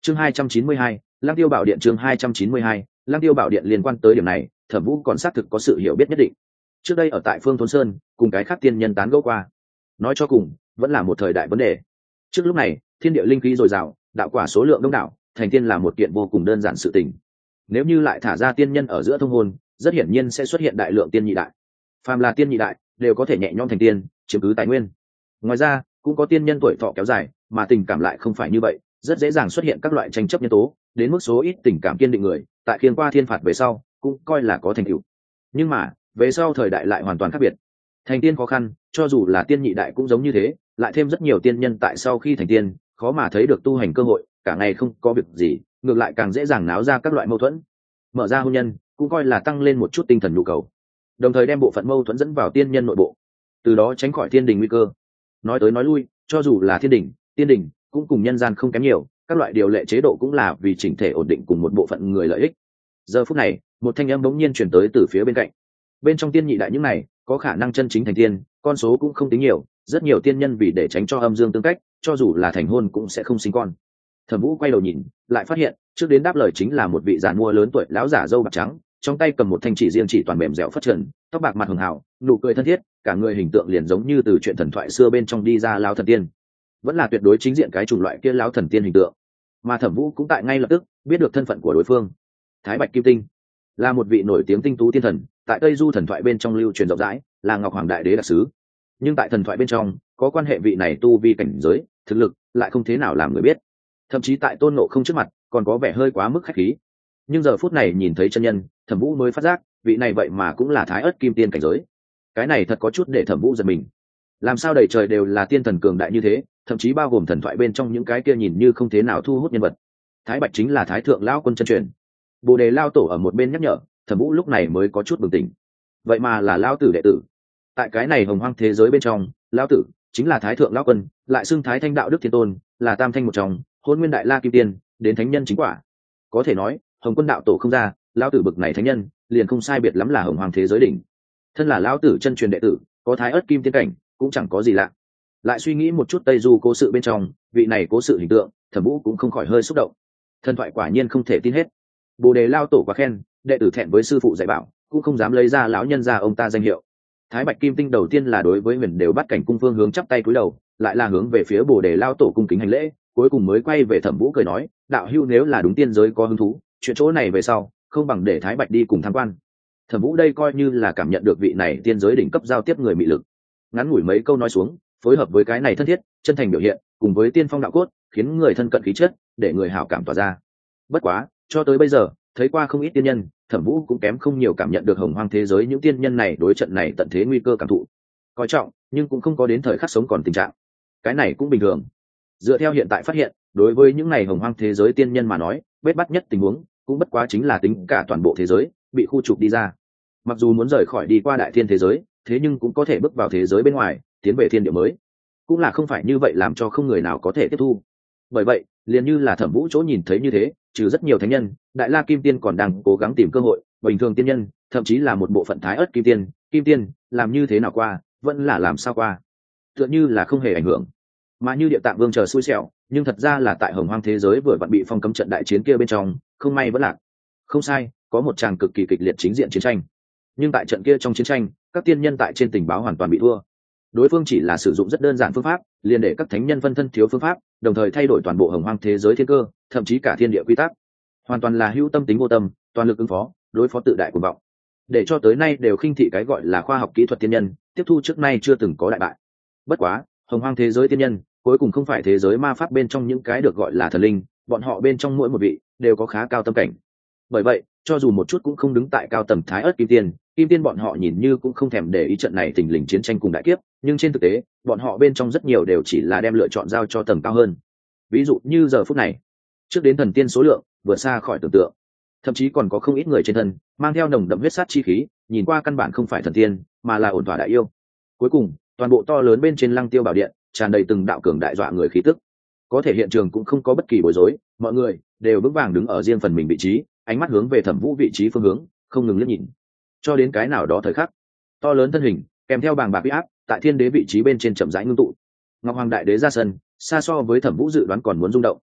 chương 292, Lăng Tiêu Bảo Điện. chương 292, Lăng Tiêu Bảo Điện. Liên quan tới điểm này, Thẩm Vũ còn xác thực có sự hiểu biết nhất định. Trước đây ở tại Phương Thôn Sơn cùng cái khác tiên nhân tán gẫu qua, nói cho cùng vẫn là một thời đại vấn đề. Trước lúc này thiên địa linh khí dồi dào, đạo quả số lượng đông đảo, thành tiên là một kiện vô cùng đơn giản sự tình. Nếu như lại thả ra tiên nhân ở giữa thông hôn, rất hiển nhiên sẽ xuất hiện đại lượng tiên nhị đại. Phàm là tiên nhị đại đều có thể nhẹ nhõm thành tiên, chiếm cứ tài nguyên. Ngoài ra cũng có tiên nhân tuổi thọ kéo dài, mà tình cảm lại không phải như vậy, rất dễ dàng xuất hiện các loại tranh chấp nhân tố, đến mức số ít tình cảm kiên định người tại khiên qua thiên phạt về sau cũng coi là có thành tựu. Nhưng mà về sau thời đại lại hoàn toàn khác biệt, thành tiên khó khăn, cho dù là tiên nhị đại cũng giống như thế, lại thêm rất nhiều tiên nhân tại sau khi thành tiên khó mà thấy được tu hành cơ hội, cả ngày không có việc gì, ngược lại càng dễ dàng náo ra các loại mâu thuẫn. Mở ra hôn nhân cũng coi là tăng lên một chút tinh thần nhu cầu, đồng thời đem bộ phận mâu thuẫn dẫn vào tiên nhân nội bộ, từ đó tránh khỏi thiên đình nguy cơ. Nói tới nói lui, cho dù là thiên đình, tiên đình cũng cùng nhân gian không kém nhiều, các loại điều lệ chế độ cũng là vì chỉnh thể ổn định cùng một bộ phận người lợi ích. Giờ phút này một thanh âm bỗng nhiên chuyển tới từ phía bên cạnh. Bên trong tiên nhị đại những này có khả năng chân chính thành tiên con số cũng không tính nhiều, rất nhiều tiên nhân vì để tránh cho âm dương tương cách, cho dù là thành hôn cũng sẽ không sinh con. Thẩm Vũ quay đầu nhìn, lại phát hiện trước đến đáp lời chính là một vị giàn mua lớn tuổi lão giả râu bạc trắng, trong tay cầm một thanh chỉ riêng chỉ toàn mềm dẻo phất trần, tóc bạc mặt hường hào, nụ cười thân thiết, cả người hình tượng liền giống như từ chuyện thần thoại xưa bên trong đi ra lão thần tiên, vẫn là tuyệt đối chính diện cái chủng loại kia lão thần tiên hình tượng. Mà Thẩm Vũ cũng tại ngay lập tức biết được thân phận của đối phương. Thái Bạch Kim Tinh là một vị nổi tiếng tinh tú tiên thần, tại Tây Du thần thoại bên trong lưu truyền rộng rãi, là Ngọc Hoàng Đại Đế đặc sứ. Nhưng tại thần thoại bên trong có quan hệ vị này tu vi cảnh giới, thực lực lại không thế nào làm người biết, thậm chí tại Tôn Ngộ Không trước mặt còn có vẻ hơi quá mức khách khí. Nhưng giờ phút này nhìn thấy chân nhân, Thẩm Vũ mới phát giác vị này vậy mà cũng là Thái Ức Kim Tiên cảnh giới. Cái này thật có chút để Thẩm Vũ giật mình. Làm sao đầy trời đều là tiên thần cường đại như thế, thậm chí bao gồm thần thoại bên trong những cái kia nhìn như không thế nào thu hút nhân vật. Thái Bạch chính là Thái Thượng Lão Quân chân truyền. Bồ Đề Lao Tổ ở một bên nhắc nhở, Thẩm Vũ lúc này mới có chút bừng tỉnh. Vậy mà là Lão Tử đệ tử. Tại cái này hồng hoang thế giới bên trong, Lão Tử chính là Thái Thượng Lão Quân, lại xưng Thái Thanh Đạo Đức Thiên Tôn, là tam thanh một trong, Hôn Nguyên Đại La Kim Tiên, đến thánh nhân chính quả. Có thể nói, Hồng Quân đạo tổ không ra, Lão Tử bực này thánh nhân, liền không sai biệt lắm là hồng hoang thế giới đỉnh. Thân là Lão Tử chân truyền đệ tử, có Thái Ức Kim Tiên cảnh, cũng chẳng có gì lạ. Lại suy nghĩ một chút Tây Du cố sự bên trong, vị này cố sự hình tượng, Thẩm Vũ cũng không khỏi hơi xúc động. Thần thoại quả nhiên không thể tin hết. Bồ Đề Lao Tổ quá khen, đệ tử thẹn với sư phụ dạy bảo, cũng không dám lấy ra lão nhân gia ông ta danh hiệu. Thái Bạch Kim Tinh đầu tiên là đối với Huyền Đều Bắt Cảnh cung phương hướng chắp tay cúi đầu, lại là hướng về phía Bồ Đề Lao Tổ cung kính hành lễ, cuối cùng mới quay về Thẩm Vũ cười nói, đạo hữu nếu là đúng tiên giới có hứng thú, chuyện chỗ này về sau không bằng để Thái Bạch đi cùng tham quan. Thẩm Vũ đây coi như là cảm nhận được vị này tiên giới đỉnh cấp giao tiếp người mị lực. Ngắn ngủi mấy câu nói xuống, phối hợp với cái này thân thiết chân thành biểu hiện, cùng với tiên phong đạo cốt, khiến người thân cận khí chất, để người hảo cảm tỏa ra. Bất quá cho tới bây giờ thấy qua không ít tiên nhân, Thẩm Vũ cũng kém không nhiều cảm nhận được hồng hoang thế giới những tiên nhân này đối trận này tận thế nguy cơ cảm thụ coi trọng, nhưng cũng không có đến thời khắc sống còn tình trạng. Cái này cũng bình thường. Dựa theo hiện tại phát hiện, đối với những này hồng hoang thế giới tiên nhân mà nói, bết bắt nhất tình huống cũng bất quá chính là tính cả toàn bộ thế giới bị khu trục đi ra. Mặc dù muốn rời khỏi đi qua đại thiên thế giới, thế nhưng cũng có thể bước vào thế giới bên ngoài, tiến về thiên địa mới. Cũng là không phải như vậy làm cho không người nào có thể tiếp thu. Bởi vậy liền như là Thẩm Vũ chỗ nhìn thấy như thế, trừ rất nhiều thánh nhân, Đại La Kim Tiên còn đang cố gắng tìm cơ hội, bình thường tiên nhân, thậm chí là một bộ phận Thái Ức Kim Tiên, làm như thế nào qua, vẫn là làm sao qua, tựa như là không hề ảnh hưởng. Mà như Địa Tạng Vương chờ xui xẻo, nhưng thật ra là tại hồng hoang thế giới vừa vặn bị phong cấm trận đại chiến kia bên trong, không may vẫn lạc. Không sai, có một tràng cực kỳ kịch liệt chính diện chiến tranh. Nhưng tại trận kia trong chiến tranh, các tiên nhân tại trên tình báo hoàn toàn bị thua. Đối phương chỉ là sử dụng rất đơn giản phương pháp, liền để các thánh nhân phân thân thiếu phương pháp, đồng thời thay đổi toàn bộ hồng hoang thế giới thiên cơ, thậm chí cả thiên địa quy tắc. Hoàn toàn là hữu tâm tính vô tâm, toàn lực ứng phó, đối phó tự đại cuồng vọng. Để cho tới nay đều khinh thị cái gọi là khoa học kỹ thuật tiên nhân, tiếp thu trước nay chưa từng có đại bại. Bất quá, hồng hoang thế giới tiên nhân, cuối cùng không phải thế giới ma pháp bên trong những cái được gọi là thần linh, bọn họ bên trong mỗi một vị đều có khá cao tâm cảnh. Bởi vậy, cho dù một chút cũng không đứng tại cao tầm Thái Ức Kim Tiên bọn họ nhìn như cũng không thèm để ý trận này tình lình chiến tranh cùng đại kiếp, nhưng trên thực tế, bọn họ bên trong rất nhiều đều chỉ là đem lựa chọn giao cho tầm cao hơn. Ví dụ như giờ phút này, trước đến thần tiên số lượng vượt xa khỏi tưởng tượng, thậm chí còn có không ít người trên thân mang theo nồng đậm huyết sát chi khí, nhìn qua căn bản không phải thần tiên, mà là ổn thỏa đại yêu. Cuối cùng, toàn bộ to lớn bên trên Lăng Tiêu Bảo Điện tràn đầy từng đạo cường đại dọa người khí tức. Có thể hiện trường cũng không có bất kỳ bối rối, mọi người đều vững vàng đứng ở riêng phần mình vị trí, ánh mắt hướng về Thẩm Vũ vị trí phương hướng, không ngừng liếc nhìn. Cho đến cái nào đó thời khắc, to lớn thân hình kèm theo bàng bạc uy áp tại thiên đế vị trí bên trên chậm rãi ngưng tụ. Ngọc Hoàng Đại Đế ra sân, xa so với Thẩm Vũ dự đoán còn muốn rung động.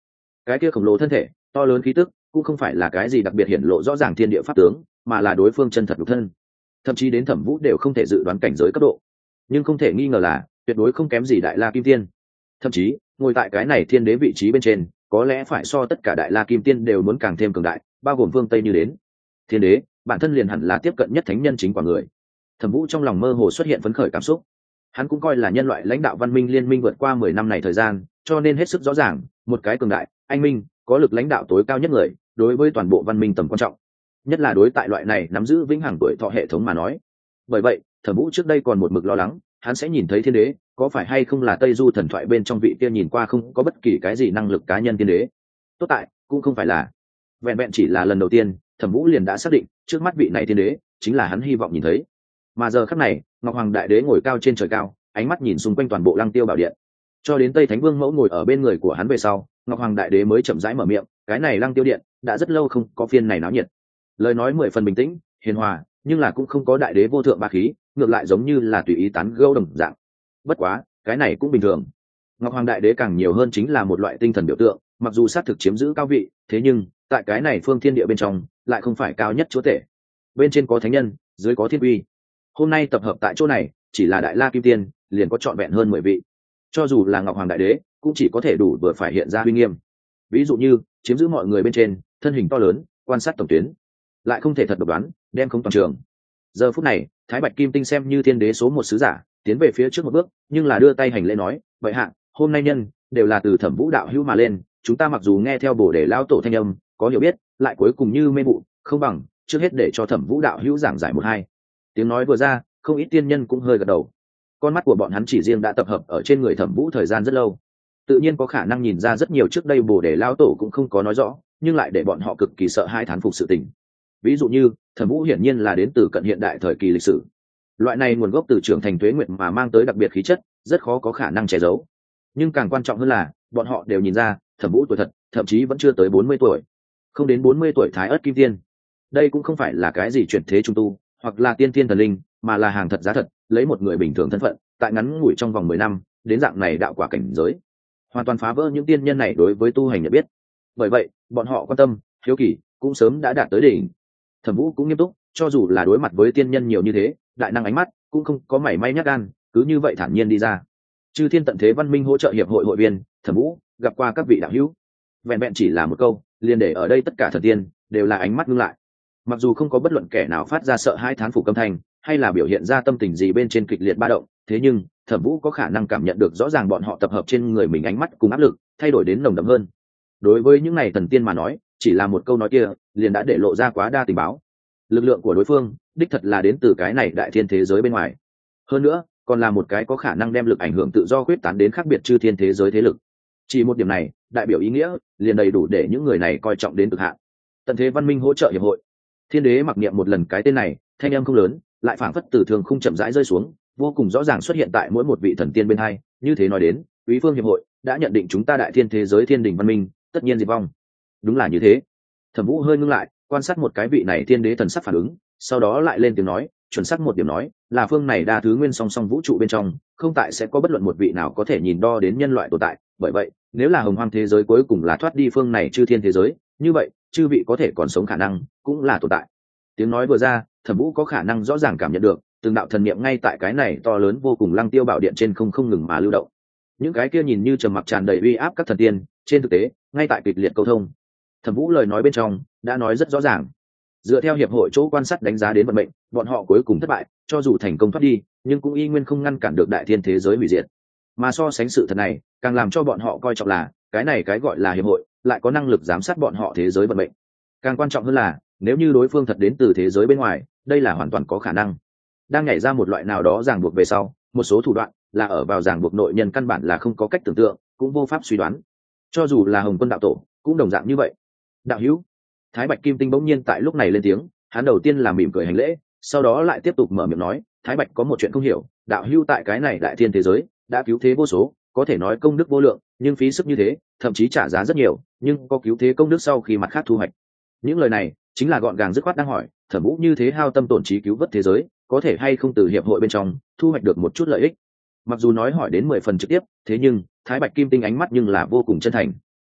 Cái kia khổng lồ thân thể, to lớn khí tức, cũng không phải là cái gì đặc biệt hiển lộ rõ ràng thiên địa pháp tướng, mà là đối phương chân thật nhục thân. Thậm chí đến Thẩm Vũ đều không thể dự đoán cảnh giới cấp độ, nhưng không thể nghi ngờ là tuyệt đối không kém gì Đại La Kim Tiên. Thậm chí, ngồi tại cái này thiên đế vị trí bên trên, có lẽ phải so tất cả Đại La Kim Tiên đều muốn càng thêm cường đại, bao gồm phương Tây như đến. Thiên đế, bản thân liền hẳn là tiếp cận nhất thánh nhân chính quả người. Thẩm Vũ trong lòng mơ hồ xuất hiện phấn khởi cảm xúc. Hắn cũng coi là nhân loại lãnh đạo văn minh liên minh vượt qua 10 năm này thời gian, cho nên hết sức rõ ràng, một cái cường đại, anh minh, có lực lãnh đạo tối cao nhất người, đối với toàn bộ văn minh tầm quan trọng. Nhất là đối tại loại này nắm giữ vĩnh hằng tuổi thọ hệ thống mà nói. Bởi vậy, Thẩm Vũ trước đây còn một mực lo lắng, hắn sẽ nhìn thấy thiên đế, có phải hay không là Tây Du thần thoại bên trong vị kia nhìn qua không có bất kỳ cái gì năng lực cá nhân thiên đế. Tốt tại, cũng không phải là. Vẹn vẹn chỉ là lần đầu tiên, Thẩm Vũ liền đã xác định, trước mắt vị này thiên đế, chính là hắn hy vọng nhìn thấy. Mà giờ khắc này, Ngọc Hoàng Đại Đế ngồi cao trên trời cao, ánh mắt nhìn xung quanh toàn bộ Lăng Tiêu Bảo Điện. Cho đến Tây Thánh Vương mẫu ngồi ở bên người của hắn về sau, Ngọc Hoàng Đại Đế mới chậm rãi mở miệng, cái này Lăng Tiêu Điện, đã rất lâu không có phiên này náo nhiệt. Lời nói 10 phần bình tĩnh, hiền hòa, nhưng là cũng không có đại đế vô thượng bá khí, ngược lại giống như là tùy ý tán gẫu đồng dạng. Bất quá, cái này cũng bình thường. Ngọc Hoàng Đại Đế càng nhiều hơn chính là một loại tinh thần biểu tượng, mặc dù xác thực chiếm giữ cao vị, thế nhưng tại cái này phương thiên địa bên trong, lại không phải cao nhất chúa tể. Bên trên có thánh nhân, dưới có thiên uy. Hôm nay tập hợp tại chỗ này, chỉ là Đại La Kim Tiên, liền có trọn vẹn hơn 10 vị. Cho dù là Ngọc Hoàng Đại Đế, cũng chỉ có thể đủ vừa phải hiện ra uy nghiêm. Ví dụ như, chiếm giữ mọi người bên trên, thân hình to lớn, quan sát tổng tuyến, lại không thể thật độc đoán, đem không toàn trường. Giờ phút này, Thái Bạch Kim Tinh xem như thiên đế số 1 sứ giả, tiến về phía trước một bước, nhưng là đưa tay hành lễ nói, vậy hạ, hôm nay nhân đều là từ Thẩm Vũ đạo hữu mà lên, chúng ta mặc dù nghe theo Bồ Đề lão tổ thanh âm, có hiểu biết, lại cuối cùng như mê vụ, không bằng trước hết để cho Thẩm Vũ đạo hữu giảng giải một hai. Tiếng nói vừa ra, không ít tiên nhân cũng hơi gật đầu. Con mắt của bọn hắn chỉ riêng đã tập hợp ở trên người Thẩm Vũ thời gian rất lâu, tự nhiên có khả năng nhìn ra rất nhiều trước đây Bồ Đề lão tổ cũng không có nói rõ, nhưng lại để bọn họ cực kỳ sợ hai thán phục sự tình. Ví dụ như, Thẩm Vũ hiển nhiên là đến từ cận hiện đại thời kỳ lịch sử. Loại này nguồn gốc từ trưởng thành tuế nguyệt mà mang tới đặc biệt khí chất, rất khó có khả năng che giấu. Nhưng càng quan trọng hơn là, bọn họ đều nhìn ra, Thẩm Vũ tuổi thật, thậm chí vẫn chưa tới 40 tuổi. Không đến 40 tuổi Thái Ức Kim Tiên. Đây cũng không phải là cái gì chuyển thế trung tu, hoặc là tiên tiên thần linh, mà là hàng thật giá thật, lấy một người bình thường thân phận, tại ngắn ngủi trong vòng 10 năm, đến dạng này đạo quả cảnh giới. Hoàn toàn phá vỡ những tiên nhân này đối với tu hành nhận biết. Bởi vậy, bọn họ quan tâm, hiếu kỳ, cũng sớm đã đạt tới đỉnh. Thẩm Vũ cũng nghiêm túc, cho dù là đối mặt với tiên nhân nhiều như thế, đại năng ánh mắt cũng không có mảy may nhát gan, cứ như vậy thản nhiên đi ra. Chư Thiên Tận Thế Văn Minh hỗ trợ hiệp hội hội viên, Thẩm Vũ gặp qua các vị đạo hữu. Vẹn vẹn chỉ là một câu, liền để ở đây tất cả thần tiên đều là ánh mắt ngưng lại. Mặc dù không có bất luận kẻ nào phát ra sợ hai thán phục âm thanh, hay là biểu hiện ra tâm tình gì bên trên kịch liệt ba động, thế nhưng Thẩm Vũ có khả năng cảm nhận được rõ ràng bọn họ tập hợp trên người mình ánh mắt cùng áp lực, thay đổi đến nồng đậm hơn. Đối với những này thần tiên mà nói, chỉ là một câu nói kia, liền đã để lộ ra quá đa tình báo. Lực lượng của đối phương, đích thật là đến từ cái này đại thiên thế giới bên ngoài. Hơn nữa, còn là một cái có khả năng đem lực ảnh hưởng tự do khuyết tán đến khác biệt chư thiên thế giới thế lực. Chỉ một điểm này, đại biểu ý nghĩa, liền đầy đủ để những người này coi trọng đến cực hạn. Tận Thế Văn Minh hỗ trợ hiệp hội. Thiên đế mặc niệm một lần cái tên này, thanh âm không lớn, lại phảng phất từ thường khung chậm rãi rơi xuống, vô cùng rõ ràng xuất hiện tại mỗi một vị thần tiên bên hai. Như thế nói đến, Úy Phương hiệp hội đã nhận định chúng ta đại thiên thế giới thiên đình văn minh, tất nhiên diệt vong. Đúng là như thế. Thẩm Vũ hơi ngưng lại, quan sát một cái vị này thiên đế thần sắc phản ứng, sau đó lại lên tiếng nói, chuẩn xác một điểm nói, là phương này đa thứ nguyên song song vũ trụ bên trong, không tại sẽ có bất luận một vị nào có thể nhìn đo đến nhân loại tồn tại. Bởi vậy, nếu là hồng hoang thế giới cuối cùng là thoát đi phương này chư thiên thế giới, như vậy, chư vị có thể còn sống khả năng cũng là tồn tại. Tiếng nói vừa ra, Thẩm Vũ có khả năng rõ ràng cảm nhận được, từng đạo thần niệm ngay tại cái này to lớn vô cùng Lăng Tiêu Bảo Điện trên không ngừng mà lưu động. Những cái kia nhìn như trầm mặc tràn đầy uy áp các thần tiên, trên thực tế, ngay tại kịch liệt câu thông. Thẩm Vũ lời nói bên trong đã nói rất rõ ràng. Dựa theo hiệp hội chỗ quan sát đánh giá đến vận mệnh, bọn họ cuối cùng thất bại, cho dù thành công thoát đi, nhưng cũng y nguyên không ngăn cản được đại thiên thế giới hủy diệt. Mà so sánh sự thật này, càng làm cho bọn họ coi trọng là, cái này cái gọi là hiệp hội, lại có năng lực giám sát bọn họ thế giới vận mệnh. Càng quan trọng hơn là, nếu như đối phương thật đến từ thế giới bên ngoài, đây là hoàn toàn có khả năng. Đang nhảy ra một loại nào đó ràng buộc về sau, một số thủ đoạn là ở vào ràng buộc nội nhân căn bản là không có cách tưởng tượng, cũng vô pháp suy đoán. Cho dù là Hồng Quân đạo tổ, cũng đồng dạng như vậy. Đạo hữu. Thái Bạch Kim Tinh bỗng nhiên tại lúc này lên tiếng, hắn đầu tiên là mỉm cười hành lễ, sau đó lại tiếp tục mở miệng nói, Thái Bạch có một chuyện không hiểu, đạo hữu tại cái này đại thiên thế giới đã cứu thế vô số, có thể nói công đức vô lượng, nhưng phí sức như thế, thậm chí trả giá rất nhiều, nhưng có cứu thế công đức sau khi mặt khác thu hoạch. Những lời này chính là gọn gàng dứt khoát đang hỏi, Thẩm Vũ như thế hao tâm tổn trí cứu vớt thế giới, có thể hay không từ hiệp hội bên trong thu hoạch được một chút lợi ích. Mặc dù nói hỏi đến 10 phần trực tiếp, thế nhưng Thái Bạch Kim Tinh ánh mắt nhưng là vô cùng chân thành.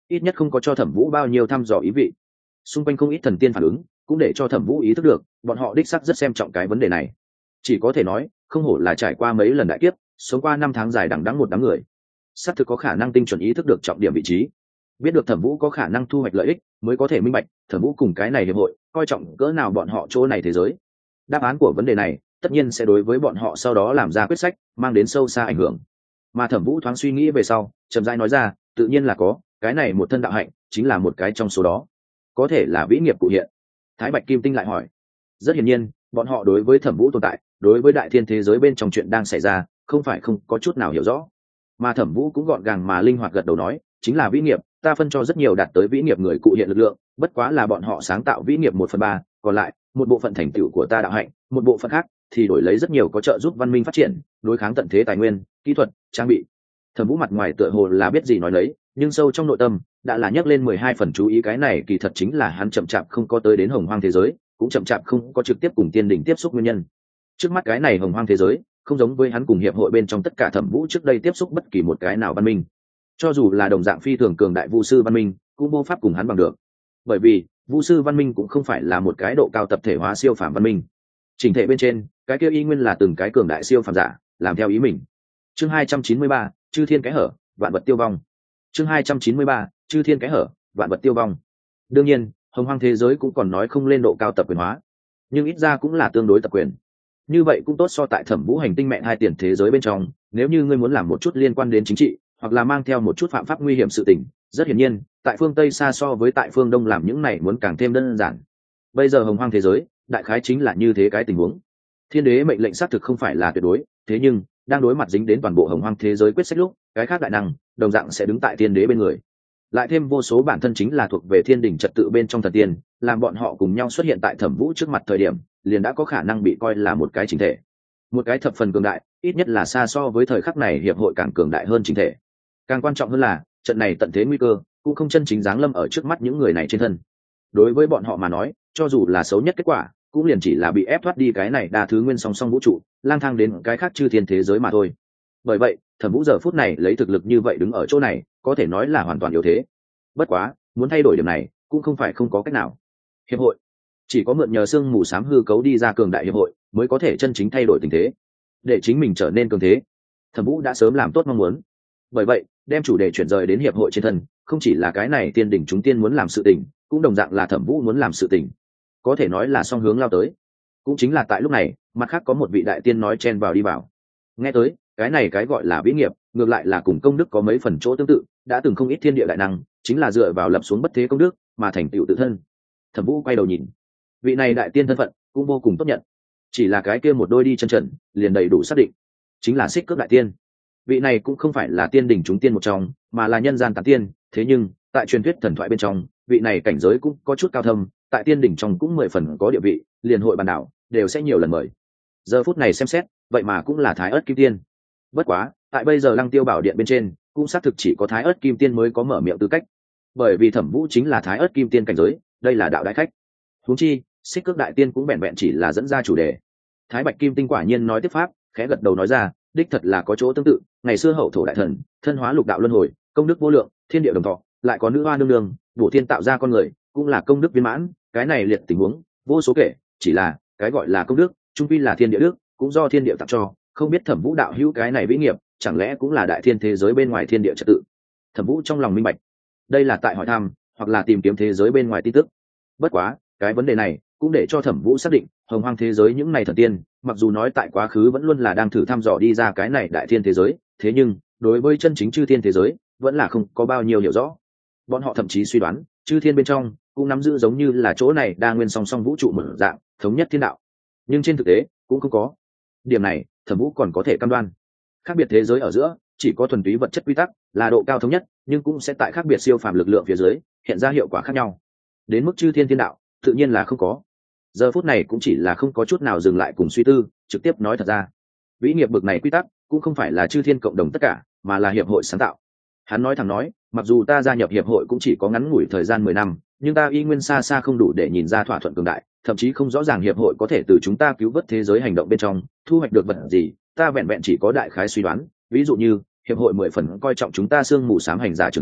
ít nhất không có cho Thẩm Vũ bao nhiêu thăm dò ý vị. Xung quanh không ít thần tiên phản ứng cũng để cho Thẩm Vũ ý thức được bọn họ đích xác rất xem trọng cái vấn đề này. Chỉ có thể nói không hổ là trải qua mấy lần đại kiếp, sống qua 5 tháng dài đằng đẵng một đám người, xác thực có khả năng tinh chuẩn ý thức được trọng điểm vị trí, biết được Thẩm Vũ có khả năng thu hoạch lợi ích, mới có thể minh bạch Thẩm Vũ cùng cái này hiệp hội coi trọng cỡ nào bọn họ chỗ này thế giới. Đáp án của vấn đề này tất nhiên sẽ đối với bọn họ sau đó làm ra quyết sách mang đến sâu xa ảnh hưởng. Mà Thẩm Vũ thoáng suy nghĩ về sau, chậm rãi nói ra, tự nhiên là có, cái này một thân đạo hạnh chính là một cái trong số đó, có thể là vĩ nghiệp cụ hiện. Thái Bạch Kim Tinh lại hỏi. Rất hiển nhiên bọn họ đối với Thẩm Vũ tồn tại, đối với đại thiên thế giới bên trong chuyện đang xảy ra không phải không có chút nào hiểu rõ. Mà Thẩm Vũ cũng gọn gàng mà linh hoạt gật đầu nói, chính là vĩ nghiệp, ta phân cho rất nhiều đạt tới vĩ nghiệp người cụ hiện lực lượng, bất quá là bọn họ sáng tạo vĩ nghiệp 1/3, còn lại một bộ phận thành tựu của ta đạo hạnh, một bộ phận khác thì đổi lấy rất nhiều có trợ giúp văn minh phát triển, đối kháng tận thế tài nguyên, kỹ thuật, trang bị. Thẩm Vũ mặt ngoài tựa hồ là biết gì nói lấy, nhưng sâu trong nội tâm đã là nhắc lên 12 phần chú ý, cái này kỳ thật chính là hắn chậm chạp không có tới đến Hồng Hoang thế giới, cũng chậm chạp không có trực tiếp cùng tiên đỉnh tiếp xúc nguyên nhân. Trước mắt cái này Hồng Hoang thế giới không giống với hắn cùng hiệp hội bên trong tất cả Thẩm Vũ trước đây tiếp xúc bất kỳ một cái nào văn minh, cho dù là đồng dạng phi thường cường đại vu sư văn minh cũng vô pháp cùng hắn bằng được, bởi vì vu sư văn minh cũng không phải là một cái độ cao tập thể hóa siêu phàm văn minh, chỉnh thể bên trên cái kia y nguyên là từng cái cường đại siêu phàm giả làm theo ý mình. Chương 293, chư thiên cái hở, vạn vật tiêu vong. Chương 293, chư thiên cái hở, vạn vật tiêu vong. Đương nhiên Hồng Hoang thế giới cũng còn nói không lên độ cao tập quyền hóa, nhưng ít ra cũng là tương đối tập quyền. Như vậy cũng tốt so tại Thẩm Vũ hành tinh mẹ hai tiền thế giới bên trong, nếu như ngươi muốn làm một chút liên quan đến chính trị hoặc là mang theo một chút phạm pháp nguy hiểm sự tình, rất hiển nhiên tại phương Tây xa so với tại phương Đông làm những này muốn càng thêm đơn giản. Bây giờ Hồng Hoang thế giới đại khái chính là như thế cái tình huống. Thiên đế mệnh lệnh xác thực không phải là tuyệt đối, thế nhưng đang đối mặt dính đến toàn bộ Hồng Hoang thế giới quyết sách lúc, cái khác đại năng đồng dạng sẽ đứng tại thiên đế bên người, lại thêm vô số bản thân chính là thuộc về thiên đỉnh trật tự bên trong thần tiên, làm bọn họ cùng nhau xuất hiện tại Thẩm Vũ trước mặt thời điểm, liền đã có khả năng bị coi là một cái chỉnh thể, một cái thập phần cường đại, ít nhất là xa so với thời khắc này hiệp hội càng cường đại hơn chỉnh thể. Càng quan trọng hơn là trận này tận thế nguy cơ cũng không chân chính giáng lâm ở trước mắt những người này trên thân. Đối với bọn họ mà nói, cho dù là xấu nhất kết quả cũng liền chỉ là bị ép thoát đi cái này đa thứ nguyên song song vũ trụ, lang thang đến cái khác chư thiên thế giới mà thôi. Bởi vậy Thẩm Vũ giờ phút này lấy thực lực như vậy đứng ở chỗ này, có thể nói là hoàn toàn yếu thế. Bất quá muốn thay đổi điểm này cũng không phải không có cách nào. Hiệp hội chỉ có mượn nhờ sương mù xám hư cấu đi ra cường đại hiệp hội mới có thể chân chính thay đổi tình thế, để chính mình trở nên cường thế. Thẩm Vũ đã sớm làm tốt mong muốn, bởi vậy đem chủ đề chuyển rời đến hiệp hội trên thân, không chỉ là cái này tiên đỉnh chúng tiên muốn làm sự tình, cũng đồng dạng là Thẩm Vũ muốn làm sự tình, có thể nói là song hướng lao tới. Cũng chính là tại lúc này, mặt khác có một vị đại tiên nói chen vào đi vào. Nghe tới cái này cái gọi là vĩ nghiệp, ngược lại là cùng công đức có mấy phần chỗ tương tự, đã từng không ít thiên địa đại năng chính là dựa vào lập xuống bất thế công đức mà thành tựu tự thân. Thẩm Vũ quay đầu nhìn, vị này đại tiên thân phận cũng vô cùng tốt nhận, chỉ là cái kia một đôi đi chân trần liền đầy đủ xác định, chính là Xích Cước đại tiên. Vị này cũng không phải là tiên đỉnh chúng tiên một trong, mà là nhân gian tán tiên, thế nhưng tại truyền thuyết thần thoại bên trong, vị này cảnh giới cũng có chút cao thâm, tại tiên đỉnh trong cũng 10 phần có địa vị, liền hội bàn đảo đều sẽ nhiều lần mời. Giờ phút này xem xét, vậy mà cũng là Thái Ức Kim Tiên. Bất quá tại bây giờ Lăng Tiêu Bảo Điện bên trên cũng xác thực chỉ có Thái Ức Kim Tiên mới có mở miệng tư cách, bởi vì Thẩm Vũ chính là Thái Ức Kim Tiên cảnh giới, đây là đạo đại khách. Huống chi Xích Cước đại tiên cũng vẹn vẹn chỉ là dẫn ra chủ đề. Thái Bạch Kim Tinh quả nhiên nói tiếp pháp, khẽ gật đầu nói ra, đích thật là có chỗ tương tự. Ngày xưa hậu thổ đại thần thân hóa lục đạo luân hồi, công đức vô lượng, thiên địa đồng thọ, lại có nữ hoa nương nương bổ thiên tạo ra con người, cũng là công đức viên mãn. Cái này liệt tình huống vô số kể, chỉ là cái gọi là công đức trung quy là thiên địa đức, cũng do thiên địa tặng cho. Không biết Thẩm Vũ đạo hữu cái này vĩ nghiệp chẳng lẽ cũng là đại thiên thế giới bên ngoài thiên địa trật tự? Thẩm Vũ trong lòng minh bạch, đây là tại hỏi thăm hoặc là tìm kiếm thế giới bên ngoài tin tức. Bất quá cái vấn đề này cũng để cho Thẩm Vũ xác định, Hồng Hoang thế giới những này thần tiên mặc dù nói tại quá khứ vẫn luôn là đang thử thăm dò đi ra cái này đại thiên thế giới, thế nhưng đối với chân chính chư thiên thế giới vẫn là không có bao nhiêu hiểu rõ. Bọn họ thậm chí suy đoán chư thiên bên trong cũng nắm giữ giống như là chỗ này đa nguyên song song vũ trụ mở dạng thống nhất thiên đạo, nhưng trên thực tế cũng không có. Điểm này Thẩm Vũ còn có thể cam đoan, khác biệt thế giới ở giữa chỉ có thuần túy vật chất quy tắc là độ cao thống nhất, nhưng cũng sẽ tại khác biệt siêu phàm lực lượng phía dưới hiện ra hiệu quả khác nhau. Đến mức chư thiên thiên đạo tự nhiên là không có. Giờ phút này cũng chỉ là không có chút nào dừng lại cùng suy tư, trực tiếp nói thật ra, vĩ nghiệp bực này quy tắc cũng không phải là chư thiên cộng đồng tất cả, mà là hiệp hội sáng tạo. Hắn nói thẳng nói, mặc dù ta gia nhập hiệp hội cũng chỉ có ngắn ngủi thời gian 10 năm, nhưng ta y nguyên xa xa không đủ để nhìn ra thỏa thuận cường đại, thậm chí không rõ ràng hiệp hội có thể từ chúng ta cứu vớt thế giới hành động bên trong thu hoạch được vật gì. Ta vẹn vẹn chỉ có đại khái suy đoán, ví dụ như hiệp hội 10 phần coi trọng chúng ta xương mù xám hành giả trưởng thành,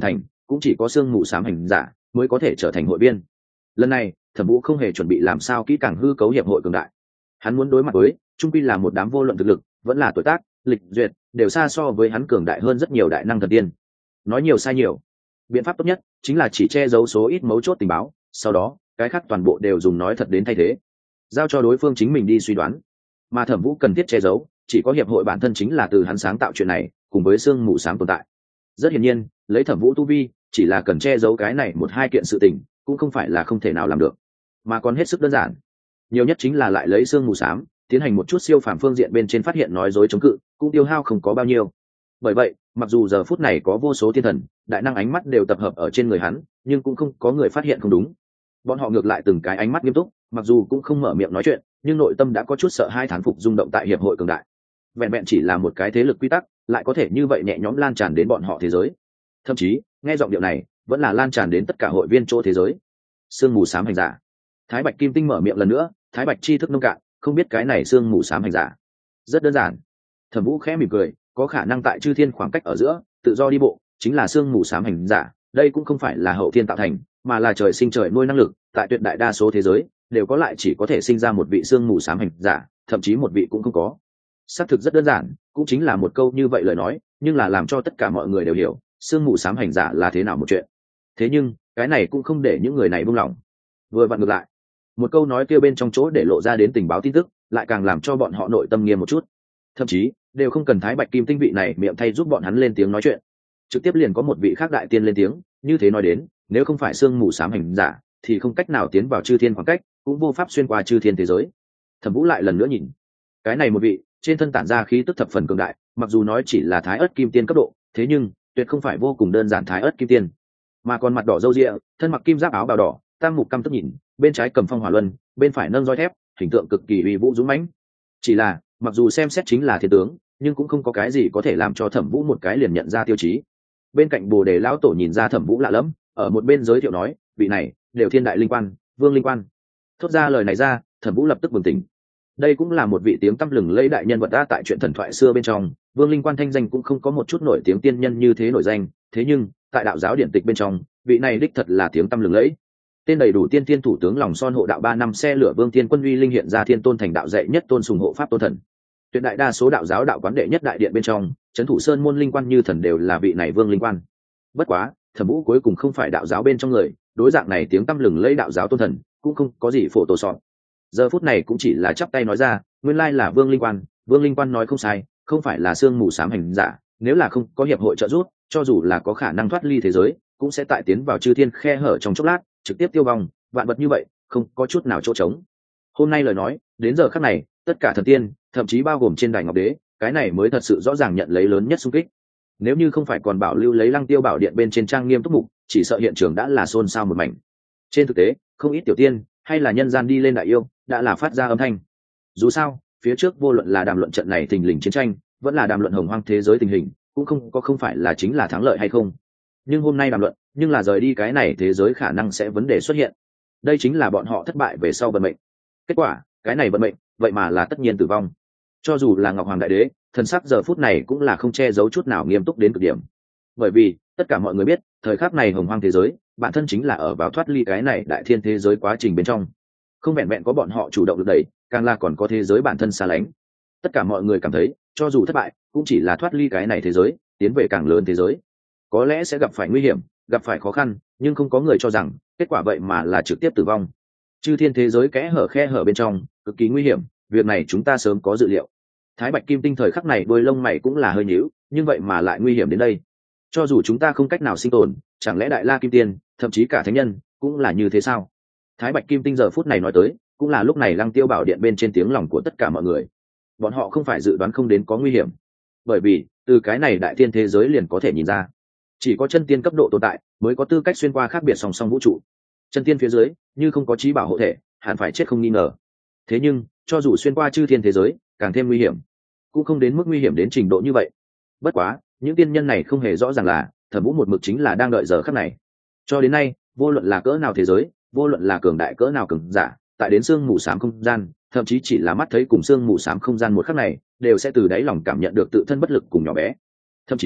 cũng chỉ có sương mù xám hành giả mới có thể trở thành hội viên. Lần này Thẩm Vũ không hề chuẩn bị làm sao kỹ càng hư cấu hiệp hội cường đại. Hắn muốn đối mặt với trung quy là một đám vô luận thực lực vẫn là tuổi tác lịch duyệt đều xa so với hắn cường đại hơn rất nhiều đại năng thần tiên. Nói nhiều sai nhiều, biện pháp tốt nhất chính là chỉ che giấu số ít mấu chốt tình báo, sau đó cái khác toàn bộ đều dùng nói thật đến thay thế, giao cho đối phương chính mình đi suy đoán. Mà Thẩm Vũ cần thiết che giấu chỉ có hiệp hội bản thân, chính là từ hắn sáng tạo chuyện này cùng với sương mù sáng tồn tại. Rất hiển nhiên lấy Thẩm Vũ tu vi chỉ là cần che giấu cái này một hai kiện sự tình cũng không phải là không thể nào làm được, mà còn hết sức đơn giản. Nhiều nhất chính là lại lấy sương mù xám tiến hành một chút siêu phàm phương diện bên trên phát hiện nói dối chống cự, cũng tiêu hao không có bao nhiêu. Bởi vậy mặc dù giờ phút này có vô số thiên thần đại năng ánh mắt đều tập hợp ở trên người hắn, nhưng cũng không có người phát hiện không đúng. Bọn họ ngược lại từng cái ánh mắt nghiêm túc, mặc dù cũng không mở miệng nói chuyện, nhưng nội tâm đã có chút sợ hai thán phục rung động tại hiệp hội cường đại. Vẹn vẹn chỉ là một cái thế lực quy tắc lại có thể như vậy nhẹ nhõm lan tràn đến bọn họ thế giới, thậm chí nghe giọng điệu này vẫn là lan tràn đến tất cả hội viên chỗ thế giới. Sương mù xám hành giả. Thái Bạch Kim Tinh mở miệng lần nữa, Thái Bạch tri thức nông cạn, không biết cái này sương mù xám hành giả. Rất đơn giản. Thẩm Vũ khẽ mỉm cười, có khả năng tại chư thiên khoảng cách ở giữa tự do đi bộ chính là sương mù xám hành giả. Đây cũng không phải là hậu thiên tạo thành, mà là trời sinh trời nuôi năng lực, tại tuyệt đại đa số thế giới đều có, lại chỉ có thể sinh ra một vị sương mù xám hành giả, thậm chí một vị cũng không có. Xác thực rất đơn giản, cũng chính là một câu như vậy lời nói, nhưng là làm cho tất cả mọi người đều hiểu sương mù xám hành giả là thế nào một chuyện. Thế nhưng cái này cũng không để những người này buông lỏng. Vừa vặn ngược lại, một câu nói kia bên trong chỗ để lộ ra đến tình báo tin tức lại càng làm cho bọn họ nội tâm nghiêm một chút, thậm chí đều không cần Thái Bạch Kim Tinh vị này miệng thay giúp bọn hắn lên tiếng nói chuyện, trực tiếp liền có một vị khác đại tiên lên tiếng. Như thế nói đến, nếu không phải sương mù xám hành giả thì không cách nào tiến vào chư thiên khoảng cách, cũng vô pháp xuyên qua chư thiên thế giới. Thẩm Vũ lại lần nữa nhìn cái này một vị trên thân tản ra khí tức thập phần cường đại, mặc dù nói chỉ là Thái Ức Kim Tiên cấp độ, thế nhưng tuyệt không phải vô cùng đơn giản Thái Ức Kim Tiên, mà còn mặt đỏ râu ria, thân mặc kim giáp áo bào đỏ, tam mục căm tức nhìn, bên trái cầm phong hỏa luân, bên phải nâng roi thép, hình tượng cực kỳ uy vũ dũng mãnh. Chỉ là mặc dù xem xét chính là thiên tướng, nhưng cũng không có cái gì có thể làm cho Thẩm Vũ một cái liền nhận ra tiêu chí. Bên cạnh Bồ Đề lão tổ nhìn ra Thẩm Vũ lạ lẫm, ở một bên giới thiệu nói, vị này đều thiên đại linh quan, vương linh quan. Thốt ra lời này ra, Thẩm Vũ lập tức bừng tỉnh. Đây cũng là một vị tiếng tăm lừng lẫy đại nhân vật đã tại chuyện thần thoại xưa bên trong, vương linh quan thanh danh cũng không có một chút nổi tiếng tiên nhân như thế nổi danh, thế nhưng tại đạo giáo điển tịch bên trong, vị này đích thật là tiếng tăm lừng lẫy. Tên đầy đủ Tiên Thiên thủ tướng lòng son hộ đạo 3 năm xe lửa Vương Tiên Quân uy linh hiện ra thiên tôn thành đạo dạy nhất tôn sùng hộ pháp tôn thần. Tuyệt đại đa số đạo giáo đạo quán đệ nhất đại điện bên trong, trấn thủ sơn môn linh quan như thần đều là vị này Vương linh quan. Bất quá, Thẩm Vũ cuối cùng không phải đạo giáo bên trong người, đối dạng này tiếng tăm lừng lẫy đạo giáo tôn thần cũng không có gì phổ tổ soạn. Giờ phút này cũng chỉ là chắp tay nói ra, nguyên lai là Vương linh quan. Vương linh quan nói không sai, không phải là sương mù xám hành giả, nếu là không có hiệp hội trợ giúp, cho dù là có khả năng thoát ly thế giới, cũng sẽ tại tiến vào chư thiên khe hở trong chốc lát trực tiếp tiêu vong, vạn vật như vậy không có chút nào chỗ trống. Hôm nay lời nói đến giờ khắc này, tất cả thần tiên, thậm chí bao gồm trên đài ngọc đế, cái này mới thật sự rõ ràng nhận lấy lớn nhất xung kích. Nếu như không phải còn bảo lưu lấy Lăng Tiêu Bảo Điện bên trên trang nghiêm túc mục, chỉ sợ hiện trường đã là xôn xao một mảnh. Trên thực tế, không ít tiểu tiên hay là nhân gian đi lên đại yêu đã là phát ra âm thanh. Dù sao phía trước vô luận là đàm luận trận này thình lình chiến tranh, vẫn là đàm luận hồng hoang thế giới tình hình, cũng không phải là chính là thắng lợi hay không. Nhưng hôm nay đàm luận, nhưng là rời đi cái này thế giới khả năng sẽ vấn đề xuất hiện. Đây chính là bọn họ thất bại về sau vận mệnh. Kết quả cái này vận mệnh vậy mà là tất nhiên tử vong. Cho dù là Ngọc Hoàng Đại Đế, thần sắc giờ phút này cũng là không che giấu chút nào nghiêm túc đến cực điểm. Bởi vì tất cả mọi người biết, thời khắc này hồng hoang thế giới bản thân chính là ở vào thoát ly cái này đại thiên thế giới quá trình bên trong. Không vẹn vẹn có bọn họ chủ động được đẩy, càng là còn có thế giới bản thân xa lánh. Tất cả mọi người cảm thấy, cho dù thất bại, cũng chỉ là thoát ly cái này thế giới, tiến về càng lớn thế giới. Có lẽ sẽ gặp phải nguy hiểm, gặp phải khó khăn, nhưng không có người cho rằng kết quả vậy mà là trực tiếp tử vong. Chư thiên thế giới kẽ hở khe hở bên trong cực kỳ nguy hiểm, việc này chúng ta sớm có dự liệu. Thái Bạch Kim Tinh thời khắc này đuôi lông mày cũng là hơi nhíu, nhưng vậy mà lại nguy hiểm đến đây. Cho dù chúng ta không cách nào sinh tồn, chẳng lẽ Đại La Kim Tiên, thậm chí cả thánh nhân cũng là như thế sao? Thái Bạch Kim Tinh giờ phút này nói tới, cũng là lúc này Lăng Tiêu Bảo Điện bên trên tiếng lòng của tất cả mọi người. Bọn họ không phải dự đoán không đến có nguy hiểm, bởi vì từ cái này đại thiên thế giới liền có thể nhìn ra, chỉ có chân tiên cấp độ tồn tại mới có tư cách xuyên qua khác biệt song song vũ trụ. Chân tiên phía dưới như không có trí bảo hộ thể, hẳn phải chết không nghi ngờ. Thế nhưng cho dù xuyên qua chư thiên thế giới càng thêm nguy hiểm, cũng không đến mức nguy hiểm đến trình độ như vậy. Bất quá những tiên nhân này không hề rõ ràng là Thẩm Vũ một mực chính là đang đợi giờ khắc này. Cho đến nay vô luận là cỡ nào thế giới, vô luận là cường đại cỡ nào cường giả, tại đến sương mù xám không gian, thậm chí chỉ là mắt thấy cùng sương mù xám không gian một khắc này, đều sẽ từ đáy lòng cảm nhận được tự thân bất lực cùng nhỏ bé. Thậm chí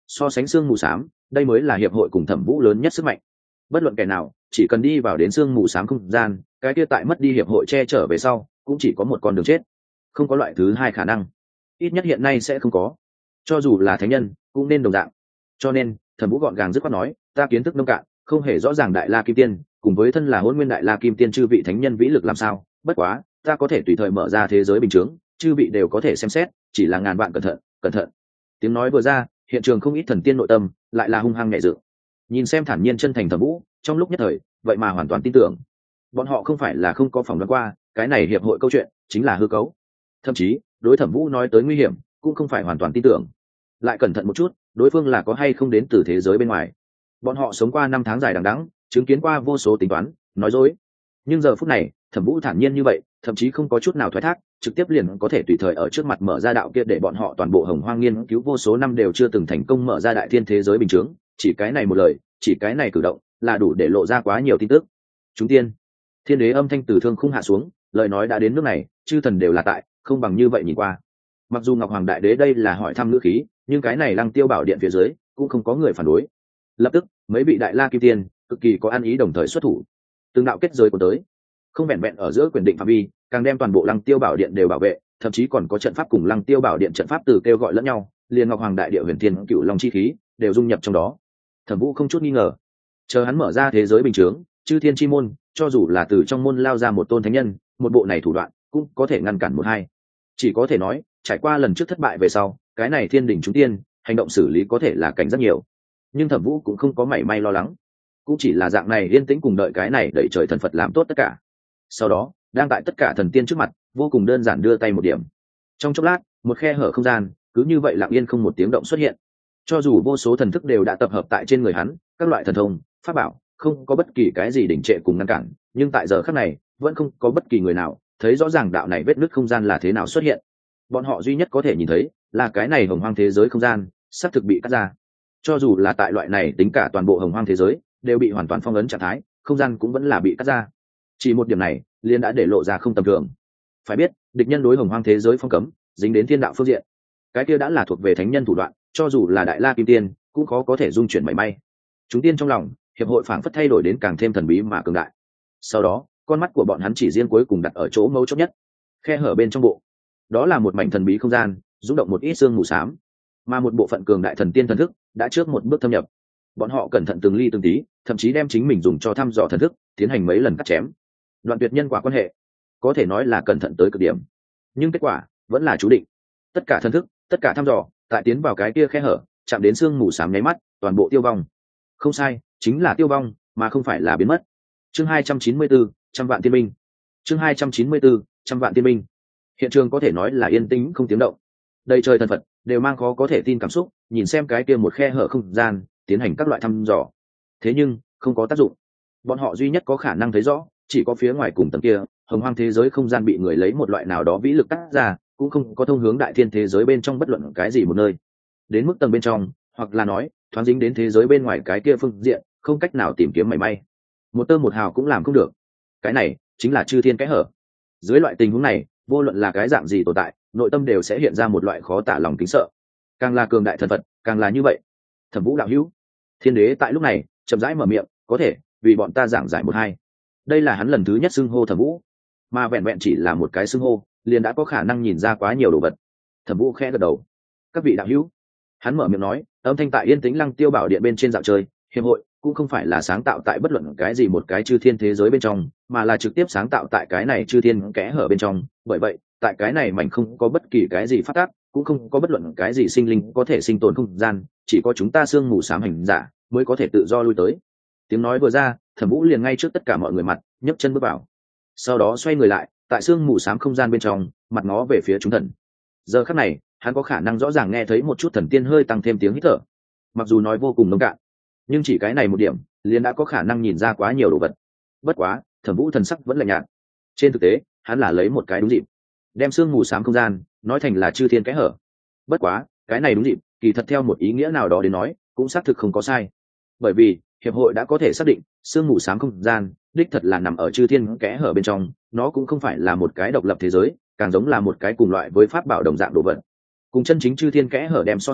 so sánh sương mù xám, đây mới là hiệp hội cùng Thẩm Vũ lớn nhất sức mạnh. Bất luận kẻ nào chỉ cần đi vào đến sương mù xám không gian, cái kia tại mất đi hiệp hội che chở về sau cũng chỉ có một con đường chết, không có loại thứ hai khả năng, ít nhất hiện nay sẽ không có. Cho dù là thánh nhân cũng nên đồng dạng. Cho nên Thẩm Vũ gọn gàng dứt khoát nói, ta kiến thức nông cạn, không hề rõ ràng Đại La Kim Tiên cùng với thân là Hỗn Nguyên Đại La Kim Tiên chư vị thánh nhân vĩ lực làm sao, bất quá ta có thể tùy thời mở ra thế giới bình chướng, chư vị đều có thể xem xét, chỉ là ngàn vạn cẩn thận, cẩn thận. Tiếng nói vừa ra, hiện trường không ít thần tiên nội tâm lại là hung hăng nhẹ dự. Nhìn xem thản nhiên chân thành Thẩm Vũ, trong lúc nhất thời vậy mà hoàn toàn tin tưởng. Bọn họ không phải là không có phỏng đoán qua, cái này hiệp hội câu chuyện chính là hư cấu. Thậm chí đối Thẩm Vũ nói tới nguy hiểm cũng không phải hoàn toàn tin tưởng. Lại cẩn thận một chút, đối phương là có hay không đến từ thế giới bên ngoài. Bọn họ sống qua 5 tháng dài đằng đẵng, chứng kiến qua vô số tính toán nói dối, nhưng giờ phút này Thẩm Vũ thản nhiên như vậy, thậm chí không có chút nào thoái thác, trực tiếp liền có thể tùy thời ở trước mặt mở ra đạo kia để bọn họ toàn bộ Hồng Hoang nghiên cứu vô số năm đều chưa từng thành công mở ra đại thiên thế giới bình chướng. Chỉ cái này một lời, chỉ cái này cử động là đủ để lộ ra quá nhiều tin tức. Chúng tiên, thiên đế âm thanh từ thương khung hạ xuống, lời nói đã đến nước này, chư thần đều là tại, không bằng như vậy nhìn qua. Mặc dù Ngọc Hoàng Đại Đế đây là hỏi thăm ngữ khí, nhưng cái này Lăng Tiêu Bảo Điện phía dưới cũng không có người phản đối. Lập tức mấy vị Đại La Kim Tiên cực kỳ có ăn ý đồng thời xuất thủ, từng đạo kết giới của tới, không vẹn vẹn ở giữa quyền định phạm vi, càng đem toàn bộ Lăng Tiêu Bảo Điện đều bảo vệ, thậm chí còn có trận pháp cùng Lăng Tiêu Bảo Điện trận pháp từ kêu gọi lẫn nhau, liền Ngọc Hoàng Đại Địa Huyền Thiên Cựu Long chi khí đều dung nhập trong đó. Thẩm Vũ không chút nghi ngờ, chờ hắn mở ra thế giới bình chướng, chư thiên chi môn, cho dù là từ trong môn lao ra một tôn thánh nhân, một bộ này thủ đoạn cũng có thể ngăn cản một hai. Chỉ có thể nói, trải qua lần trước thất bại về sau, cái này thiên đỉnh chúng tiên hành động xử lý có thể là cảnh rất nhiều, nhưng Thẩm Vũ cũng không có mảy may lo lắng, cũng chỉ là dạng này yên tĩnh cùng đợi cái này đẩy trời thần Phật làm tốt tất cả. Sau đó đang tại tất cả thần tiên trước mặt, vô cùng đơn giản đưa tay một điểm, trong chốc lát một khe hở không gian cứ như vậy lặng yên không một tiếng động xuất hiện. Cho dù vô số thần thức đều đã tập hợp tại trên người hắn, các loại thần thông pháp bảo không có bất kỳ cái gì đỉnh trệ cùng ngăn cản, nhưng tại giờ khắc này vẫn không có bất kỳ người nào thấy rõ ràng đạo này vết nứt không gian là thế nào xuất hiện. Bọn họ duy nhất có thể nhìn thấy là cái này Hồng Hoang thế giới không gian sắp thực bị cắt ra. Cho dù là tại loại này tính cả toàn bộ Hồng Hoang thế giới đều bị hoàn toàn phong ấn trạng thái, không gian cũng vẫn là bị cắt ra. Chỉ một điểm này liền đã để lộ ra không tầm thường. Phải biết địch nhân đối Hồng Hoang thế giới phong cấm dính đến thiên đạo phương diện, cái kia đã là thuộc về thánh nhân thủ đoạn, cho dù là Đại La Kim Tiên cũng khó có thể dung chuyển mảy may. Chúng tiên trong lòng hiệp hội phảng phất thay đổi đến càng thêm thần bí mà cường đại. Sau đó con mắt của bọn hắn chỉ riêng cuối cùng đặt ở chỗ mấu chốt nhất, khe hở bên trong bộ, đó là một mảnh thần bí không gian, rung động một ít sương mù xám, mà một bộ phận cường đại thần tiên thần thức đã trước một bước thâm nhập. Bọn họ cẩn thận từng ly từng tí, thậm chí đem chính mình dùng cho thăm dò thần thức tiến hành mấy lần cắt chém, đoạn tuyệt nhân quả quan hệ, có thể nói là cẩn thận tới cực điểm. Nhưng kết quả vẫn là chú định, tất cả thần thức, tất cả thăm dò tại tiến vào cái kia khe hở, chạm đến sương mù xám nháy mắt toàn bộ tiêu vong. Không sai, chính là tiêu vong mà không phải là biến mất. Chương 294, trăm vạn tiên binh. Chương 294, trăm vạn tiên binh. Hiện trường có thể nói là yên tĩnh không tiếng động, đầy trời thần Phật đều mang khó có thể tin cảm xúc, nhìn xem cái kia một khe hở không gian tiến hành các loại thăm dò. Thế nhưng không có tác dụng, bọn họ duy nhất có khả năng thấy rõ chỉ có phía ngoài cùng tầng kia Hồng Hoang thế giới không gian bị người lấy một loại nào đó vĩ lực cắt ra, cũng không có thông hướng đại thiên thế giới bên trong bất luận cái gì một nơi. Đến mức tầng bên trong, hoặc là nói thoáng dính đến thế giới bên ngoài cái kia phương diện, không cách nào tìm kiếm mảy may, một tơ một hào cũng làm không được. Cái này chính là chư thiên kẽ hở. Dưới loại tình huống này, vô luận là cái dạng gì tồn tại, nội tâm đều sẽ hiện ra một loại khó tả lòng kính sợ. Càng là cường đại thần Phật càng là như vậy. Thẩm Vũ đạo hữu, thiên đế tại lúc này chậm rãi mở miệng, có thể vì bọn ta giảng giải một hai. Đây là hắn lần thứ nhất xưng hô Thẩm Vũ, mà vẹn vẹn chỉ là một cái xưng hô liền đã có khả năng nhìn ra quá nhiều đồ vật. Thẩm Vũ khẽ gật đầu, các vị đạo hữu, hắn mở miệng nói, âm thanh tại yên tĩnh Lăng Tiêu Bảo Điện bên trên dạo chơi, hiệp hội cũng không phải là sáng tạo tại bất luận cái gì một cái chư thiên thế giới bên trong, mà là trực tiếp sáng tạo tại cái này chư thiên kẽ hở bên trong. Bởi vậy tại cái này mảnh không có bất kỳ cái gì phát tác, cũng không có bất luận cái gì sinh linh có thể sinh tồn không gian, chỉ có chúng ta sương mù xám hành giả mới có thể tự do lui tới. Tiếng nói vừa ra, Thẩm Vũ liền ngay trước tất cả mọi người mặt nhấc chân bước vào, sau đó xoay người lại tại sương mù xám không gian bên trong, mặt ngó về phía chúng thần. Giờ khắc này hắn có khả năng rõ ràng nghe thấy một chút thần tiên hơi tăng thêm tiếng hít thở, mặc dù nói vô cùng nông cạn, nhưng chỉ cái này một điểm liền đã có khả năng nhìn ra quá nhiều đồ vật. Bất quá Thẩm Vũ thần sắc vẫn lạnh nhạt. Trên thực tế hắn là lấy một cái đúng dịp đem sương mù xám không gian nói thành là chư thiên kẽ hở. Bất quá cái này đúng dịp kỳ thật theo một ý nghĩa nào đó đến nói cũng xác thực không có sai, bởi vì hiệp hội đã có thể xác định sương mù xám không gian đích thật là nằm ở chư thiên kẽ hở bên trong, nó cũng không phải là một cái độc lập thế giới, càng giống là một cái cùng loại với pháp bảo đồng dạng đồ vật. Cùng chân chính chư thiên kẽ hở đem so sánh,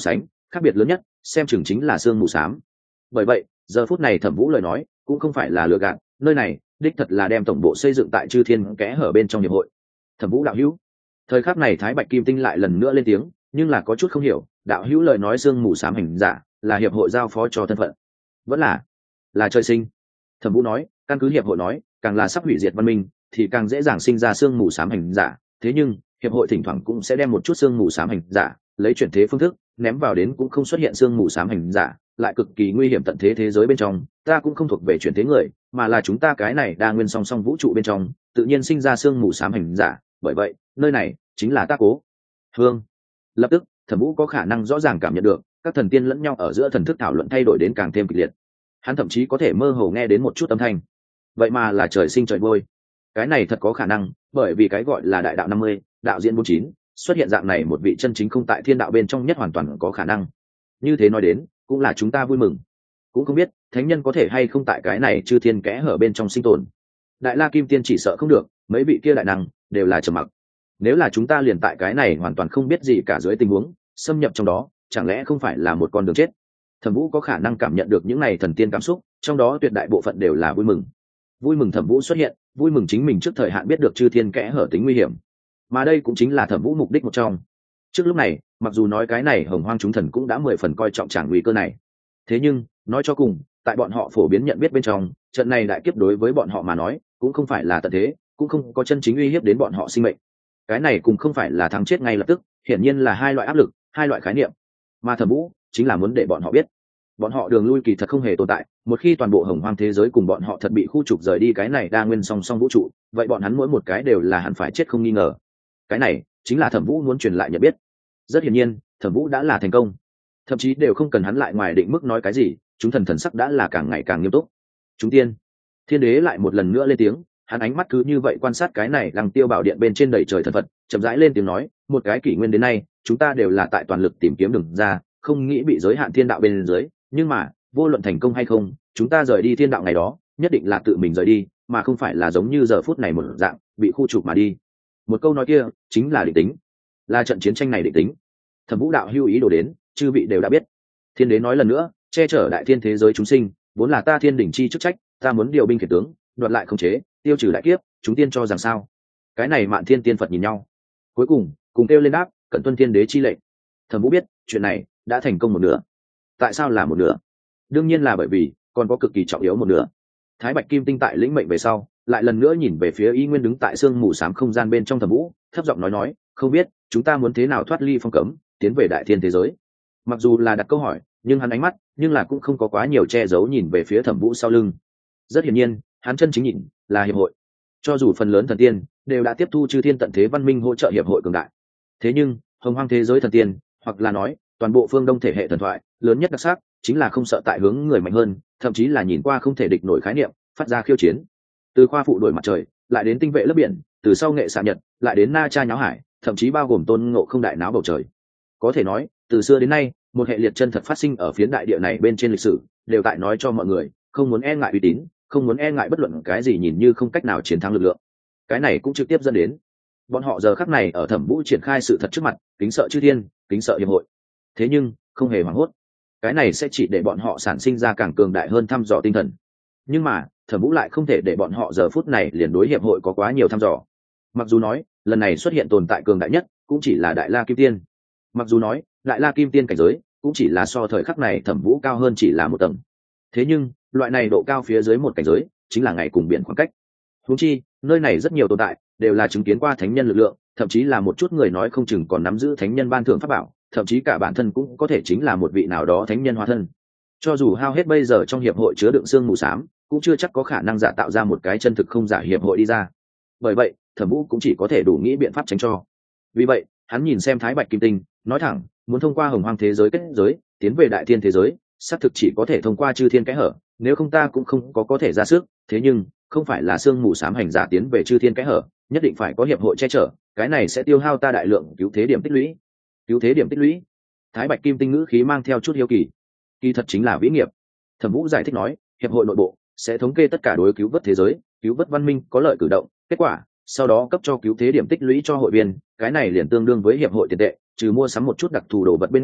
khác biệt lớn nhất xem chừng chính là sương mù xám. Bởi vậy giờ phút này Thẩm Vũ lời nói cũng không phải là lừa gạt, nơi này đích thật là đem tổng bộ xây dựng tại chư thiên kẽ hở bên trong hiệp hội. Thẩm Vũ đạo hữu. Thời khắc này Thái Bạch Kim Tinh lại lần nữa lên tiếng, nhưng là có chút không hiểu, đạo hữu lời nói sương mù xám hành giả là hiệp hội giao phó cho thân phận, vẫn là trời sinh. Thẩm Vũ nói, căn cứ hiệp hội nói, càng là sắp hủy diệt văn minh thì càng dễ dàng sinh ra sương mù xám hành giả, thế nhưng hiệp hội thỉnh thoảng cũng sẽ đem một chút sương mù xám hành giả lấy chuyển thế phương thức ném vào đến cũng không xuất hiện sương mù xám hành giả, lại cực kỳ nguy hiểm tận thế thế giới bên trong. Ta cũng không thuộc về chuyển thế người, mà là chúng ta cái này đa nguyên song song vũ trụ bên trong tự nhiên sinh ra sương mù xám hành giả, bởi vậy nơi này chính là ta Cố Hương. Lập tức Thẩm Vũ có khả năng rõ ràng cảm nhận được các thần tiên lẫn nhau ở giữa thần thức thảo luận thay đổi đến càng thêm kịch liệt. Hắn thậm chí có thể mơ hồ nghe đến một chút âm thanh, vậy mà là trời sinh trời vôi. Cái này thật có khả năng, bởi vì cái gọi là đại đạo 50, đạo diễn 49, xuất hiện dạng này một vị chân chính không tại thiên đạo bên trong nhất hoàn toàn có khả năng. Như thế nói đến cũng là chúng ta vui mừng. Cũng không biết thánh nhân có thể hay không tại cái này chư thiên kẽ hở bên trong sinh tồn. Đại La Kim Tiên chỉ sợ không được, mấy vị kia đại năng đều là trầm mặc. Nếu là chúng ta liền tại cái này hoàn toàn không biết gì cả dưới tình huống xâm nhập trong đó, chẳng lẽ không phải là một con đường chết? Thẩm Vũ có khả năng cảm nhận được những này thần tiên cảm xúc, trong đó tuyệt đại bộ phận đều là vui mừng. Vui mừng Thẩm Vũ xuất hiện, vui mừng chính mình trước thời hạn biết được chư thiên kẽ hở tính nguy hiểm, mà đây cũng chính là Thẩm Vũ mục đích một trong. Trước lúc này mặc dù nói cái này Hồng Hoang chúng thần cũng đã 10 phần coi trọng tràng nguy cơ này, thế nhưng nói cho cùng tại bọn họ phổ biến nhận biết bên trong, trận này đại kiếp đối với bọn họ mà nói cũng không phải là tận thế, cũng không có chân chính uy hiếp đến bọn họ sinh mệnh. Cái này cũng không phải là thắng chết ngay lập tức, hiển nhiên là hai loại áp lực, hai loại khái niệm, mà Thẩm Vũ chính là muốn để bọn họ biết bọn họ đường lui kỳ thật không hề tồn tại. Một khi toàn bộ Hồng Hoang thế giới cùng bọn họ thật bị khu trục rời đi cái này đa nguyên song song vũ trụ, vậy bọn hắn mỗi một cái đều là hẳn phải chết không nghi ngờ. Cái này chính là Thẩm Vũ muốn truyền lại nhận biết. Rất hiển nhiên Thẩm Vũ đã là thành công, thậm chí đều không cần hắn lại ngoài định mức nói cái gì, chúng thần thần sắc đã là càng ngày càng nghiêm túc. Chúng tiên, Thiên Đế lại một lần nữa lên tiếng, hắn ánh mắt cứ như vậy quan sát cái này Lăng Tiêu Bảo Điện bên trên đầy trời thần vật, chậm rãi lên tiếng nói, một cái kỷ nguyên đến nay chúng ta đều là tại toàn lực tìm kiếm đường ra, không nghĩ bị giới hạn thiên đạo bên dưới, nhưng mà vô luận thành công hay không, chúng ta rời đi thiên đạo ngày đó nhất định là tự mình rời đi, mà không phải là giống như giờ phút này một dạng bị khu trục mà đi. Một câu nói kia chính là định tính, là trận chiến tranh này định tính. Thẩm Vũ đạo hưu ý đồ đến, chư vị đều đã biết. Thiên Đế nói lần nữa, che chở đại thiên thế giới chúng sinh vốn là ta Thiên Đình chi chức trách, ta muốn điều binh khiển tướng, đoạt lại khống chế, tiêu trừ đại kiếp, chúng tiên cho rằng sao? Cái này Mạn Thiên tiên Phật nhìn nhau, cuối cùng kêu lên đáp, cận tuân Thiên Đế chi lệnh. Thẩm Vũ biết chuyện này đã thành công một nửa. Tại sao là một nửa? Đương nhiên là bởi vì còn có cực kỳ trọng yếu một nửa. Thái Bạch Kim Tinh tại lĩnh mệnh về sau lại lần nữa nhìn về phía Y Nguyên đứng tại sương mù xám không gian bên trong Thẩm Vũ, thấp giọng nói, không biết chúng ta muốn thế nào thoát ly phong cấm, tiến về đại thiên thế giới. Mặc dù là đặt câu hỏi, nhưng hắn ánh mắt nhưng là cũng không có quá nhiều che giấu nhìn về phía Thẩm Vũ sau lưng. Rất hiển nhiên hắn chân chính nhìn là hiệp hội. Cho dù phần lớn thần tiên đều đã tiếp thu chư thiên tận thế văn minh hỗ trợ hiệp hội cường đại, thế nhưng Hồng Hoang thế giới thần tiên, hoặc là nói toàn bộ phương Đông thể hệ thần thoại lớn nhất đặc sắc chính là không sợ tại hướng người mạnh hơn, thậm chí là nhìn qua không thể địch nổi khái niệm phát ra khiêu chiến. Từ khoa phụ đổi mặt trời lại đến tinh vệ lớp biển, từ sau nghệ xạ nhật lại đến na cha nháo hải, thậm chí bao gồm Tôn Ngộ Không đại náo bầu trời. Có thể nói từ xưa đến nay một hệ liệt chân thật phát sinh ở phiến đại địa này bên trên lịch sử, đều tại nói cho mọi người không muốn e ngại uy tín, không muốn e ngại bất luận cái gì nhìn như không cách nào chiến thắng lực lượng. Cái này cũng trực tiếp dẫn đến bọn họ giờ khắc này ở Thẩm Vũ triển khai sự thật trước mặt, kính sợ chư thiên, kính sợ hiệp hội. Thế nhưng không hề hoảng hốt, cái này sẽ chỉ để bọn họ sản sinh ra càng cường đại hơn thăm dò tinh thần. Nhưng mà Thẩm Vũ lại không thể để bọn họ giờ phút này liền đối hiệp hội có quá nhiều thăm dò. Mặc dù nói lần này xuất hiện tồn tại cường đại nhất cũng chỉ là Đại La Kim Tiên, mặc dù nói Đại La Kim Tiên cảnh giới cũng chỉ là so thời khắc này Thẩm Vũ cao hơn chỉ là một tầng, thế nhưng loại này độ cao phía dưới một cảnh giới chính là ngày cùng biển khoảng cách. Huống chi nơi này rất nhiều tồn tại đều là chứng kiến qua thánh nhân lực lượng, thậm chí là một chút người nói không chừng còn nắm giữ thánh nhân ban thưởng pháp bảo, thậm chí cả bản thân cũng có thể chính là một vị nào đó thánh nhân hóa thân. Cho dù hao hết bây giờ trong hiệp hội chứa đựng xương mù xám, cũng chưa chắc có khả năng giả tạo ra một cái chân thực không giả hiệp hội đi ra. Bởi vậy Thẩm Vũ cũng chỉ có thể đủ nghĩ biện pháp tránh cho. Vì vậy hắn nhìn xem Thái Bạch Kim Tinh, nói thẳng, muốn thông qua Hồng Hoang thế giới kết giới tiến về đại thiên thế giới, xác thực chỉ có thể thông qua chư thiên kẽ hở, nếu không ta cũng không có thể ra sức. Thế nhưng không phải là xương mù xám hành giả tiến về chư thiên kẽ hở, nhất định phải có hiệp hội che chở, cái này sẽ tiêu hao ta đại lượng cứu thế điểm tích lũy. Cứu thế điểm tích lũy? Thái Bạch Kim Tinh ngữ khí mang theo chút hiếu kỳ. Kỳ thật chính là vĩ nghiệp. Thẩm Vũ giải thích nói, hiệp hội nội bộ sẽ thống kê tất cả đối cứu vớt thế giới, cứu vớt văn minh có lợi cử động, kết quả sau đó cấp cho cứu thế điểm tích lũy cho hội viên, cái này liền tương đương với hiệp hội tiền tệ, trừ mua sắm một chút đặc thù đồ vật bên ngoài,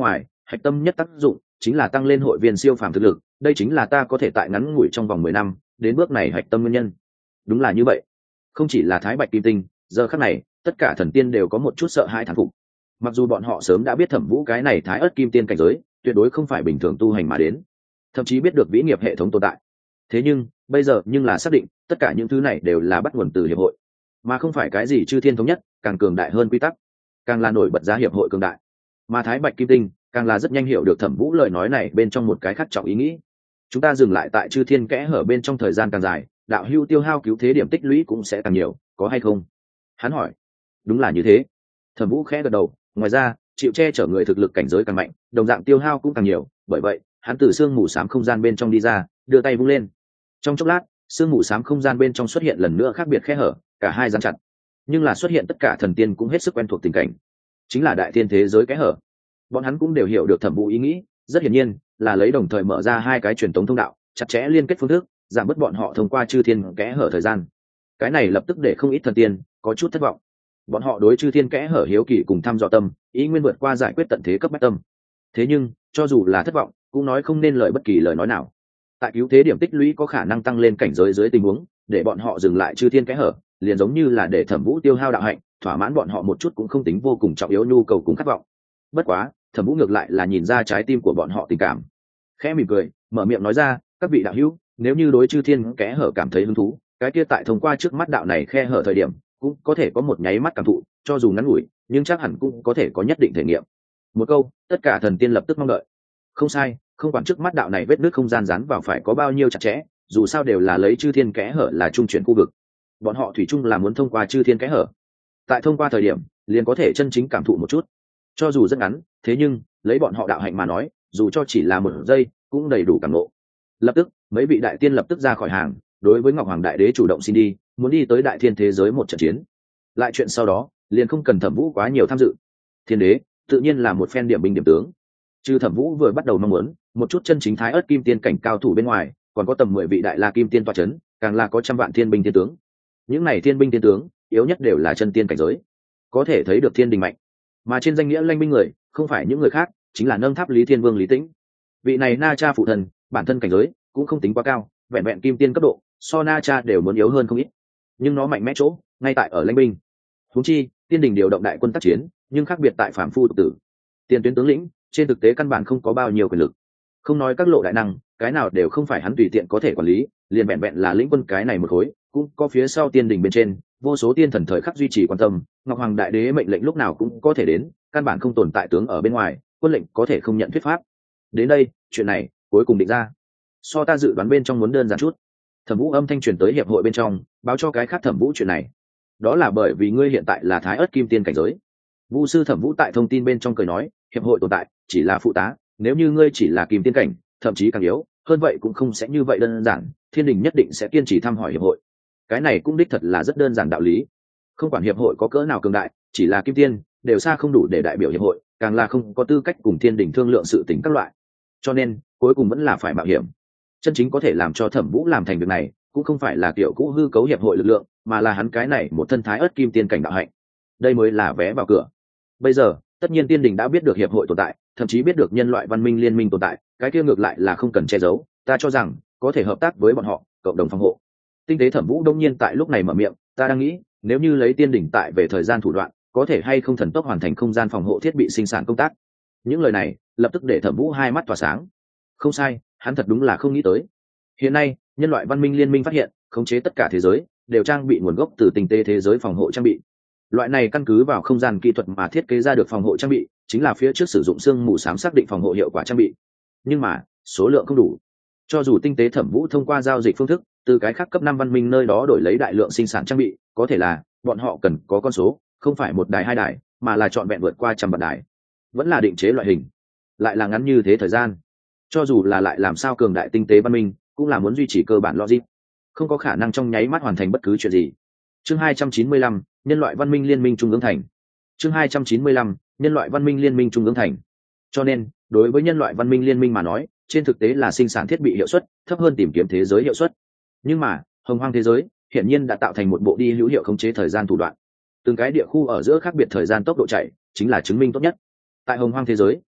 Hạch tâm nhất tác dụng chính là tăng lên hội viên siêu phàm thực lực, đây chính là ta có thể tại ngắn ngủi trong vòng 10 năm đến bước này hạch tâm nguyên nhân. Đúng là như vậy. Không chỉ là Thái Bạch Kim Tinh, giờ khắc này tất cả thần tiên đều có một chút sợ hãi thán phục. Mặc dù bọn họ sớm đã biết Thẩm Vũ cái này Thái Ức Kim Tiên cảnh giới tuyệt đối không phải bình thường tu hành mà đến, thậm chí biết được vĩ nghiệp hệ thống tồn tại. Thế nhưng bây giờ nhưng là xác định tất cả những thứ này đều là bắt nguồn từ hiệp hội, mà không phải cái gì chư thiên thống nhất càng cường đại hơn quy tắc, càng là nổi bật ra hiệp hội cường đại. Mà Thái Bạch Kim Tinh càng là rất nhanh hiểu được Thẩm Vũ lời nói này bên trong một cái khác trọng ý nghĩ. Chúng ta dừng lại tại chư thiên kẽ hở bên trong thời gian càng dài, đạo hưu tiêu hao cứu thế điểm tích lũy cũng sẽ càng nhiều, có hay không? Hắn hỏi. Đúng là như thế. Thẩm Vũ khẽ gật đầu. Ngoài ra chịu che chở người thực lực cảnh giới càng mạnh, đồng dạng tiêu hao cũng càng nhiều, bởi vậy hắn từ sương mù xám không gian bên trong đi ra, đưa tay vung lên. Trong chốc lát sương mù xám không gian bên trong xuất hiện lần nữa khác biệt kẽ hở, cả hai dán chặt, nhưng là xuất hiện tất cả thần tiên cũng hết sức quen thuộc tình cảnh, chính là đại thiên thế giới kẽ hở. Bọn hắn cũng đều hiểu được Thẩm Vũ ý nghĩ, rất hiển nhiên là lấy đồng thời mở ra hai cái truyền tống thông đạo, chặt chẽ liên kết phương thức, giảm bớt bọn họ thông qua chư thiên kẽ hở thời gian. Cái này lập tức để không ít thần tiên có chút thất vọng. Bọn họ đối chư thiên kẽ hở hiếu kỳ cùng thăm dò tâm, ý nguyên vượt qua giải quyết tận thế cấp bách tâm. Thế nhưng cho dù là thất vọng cũng nói không nên lời bất kỳ lời nói nào. Tại cứu thế điểm tích lũy có khả năng tăng lên cảnh giới dưới tình huống, để bọn họ dừng lại chư thiên kẽ hở liền giống như là để Thẩm Vũ tiêu hao đạo hạnh, thỏa mãn bọn họ một chút cũng không tính vô cùng trọng yếu nhu cầu cùng khát vọng. Bất quá Thẩm Vũ ngược lại là nhìn ra trái tim của bọn họ tình cảm, khẽ mỉm cười mở miệng nói ra, các vị đạo hữu, nếu như đối chư thiên kẽ hở cảm thấy hứng thú, cái kia tại thông qua trước mắt đạo này khe hở thời điểm cũng có thể có một nháy mắt cảm thụ, cho dù ngắn ngủi nhưng chắc hẳn cũng có thể có nhất định thể nghiệm. Một câu, tất cả thần tiên lập tức mong đợi. Không sai, không quản trước mắt đạo này vết nước không gian dán vào phải có bao nhiêu chặt chẽ, dù sao đều là lấy chư thiên kẽ hở là trung chuyển khu vực, bọn họ thủy chung là muốn thông qua chư thiên kẽ hở. Tại thông qua thời điểm liền có thể chân chính cảm thụ một chút, cho dù rất ngắn, thế nhưng lấy bọn họ đạo hạnh mà nói, dù cho chỉ là một giây cũng đầy đủ cảm ngộ. Lập tức mấy vị đại tiên lập tức ra khỏi hàng, đối với Ngọc Hoàng Đại Đế chủ động xin đi, muốn đi tới đại thiên thế giới một trận chiến. Lại chuyện sau đó liền không cần Thẩm Vũ quá nhiều tham dự. Thiên đế tự nhiên là một phen điểm binh điểm tướng. Trừ Thẩm Vũ vừa bắt đầu mong muốn một chút chân chính Thái Ức Kim Tiên cảnh cao thủ bên ngoài, còn có tầm 10 vị đại la kim tiên tọa chấn, càng là có trăm vạn thiên binh thiên tướng. Những này thiên binh thiên tướng yếu nhất đều là chân tiên cảnh giới, có thể thấy được thiên đình mạnh. Mà trên danh nghĩa lãnh binh người không phải những người khác, chính là Nâng Tháp Lý Thiên Vương Lý Tĩnh. Vị này Na Cha phụ thần, bản thân cảnh giới cũng không tính quá cao, vẹn vẹn kim tiên cấp độ, so Na Cha đều muốn yếu hơn không ít. Nhưng nó mạnh mẽ chỗ ngay tại ở lãnh binh. Huống chi tiên đình điều động đại quân tác chiến, nhưng khác biệt tại phàm phu tục tử. Tiền tuyến tướng lĩnh trên thực tế căn bản không có bao nhiêu quyền lực, không nói các lộ đại năng, cái nào đều không phải hắn tùy tiện có thể quản lý, liền vẹn vẹn là lĩnh quân cái này một khối, cũng có phía sau tiên đình bên trên vô số tiên thần thời khắc duy trì quan tâm. Ngọc Hoàng Đại Đế mệnh lệnh lúc nào cũng có thể đến, căn bản không tồn tại tướng ở bên ngoài, quân lệnh có thể không nhận thuyết pháp. Đến đây chuyện này cuối cùng định ra, so ta dự đoán bên trong muốn đơn giản chút. Thẩm Vũ âm thanh truyền tới hiệp hội bên trong, báo cho cái khác Thẩm Vũ chuyện này. Đó là bởi vì ngươi hiện tại là Thái Ức Kim Tiên cảnh giới. Vu sư Thẩm Vũ tại thông tin bên trong cười nói, hiệp hội tồn tại chỉ là phụ tá, nếu như ngươi chỉ là Kim Tiên cảnh, thậm chí càng yếu hơn vậy cũng không sẽ như vậy đơn giản, thiên đình nhất định sẽ kiên trì thăm hỏi hiệp hội. Cái này cũng đích thật là rất đơn giản đạo lý. Không quản hiệp hội có cỡ nào cường đại, chỉ là Kim Tiên đều xa không đủ để đại biểu hiệp hội, càng là không có tư cách cùng thiên đình thương lượng sự tình các loại. Cho nên cuối cùng vẫn là phải mạo hiểm. Chân chính có thể làm cho Thẩm Vũ làm thành việc này cũng không phải là kiểu cũ hư cấu hiệp hội lực lượng, mà là hắn cái này một thân Thái Ức Kim Tiên cảnh đạo hạnh. Đây mới là vé vào cửa. Bây giờ tất nhiên tiên đình đã biết được hiệp hội tồn tại, thậm chí biết được nhân loại văn minh liên minh tồn tại, cái kia ngược lại là không cần che giấu, ta cho rằng có thể hợp tác với bọn họ, cộng đồng phòng hộ. Tinh tế Thẩm Vũ đông nhiên tại lúc này mở miệng, ta đang nghĩ, nếu như lấy tiên đỉnh tại về thời gian thủ đoạn, có thể hay không thần tốc hoàn thành không gian phòng hộ thiết bị sinh sản công tác. Những lời này lập tức để Thẩm Vũ hai mắt tỏa sáng. Không sai, hắn thật đúng là không nghĩ tới. Hiện nay nhân loại văn minh liên minh phát hiện, khống chế tất cả thế giới đều trang bị nguồn gốc từ tinh tế thế giới phòng hộ trang bị. Loại này căn cứ vào không gian kỹ thuật mà thiết kế ra được phòng hộ trang bị, chính là phía trước sử dụng xương mù xám xác định phòng hộ hiệu quả trang bị. Nhưng mà số lượng không đủ. Cho dù tinh tế Thẩm Vũ thông qua giao dịch phương thức từ cái khác cấp 5 văn minh nơi đó đổi lấy đại lượng sinh sản trang bị, có thể là bọn họ cần có con số không phải một đài hai đài, mà là trọn vẹn vượt qua trăm vạn đài. Vẫn là định chế loại hình, lại là ngắn như thế thời gian. Cho dù là lại làm sao cường đại tinh tế văn minh, cũng là muốn duy trì cơ bản logic, không có khả năng trong nháy mắt hoàn thành bất cứ chuyện gì. Chương 295, nhân loại văn minh liên minh trung ương thành. Chương 295, nhân loại văn minh liên minh trung ương thành. Cho nên đối với nhân loại văn minh liên minh mà nói, trên thực tế là sinh sản thiết bị hiệu suất thấp hơn tìm kiếm thế giới hiệu suất. Nhưng mà hồng hoang thế giới hiển nhiên đã tạo thành một bộ đi hữu hiệu khống chế thời gian thủ đoạn. Từng cái địa khu ở giữa khác biệt thời gian tốc độ chạy chính là chứng minh tốt nhất. Tại hồng hoang thế giới,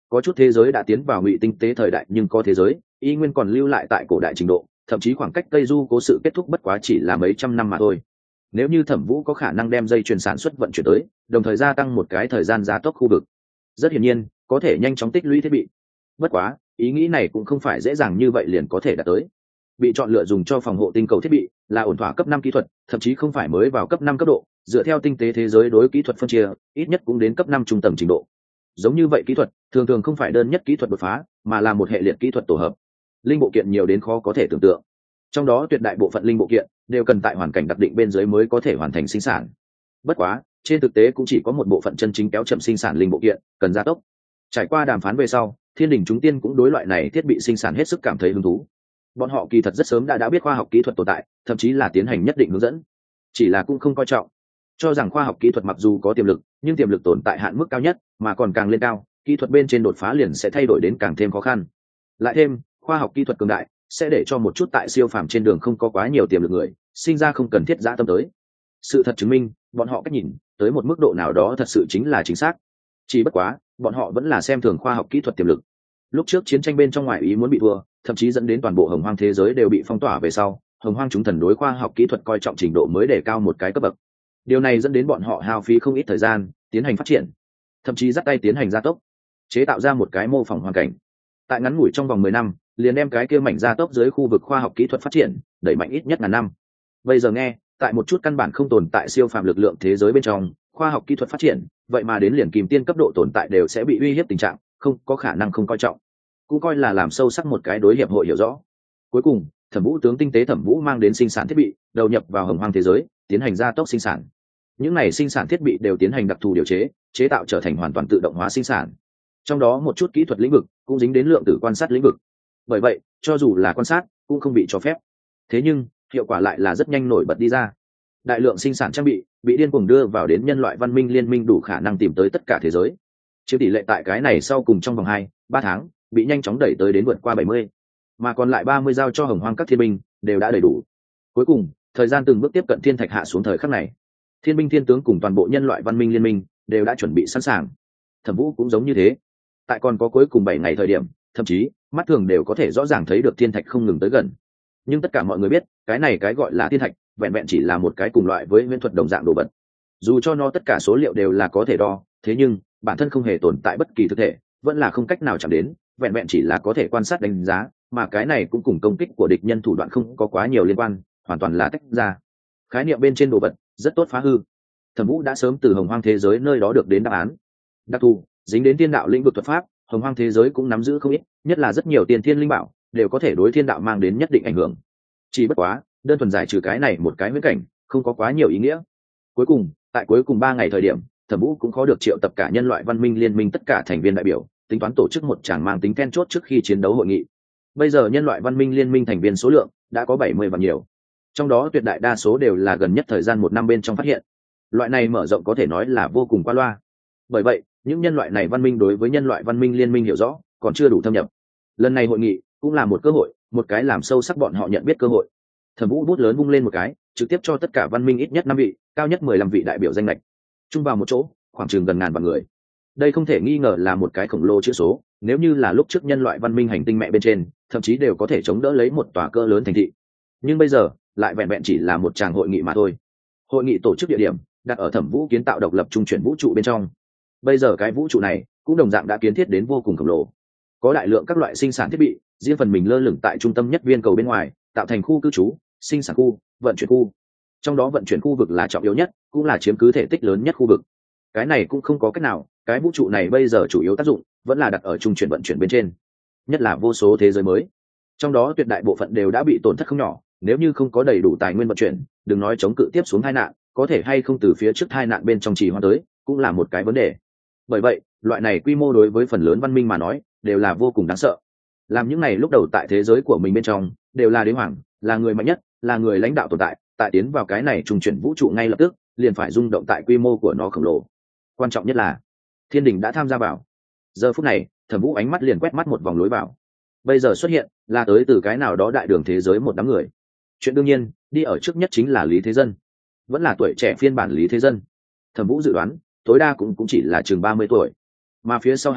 có chút thế giới đã tiến vào ngụy tinh tế thời đại, nhưng có thế giới y nguyên còn lưu lại tại cổ đại trình độ, thậm chí khoảng cách Tây Du cố sự kết thúc bất quá chỉ là mấy trăm năm mà thôi. Nếu như Thẩm Vũ có khả năng đem dây chuyền sản xuất vận chuyển tới, đồng thời gia tăng một cái thời gian gia tốc khu vực, rất hiển nhiên có thể nhanh chóng tích lũy thiết bị. Bất quá ý nghĩ này cũng không phải dễ dàng như vậy liền có thể đạt tới. Bị chọn lựa dùng cho phòng hộ tinh cầu thiết bị là ổn thỏa cấp 5 kỹ thuật, thậm chí không phải mới vào cấp 5 cấp độ, dựa theo tinh tế thế giới đối kỹ thuật phân chia, ít nhất cũng đến cấp 5 trung tầng trình độ. Giống như vậy kỹ thuật thường thường không phải đơn nhất kỹ thuật đột phá, mà là một hệ liệt kỹ thuật tổ hợp. Linh bộ kiện nhiều đến khó có thể tưởng tượng. Trong đó tuyệt đại bộ phận linh bộ kiện đều cần tại hoàn cảnh đặc định bên dưới mới có thể hoàn thành sinh sản. Bất quá trên thực tế cũng chỉ có một bộ phận chân chính kéo chậm sinh sản linh bộ kiện cần gia tốc. Trải qua đàm phán về sau, Thiên Đình chúng tiên cũng đối loại này thiết bị sinh sản hết sức cảm thấy hứng thú. Bọn họ kỳ thật rất sớm đã biết khoa học kỹ thuật tồn tại, thậm chí là tiến hành nhất định hướng dẫn, chỉ là cũng không coi trọng, cho rằng khoa học kỹ thuật mặc dù có tiềm lực, nhưng tiềm lực tồn tại hạn mức cao nhất, mà còn càng lên cao, kỹ thuật bên trên đột phá liền sẽ thay đổi đến càng thêm khó khăn. Lại thêm khoa học kỹ thuật cường đại sẽ để cho một chút tại siêu phàm trên đường không có quá nhiều tiềm lực người sinh ra không cần thiết dã tâm tới. Sự thật chứng minh bọn họ cách nhìn tới một mức độ nào đó thật sự chính là chính xác, chỉ bất quá bọn họ vẫn là xem thường khoa học kỹ thuật tiềm lực. Lúc trước chiến tranh bên trong ngoại ý muốn bị thua, thậm chí dẫn đến toàn bộ Hồng Hoang thế giới đều bị phong tỏa về sau, Hồng Hoang chúng thần đối khoa học kỹ thuật coi trọng trình độ mới để cao một cái cấp bậc. Điều này dẫn đến bọn họ hao phí không ít thời gian tiến hành phát triển, thậm chí dắt tay tiến hành gia tốc, chế tạo ra một cái mô phỏng hoàn cảnh. Tại ngắn ngủi trong vòng 10 năm, liền đem cái kia mảnh gia tốc dưới khu vực khoa học kỹ thuật phát triển đẩy mạnh ít nhất ngàn năm. Bây giờ nghe, tại một chút căn bản không tồn tại siêu phàm lực lượng thế giới bên trong, khoa học kỹ thuật phát triển, vậy mà đến liền kim tiên cấp độ tồn tại đều sẽ bị uy hiếp tình trạng, không có khả năng không coi trọng. Cũng coi là làm sâu sắc một cái đối hiệp hội hiểu rõ. Cuối cùng Thẩm Vũ tướng tinh tế Thẩm Vũ mang đến sinh sản thiết bị đầu nhập vào Hồng Hoang thế giới, tiến hành gia tốc sinh sản. Những này sinh sản thiết bị đều tiến hành đặc thù điều chế, chế tạo trở thành hoàn toàn tự động hóa sinh sản. Trong đó một chút kỹ thuật lĩnh vực cũng dính đến lượng tử quan sát lĩnh vực. Bởi vậy cho dù là quan sát cũng không bị cho phép. Thế nhưng hiệu quả lại là rất nhanh nổi bật đi ra. Đại lượng sinh sản trang bị bị điên cuồng đưa vào đến nhân loại văn minh liên minh đủ khả năng tìm tới tất cả thế giới. Chiếm tỷ lệ tại cái này sau cùng trong vòng 2-3 tháng bị nhanh chóng đẩy tới đến vượt qua 70, mà còn lại 30 giao cho Hồng Hoang các thiên binh đều đã đầy đủ. Cuối cùng thời gian từng bước tiếp cận thiên thạch hạ xuống thời khắc này, thiên binh thiên tướng cùng toàn bộ nhân loại văn minh liên minh đều đã chuẩn bị sẵn sàng. Thẩm Vũ cũng giống như thế. Tại còn có cuối cùng 7 ngày thời điểm, thậm chí mắt thường đều có thể rõ ràng thấy được thiên thạch không ngừng tới gần. Nhưng tất cả mọi người biết, cái này cái gọi là thiên thạch vẹn vẹn chỉ là một cái cùng loại với huyễn thuật đồng dạng đồ vật. Dù cho nó tất cả số liệu đều là có thể đo, thế nhưng bản thân không hề tồn tại bất kỳ thực thể, vẫn là không cách nào chạm đến, vẹn vẹn chỉ là có thể quan sát đánh giá, mà cái này cũng cùng công kích của địch nhân thủ đoạn không có quá nhiều liên quan, hoàn toàn là tách ra. Khái niệm bên trên đồ vật rất tốt phá hư. Thẩm Vũ đã sớm từ Hồng Hoang thế giới nơi đó được đến đáp án. Đặc thù dính đến thiên đạo lĩnh vực thuật pháp, Hồng Hoang thế giới cũng nắm giữ không ít, nhất là rất nhiều tiền thiên linh bảo đều có thể đối thiên đạo mang đến nhất định ảnh hưởng. Chỉ bất quá đơn thuần giải trừ cái này một cái huyễn cảnh không có quá nhiều ý nghĩa. Cuối cùng tại cuối cùng 3 ngày thời điểm, Thẩm Vũ cũng khó được triệu tập cả nhân loại văn minh liên minh tất cả thành viên đại biểu, tính toán tổ chức một tràng mang tính then chốt trước khi chiến đấu hội nghị. Bây giờ nhân loại văn minh liên minh thành viên số lượng đã có 70 và nhiều, trong đó tuyệt đại đa số đều là gần nhất thời gian 1 năm bên trong phát hiện. Loại này mở rộng có thể nói là vô cùng qua loa. Bởi vậy những nhân loại này văn minh đối với nhân loại văn minh liên minh hiểu rõ còn chưa đủ thâm nhập. Lần này hội nghị cũng là một cơ hội, một cái làm sâu sắc bọn họ nhận biết cơ hội. Thẩm Vũ bút lớn vung lên một cái, trực tiếp cho tất cả văn minh ít nhất 5 vị, cao nhất 15 vị đại biểu danh lệch chung vào một chỗ, khoảng chừng gần ngàn vạn người. Đây không thể nghi ngờ là một cái khổng lồ chữ số, nếu như là lúc trước nhân loại văn minh hành tinh mẹ bên trên, thậm chí đều có thể chống đỡ lấy một tòa cỡ lớn thành thị. Nhưng bây giờ lại vẹn vẹn chỉ là một tràng hội nghị mà thôi. Hội nghị tổ chức địa điểm đặt ở Thẩm Vũ kiến tạo độc lập trung chuyển vũ trụ bên trong. Bây giờ cái vũ trụ này cũng đồng dạng đã kiến thiết đến vô cùng khổng lồ, có đại lượng các loại sinh sản thiết bị riêng phần mình lơ lửng tại trung tâm nhất viên cầu bên ngoài, tạo thành khu cư trú, sinh sản khu, vận chuyển khu. Trong đó vận chuyển khu vực là trọng yếu nhất, cũng là chiếm cứ thể tích lớn nhất khu vực. Cái này cũng không có cách nào, cái vũ trụ này bây giờ chủ yếu tác dụng vẫn là đặt ở trung chuyển vận chuyển bên trên, nhất là vô số thế giới mới, trong đó tuyệt đại bộ phận đều đã bị tổn thất không nhỏ. Nếu như không có đầy đủ tài nguyên vận chuyển, đừng nói chống cự tiếp xuống tai nạn, có thể hay không từ phía trước tai nạn bên trong trì hoãn tới cũng là một cái vấn đề. Bởi vậy loại này quy mô đối với phần lớn văn minh mà nói đều là vô cùng đáng sợ. Làm những này lúc đầu tại thế giới của mình bên trong đều là đế hoàng, là người mạnh nhất, là người lãnh đạo tồn tại, tại tiến vào cái này trung chuyển vũ trụ ngay lập tức liền phải rung động tại quy mô của nó khổng lồ. Quan trọng nhất là thiên đình đã tham gia vào. Giờ phút này Thẩm Vũ ánh mắt liền quét mắt một vòng lối vào. Bây giờ xuất hiện là tới từ cái nào đó đại đường thế giới một đám người. Chuyện đương nhiên đi ở trước nhất chính là Lý Thế Dân, vẫn là tuổi trẻ phiên bản Lý Thế Dân. Thẩm Vũ dự đoán tối đa cũng chỉ là chừng 30 tuổi, mà phía sau hắn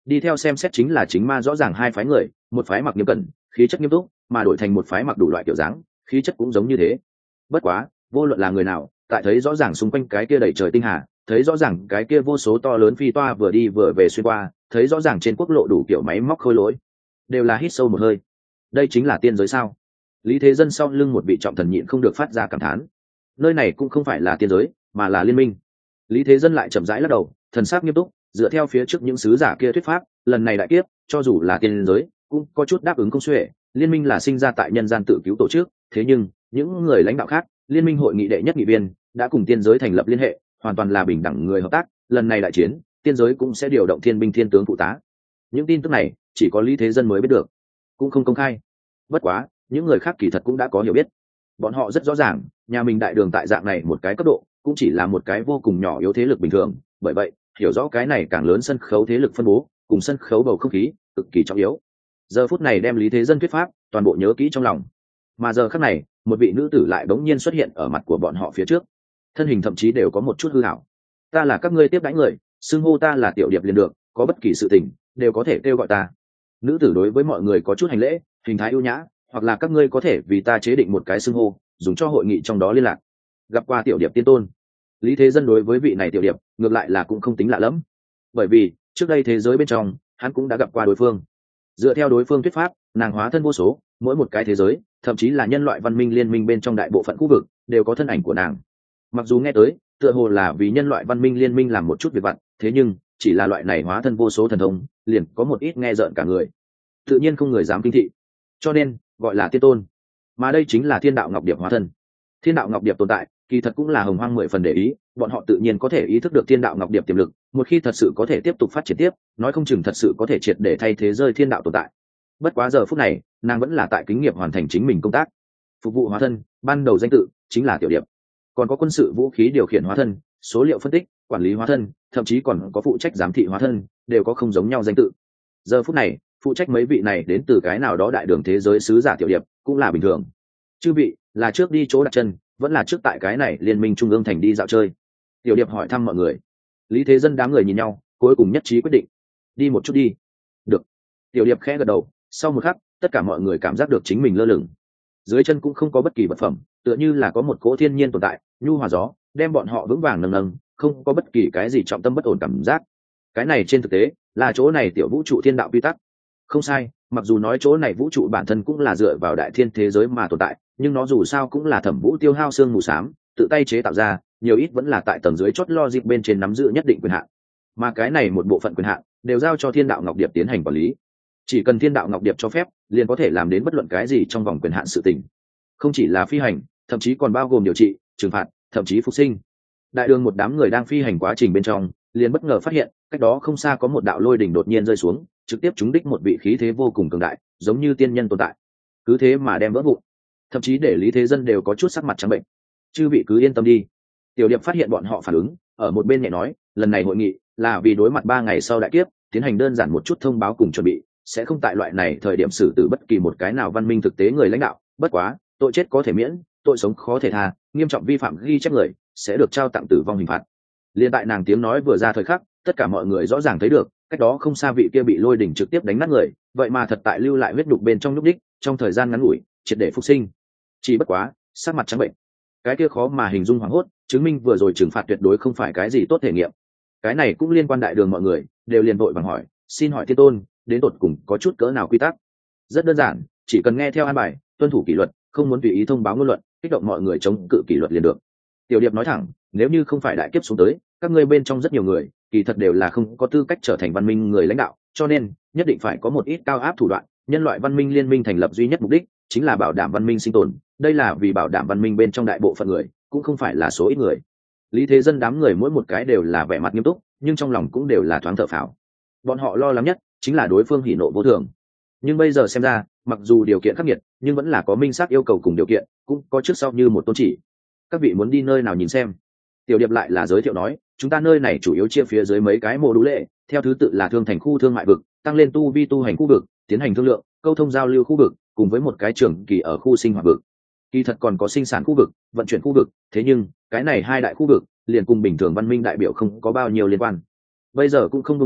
đi theo xem xét chính là chính ma rõ ràng hai phái người, một phái mặc nghiêm cẩn khí chất nghiêm túc, mà đổi thành một phái mặc đủ loại kiểu dáng khí chất cũng giống như thế. Bất quá vô luận là người nào, tại thấy rõ ràng xung quanh cái kia đầy trời tinh hà, thấy rõ ràng cái kia vô số to lớn phi toa vừa đi vừa về xuyên qua, thấy rõ ràng trên quốc lộ đủ kiểu máy móc khôi lỗi, đều là hít sâu một hơi. Đây chính là tiên giới sao? Lý Thế Dân sau lưng một vị trọng thần nhịn không được phát ra cảm thán. Nơi này cũng không phải là tiên giới, mà là liên minh. Lý Thế Dân lại chậm rãi lắc đầu, thần sắc nghiêm túc, dựa theo phía trước những sứ giả kia thuyết pháp, lần này đại kiếp, cho dù là tiên giới, cũng có chút đáp ứng không xuể. Liên minh là sinh ra tại nhân gian tự cứu tổ chức, thế nhưng những người lãnh đạo khác, liên minh hội nghị đệ nhất nghị viên, đã cùng tiên giới thành lập liên hệ, hoàn toàn là bình đẳng người hợp tác. Lần này đại chiến, tiên giới cũng sẽ điều động thiên binh thiên tướng phụ tá. Những tin tức này chỉ có Lý Thế Dân mới biết được, cũng không công khai. Bất quá những người khác kỳ thật cũng đã có hiểu biết. Bọn họ rất rõ ràng nhà mình đại đường tại dạng này một cái cấp độ cũng chỉ là một cái vô cùng nhỏ yếu thế lực bình thường, bởi vậy hiểu rõ cái này càng lớn sân khấu thế lực phân bố cùng sân khấu bầu không khí cực kỳ trọng yếu. Giờ phút này đem Lý Thế Dân thuyết pháp toàn bộ nhớ kỹ trong lòng. Mà giờ khắc này một vị nữ tử lại bỗng nhiên xuất hiện ở mặt của bọn họ phía trước, thân hình thậm chí đều có một chút hư hảo. Ta là các ngươi tiếp đãi người, xưng hô ta là tiểu điệp liền được, có bất kỳ sự tình đều có thể kêu gọi ta. Nữ tử đối với mọi người có chút hành lễ, hình thái ưu nhã, hoặc là các ngươi có thể vì ta chế định một cái xưng hô dùng cho hội nghị trong đó liên lạc. Gặp qua tiểu điệp tiên tôn. Lý Thế Dân đối với vị này tiểu điệp ngược lại là cũng không tính lạ lẫm, bởi vì trước đây thế giới bên trong hắn cũng đã gặp qua đối phương. Dựa theo đối phương thuyết pháp, nàng hóa thân vô số, mỗi một cái thế giới, thậm chí là nhân loại văn minh liên minh bên trong đại bộ phận khu vực đều có thân ảnh của nàng. Mặc dù nghe tới tựa hồ là vì nhân loại văn minh liên minh làm một chút việc vặt, thế nhưng chỉ là loại này hóa thân vô số thần thông liền có một ít nghe rợn cả người, tự nhiên không người dám kinh thị, cho nên gọi là tiên tôn. Mà đây chính là Thiên Đạo Ngọc Điệp hóa thân. Thiên Đạo Ngọc Điệp tồn tại kỳ thật cũng là hồng hoang 10 phần để ý, bọn họ tự nhiên có thể ý thức được Thiên Đạo Ngọc Điệp tiềm lực, một khi thật sự có thể tiếp tục phát triển tiếp, nói không chừng thật sự có thể triệt để thay thế rơi thiên đạo tồn tại. Bất quá giờ phút này nàng vẫn là tại kính nghiệp hoàn thành chính mình công tác, phục vụ hóa thân ban đầu danh tự chính là tiểu điệp, còn có quân sự vũ khí điều khiển hóa thân, số liệu phân tích quản lý hóa thân, thậm chí còn có phụ trách giám thị hóa thân, đều có không giống nhau danh tự. Giờ phút này phụ trách mấy vị này đến từ cái nào đó đại đường thế giới sứ giả tiểu điệp cũng là bình thường. Chư vị là trước đi chỗ đặt chân, vẫn là trước tại cái này liên minh trung ương thành đi dạo chơi? Tiểu điệp hỏi thăm mọi người. Lý Thế Dân đám người nhìn nhau, cuối cùng nhất trí quyết định đi một chút đi. Được. Tiểu điệp khẽ gật đầu. Sau một khắc tất cả mọi người cảm giác được chính mình lơ lửng, dưới chân cũng không có bất kỳ vật phẩm, tựa như là có một cỗ thiên nhiên tồn tại nhu hòa gió đem bọn họ vững vàng nâng nâng, không có bất kỳ cái gì trọng tâm bất ổn cảm giác. Cái này trên thực tế là chỗ này tiểu vũ trụ thiên đạo quy tắc. Không sai, mặc dù nói chỗ này vũ trụ bản thân cũng là dựa vào đại thiên thế giới mà tồn tại, nhưng nó dù sao cũng là Thẩm Vũ tiêu hao xương mù xám tự tay chế tạo ra, nhiều ít vẫn là tại tầng dưới chót logic bên trên nắm giữ nhất định quyền hạn. Mà cái này một bộ phận quyền hạn đều giao cho Thiên Đạo Ngọc Điệp tiến hành quản lý. Chỉ cần Thiên Đạo Ngọc Điệp cho phép, liền có thể làm đến bất luận cái gì trong vòng quyền hạn sự tình. Không chỉ là phi hành, thậm chí còn bao gồm điều trị, trừng phạt, thậm chí phục sinh. Đại đường một đám người đang phi hành quá trình bên trong, liền bất ngờ phát hiện, cách đó không xa có một đạo lôi đỉnh đột nhiên rơi xuống, trực tiếp trúng đích một vị khí thế vô cùng cường đại, giống như tiên nhân tồn tại. Cứ thế mà đem vỡ vụn, thậm chí để Lý Thế Dân đều có chút sắc mặt trắng bệnh. Chư vị cứ yên tâm đi. Tiểu điệp phát hiện bọn họ phản ứng, ở một bên nhẹ nói, lần này hội nghị là vì đối mặt 3 ngày sau đại kiếp, tiến hành đơn giản một chút thông báo cùng chuẩn bị, sẽ không tại loại này thời điểm xử tử bất kỳ một cái nào văn minh thực tế người lãnh đạo. Bất quá tội chết có thể miễn, tội sống khó thể tha, nghiêm trọng vi phạm ghi chép người sẽ được trao tặng tử vong hình phạt. Liên tại nàng tiếng nói vừa ra thời khắc, tất cả mọi người rõ ràng thấy được, cách đó không xa vị kia bị lôi đỉnh trực tiếp đánh nát người, vậy mà thật tại lưu lại huyết đục bên trong nhúc đích, trong thời gian ngắn ngủi triệt để phục sinh. Chỉ bất quá sắc mặt trắng bệnh, cái kia khó mà hình dung hoảng hốt, chứng minh vừa rồi trừng phạt tuyệt đối không phải cái gì tốt thể nghiệm. Cái này cũng liên quan đại đường, mọi người đều liền vội vàng hỏi, xin hỏi thiên tôn, đến tột cùng có chút cỡ nào quy tắc? Rất đơn giản, chỉ cần nghe theo an bài, tuân thủ kỷ luật, không muốn tùy ý thông báo ngôn luận, kích động mọi người chống cự kỷ luật liền được. Tiểu điệp nói thẳng, nếu như không phải đại kiếp xuống tới, các ngươi bên trong rất nhiều người kỳ thật đều là không có tư cách trở thành văn minh người lãnh đạo, cho nên nhất định phải có một ít cao áp thủ đoạn. Nhân loại văn minh liên minh thành lập duy nhất mục đích chính là bảo đảm văn minh sinh tồn, đây là vì bảo đảm văn minh bên trong đại bộ phận người, cũng không phải là số ít người. Lý Thế Dân đám người mỗi một cái đều là vẻ mặt nghiêm túc, nhưng trong lòng cũng đều là thoáng thở phào. Bọn họ lo lắng nhất chính là đối phương hỉ nộ vô thường, nhưng bây giờ xem ra, mặc dù điều kiện khắc nghiệt, nhưng vẫn là có minh xác yêu cầu cùng điều kiện, cũng có trước sau như một tôn chỉ. Các vị muốn đi nơi nào nhìn xem? Tiểu điệp lại là giới thiệu nói, chúng ta nơi này chủ yếu chia phía dưới mấy cái mô đũ lệ, theo thứ tự là thương thành khu thương mại vực, tăng lên tu vi tu hành khu vực, tiến hành thương lượng câu thông giao lưu khu vực, cùng với một cái trường kỳ ở khu sinh hoạt vực. Kỳ thật còn có sinh sản khu vực, vận chuyển khu vực, thế nhưng cái này hai đại khu vực liền cùng bình thường văn minh đại biểu không có bao nhiêu liên quan. Bây giờ cũng không đông ra,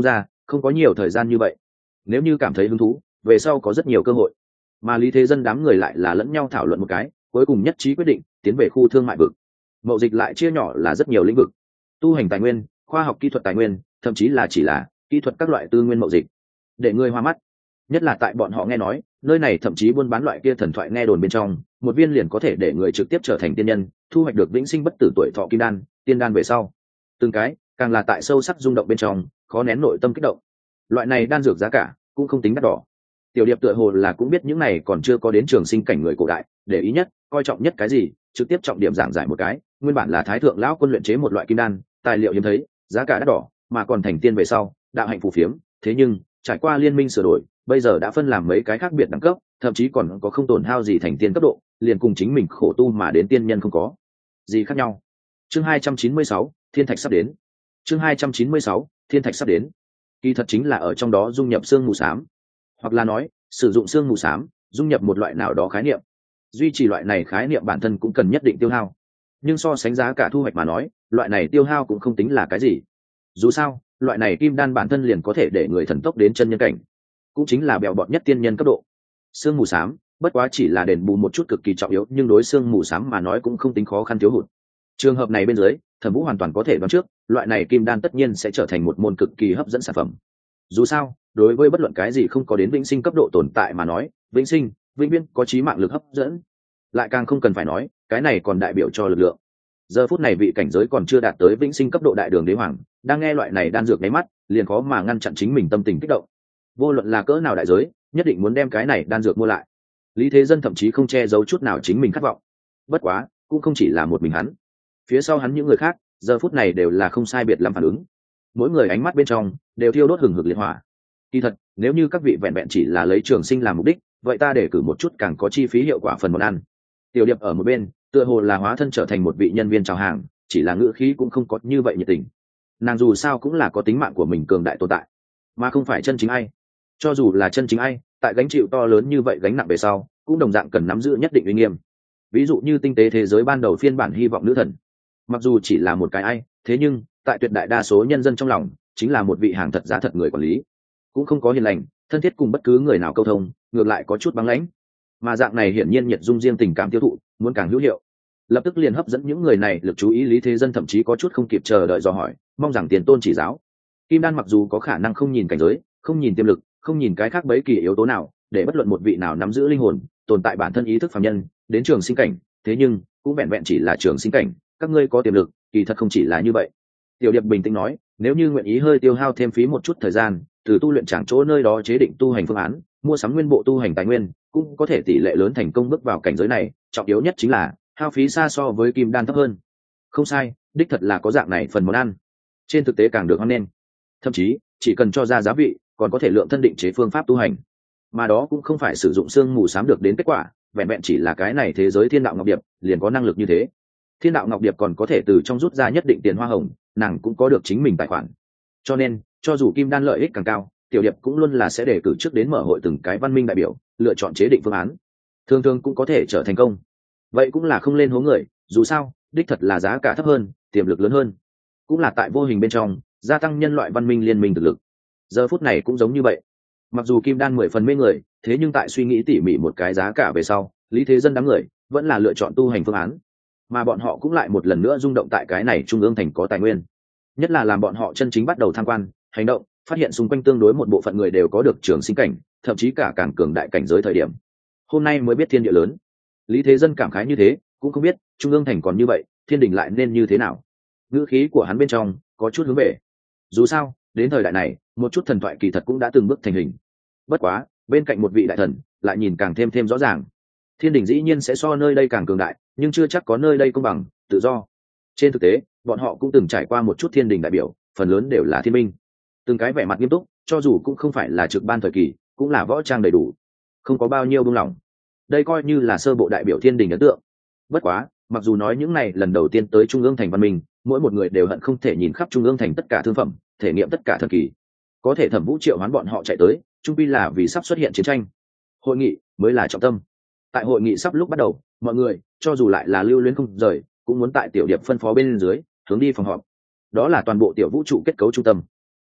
không có nhiều thời gian như vậy. Nếu như cảm thấy hứng thú, về sau có rất nhiều cơ hội. Mà Lý Thế Dân đám người lại là lẫn nhau thảo luận một cái, cuối cùng nhất trí quyết định tiến về khu thương mại vực. Mậu dịch lại chia nhỏ là rất nhiều lĩnh vực: tu hành tài nguyên, khoa học kỹ thuật tài nguyên, thậm chí là chỉ là kỹ thuật các loại tư nguyên mậu dịch. Để người hoa mắt, nhất là tại bọn họ nghe nói nơi này thậm chí buôn bán loại kia thần thoại nghe đồn bên trong, một viên liền có thể để người trực tiếp trở thành tiên nhân, thu hoạch được vĩnh sinh bất tử tuổi thọ kim đan, tiên đan về sau. Từng cái càng là tại sâu sắc rung động bên trong, khó nén nội tâm kích động. Loại này đan dược giá cả cũng không tính đắt đỏ. Tiểu Điệp tựa hồ là cũng biết những này còn chưa có đến trường sinh cảnh người cổ đại để ý nhất, coi trọng nhất cái gì, trực tiếp trọng điểm giảng giải một cái. Nguyên bản là thái thượng lão quân luyện chế một loại kim đan, tài liệu hiếm thấy, giá cả đắt đỏ, mà còn thành tiên về sau đạo hạnh phù phiếm. Thế nhưng trải qua liên minh sửa đổi, bây giờ đã phân làm mấy cái khác biệt đẳng cấp, thậm chí còn có không tổn hao gì thành tiên cấp độ, liền cùng chính mình khổ tu mà đến tiên nhân không có gì khác nhau. Chương 296, thiên thạch sắp đến. Chương 296, thiên thạch sắp đến. Kỳ thật chính là ở trong đó dung nhập xương mù xám, hoặc là nói sử dụng xương mù xám dung nhập một loại nào đó khái niệm. Duy trì loại này khái niệm bản thân cũng cần nhất định tiêu hao, nhưng so sánh giá cả thu hoạch mà nói, loại này tiêu hao cũng không tính là cái gì. Dù sao loại này kim đan bản thân liền có thể để người thần tốc đến chân nhân cảnh, cũng chính là bèo bọt nhất tiên nhân cấp độ. Xương mù xám bất quá chỉ là đền bù một chút cực kỳ trọng yếu, nhưng đối xương mù xám mà nói cũng không tính khó khăn thiếu hụt. Trường hợp này bên dưới, Thẩm Vũ hoàn toàn có thể đoán trước, loại này kim đan tất nhiên sẽ trở thành một môn cực kỳ hấp dẫn sản phẩm. Dù sao đối với bất luận cái gì không có đến vĩnh sinh cấp độ tồn tại mà nói, vĩnh sinh vĩnh viễn có chí mạng lực hấp dẫn. Lại càng không cần phải nói, cái này còn đại biểu cho lực lượng. Giờ phút này vị cảnh giới còn chưa đạt tới vĩnh sinh cấp độ đại đường đế hoàng đang nghe loại này đan dược nháy mắt liền khó mà ngăn chặn chính mình tâm tình kích động. Vô luận là cỡ nào đại giới, nhất định muốn đem cái này đan dược mua lại. Lý Thế Dân thậm chí không che giấu chút nào chính mình khát vọng. Bất quá cũng không chỉ là một mình hắn, phía sau hắn những người khác giờ phút này đều là không sai biệt lắm phản ứng. Mỗi người ánh mắt bên trong đều thiêu đốt hừng hực liệt hỏa. Kỳ thật nếu như các vị vẹn vẹn chỉ là lấy trường sinh làm mục đích, vậy ta để cử một chút càng có chi phí hiệu quả phần món ăn. Tiểu Điệp ở một bên tựa hồ là hóa thân trở thành một vị nhân viên chào hàng, chỉ là ngữ khí cũng không có như vậy nhiệt tình. Nàng dù sao cũng là có tính mạng của mình cường đại tồn tại, mà không phải chân chính ai. Cho dù là chân chính ai, tại gánh chịu to lớn như vậy gánh nặng về sau, cũng đồng dạng cần nắm giữ nhất định uy nghiêm. Ví dụ như tinh tế thế giới ban đầu phiên bản hy vọng nữ thần, mặc dù chỉ là một cái ai, thế nhưng tại tuyệt đại đa số nhân dân trong lòng chính là một vị hàng thật giá thật người quản lý, cũng không có hiền lành thân thiết cùng bất cứ người nào câu thông, ngược lại có chút băng lãnh. Mà dạng này hiển nhiên nhiệt dung riêng tình cảm tiêu thụ muốn càng hữu hiệu, lập tức liền hấp dẫn những người này lực chú ý. Lý Thế Dân thậm chí có chút không kịp chờ đợi dò hỏi, mong rằng tiền tôn chỉ giáo. Kim đan mặc dù có khả năng không nhìn cảnh giới, không nhìn tiềm lực, không nhìn cái khác bấy kỳ yếu tố nào, để bất luận một vị nào nắm giữ linh hồn, tồn tại bản thân ý thức phàm nhân đến trường sinh cảnh, thế nhưng cũng vẹn vẹn chỉ là trường sinh cảnh, các ngươi có tiềm lực, kỳ thật không chỉ là như vậy. Tiểu Điệp bình tĩnh nói, nếu như nguyện ý hơi tiêu hao thêm phí một chút thời gian, từ tu luyện chẳng chỗ nơi đó chế định tu hành phương án, mua sắm nguyên bộ tu hành tài nguyên, cũng có thể tỷ lệ lớn thành công bước vào cảnh giới này. Trọng yếu nhất chính là hao phí xa so với kim đan thấp hơn. Không sai, đích thật là có dạng này phần món ăn, trên thực tế càng được hoan nghênh. Thậm chí chỉ cần cho ra giá vị, còn có thể lượng thân định chế phương pháp tu hành, mà đó cũng không phải sử dụng xương mù xám được đến kết quả, vẹn vẹn chỉ là cái này thế giới thiên đạo ngọc điệp liền có năng lực như thế. Thiên đạo ngọc điệp còn có thể từ trong rút ra nhất định tiền hoa hồng, nàng cũng có được chính mình tài khoản. Cho nên cho dù kim đan lợi ích càng cao, Tiểu Điệp cũng luôn là sẽ đề cử trước đến mở hội từng cái văn minh đại biểu, lựa chọn chế định phương án, thường thường cũng có thể trở thành công. Vậy cũng là không lên hố người, dù sao đích thật là giá cả thấp hơn, tiềm lực lớn hơn, cũng là tại vô hình bên trong gia tăng nhân loại văn minh liên minh thực lực. Giờ phút này cũng giống như vậy, mặc dù kim đan 10 phần mê người, thế nhưng tại suy nghĩ tỉ mỉ một cái giá cả về sau, Lý Thế Dân đám người vẫn là lựa chọn tu hành phương án. Mà bọn họ cũng lại một lần nữa rung động tại cái này trung ương thành có tài nguyên, nhất là làm bọn họ chân chính bắt đầu tham quan hành động, phát hiện xung quanh tương đối một bộ phận người đều có được trường sinh cảnh, thậm chí cả càng cường đại cảnh giới thời điểm. Hôm nay mới biết thiên địa lớn. Lý Thế Dân cảm khái như thế, cũng không biết trung ương thành còn như vậy, thiên đình lại nên như thế nào. Ngữ khí của hắn bên trong có chút hướng về. Dù sao đến thời đại này, một chút thần thoại kỳ thật cũng đã từng bước thành hình. Bất quá bên cạnh một vị đại thần lại nhìn càng thêm rõ ràng. Thiên đình dĩ nhiên sẽ so nơi đây càng cường đại, nhưng chưa chắc có nơi đây công bằng tự do. Trên thực tế bọn họ cũng từng trải qua một chút thiên đình đại biểu, phần lớn đều là thiên minh, từng cái vẻ mặt nghiêm túc, cho dù cũng không phải là trực ban thời kỳ, cũng là võ trang đầy đủ, không có bao nhiêu buông lỏng. Đây coi như là sơ bộ đại biểu thiên đình ấn tượng. Bất quá mặc dù nói những này lần đầu tiên tới trung ương thành văn minh, mỗi một người đều hận không thể nhìn khắp trung ương thành tất cả thương phẩm, thể nghiệm tất cả thần kỳ, có thể Thẩm Vũ triệu hoán bọn họ chạy tới, chung quy là vì sắp xuất hiện chiến tranh. Hội nghị mới là trọng tâm. Tại hội nghị sắp lúc bắt đầu, mọi người cho dù lại là lưu luyến không rời, cũng muốn tại Tiểu Điệp phân phó bên dưới hướng đi phòng họp. Đó là toàn bộ tiểu vũ trụ kết cấu trung tâm.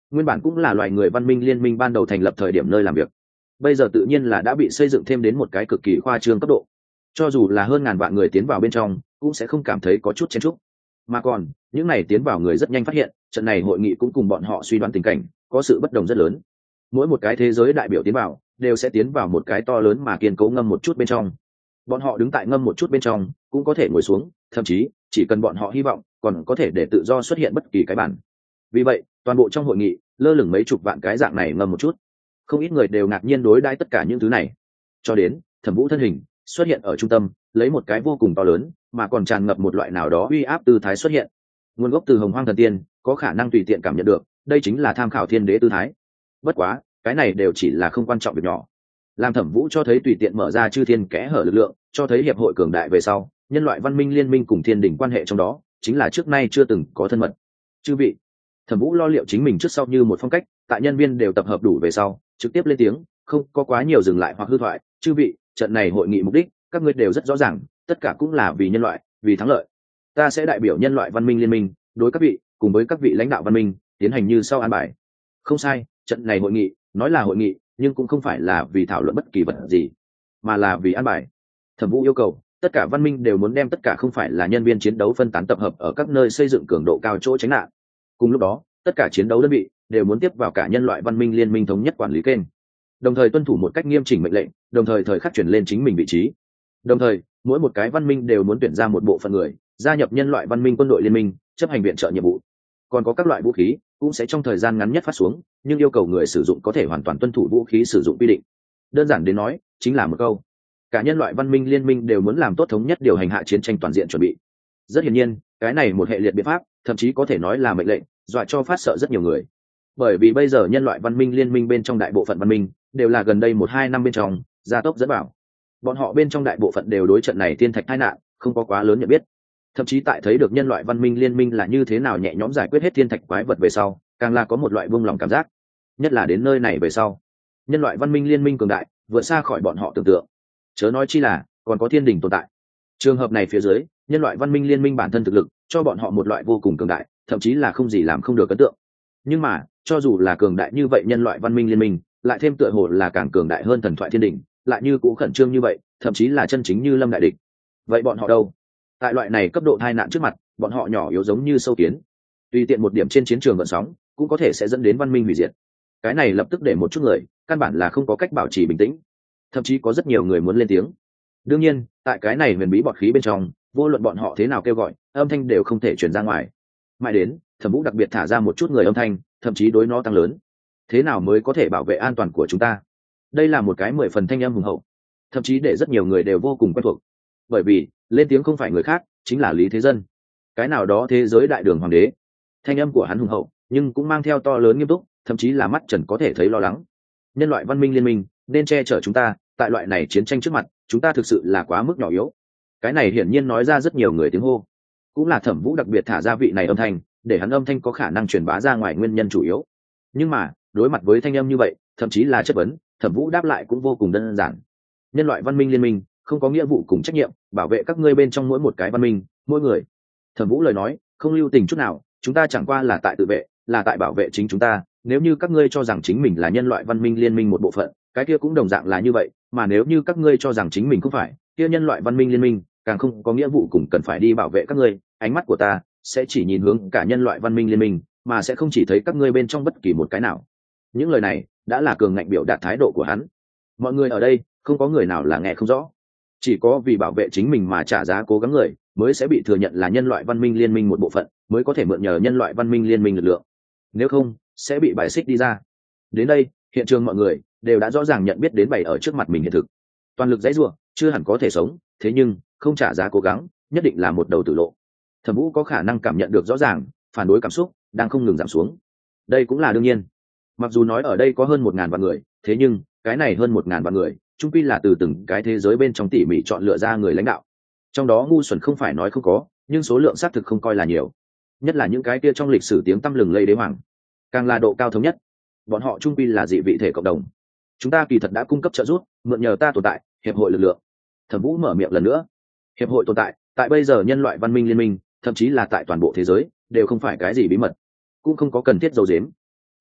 nguyên bản cũng là loài người văn minh liên minh ban đầu thành lập thời điểm nơi làm việc, bây giờ tự nhiên là đã bị xây dựng thêm đến một cái cực kỳ khoa trương cấp độ. Cho dù là hơn ngàn vạn người tiến vào bên trong cũng sẽ không cảm thấy có chút chen chúc. Mà còn những này tiến vào người rất nhanh phát hiện trận này hội nghị cũng cùng bọn họ suy đoán tình cảnh có sự bất đồng rất lớn. Mỗi một cái thế giới đại biểu tiến vào đều sẽ tiến vào một cái to lớn mà kiên cố ngâm một chút bên trong. Bọn họ đứng tại ngâm một chút bên trong cũng có thể ngồi xuống, thậm chí chỉ cần bọn họ hy vọng còn có thể để tự do xuất hiện bất kỳ cái bản. Vì vậy toàn bộ trong hội nghị lơ lửng mấy chục vạn cái dạng này ngâm một chút, không ít người đều ngạc nhiên đối đãi tất cả những thứ này. Cho đến Thẩm Vũ thân hình xuất hiện ở trung tâm, lấy một cái vô cùng to lớn mà còn tràn ngập một loại nào đó uy áp tư thái xuất hiện. Nguồn gốc từ Hồng Hoang thần tiên, có khả năng tùy tiện cảm nhận được, đây chính là tham khảo thiên đế tư thái. Bất quá cái này đều chỉ là không quan trọng việc nhỏ. Làm Thẩm Vũ cho thấy tùy tiện mở ra chư thiên kẽ hở lực lượng, cho thấy hiệp hội cường đại về sau, nhân loại văn minh liên minh cùng thiên đình quan hệ trong đó chính là trước nay chưa từng có thân mật. Chư vị, Thẩm Vũ lo liệu chính mình trước sau như một phong cách, tại nhân viên đều tập hợp đủ về sau trực tiếp lên tiếng, không có quá nhiều dừng lại hoặc hư thoại. Chư vị, trận này hội nghị mục đích các ngươi đều rất rõ ràng, tất cả cũng là vì nhân loại, vì thắng lợi. Ta sẽ đại biểu nhân loại văn minh liên minh đối các vị cùng với các vị lãnh đạo văn minh tiến hành như sau an bài. Không sai, trận này hội nghị nói là hội nghị nhưng cũng không phải là vì thảo luận bất kỳ vật gì, mà là vì an bài. Thẩm Vũ yêu cầu tất cả văn minh đều muốn đem tất cả không phải là nhân viên chiến đấu phân tán tập hợp ở các nơi xây dựng cường độ cao chỗ tránh nạn. Cùng lúc đó tất cả chiến đấu đơn vị đều muốn tiếp vào cả nhân loại văn minh liên minh thống nhất quản lý kênh, đồng thời tuân thủ một cách nghiêm chỉnh mệnh lệnh, đồng thời thời khắc chuyển lên chính mình vị trí. Đồng thời mỗi một cái văn minh đều muốn tuyển ra một bộ phận người gia nhập nhân loại văn minh quân đội liên minh, chấp hành viện trợ nhiệm vụ. Còn có các loại vũ khí cũng sẽ trong thời gian ngắn nhất phát xuống, nhưng yêu cầu người sử dụng có thể hoàn toàn tuân thủ vũ khí sử dụng quy định. Đơn giản đến nói chính là một câu, cả nhân loại văn minh liên minh đều muốn làm tốt thống nhất điều hành hạ chiến tranh toàn diện chuẩn bị. Rất hiển nhiên cái này một hệ liệt biện pháp thậm chí có thể nói là mệnh lệnh, dọa cho phát sợ rất nhiều người. Bởi vì bây giờ nhân loại văn minh liên minh bên trong đại bộ phận văn minh đều là gần đây 1-2 năm bên trong gia tốc dẫn vào, bọn họ bên trong đại bộ phận đều đối trận này thiên thạch tai nạn không có quá lớn nhận biết. Thậm chí tại thấy được nhân loại văn minh liên minh là như thế nào nhẹ nhõm giải quyết hết thiên thạch quái vật về sau, càng là có một loại buông lòng cảm giác. Nhất là đến nơi này về sau, nhân loại văn minh liên minh cường đại vượt xa khỏi bọn họ tưởng tượng, chớ nói chi là còn có thiên đình tồn tại. Trường hợp này phía dưới, nhân loại văn minh liên minh bản thân thực lực cho bọn họ một loại vô cùng cường đại, thậm chí là không gì làm không được ấn tượng. Nhưng mà cho dù là cường đại như vậy nhân loại văn minh liên minh, lại thêm tựa hồ là càng cường đại hơn thần thoại thiên đình, lại như cũng khẩn trương như vậy, thậm chí là chân chính như lâm đại địch. Vậy bọn họ đâu? Tại loại này cấp độ tai nạn trước mặt, bọn họ nhỏ yếu giống như sâu kiến, tùy tiện một điểm trên chiến trường gợn sóng cũng có thể sẽ dẫn đến văn minh hủy diệt. Cái này lập tức để một chút người căn bản là không có cách bảo trì bình tĩnh, thậm chí có rất nhiều người muốn lên tiếng. Đương nhiên tại cái này huyền bí bọt khí bên trong, vô luận bọn họ thế nào kêu gọi, âm thanh đều không thể truyền ra ngoài. Mãi đến Thẩm Vũ đặc biệt thả ra một chút người âm thanh, thậm chí đối nó tăng lớn. Thế nào mới có thể bảo vệ an toàn của chúng ta? Đây là một cái 10 phần thanh âm hùng hậu, thậm chí để rất nhiều người đều vô cùng quen thuộc. Bởi vì lên tiếng không phải người khác, chính là Lý Thế Dân, cái nào đó thế giới đại đường hoàng đế. Thanh âm của hắn hùng hậu nhưng cũng mang theo to lớn nghiêm túc, thậm chí là mắt trần có thể thấy lo lắng. Nhân loại văn minh liên minh nên che chở chúng ta, tại loại này chiến tranh trước mặt chúng ta thực sự là quá mức nhỏ yếu. Cái này hiển nhiên nói ra rất nhiều người tiếng hô, cũng là Thẩm Vũ đặc biệt thả ra vị này âm thanh, để hắn âm thanh có khả năng truyền bá ra ngoài nguyên nhân chủ yếu. Nhưng mà đối mặt với thanh âm như vậy, thậm chí là chất vấn, Thẩm Vũ đáp lại cũng vô cùng đơn giản. Nhân loại văn minh liên minh không có nghĩa vụ cùng trách nhiệm bảo vệ các ngươi bên trong mỗi một cái văn minh, mỗi người. Thẩm Vũ lời nói không lưu tình chút nào, chúng ta chẳng qua là tại tự vệ, là tại bảo vệ chính chúng ta. Nếu như các ngươi cho rằng chính mình là nhân loại văn minh liên minh một bộ phận, cái kia cũng đồng dạng là như vậy, mà nếu như các ngươi cho rằng chính mình không phải, kia nhân loại văn minh liên minh càng không có nghĩa vụ cùng cần phải đi bảo vệ các ngươi. Ánh mắt của ta sẽ chỉ nhìn hướng cả nhân loại văn minh liên minh, mà sẽ không chỉ thấy các ngươi bên trong bất kỳ một cái nào. Những lời này đã là cường ngạnh biểu đạt thái độ của hắn. Mọi người ở đây không có người nào là nghe không rõ, chỉ có vì bảo vệ chính mình mà trả giá cố gắng người mới sẽ bị thừa nhận là nhân loại văn minh liên minh một bộ phận, mới có thể mượn nhờ nhân loại văn minh liên minh lực lượng, nếu không sẽ bị bài xích đi ra. Đến đây hiện trường mọi người đều đã rõ ràng nhận biết đến bày ở trước mặt mình hiện thực. Toàn lực dãy rủa chưa hẳn có thể sống, thế nhưng không trả giá cố gắng nhất định là một đầu tử lộ. Thẩm Vũ có khả năng cảm nhận được rõ ràng phản đối cảm xúc đang không ngừng giảm xuống. Đây cũng là đương nhiên. Mặc dù nói ở đây có hơn 1.000 vạn người, thế nhưng cái này hơn 1.000 vạn người chung quy là từ từng cái thế giới bên trong tỉ mỉ chọn lựa ra người lãnh đạo. Trong đó ngu xuẩn không phải nói không có, nhưng số lượng xác thực không coi là nhiều. Nhất là những cái kia trong lịch sử tiếng tăm lừng lây đế hoàng, càng là độ cao thống nhất. Bọn họ chung quy là dị vị thể cộng đồng. Chúng ta kỳ thật đã cung cấp trợ giúp, mượn nhờ ta tồn tại, hiệp hội lực lượng. Thẩm Vũ mở miệng lần nữa. Hiệp hội tồn tại, tại bây giờ nhân loại văn minh liên minh, thậm chí là tại toàn bộ thế giới, đều không phải cái gì bí mật, cũng không có cần thiết giấu giếm.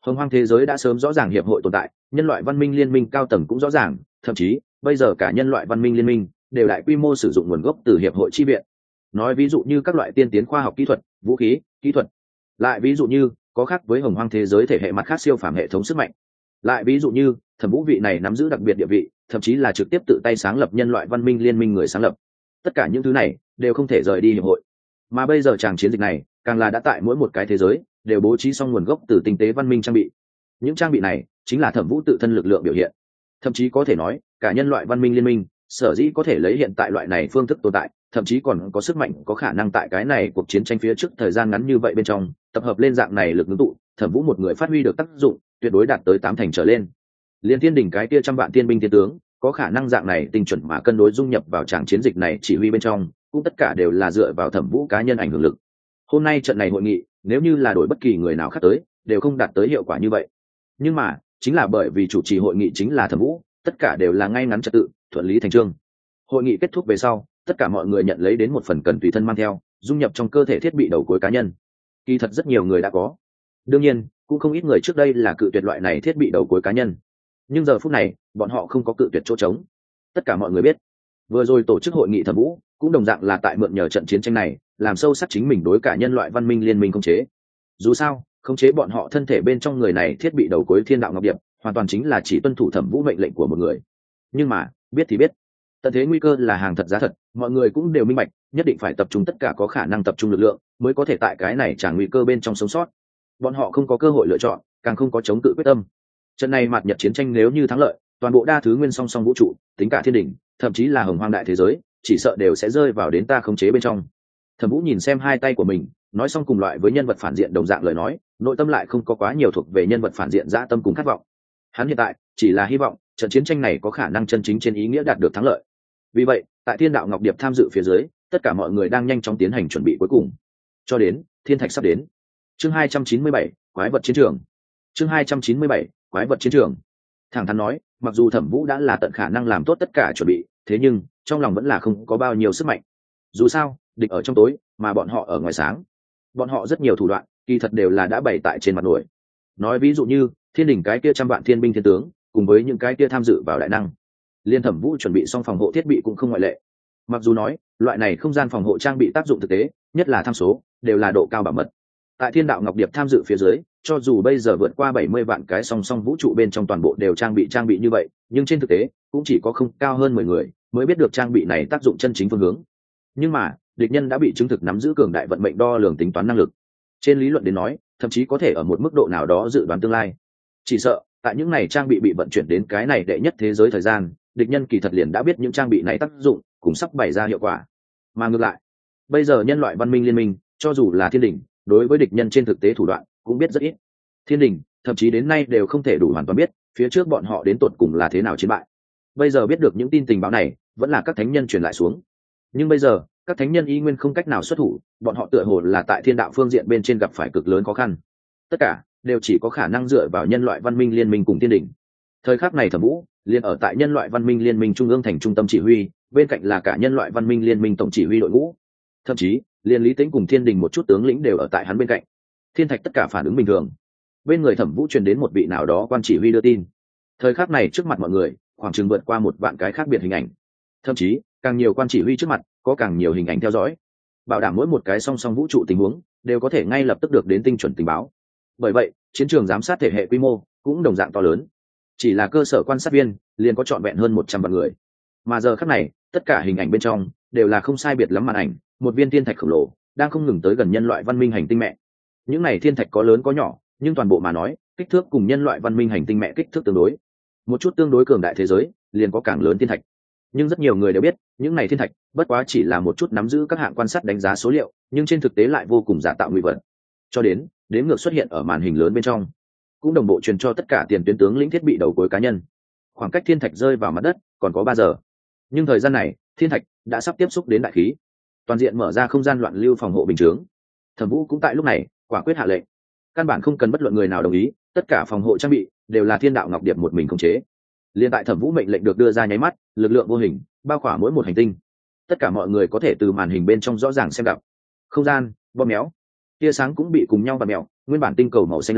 Hồng hoang thế giới đã sớm rõ ràng hiệp hội tồn tại, nhân loại văn minh liên minh cao tầng cũng rõ ràng, thậm chí bây giờ cả nhân loại văn minh liên minh đều đại quy mô sử dụng nguồn gốc từ hiệp hội chi viện. Nói ví dụ như các loại tiên tiến khoa học kỹ thuật, vũ khí, kỹ thuật. Lại ví dụ như có khác với hồng hoang thế giới thể hệ mặt khác siêu phàm hệ thống sức mạnh. Lại ví dụ như Thẩm Vũ vị này nắm giữ đặc biệt địa vị, thậm chí là trực tiếp tự tay sáng lập nhân loại văn minh liên minh người sáng lập. Tất cả những thứ này đều không thể rời đi hiệp hội. Mà bây giờ tràng chiến dịch này, càng là đã tại mỗi một cái thế giới đều bố trí xong nguồn gốc từ tinh tế văn minh trang bị. Những trang bị này chính là Thẩm Vũ tự thân lực lượng biểu hiện. Thậm chí có thể nói, cả nhân loại văn minh liên minh sở dĩ có thể lấy hiện tại loại này phương thức tồn tại, thậm chí còn có sức mạnh có khả năng tại cái này cuộc chiến tranh phía trước thời gian ngắn như vậy bên trong tập hợp lên dạng này lực ngưng tụ, Thẩm Vũ một người phát huy được tác dụng tuyệt đối đạt tới 8 thành trở lên. Liên Thiên đỉnh cái kia trăm vạn tiên binh tiên tướng có khả năng dạng này tinh chuẩn mà cân đối dung nhập vào tràng chiến dịch này chỉ huy bên trong, cũng tất cả đều là dựa vào Thẩm Vũ cá nhân ảnh hưởng lực. Hôm nay trận này hội nghị, nếu như là đổi bất kỳ người nào khác tới, đều không đạt tới hiệu quả như vậy. Nhưng mà, chính là bởi vì chủ trì hội nghị chính là Thẩm Vũ, tất cả đều là ngay ngắn trật tự, thuận lý thành chương. Hội nghị kết thúc về sau, tất cả mọi người nhận lấy đến một phần cần tùy thân mang theo, dung nhập trong cơ thể thiết bị đầu cuối cá nhân. Kỳ thật rất nhiều người đã có. Đương nhiên, cũng không ít người trước đây là cự tuyệt loại này thiết bị đầu cuối cá nhân. Nhưng giờ phút này, bọn họ không có cự tuyệt chỗ trống. Tất cả mọi người biết, vừa rồi tổ chức hội nghị Thẩm Vũ, cũng đồng dạng là tại mượn nhờ trận chiến tranh này, làm sâu sắc chính mình đối cả nhân loại văn minh liên minh khống chế. Dù sao, khống chế bọn họ thân thể bên trong người này thiết bị đầu cuối Thiên Đạo Ngọc Điệp, hoàn toàn chính là chỉ tuân thủ Thẩm Vũ mệnh lệnh của một người. Nhưng mà, biết thì biết, tận thế nguy cơ là hàng thật giá thật, mọi người cũng đều minh bạch, nhất định phải tập trung tất cả có khả năng tập trung lực lượng, mới có thể tại cái này trả nguy cơ bên trong sống sót. Bọn họ không có cơ hội lựa chọn, càng không có chống cự quyết tâm. Trận này mặt nhật chiến tranh nếu như thắng lợi, toàn bộ đa thứ nguyên song song vũ trụ, tính cả thiên đỉnh, thậm chí là hồng hoang đại thế giới, chỉ sợ đều sẽ rơi vào đến ta khống chế bên trong. Thẩm Vũ nhìn xem hai tay của mình, nói xong cùng loại với nhân vật phản diện đồng dạng lời nói, nội tâm lại không có quá nhiều thuộc về nhân vật phản diện dã tâm cùng khát vọng. Hắn hiện tại chỉ là hy vọng trận chiến tranh này có khả năng chân chính trên ý nghĩa đạt được thắng lợi. Vì vậy, tại Thiên Đạo Ngọc Điệp tham dự phía dưới, tất cả mọi người đang nhanh chóng tiến hành chuẩn bị cuối cùng. Cho đến, thiên thạch sắp đến. Chương 297, quái vật chiến trường. Chương 297, quái vật chiến trường. Thẳng thắn nói, mặc dù Thẩm Vũ đã là tận khả năng làm tốt tất cả chuẩn bị, thế nhưng trong lòng vẫn là không có bao nhiêu sức mạnh. Dù sao, địch ở trong tối, mà bọn họ ở ngoài sáng. Bọn họ rất nhiều thủ đoạn, kỳ thật đều là đã bày tại trên mặt nổi. Nói ví dụ như, thiên đỉnh cái kia trăm vạn thiên binh thiên tướng, cùng với những cái kia tham dự vào đại năng. Liên Thẩm Vũ chuẩn bị xong phòng hộ thiết bị cũng không ngoại lệ. Mặc dù nói, loại này không gian phòng hộ trang bị tác dụng thực tế, nhất là tham số, đều là độ cao bảo mật. Tại Thiên Đạo Ngọc Điệp tham dự phía dưới, cho dù bây giờ vượt qua 70 vạn cái song song vũ trụ bên trong toàn bộ đều trang bị như vậy, nhưng trên thực tế, cũng chỉ có không cao hơn 10 người mới biết được trang bị này tác dụng chân chính phương hướng. Nhưng mà, địch nhân đã bị chứng thực nắm giữ cường đại vận mệnh đo lường tính toán năng lực. Trên lý luận đến nói, thậm chí có thể ở một mức độ nào đó dự đoán tương lai. Chỉ sợ, tại những này trang bị vận chuyển đến cái này đệ nhất thế giới thời gian, địch nhân kỳ thật liền đã biết những trang bị này tác dụng, cũng sắp bày ra hiệu quả. Mà ngược lại, bây giờ nhân loại văn minh liên minh, cho dù là thiên đình, đối với địch nhân trên thực tế thủ đoạn cũng biết rất ít. Thiên đình thậm chí đến nay đều không thể đủ hoàn toàn biết phía trước bọn họ đến tột cùng là thế nào chiến bại. Bây giờ biết được những tin tình báo này, vẫn là các thánh nhân truyền lại xuống. Nhưng bây giờ, các thánh nhân y nguyên không cách nào xuất thủ, bọn họ tựa hồ là tại thiên đạo phương diện bên trên gặp phải cực lớn khó khăn. Tất cả đều chỉ có khả năng dựa vào nhân loại văn minh liên minh cùng thiên đình. Thời khắc này Thẩm Vũ liền ở tại nhân loại văn minh liên minh trung ương thành trung tâm chỉ huy, bên cạnh là cả nhân loại văn minh liên minh tổng chỉ huy đội ngũ. Thậm chí, liên Lý Tĩnh cùng thiên đình một chút tướng lĩnh đều ở tại hắn bên cạnh. Thiên thạch tất cả phản ứng bình thường. Bên người Thẩm Vũ truyền đến một vị nào đó quan chỉ huy đưa tin. Thời khắc này trước mặt mọi người, khoảng chừng vượt qua một vạn cái khác biệt hình ảnh. Thậm chí, càng nhiều quan chỉ huy trước mặt, có càng nhiều hình ảnh theo dõi. Bảo đảm mỗi một cái song song vũ trụ tình huống đều có thể ngay lập tức được đến tinh chuẩn tình báo. Bởi vậy, chiến trường giám sát thể hệ quy mô cũng đồng dạng to lớn. Chỉ là cơ sở quan sát viên liền có trọn vẹn hơn 100 vạn người. Mà giờ khắc này, tất cả hình ảnh bên trong đều là không sai biệt lắm màn ảnh, một viên thiên thạch khổng lồ đang không ngừng tới gần nhân loại văn minh hành tinh mẹ. Những này thiên thạch có lớn có nhỏ, nhưng toàn bộ mà nói, kích thước cùng nhân loại văn minh hành tinh mẹ kích thước tương đối. Một chút tương đối cường đại thế giới, liền có càng lớn thiên thạch. Nhưng rất nhiều người đều biết, những này thiên thạch bất quá chỉ là một chút nắm giữ các hạng quan sát đánh giá số liệu, nhưng trên thực tế lại vô cùng giả tạo nguy vật. Cho đến, đếm ngược xuất hiện ở màn hình lớn bên trong, cũng đồng bộ truyền cho tất cả tiền tuyến tướng lĩnh thiết bị đầu cuối cá nhân. Khoảng cách thiên thạch rơi vào mặt đất còn có 3 giờ. Nhưng thời gian này, thiên thạch đã sắp tiếp xúc đến đại khí. Toàn diện mở ra không gian loạn lưu phòng hộ bình chướng. Thẩm Vũ cũng tại lúc này quả quyết hạ lệnh, căn bản không cần bất luận người nào đồng ý, tất cả phòng hộ trang bị đều là Thiên Đạo Ngọc Điệp một mình khống chế. Liên tại Thẩm Vũ mệnh lệnh được đưa ra nháy mắt, lực lượng vô hình bao khỏa mỗi một hành tinh. Tất cả mọi người có thể từ màn hình bên trong rõ ràng xem gặp. Không gian bóp méo, tia sáng cũng bị cùng nhau vặn mèo, nguyên bản tinh cầu màu xanh lam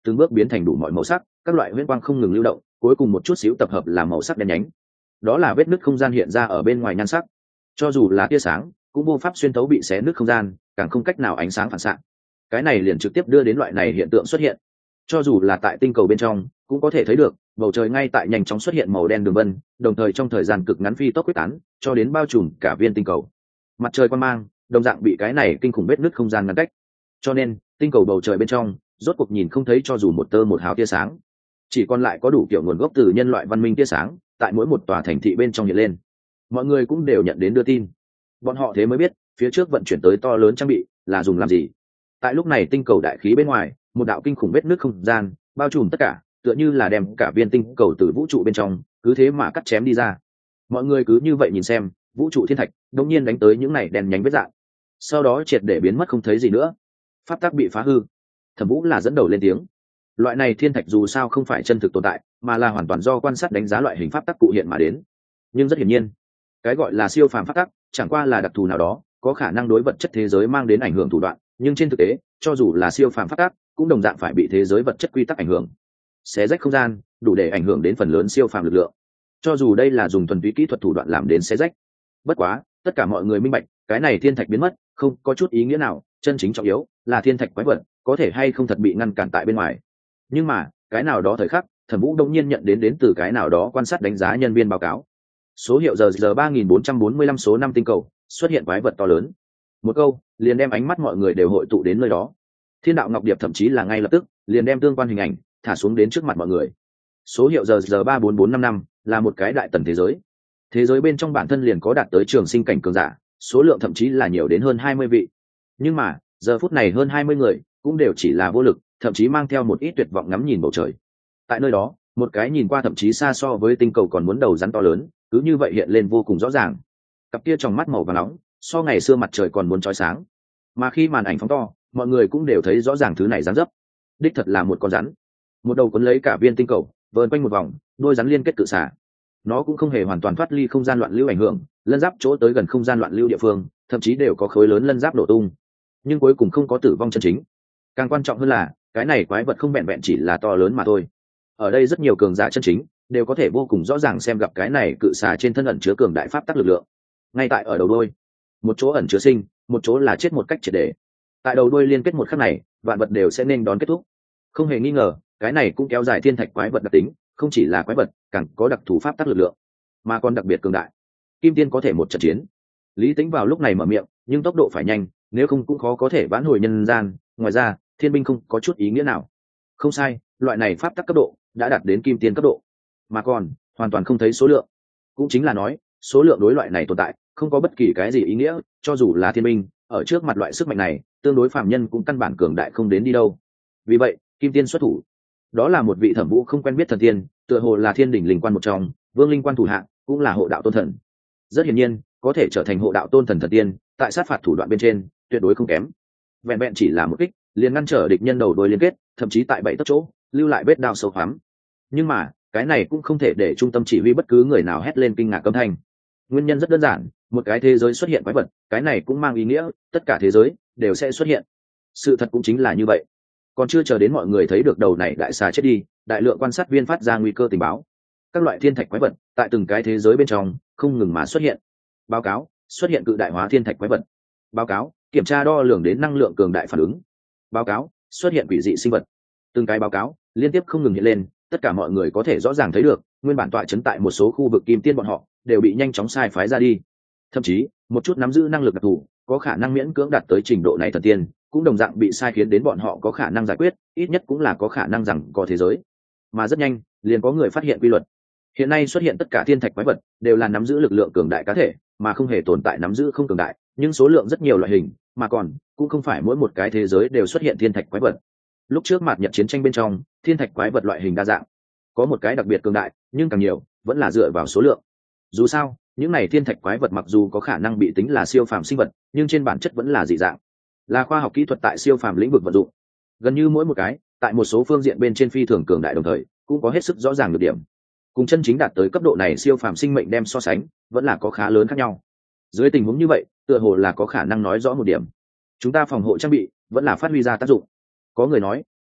từng bước biến thành đủ mọi màu sắc, các loại huyễn quang không ngừng lưu động, cuối cùng một chút xíu tập hợp làm màu sắc đen nhánh. Đó là vết nứt không gian hiện ra ở bên ngoài nhan sắc. Cho dù là tia sáng, cũng vô pháp xuyên thấu bị xé nứt không gian, càng không cách nào ánh sáng phản xạ. Cái này liền trực tiếp đưa đến loại này hiện tượng xuất hiện. Cho dù là tại tinh cầu bên trong, cũng có thể thấy được, bầu trời ngay tại nhanh chóng xuất hiện màu đen đường vân, đồng thời trong thời gian cực ngắn phi tốc quyết tán, cho đến bao trùm cả viên tinh cầu. Mặt trời quang mang, đồng dạng bị cái này kinh khủng vết nứt không gian ngăn cách. Cho nên, tinh cầu bầu trời bên trong, rốt cuộc nhìn không thấy cho dù một tơ một hào tia sáng. Chỉ còn lại có đủ kiểu nguồn gốc từ nhân loại văn minh tia sáng, tại mỗi một tòa thành thị bên trong hiện lên. Mọi người cũng đều nhận đến đưa tin. Bọn họ thế mới biết, phía trước vận chuyển tới to lớn trang bị là dùng làm gì. Tại lúc này tinh cầu đại khí bên ngoài, một đạo kinh khủng vết nứt không gian bao trùm tất cả, tựa như là đem cả viên tinh cầu từ vũ trụ bên trong cứ thế mà cắt chém đi ra. Mọi người cứ như vậy nhìn xem vũ trụ thiên thạch đột nhiên đánh tới những này đèn nhánh vết dạng, sau đó triệt để biến mất không thấy gì nữa. Pháp tắc bị phá hư. Thẩm Vũ là dẫn đầu lên tiếng. Loại này thiên thạch dù sao không phải chân thực tồn tại, mà là hoàn toàn do quan sát đánh giá loại hình pháp tắc cụ hiện mà đến. Nhưng rất hiển nhiên, cái gọi là siêu phàm pháp tắc chẳng qua là đặc thù nào đó, có khả năng đối vật chất thế giới mang đến ảnh hưởng thủ đoạn, nhưng trên thực tế, cho dù là siêu phàm pháp tắc, cũng đồng dạng phải bị thế giới vật chất quy tắc ảnh hưởng. Xé rách không gian, đủ để ảnh hưởng đến phần lớn siêu phàm lực lượng. Cho dù đây là dùng thuần túy kỹ thuật thủ đoạn làm đến xé rách. Bất quá, tất cả mọi người minh bạch, cái này thiên thạch biến mất, không có chút ý nghĩa nào, chân chính trọng yếu là thiên thạch quái vật có thể hay không thật bị ngăn cản tại bên ngoài. Nhưng mà, cái nào đó thời khắc, Thẩm Vũ đông nhiên nhận đến từ cái nào đó quan sát đánh giá nhân viên báo cáo. Số hiệu giờ 3445 số 5 tinh cầu, xuất hiện quái vật to lớn. Một câu, liền đem ánh mắt mọi người đều hội tụ đến nơi đó. Thiên đạo ngọc điệp thậm chí là ngay lập tức, liền đem tương quan hình ảnh thả xuống đến trước mặt mọi người. Số hiệu giờ 34455 là một cái đại tần thế giới. Thế giới bên trong bản thân liền có đạt tới trường sinh cảnh cường giả, số lượng thậm chí là nhiều đến hơn 20 vị. Nhưng mà, giờ phút này hơn 20 người cũng đều chỉ là vô lực, thậm chí mang theo một ít tuyệt vọng ngắm nhìn bầu trời. Tại nơi đó, một cái nhìn qua thậm chí xa so với tinh cầu còn muốn đầu rắn to lớn, cứ như vậy hiện lên vô cùng rõ ràng. Cặp kia trong mắt màu vàng nóng, so ngày xưa mặt trời còn muốn chói sáng. Mà khi màn ảnh phóng to, mọi người cũng đều thấy rõ ràng thứ này dáng dấp. Đích thật là một con rắn, một đầu cuốn lấy cả viên tinh cầu, vờn quanh một vòng, đôi rắn liên kết cự xả. Nó cũng không hề hoàn toàn thoát ly không gian loạn lưu ảnh hưởng, lân giáp chỗ tới gần không gian loạn lưu địa phương, thậm chí đều có khối lớn lân giáp nổ tung, nhưng cuối cùng không có tử vong chân chính. Càng quan trọng hơn là, cái này quái vật không vẹn vẹn chỉ là to lớn mà thôi. Ở đây rất nhiều cường giả chân chính đều có thể vô cùng rõ ràng xem gặp cái này cự xà trên thân ẩn chứa cường đại pháp tắc lực lượng. Ngay tại ở đầu đuôi, một chỗ ẩn chứa sinh, một chỗ là chết một cách triệt để. Tại đầu đuôi liên kết một khắc này, vạn vật đều sẽ nên đón kết thúc. Không hề nghi ngờ, cái này cũng kéo dài thiên thạch quái vật đặc tính, không chỉ là quái vật, càng có đặc thù pháp tắc lực lượng, mà còn đặc biệt cường đại. Kim Tiên có thể một trận chiến. Lý Tĩnh vào lúc này mở miệng, nhưng tốc độ phải nhanh, nếu không cũng khó có thể vãn hồi nhân gian. Ngoài ra, thiên binh không có chút ý nghĩa nào. Không sai, loại này pháp tắc cấp độ đã đạt đến Kim Tiên cấp độ, mà còn hoàn toàn không thấy số lượng. Cũng chính là nói, số lượng đối loại này tồn tại không có bất kỳ cái gì ý nghĩa, cho dù là thiên binh, ở trước mặt loại sức mạnh này, tương đối phàm nhân cũng căn bản cường đại không đến đi đâu. Vì vậy, Kim Tiên xuất thủ. Đó là một vị Thẩm Vũ không quen biết thần tiên, tựa hồ là thiên đỉnh linh quan một trong, vương linh quan thủ hạng, cũng là hộ đạo tôn thần. Rất hiển nhiên, có thể trở thành hộ đạo tôn thần thần tiên, tại sát phạt thủ đoạn bên trên, tuyệt đối không kém. Vẹn vẹn chỉ là một kích, liền ngăn trở địch nhân đầu đuôi liên kết, thậm chí tại bảy tấc chỗ, lưu lại vết đao sâu hoắm. Nhưng mà, cái này cũng không thể để trung tâm chỉ huy bất cứ người nào hét lên kinh ngạc âm thanh. Nguyên nhân rất đơn giản, một cái thế giới xuất hiện quái vật, cái này cũng mang ý nghĩa tất cả thế giới đều sẽ xuất hiện. Sự thật cũng chính là như vậy. Còn chưa chờ đến mọi người thấy được đầu này đại xà chết đi, đại lượng quan sát viên phát ra nguy cơ tình báo. Các loại thiên thạch quái vật tại từng cái thế giới bên trong không ngừng mà xuất hiện. Báo cáo, xuất hiện cự đại hóa thiên thạch quái vật. Báo cáo, kiểm tra đo lường đến năng lượng cường đại phản ứng. Báo cáo, xuất hiện quỷ dị sinh vật. Từng cái báo cáo liên tiếp không ngừng hiện lên, tất cả mọi người có thể rõ ràng thấy được, nguyên bản tọa chấn tại một số khu vực Kim Tiên bọn họ đều bị nhanh chóng sai phái ra đi. Thậm chí, một chút nắm giữ năng lực đặc thù, có khả năng miễn cưỡng đạt tới trình độ này thần tiên, cũng đồng dạng bị sai khiến đến bọn họ có khả năng giải quyết, ít nhất cũng là có khả năng rằng có thế giới. Mà rất nhanh, liền có người phát hiện quy luật. Hiện nay xuất hiện tất cả thiên thạch quái vật đều là nắm giữ lực lượng cường đại cá thể, mà không hề tồn tại nắm giữ không cường đại, nhưng số lượng rất nhiều loại hình, mà còn cũng không phải mỗi một cái thế giới đều xuất hiện thiên thạch quái vật. Lúc trước mạt nhật chiến tranh bên trong, thiên thạch quái vật loại hình đa dạng, có một cái đặc biệt cường đại, nhưng càng nhiều vẫn là dựa vào số lượng. Dù sao, những này thiên thạch quái vật mặc dù có khả năng bị tính là siêu phàm sinh vật, nhưng trên bản chất vẫn là dị dạng, là khoa học kỹ thuật tại siêu phàm lĩnh vực vận dụng. Gần như mỗi một cái, tại một số phương diện bên trên phi thường cường đại, đồng thời cũng có hết sức rõ ràng được điểm. Cùng chân chính đạt tới cấp độ này siêu phàm sinh mệnh đem so sánh, vẫn là có khá lớn khác nhau. Dưới tình huống như vậy, tựa hồ là có khả năng nói rõ một điểm. Chúng ta phòng hộ trang bị vẫn là phát huy ra tác dụng. Có người nói, ít nhất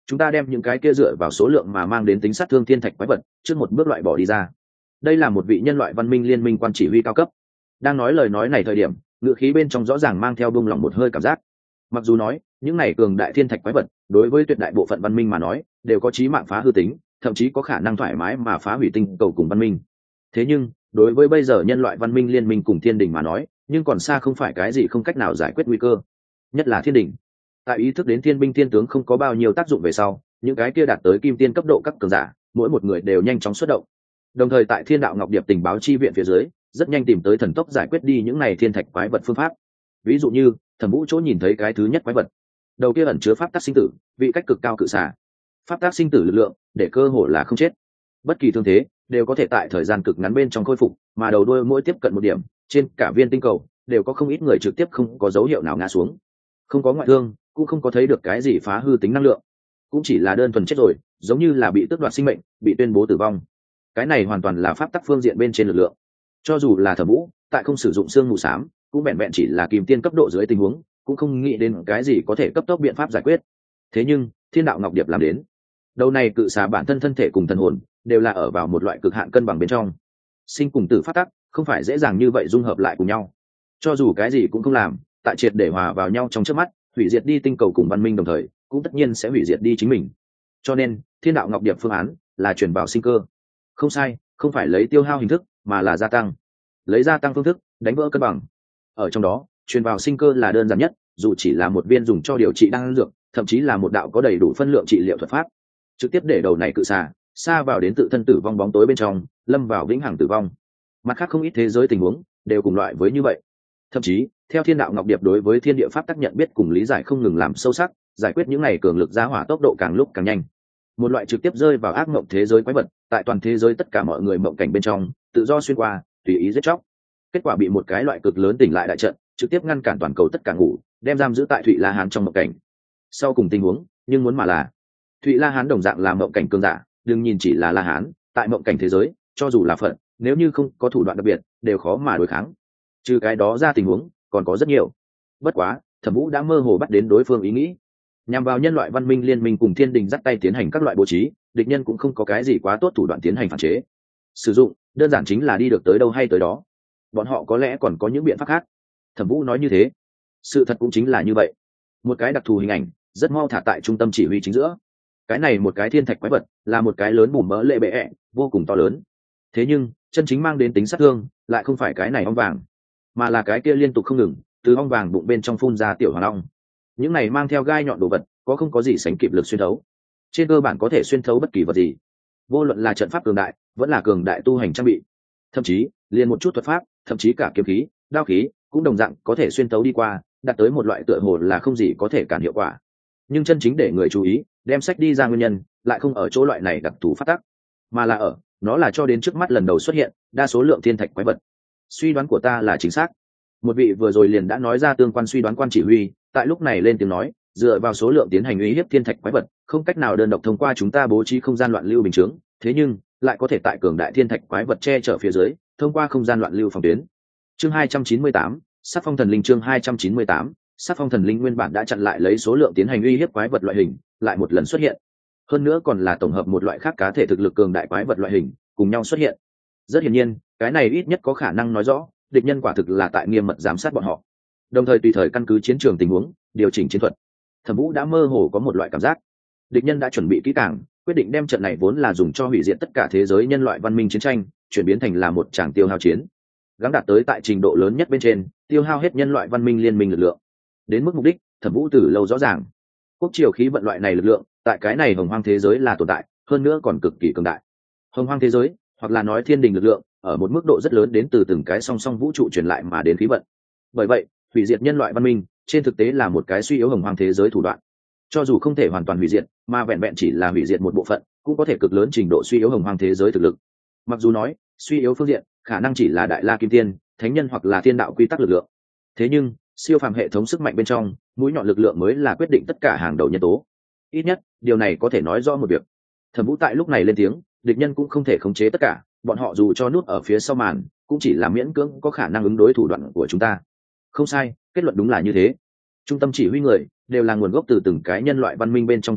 chúng ta đem những cái kia dựa vào số lượng mà mang đến tính sát thương thiên thạch quái vật trước một bước loại bỏ đi ra. Đây là một vị nhân loại văn minh liên minh quan chỉ huy cao cấp đang nói lời nói này thời điểm, ngữ khí bên trong rõ ràng mang theo buông lỏng một hơi cảm giác. Mặc dù nói những này cường đại thiên thạch quái vật đối với tuyệt đại bộ phận văn minh mà nói đều có chí mạng phá hư tính, thậm chí có khả năng thoải mái mà phá hủy tinh cầu cùng văn minh, thế nhưng đối với bây giờ nhân loại văn minh liên minh cùng thiên đình mà nói nhưng còn xa không phải cái gì không cách nào giải quyết nguy cơ. Nhất là thiên đình, tại ý thức đến thiên binh thiên tướng không có bao nhiêu tác dụng về sau, những cái kia đạt tới kim tiên cấp độ các cường giả mỗi một người đều nhanh chóng xuất động, đồng thời tại Thiên Đạo Ngọc Điệp tình báo chi viện phía dưới rất nhanh tìm tới thần tốc giải quyết đi những này thiên thạch quái vật phương pháp. Ví dụ như Thẩm Vũ chỗ nhìn thấy cái thứ nhất quái vật, đầu kia ẩn chứa pháp tắc sinh tử, vị cách cực cao cự xà. Pháp tắc sinh tử lực lượng để cơ hội là không chết, bất kỳ thương thế đều có thể tại thời gian cực ngắn bên trong khôi phục, mà đầu đuôi mỗi tiếp cận một điểm, trên cả viên tinh cầu đều có không ít người trực tiếp không có dấu hiệu nào ngã xuống, không có ngoại thương, cũng không có thấy được cái gì phá hư tính năng lượng, cũng chỉ là đơn thuần chết rồi, giống như là bị tước đoạt sinh mệnh, bị tuyên bố tử vong. Cái này hoàn toàn là pháp tắc phương diện bên trên lực lượng. Cho dù là Thẩm Vũ tại không sử dụng xương mù xám, cũng vẹn vẹn chỉ là kim tiên cấp độ dưới tình huống, cũng không nghĩ đến cái gì có thể cấp tốc biện pháp giải quyết. Thế nhưng Thiên Đạo Ngọc Điệp làm đến. Đầu này cự xà bản thân thân thể cùng thần hồn đều là ở vào một loại cực hạn cân bằng bên trong. Sinh cùng tử pháp tắc không phải dễ dàng như vậy dung hợp lại cùng nhau. Cho dù cái gì cũng không làm, tại triệt để hòa vào nhau trong chớp mắt, hủy diệt đi tinh cầu cùng văn minh đồng thời, cũng tất nhiên sẽ hủy diệt đi chính mình. Cho nên Thiên Đạo Ngọc Điệp phương án là truyền vào sinh cơ. Không sai, không phải lấy tiêu hao hình thức mà là gia tăng, lấy gia tăng phương thức đánh vỡ cân bằng. Ở trong đó truyền vào sinh cơ là đơn giản nhất, dù chỉ là một viên dùng cho điều trị đan dược, thậm chí là một đạo có đầy đủ phân lượng trị liệu thuật pháp, trực tiếp để đầu này cự xà xa vào đến tự thân tử vong bóng tối bên trong, lâm vào vĩnh hằng tử vong. Mặt khác không ít thế giới tình huống đều cùng loại với như vậy. Thậm chí theo Thiên Đạo Ngọc Điệp đối với thiên địa pháp tác nhận biết cùng lý giải không ngừng làm sâu sắc, giải quyết những này cường lực giá hỏa tốc độ càng lúc càng nhanh. Một loại trực tiếp rơi vào ác mộng thế giới quái vật, tại toàn thế giới tất cả mọi người mộng cảnh bên trong tự do xuyên qua, tùy ý giết chóc. Kết quả bị một cái loại cực lớn tỉnh lại đại trận trực tiếp ngăn cản toàn cầu tất cả ngủ, đem giam giữ tại Thụy La Hán trong mộng cảnh. Sau cùng tình huống nhưng muốn mà là Thụy La Hán đồng dạng là mộng cảnh cường giả, đừng nhìn chỉ là La Hán, tại mộng cảnh thế giới cho dù là Phật, nếu như không có thủ đoạn đặc biệt đều khó mà đối kháng. Trừ cái đó ra tình huống còn có rất nhiều. Bất quá Thẩm Vũ đã mơ hồ bắt đến đối phương ý nghĩ, nhằm vào nhân loại văn minh liên minh cùng thiên đình dắt tay tiến hành các loại bố trí, địch nhân cũng không có cái gì quá tốt thủ đoạn tiến hành phản chế. Sử dụng đơn giản chính là đi được tới đâu hay tới đó. Bọn họ có lẽ còn có những biện pháp khác. Thẩm Vũ nói như thế, sự thật cũng chính là như vậy. Một cái đặc thù hình ảnh rất mau thả tại trung tâm chỉ huy chính giữa. Cái này một cái thiên thạch quái vật là một cái lớn bùm mỡ lệ bệ ẹ, vô cùng to lớn. Thế nhưng chân chính mang đến tính sát thương lại không phải cái này ong vàng, mà là cái kia liên tục không ngừng từ ong vàng bụng bên trong phun ra tiểu hoàng ong. Những này mang theo gai nhọn đồ vật có không có gì sánh kịp lực xuyên thấu, trên cơ bản có thể xuyên thấu bất kỳ vật gì, vô luận là trận pháp cường đại vẫn là cường đại tu hành trang bị, thậm chí liền một chút thuật pháp, thậm chí cả kiếm khí, đao khí cũng đồng dạng có thể xuyên thấu đi qua, đạt tới một loại tựa hồ là không gì có thể cản hiệu quả. Nhưng chân chính để người chú ý đem sách đi ra nguyên nhân lại không ở chỗ loại này đặc thù phát tác, mà là ở nó là cho đến trước mắt lần đầu xuất hiện đa số lượng thiên thạch quái vật. Suy đoán của ta là chính xác. Một vị vừa rồi liền đã nói ra tương quan suy đoán quan chỉ huy tại lúc này lên tiếng nói, dựa vào số lượng tiến hành uy hiếp thiên thạch quái vật không cách nào đơn độc thông qua chúng ta bố trí không gian loạn lưu bình chướng, thế nhưng lại có thể tại cường đại thiên thạch quái vật che chở phía dưới thông qua không gian loạn lưu phòng tuyến. Chương 298, Sát Phong Thần Linh. Chương 298, Sát Phong Thần Linh nguyên bản đã chặn lại lấy số lượng tiến hành uy hiếp quái vật loại hình lại một lần xuất hiện, hơn nữa còn là tổng hợp một loại khác cá thể thực lực cường đại quái vật loại hình cùng nhau xuất hiện. Rất hiển nhiên cái này ít nhất có khả năng nói rõ địch nhân quả thực là tại nghiêm mật giám sát bọn họ, đồng thời tùy thời căn cứ chiến trường tình huống điều chỉnh chiến thuật. Thẩm Vũ đã mơ hồ có một loại cảm giác địch nhân đã chuẩn bị kỹ càng, quyết định đem trận này vốn là dùng cho hủy diệt tất cả thế giới nhân loại văn minh chiến tranh chuyển biến thành là một tràng tiêu hao chiến, gắng đạt tới tại trình độ lớn nhất bên trên tiêu hao hết nhân loại văn minh liên minh lực lượng. Đến mức mục đích Thẩm Vũ từ lâu rõ ràng, quốc triều khí vận loại này lực lượng tại cái này hồng hoang thế giới là tồn tại, hơn nữa còn cực kỳ cường đại. Hồng hoang thế giới hoặc là nói thiên đình lực lượng ở một mức độ rất lớn đến từ từng cái song song vũ trụ truyền lại mà đến khí vận. Bởi vậy hủy diệt nhân loại văn minh trên thực tế là một cái suy yếu hồng hoang thế giới thủ đoạn, cho dù không thể hoàn toàn hủy diệt mà vẹn vẹn chỉ là hủy diệt một bộ phận cũng có thể cực lớn trình độ suy yếu hồng hoang thế giới thực lực. Mặc dù nói suy yếu phương diện khả năng chỉ là đại la kim tiên, thánh nhân hoặc là thiên đạo quy tắc lực lượng, thế nhưng siêu phàm hệ thống sức mạnh bên trong mũi nhọn lực lượng mới là quyết định tất cả hàng đầu nhân tố. Ít nhất điều này có thể nói rõ một việc. Thẩm Vũ tại lúc này lên tiếng, địch nhân cũng không thể khống chế tất cả, bọn họ dù cho nút ở phía sau màn cũng chỉ là miễn cưỡng có khả năng ứng đối thủ đoạn của chúng ta. Không sai, kết luận đúng là như thế. Trung tâm chỉ huy người đều là nguồn gốc từ từng cái nhân loại văn minh bên trong tinh anh,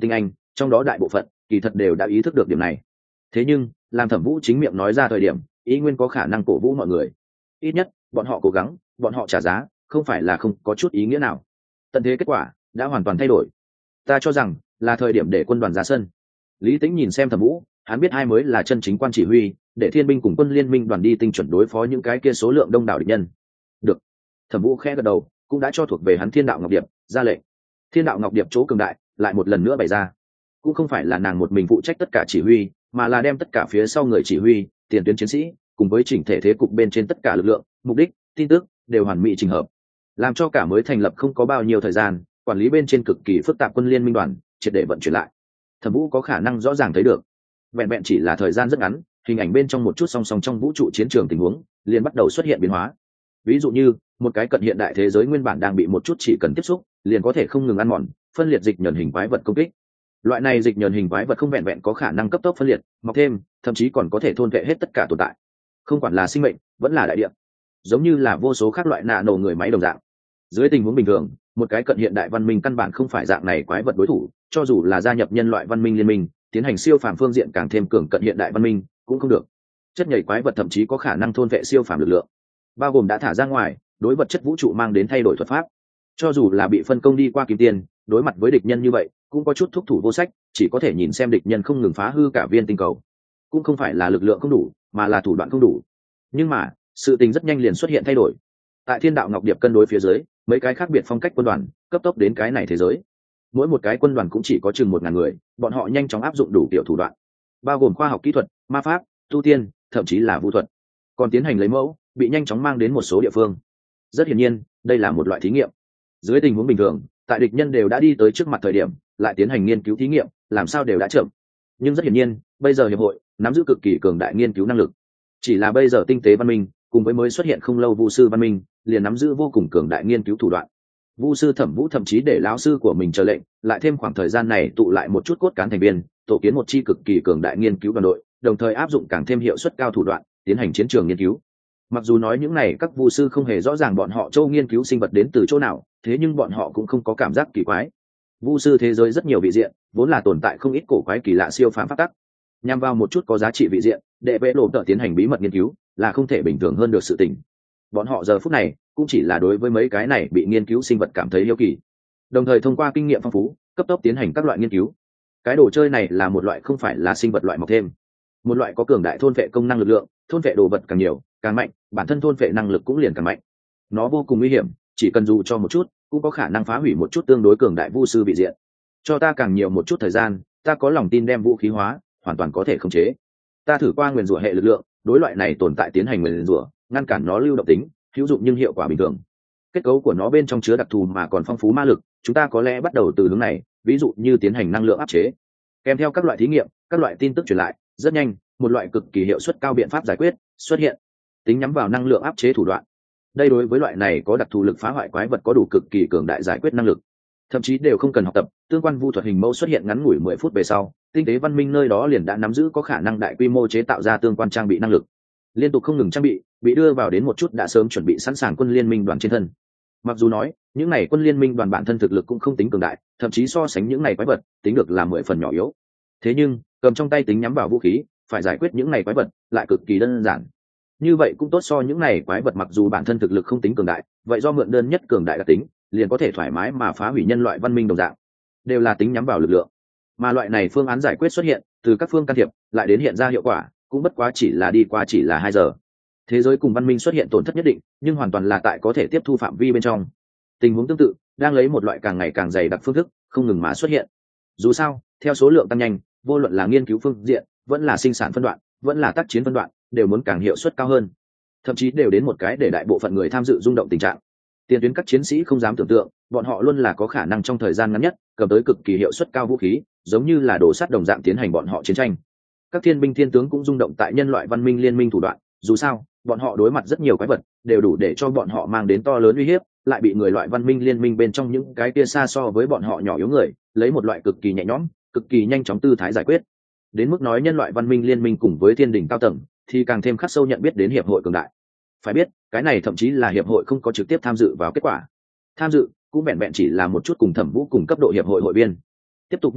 trong đó đại bộ phận kỳ thật đều đã ý thức được điểm này. Thế nhưng làm Thẩm Vũ chính miệng nói ra thời điểm, ý nguyên có khả năng cổ vũ mọi người. Ít nhất bọn họ cố gắng, bọn họ trả giá, không phải là không có chút ý nghĩa nào. Tận thế kết quả đã hoàn toàn thay đổi. Ta cho rằng là thời điểm để quân đoàn ra sân. Lý Tĩnh nhìn xem Thẩm Vũ, hắn biết ai mới là chân chính quan chỉ huy, để thiên binh cùng quân liên minh đoàn đi tinh chuẩn đối phó những cái kia số lượng đông đảo địch nhân. Được. Thẩm Vũ khẽ gật đầu, cũng đã cho thuộc về hắn Thiên Đạo Ngọc Điệp ra lệnh. Thiên Đạo Ngọc Điệp chỗ cường đại lại một lần nữa bày ra, cũng không phải là nàng một mình phụ trách tất cả chỉ huy, mà là đem tất cả phía sau người chỉ huy, tiền tuyến chiến sĩ, cùng với chỉnh thể thế cục bên trên tất cả lực lượng, mục đích, tin tức đều hoàn mỹ trình hợp, làm cho cả mới thành lập không có bao nhiêu thời gian, quản lý bên trên cực kỳ phức tạp quân liên minh đoàn triệt để vận chuyển lại. Thẩm Vũ có khả năng rõ ràng thấy được, vẹn vẹn chỉ là thời gian rất ngắn, hình ảnh bên trong một chút song song trong vũ trụ chiến trường tình huống liền bắt đầu xuất hiện biến hóa. Ví dụ như một cái cận hiện đại thế giới nguyên bản đang bị một chút chỉ cần tiếp xúc liền có thể không ngừng ăn mòn, phân liệt dịch nhờn hình quái vật công kích. Loại này dịch nhờn hình quái vật không vẹn vẹn có khả năng cấp tốc phân liệt, mọc thêm, thậm chí còn có thể thôn vệ hết tất cả tồn tại, không quản là sinh mệnh vẫn là đại địa, giống như là vô số các loại nạ nổ người máy đồng dạng. Dưới tình huống bình thường, một cái cận hiện đại văn minh căn bản không phải dạng này quái vật đối thủ, cho dù là gia nhập nhân loại văn minh liên minh, tiến hành siêu phàm phương diện càng thêm cường cận hiện đại văn minh cũng không được. Chất nhảy quái vật thậm chí có khả năng thôn vệ siêu phàm lực lượng, bao gồm đã thả ra ngoài đối vật chất vũ trụ mang đến thay đổi thuật pháp. Cho dù là bị phân công đi qua kim tiền, đối mặt với địch nhân như vậy cũng có chút thúc thủ vô sách, chỉ có thể nhìn xem địch nhân không ngừng phá hư cả viên tinh cầu. Cũng không phải là lực lượng không đủ, mà là thủ đoạn không đủ. Nhưng mà sự tình rất nhanh liền xuất hiện thay đổi. Tại Thiên Đạo Ngọc Điệp cân đối phía dưới, mấy cái khác biệt phong cách quân đoàn cấp tốc đến cái này thế giới. Mỗi một cái quân đoàn cũng chỉ có chừng 1000 người, bọn họ nhanh chóng áp dụng đủ kiểu thủ đoạn, bao gồm khoa học kỹ thuật, ma pháp, tu tiên, thậm chí là vũ thuật, còn tiến hành lấy mẫu, bị nhanh chóng mang đến một số địa phương. Rất hiển nhiên, đây là một loại thí nghiệm. Dưới tình huống bình thường, tại địch nhân đều đã đi tới trước mặt thời điểm, lại tiến hành nghiên cứu thí nghiệm, làm sao đều đã chậm. Nhưng rất hiển nhiên, bây giờ hiệp hội nắm giữ cực kỳ cường đại nghiên cứu năng lực. Chỉ là bây giờ tinh tế văn minh, cùng với mới xuất hiện không lâu Vu sư văn minh, liền nắm giữ vô cùng cường đại nghiên cứu thủ đoạn. Vu sư Thẩm Vũ thậm chí để lão sư của mình chờ lệnh, lại thêm khoảng thời gian này tụ lại một chút cốt cán thành viên, tổ kiến một chi cực kỳ cường đại nghiên cứu đoàn đội, đồng thời áp dụng càng thêm hiệu suất cao thủ đoạn, tiến hành chiến trường nghiên cứu. Mặc dù nói những này các vu sư không hề rõ ràng bọn họ châu nghiên cứu sinh vật đến từ chỗ nào, thế nhưng bọn họ cũng không có cảm giác kỳ quái. Vu sư thế giới rất nhiều vị diện, vốn là tồn tại không ít cổ quái kỳ lạ siêu phàm pháp tắc. Nhằm vào một chút có giá trị vị diện, để vệ lộ tự tiến hành bí mật nghiên cứu, là không thể bình thường hơn được sự tình. Bọn họ giờ phút này cũng chỉ là đối với mấy cái này bị nghiên cứu sinh vật cảm thấy hiếu kỳ, đồng thời thông qua kinh nghiệm phong phú, cấp tốc tiến hành các loại nghiên cứu. Cái đồ chơi này là một loại không phải là sinh vật loại mọc thêm, một loại có cường đại thôn vệ công năng lực lượng, thôn vệ đồ vật càng nhiều càng mạnh, bản thân thôn vệ năng lực cũng liền càng mạnh. Nó vô cùng nguy hiểm, chỉ cần dù cho một chút cũng có khả năng phá hủy một chút tương đối cường đại vu sư vị diện. Cho ta càng nhiều một chút thời gian, ta có lòng tin đem vũ khí hóa, hoàn toàn có thể khống chế. Ta thử qua nguyền rủa hệ lực lượng, đối loại này tồn tại tiến hành nguyền rủa, ngăn cản nó lưu động tính, hữu dụng nhưng hiệu quả bình thường. Kết cấu của nó bên trong chứa đặc thù mà còn phong phú ma lực, chúng ta có lẽ bắt đầu từ hướng này, ví dụ như tiến hành năng lượng áp chế. Kèm theo các loại thí nghiệm, các loại tin tức truyền lại, rất nhanh, một loại cực kỳ hiệu suất cao biện pháp giải quyết xuất hiện. Tính nhắm vào năng lượng áp chế thủ đoạn. Đây đối với loại này có đặc thù lực phá hoại quái vật có đủ cực kỳ cường đại giải quyết năng lực. Thậm chí đều không cần học tập, tương quan vu thuật hình mẫu xuất hiện ngắn ngủi 10 phút về sau, tinh tế văn minh nơi đó liền đã nắm giữ có khả năng đại quy mô chế tạo ra tương quan trang bị năng lực. Liên tục không ngừng trang bị đưa vào đến một chút đã sớm chuẩn bị sẵn sàng quân liên minh đoàn trên thân. Mặc dù nói, những này quân liên minh đoàn bản thân thực lực cũng không tính cường đại, thậm chí so sánh những này quái vật, tính được là 10 phần nhỏ yếu. Thế nhưng, cầm trong tay tính nhắm vào vũ khí, phải giải quyết những này quái vật, lại cực kỳ đơn giản. Như vậy cũng tốt so những này quái vật mặc dù bản thân thực lực không tính cường đại, vậy do mượn đơn nhất cường đại đặc tính, liền có thể thoải mái mà phá hủy nhân loại văn minh đồng dạng. Đều là tính nhắm vào lực lượng. Mà loại này phương án giải quyết xuất hiện, từ các phương can thiệp, lại đến hiện ra hiệu quả, cũng bất quá chỉ là đi qua chỉ là 2 giờ. Thế giới cùng văn minh xuất hiện tổn thất nhất định, nhưng hoàn toàn là tại có thể tiếp thu phạm vi bên trong. Tình huống tương tự đang lấy một loại càng ngày càng dày đặc phương thức không ngừng mà xuất hiện. Dù sao, theo số lượng tăng nhanh, vô luận là nghiên cứu phương diện, vẫn là sinh sản phân đoạn, vẫn là tác chiến phân đoạn, đều muốn càng hiệu suất cao hơn. Thậm chí đều đến một cái để đại bộ phận người tham dự rung động tình trạng. Tiền tuyến các chiến sĩ không dám tưởng tượng, bọn họ luôn là có khả năng trong thời gian ngắn nhất cầm tới cực kỳ hiệu suất cao vũ khí, giống như là đồ sắt đồng dạng tiến hành bọn họ chiến tranh. Các thiên binh thiên tướng cũng rung động tại nhân loại văn minh liên minh thủ đoạn, dù sao, bọn họ đối mặt rất nhiều quái vật, đều đủ để cho bọn họ mang đến to lớn uy hiếp, lại bị người loại văn minh liên minh bên trong những cái kia xa so với bọn họ nhỏ yếu người, lấy một loại cực kỳ nhẹ nhõm, cực kỳ nhanh chóng tư thái giải quyết. Đến mức nói nhân loại văn minh liên minh cùng với thiên đỉnh cao tầng, thì càng thêm khắc sâu nhận biết đến hiệp hội cường đại. Phải biết, cái này thậm chí là hiệp hội không có trực tiếp tham dự vào kết quả. Tham dự cũng vẹn vẹn chỉ là một chút cùng Thẩm Vũ cùng cấp độ hiệp hội hội viên. Tiếp tục như vậy,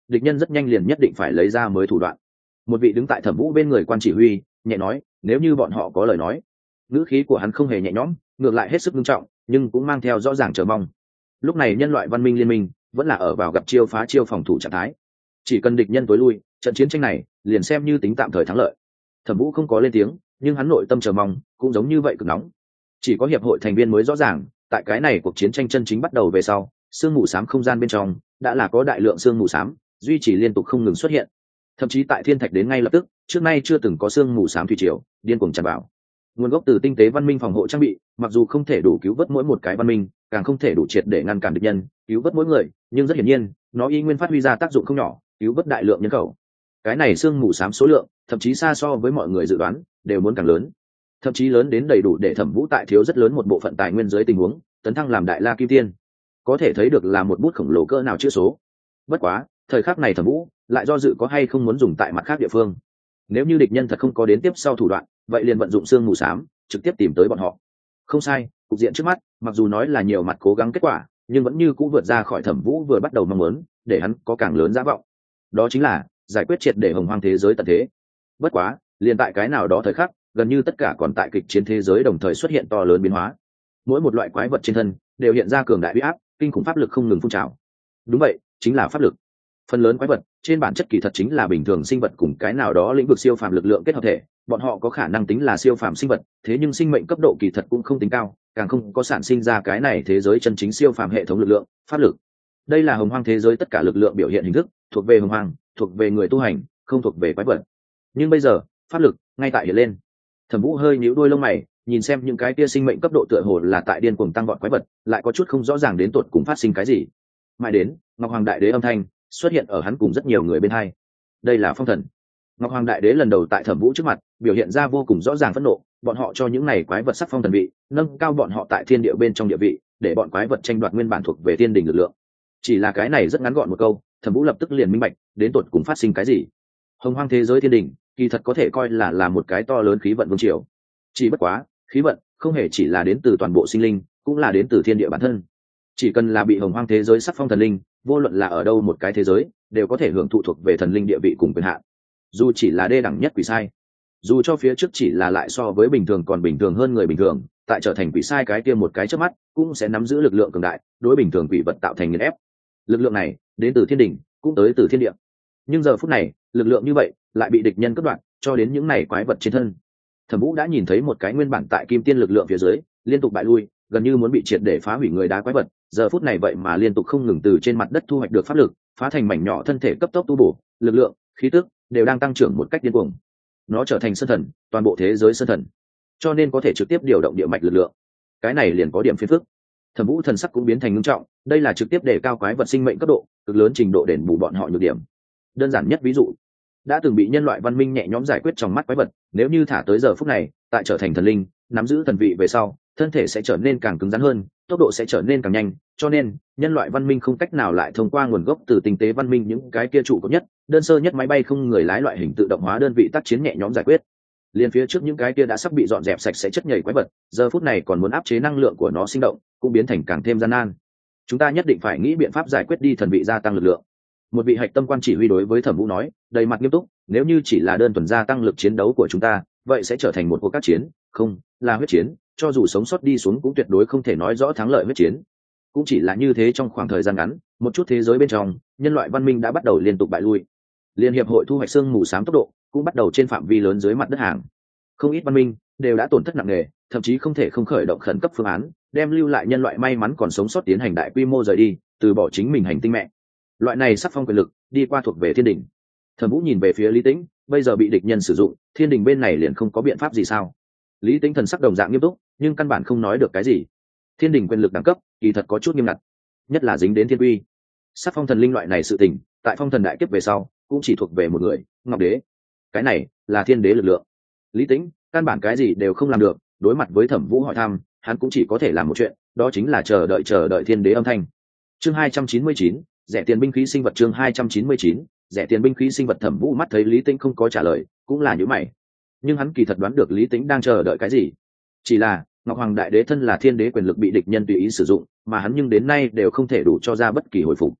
địch nhân rất nhanh liền nhất định phải lấy ra mới thủ đoạn. Một vị đứng tại Thẩm Vũ bên người quan chỉ huy nhẹ nói, nếu như bọn họ có lời nói. Ngữ khí của hắn không hề nhẹ nhõm, ngược lại hết sức nghiêm trọng, nhưng cũng mang theo rõ ràng chờ mong. Lúc này nhân loại văn minh liên minh vẫn là ở vào gặp chiêu phá chiêu phòng thủ trạng thái, chỉ cần địch nhân tối lui, trận chiến tranh này liền xem như tính tạm thời thắng lợi. Thẩm Vũ không có lên tiếng, nhưng hắn nội tâm chờ mong cũng giống như vậy cực nóng. Chỉ có hiệp hội thành viên mới rõ ràng, tại cái này cuộc chiến tranh chân chính bắt đầu về sau, sương mù xám không gian bên trong đã là có đại lượng sương mù xám duy trì liên tục không ngừng xuất hiện. Thậm chí tại thiên thạch đến ngay lập tức, trước nay chưa từng có sương mù xám thủy triều điên cuồng tràn vào. Nguồn gốc từ tinh tế văn minh phòng hộ trang bị, mặc dù không thể đủ cứu vớt mỗi một cái văn minh, càng không thể đủ triệt để ngăn cản địch nhân cứu vớt mỗi người, nhưng rất hiển nhiên nó y nguyên phát huy ra tác dụng không nhỏ, cứu vớt đại lượng nhân khẩu. Cái này sương mù xám số lượng thậm chí xa so với mọi người dự đoán đều muốn càng lớn, thậm chí lớn đến đầy đủ để Thẩm Vũ tại thiếu rất lớn một bộ phận tài nguyên dưới tình huống tấn thăng làm đại la kim tiên. Có thể thấy được là một bút khổng lồ cỡ nào chữ số. Bất quá thời khắc này Thẩm Vũ lại do dự có hay không muốn dùng tại mặt khác địa phương. Nếu như địch nhân thật không có đến tiếp sau thủ đoạn, vậy liền vận dụng sương mù xám trực tiếp tìm tới bọn họ. Không sai, cục diện trước mắt mặc dù nói là nhiều mặt cố gắng kết quả, nhưng vẫn như cũ vượt ra khỏi Thẩm Vũ vừa bắt đầu mong muốn, để hắn có càng lớn dã vọng. Đó chính là giải quyết triệt để hồng hoang thế giới tận thế. Bất quá liền tại cái nào đó thời khắc, gần như tất cả còn tại kịch chiến thế giới đồng thời xuất hiện to lớn biến hóa. Mỗi một loại quái vật trên thân đều hiện ra cường đại uy áp, kinh khủng pháp lực không ngừng phun trào. Đúng vậy, chính là pháp lực. Phần lớn quái vật trên bản chất kỳ thật chính là bình thường sinh vật cùng cái nào đó lĩnh vực siêu phàm lực lượng kết hợp thể, bọn họ có khả năng tính là siêu phàm sinh vật, thế nhưng sinh mệnh cấp độ kỳ thật cũng không tính cao, càng không có sản sinh ra cái này thế giới chân chính siêu phàm hệ thống lực lượng, pháp lực. Đây là hồng hoang thế giới tất cả lực lượng biểu hiện hình thức, thuộc về hồng hoang, thuộc về người tu hành, không thuộc về quái vật. Nhưng bây giờ, pháp lực ngay tại hiện lên. Thẩm Vũ hơi nhíu đuôi lông mày, nhìn xem những cái kia sinh mệnh cấp độ tựa hồ là tại điên cuồng tăng vọt quái vật, lại có chút không rõ ràng đến tột cùng phát sinh cái gì. Mãi đến, Ngọc Hoàng Đại Đế âm thanh xuất hiện ở hắn cùng rất nhiều người bên hai. Đây là Phong Thần. Ngọc Hoàng Đại Đế lần đầu tại Thẩm Vũ trước mặt biểu hiện ra vô cùng rõ ràng phẫn nộ, bọn họ cho những này quái vật sắc phong thần vị, nâng cao bọn họ tại thiên địa bên trong địa vị, để bọn quái vật tranh đoạt nguyên bản thuộc về thiên đình lực lượng. Chỉ là cái này rất ngắn gọn một câu, Thẩm Vũ lập tức liền minh bạch đến tột cùng phát sinh cái gì. Hồng hoang thế giới thiên đình kỳ thật có thể coi là một cái to lớn khí vận vương triều. Chỉ bất quá, khí vận không hề chỉ là đến từ toàn bộ sinh linh, cũng là đến từ thiên địa bản thân. Chỉ cần là bị hồng hoang thế giới sắc phong thần linh, vô luận là ở đâu một cái thế giới, đều có thể hưởng thụ thuộc về thần linh địa vị cùng quyền hạn. Dù chỉ là đê đẳng nhất quỷ sai, dù cho phía trước chỉ là lại so với bình thường còn bình thường hơn người bình thường, tại trở thành quỷ sai cái kia một cái chớp mắt, cũng sẽ nắm giữ lực lượng cường đại, đối bình thường quỷ vật tạo thành nghiền ép. Lực lượng này đến từ thiên đình, cũng tới từ thiên địa. Nhưng giờ phút này, lực lượng như vậy lại bị địch nhân cắt đoạn, cho đến những này quái vật trên thân. Thẩm Vũ đã nhìn thấy một cái nguyên bản tại kim tiên lực lượng phía dưới liên tục bại lui, gần như muốn bị triệt để phá hủy người đá quái vật, giờ phút này vậy mà liên tục không ngừng từ trên mặt đất thu hoạch được pháp lực, phá thành mảnh nhỏ thân thể cấp tốc tu bổ, lực lượng, khí tức đều đang tăng trưởng một cách điên cuồng. Nó trở thành sơn thần, toàn bộ thế giới sơn thần, cho nên có thể trực tiếp điều động địa mạch lực lượng. Cái này liền có điểm phiền phức. Thẩm Vũ thần sắc cũng biến thành nghiêm trọng, đây là trực tiếp để cao quái vật sinh mệnh cấp độ, cực lớn trình độ đền bù bọn họ nhược điểm. Đơn giản nhất ví dụ, đã từng bị nhân loại văn minh nhẹ nhõm giải quyết trong mắt quái vật, nếu như thả tới giờ phút này, tại trở thành thần linh, nắm giữ thần vị về sau, thân thể sẽ trở nên càng cứng rắn hơn, tốc độ sẽ trở nên càng nhanh, cho nên nhân loại văn minh không cách nào lại thông qua nguồn gốc từ tinh tế văn minh những cái kia trụ cột nhất, đơn sơ nhất máy bay không người lái loại hình tự động hóa đơn vị tác chiến nhẹ nhõm giải quyết. Liên phía trước những cái kia đã sắp bị dọn dẹp sạch sẽ chất nhầy quái vật, giờ phút này còn muốn áp chế năng lượng của nó sinh động, cũng biến thành càng thêm gian nan. Chúng ta nhất định phải nghĩ biện pháp giải quyết đi thần vị gia tăng lực lượng. Một vị hạch tâm quan chỉ huy đối với Thẩm Vũ nói, đầy mặt nghiêm túc, nếu như chỉ là đơn thuần gia tăng lực chiến đấu của chúng ta, vậy sẽ trở thành một cuộc các chiến, không là huyết chiến, cho dù sống sót đi xuống cũng tuyệt đối không thể nói rõ thắng lợi huyết chiến. Cũng chỉ là như thế, trong khoảng thời gian ngắn, một chút thế giới bên trong, nhân loại văn minh đã bắt đầu liên tục bại lui. Liên hiệp hội thu hoạch xương mù xám tốc độ cũng bắt đầu trên phạm vi lớn dưới mặt đất hàng. Không ít văn minh đều đã tổn thất nặng nề, thậm chí không thể không khởi động khẩn cấp phương án, đem lưu lại nhân loại may mắn còn sống sót tiến hành đại quy mô rời đi, từ bỏ chính mình hành tinh mẹ. Loại này sắc phong quyền lực đi qua thuộc về thiên đình. Thẩm Vũ nhìn về phía Lý Tĩnh, bây giờ bị địch nhân sử dụng, thiên đình bên này liền không có biện pháp gì sao? Lý Tĩnh thần sắc đồng dạng nghiêm túc, nhưng căn bản không nói được cái gì. Thiên đình quyền lực đẳng cấp kỳ thật có chút nghiêm ngặt, nhất là dính đến thiên uy. Sắc phong thần linh loại này sự tình, tại phong thần đại kiếp về sau, cũng chỉ thuộc về một người, Ngọc Đế. Cái này là thiên đế lực lượng. Lý Tĩnh căn bản cái gì đều không làm được, đối mặt với Thẩm Vũ hỏi thăm, hắn cũng chỉ có thể làm một chuyện, đó chính là chờ đợi thiên đế âm thanh. Chương 299, rẻ tiền binh khí sinh vật. Chương 299, rẻ tiền binh khí sinh vật. Thẩm Vũ mắt thấy Lý Tĩnh không có trả lời, cũng là nhíu mày. Nhưng hắn kỳ thật đoán được Lý Tĩnh đang chờ đợi cái gì. Chỉ là Ngọc Hoàng Đại Đế thân là thiên đế quyền lực bị địch nhân tùy ý sử dụng, mà hắn nhưng đến nay đều không thể đủ cho ra bất kỳ hồi phục.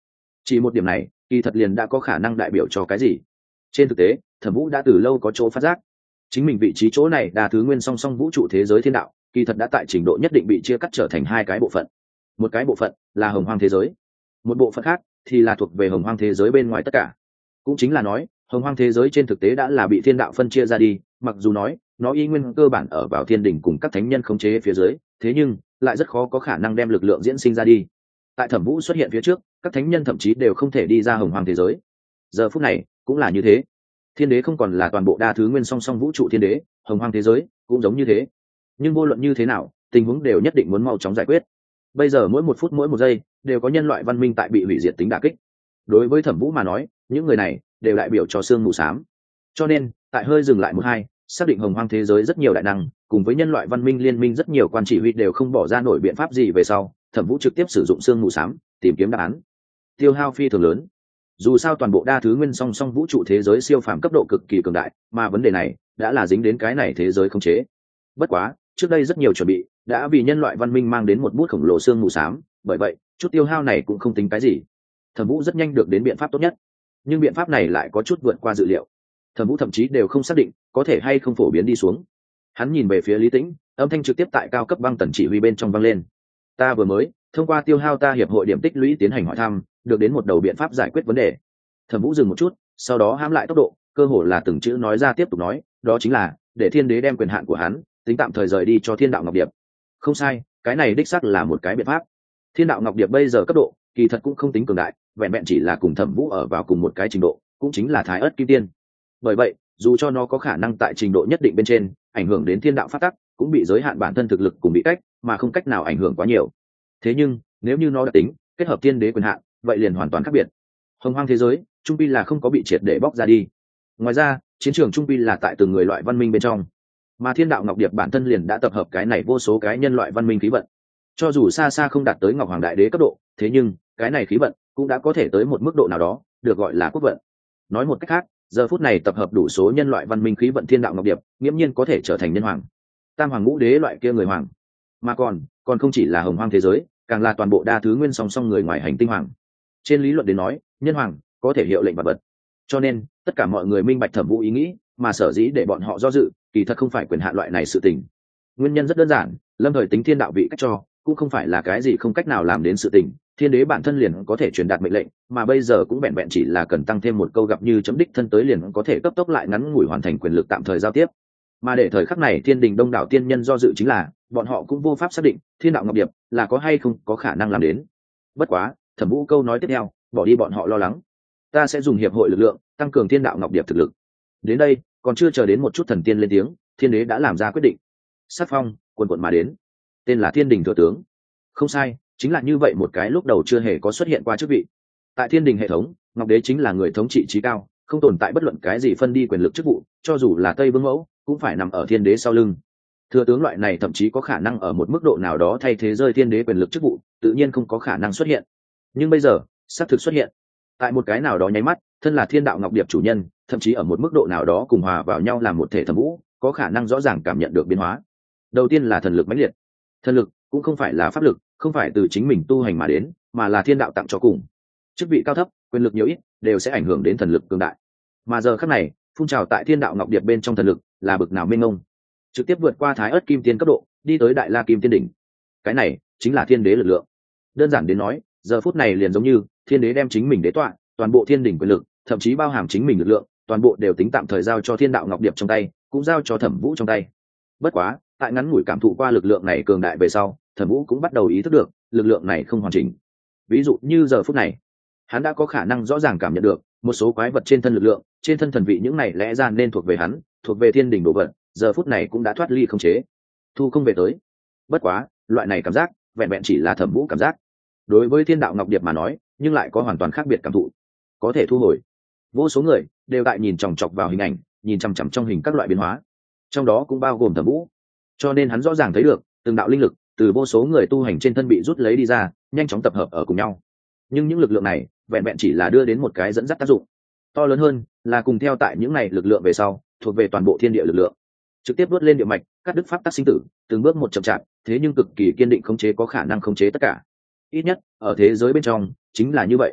Chỉ một điểm này kỳ thật liền đã có khả năng đại biểu cho cái gì. Trên thực tế Thẩm Vũ đã từ lâu có chỗ phát giác, chính mình vị trí chỗ này đa thứ nguyên song song vũ trụ thế giới thiên đạo kỳ thật đã tại trình độ nhất định bị chia cắt trở thành hai cái bộ phận. Một cái bộ phận là hồng hoang thế giới, một bộ phận khác thì là thuộc về hồng hoang thế giới bên ngoài tất cả. Cũng chính là nói hồng hoang thế giới trên thực tế đã là bị thiên đạo phân chia ra đi, mặc dù nói nó y nguyên cơ bản ở vào thiên đỉnh cùng các thánh nhân khống chế phía dưới, thế nhưng lại rất khó có khả năng đem lực lượng diễn sinh ra đi. Tại Thẩm Vũ xuất hiện phía trước các thánh nhân thậm chí đều không thể đi ra hồng hoang thế giới. Giờ phút này cũng là như thế, thiên đế không còn là toàn bộ đa thứ nguyên song song vũ trụ thiên đế, hồng hoang thế giới cũng giống như thế. Nhưng vô luận như thế nào tình huống đều nhất định muốn mau chóng giải quyết. Bây giờ mỗi một phút mỗi một giây đều có nhân loại văn minh tại bị hủy diệt tính đả kích. Đối với Thẩm Vũ mà nói những người này đều đại biểu cho sương mù xám. Cho nên tại hơi dừng lại một hai, xác định hồng hoang thế giới rất nhiều đại năng cùng với nhân loại văn minh liên minh rất nhiều quan chỉ huy đều không bỏ ra nổi biện pháp gì về sau, Thẩm Vũ trực tiếp sử dụng sương mù xám tìm kiếm đáp án. Tiêu hao phi thường lớn, dù sao toàn bộ đa thứ nguyên song song vũ trụ thế giới siêu phàm cấp độ cực kỳ cường đại, mà vấn đề này đã là dính đến cái này thế giới không chế. Bất quá trước đây rất nhiều chuẩn bị đã vì nhân loại văn minh mang đến một bút khổng lồ sương mù xám, bởi vậy chút tiêu hao này cũng không tính cái gì. Thẩm Vũ rất nhanh được đến biện pháp tốt nhất, nhưng biện pháp này lại có chút vượt qua dự liệu. Thẩm Vũ thậm chí đều không xác định có thể hay không phổ biến đi xuống. Hắn nhìn về phía Lý Tĩnh, âm thanh trực tiếp tại cao cấp băng tần chỉ huy bên trong vang lên. Ta vừa mới thông qua tiêu hao ta hiệp hội điểm tích lũy tiến hành hỏi thăm, được đến một đầu biện pháp giải quyết vấn đề. Thẩm Vũ dừng một chút, sau đó hãm lại tốc độ, cơ hồ là từng chữ nói ra tiếp tục nói, đó chính là để thiên đế đem quyền hạn của hắn tính tạm thời rời đi cho thiên đạo ngọc điệp. Không sai, cái này đích xác là một cái biện pháp. Thiên đạo ngọc điệp bây giờ cấp độ kỳ thật cũng không tính cường đại, vẹn vẹn chỉ là cùng Thẩm Vũ ở vào cùng một cái trình độ, cũng chính là thái ớt kim tiên. Bởi vậy dù cho nó có khả năng tại trình độ nhất định bên trên ảnh hưởng đến thiên đạo pháp tắc, cũng bị giới hạn bản thân thực lực cùng bị cách, mà không cách nào ảnh hưởng quá nhiều. Thế nhưng nếu như nó đã tính kết hợp thiên đế quyền hạn, vậy liền hoàn toàn khác biệt. Hồng hoang thế giới trung pi là không có bị triệt để bóc ra đi. Ngoài ra chiến trường trung pi là tại từng người loại văn minh bên trong, mà thiên đạo ngọc điệp bản thân liền đã tập hợp cái này vô số cái nhân loại văn minh khí vận. Cho dù xa xa không đạt tới ngọc hoàng đại đế cấp độ, thế nhưng cái này khí vận cũng đã có thể tới một mức độ nào đó, được gọi là quốc vận. Nói một cách khác, giờ phút này tập hợp đủ số nhân loại văn minh khí vận thiên đạo ngọc điệp nghiễm nhiên có thể trở thành nhân hoàng, tam hoàng ngũ đế loại kia người hoàng, mà còn không chỉ là hồng hoang thế giới, càng là toàn bộ đa thứ nguyên song song người ngoài hành tinh hoàng. Trên lý luận đến nói, nhân hoàng có thể hiệu lệnh vật vật. Cho nên tất cả mọi người minh bạch Thẩm Vũ ý nghĩ, mà sở dĩ để bọn họ do dự kỳ thật không phải quyền hạn loại này sự tình. Nguyên nhân rất đơn giản, lâm thời tính thiên đạo vị cách cho cũng không phải là cái gì không cách nào làm đến sự tình. Thiên đế bản thân liền có thể truyền đạt mệnh lệnh, mà bây giờ cũng vẹn vẹn chỉ là cần tăng thêm một câu gặp như chấm đích thân tới liền có thể cấp tốc lại ngắn ngủi hoàn thành quyền lực tạm thời giao tiếp. Mà để thời khắc này thiên đình đông đảo tiên nhân do dự chính là bọn họ cũng vô pháp xác định thiên đạo ngọc điệp là có hay không có khả năng làm đến. Bất quá Thẩm Vũ câu nói tiếp theo bỏ đi bọn họ lo lắng, ta sẽ dùng hiệp hội lực lượng tăng cường thiên đạo ngọc điệp thực lực. Đến đây còn chưa chờ đến một chút thần tiên lên tiếng, thiên đế đã làm ra quyết định. Sát phong quần quận mà đến, tên là thiên đình thừa tướng. Không sai, chính là như vậy một cái lúc đầu chưa hề có xuất hiện qua chức vị. Tại thiên đình hệ thống, ngọc đế chính là người thống trị trí cao, không tồn tại bất luận cái gì phân đi quyền lực chức vụ, cho dù là Tây Vương Mẫu cũng phải nằm ở thiên đế sau lưng. Thừa tướng loại này thậm chí có khả năng ở một mức độ nào đó thay thế rơi thiên đế quyền lực chức vụ, tự nhiên không có khả năng xuất hiện. Nhưng bây giờ xác thực xuất hiện. Tại một cái nào đó nháy mắt, thân là thiên đạo ngọc điệp chủ nhân, thậm chí ở một mức độ nào đó cùng hòa vào nhau làm một thể Thẩm Vũ có khả năng rõ ràng cảm nhận được biến hóa. Đầu tiên là thần lực mãnh liệt. Thần lực cũng không phải là pháp lực, không phải từ chính mình tu hành mà đến, mà là thiên đạo tặng cho cùng. Chức vị cao thấp, quyền lực nhiều ít đều sẽ ảnh hưởng đến thần lực cường đại. Mà giờ khắc này, phun trào tại thiên đạo ngọc điệp bên trong thần lực là bực nào mênh mông, trực tiếp vượt qua thái ớt kim tiên cấp độ, đi tới đại la kim tiên đỉnh. Cái này chính là thiên đế lực lượng. Đơn giản đến nói, giờ phút này liền giống như thiên đế đem chính mình đế tọa, toàn bộ thiên đỉnh quyền lực, thậm chí bao hàm chính mình lực lượng, toàn bộ đều tính tạm thời giao cho thiên đạo ngọc điệp trong tay, cũng giao cho Thẩm Vũ trong tay. Bất quá tại ngắn ngủi cảm thụ qua lực lượng này cường đại về sau, Thẩm Vũ cũng bắt đầu ý thức được lực lượng này không hoàn chỉnh. Ví dụ như giờ phút này hắn đã có khả năng rõ ràng cảm nhận được một số quái vật trên thân lực lượng, trên thân thần vị những này lẽ ra nên thuộc về hắn, thuộc về thiên đình đồ vật, giờ phút này cũng đã thoát ly không chế, thu không về tới. Bất quá loại này cảm giác vẹn vẹn chỉ là Thẩm Vũ cảm giác, đối với thiên đạo ngọc điệp mà nói nhưng lại có hoàn toàn khác biệt cảm thụ. Có thể thu hồi, vô số người đều tại nhìn chòng chọc vào hình ảnh, nhìn chằm chằm trong hình các loại biến hóa, trong đó cũng bao gồm Thẩm Vũ. Cho nên hắn rõ ràng thấy được từng đạo linh lực từ vô số người tu hành trên thân bị rút lấy đi ra, nhanh chóng tập hợp ở cùng nhau. Nhưng những lực lượng này vẹn vẹn chỉ là đưa đến một cái dẫn dắt tác dụng, to lớn hơn là cùng theo tại những này lực lượng về sau thuộc về toàn bộ thiên địa lực lượng, trực tiếp đốt lên địa mạch, cắt đứt pháp tắc sinh tử, từng bước một chậm chạp, thế nhưng cực kỳ kiên định khống chế, có khả năng khống chế tất cả. Ít nhất ở thế giới bên trong chính là như vậy.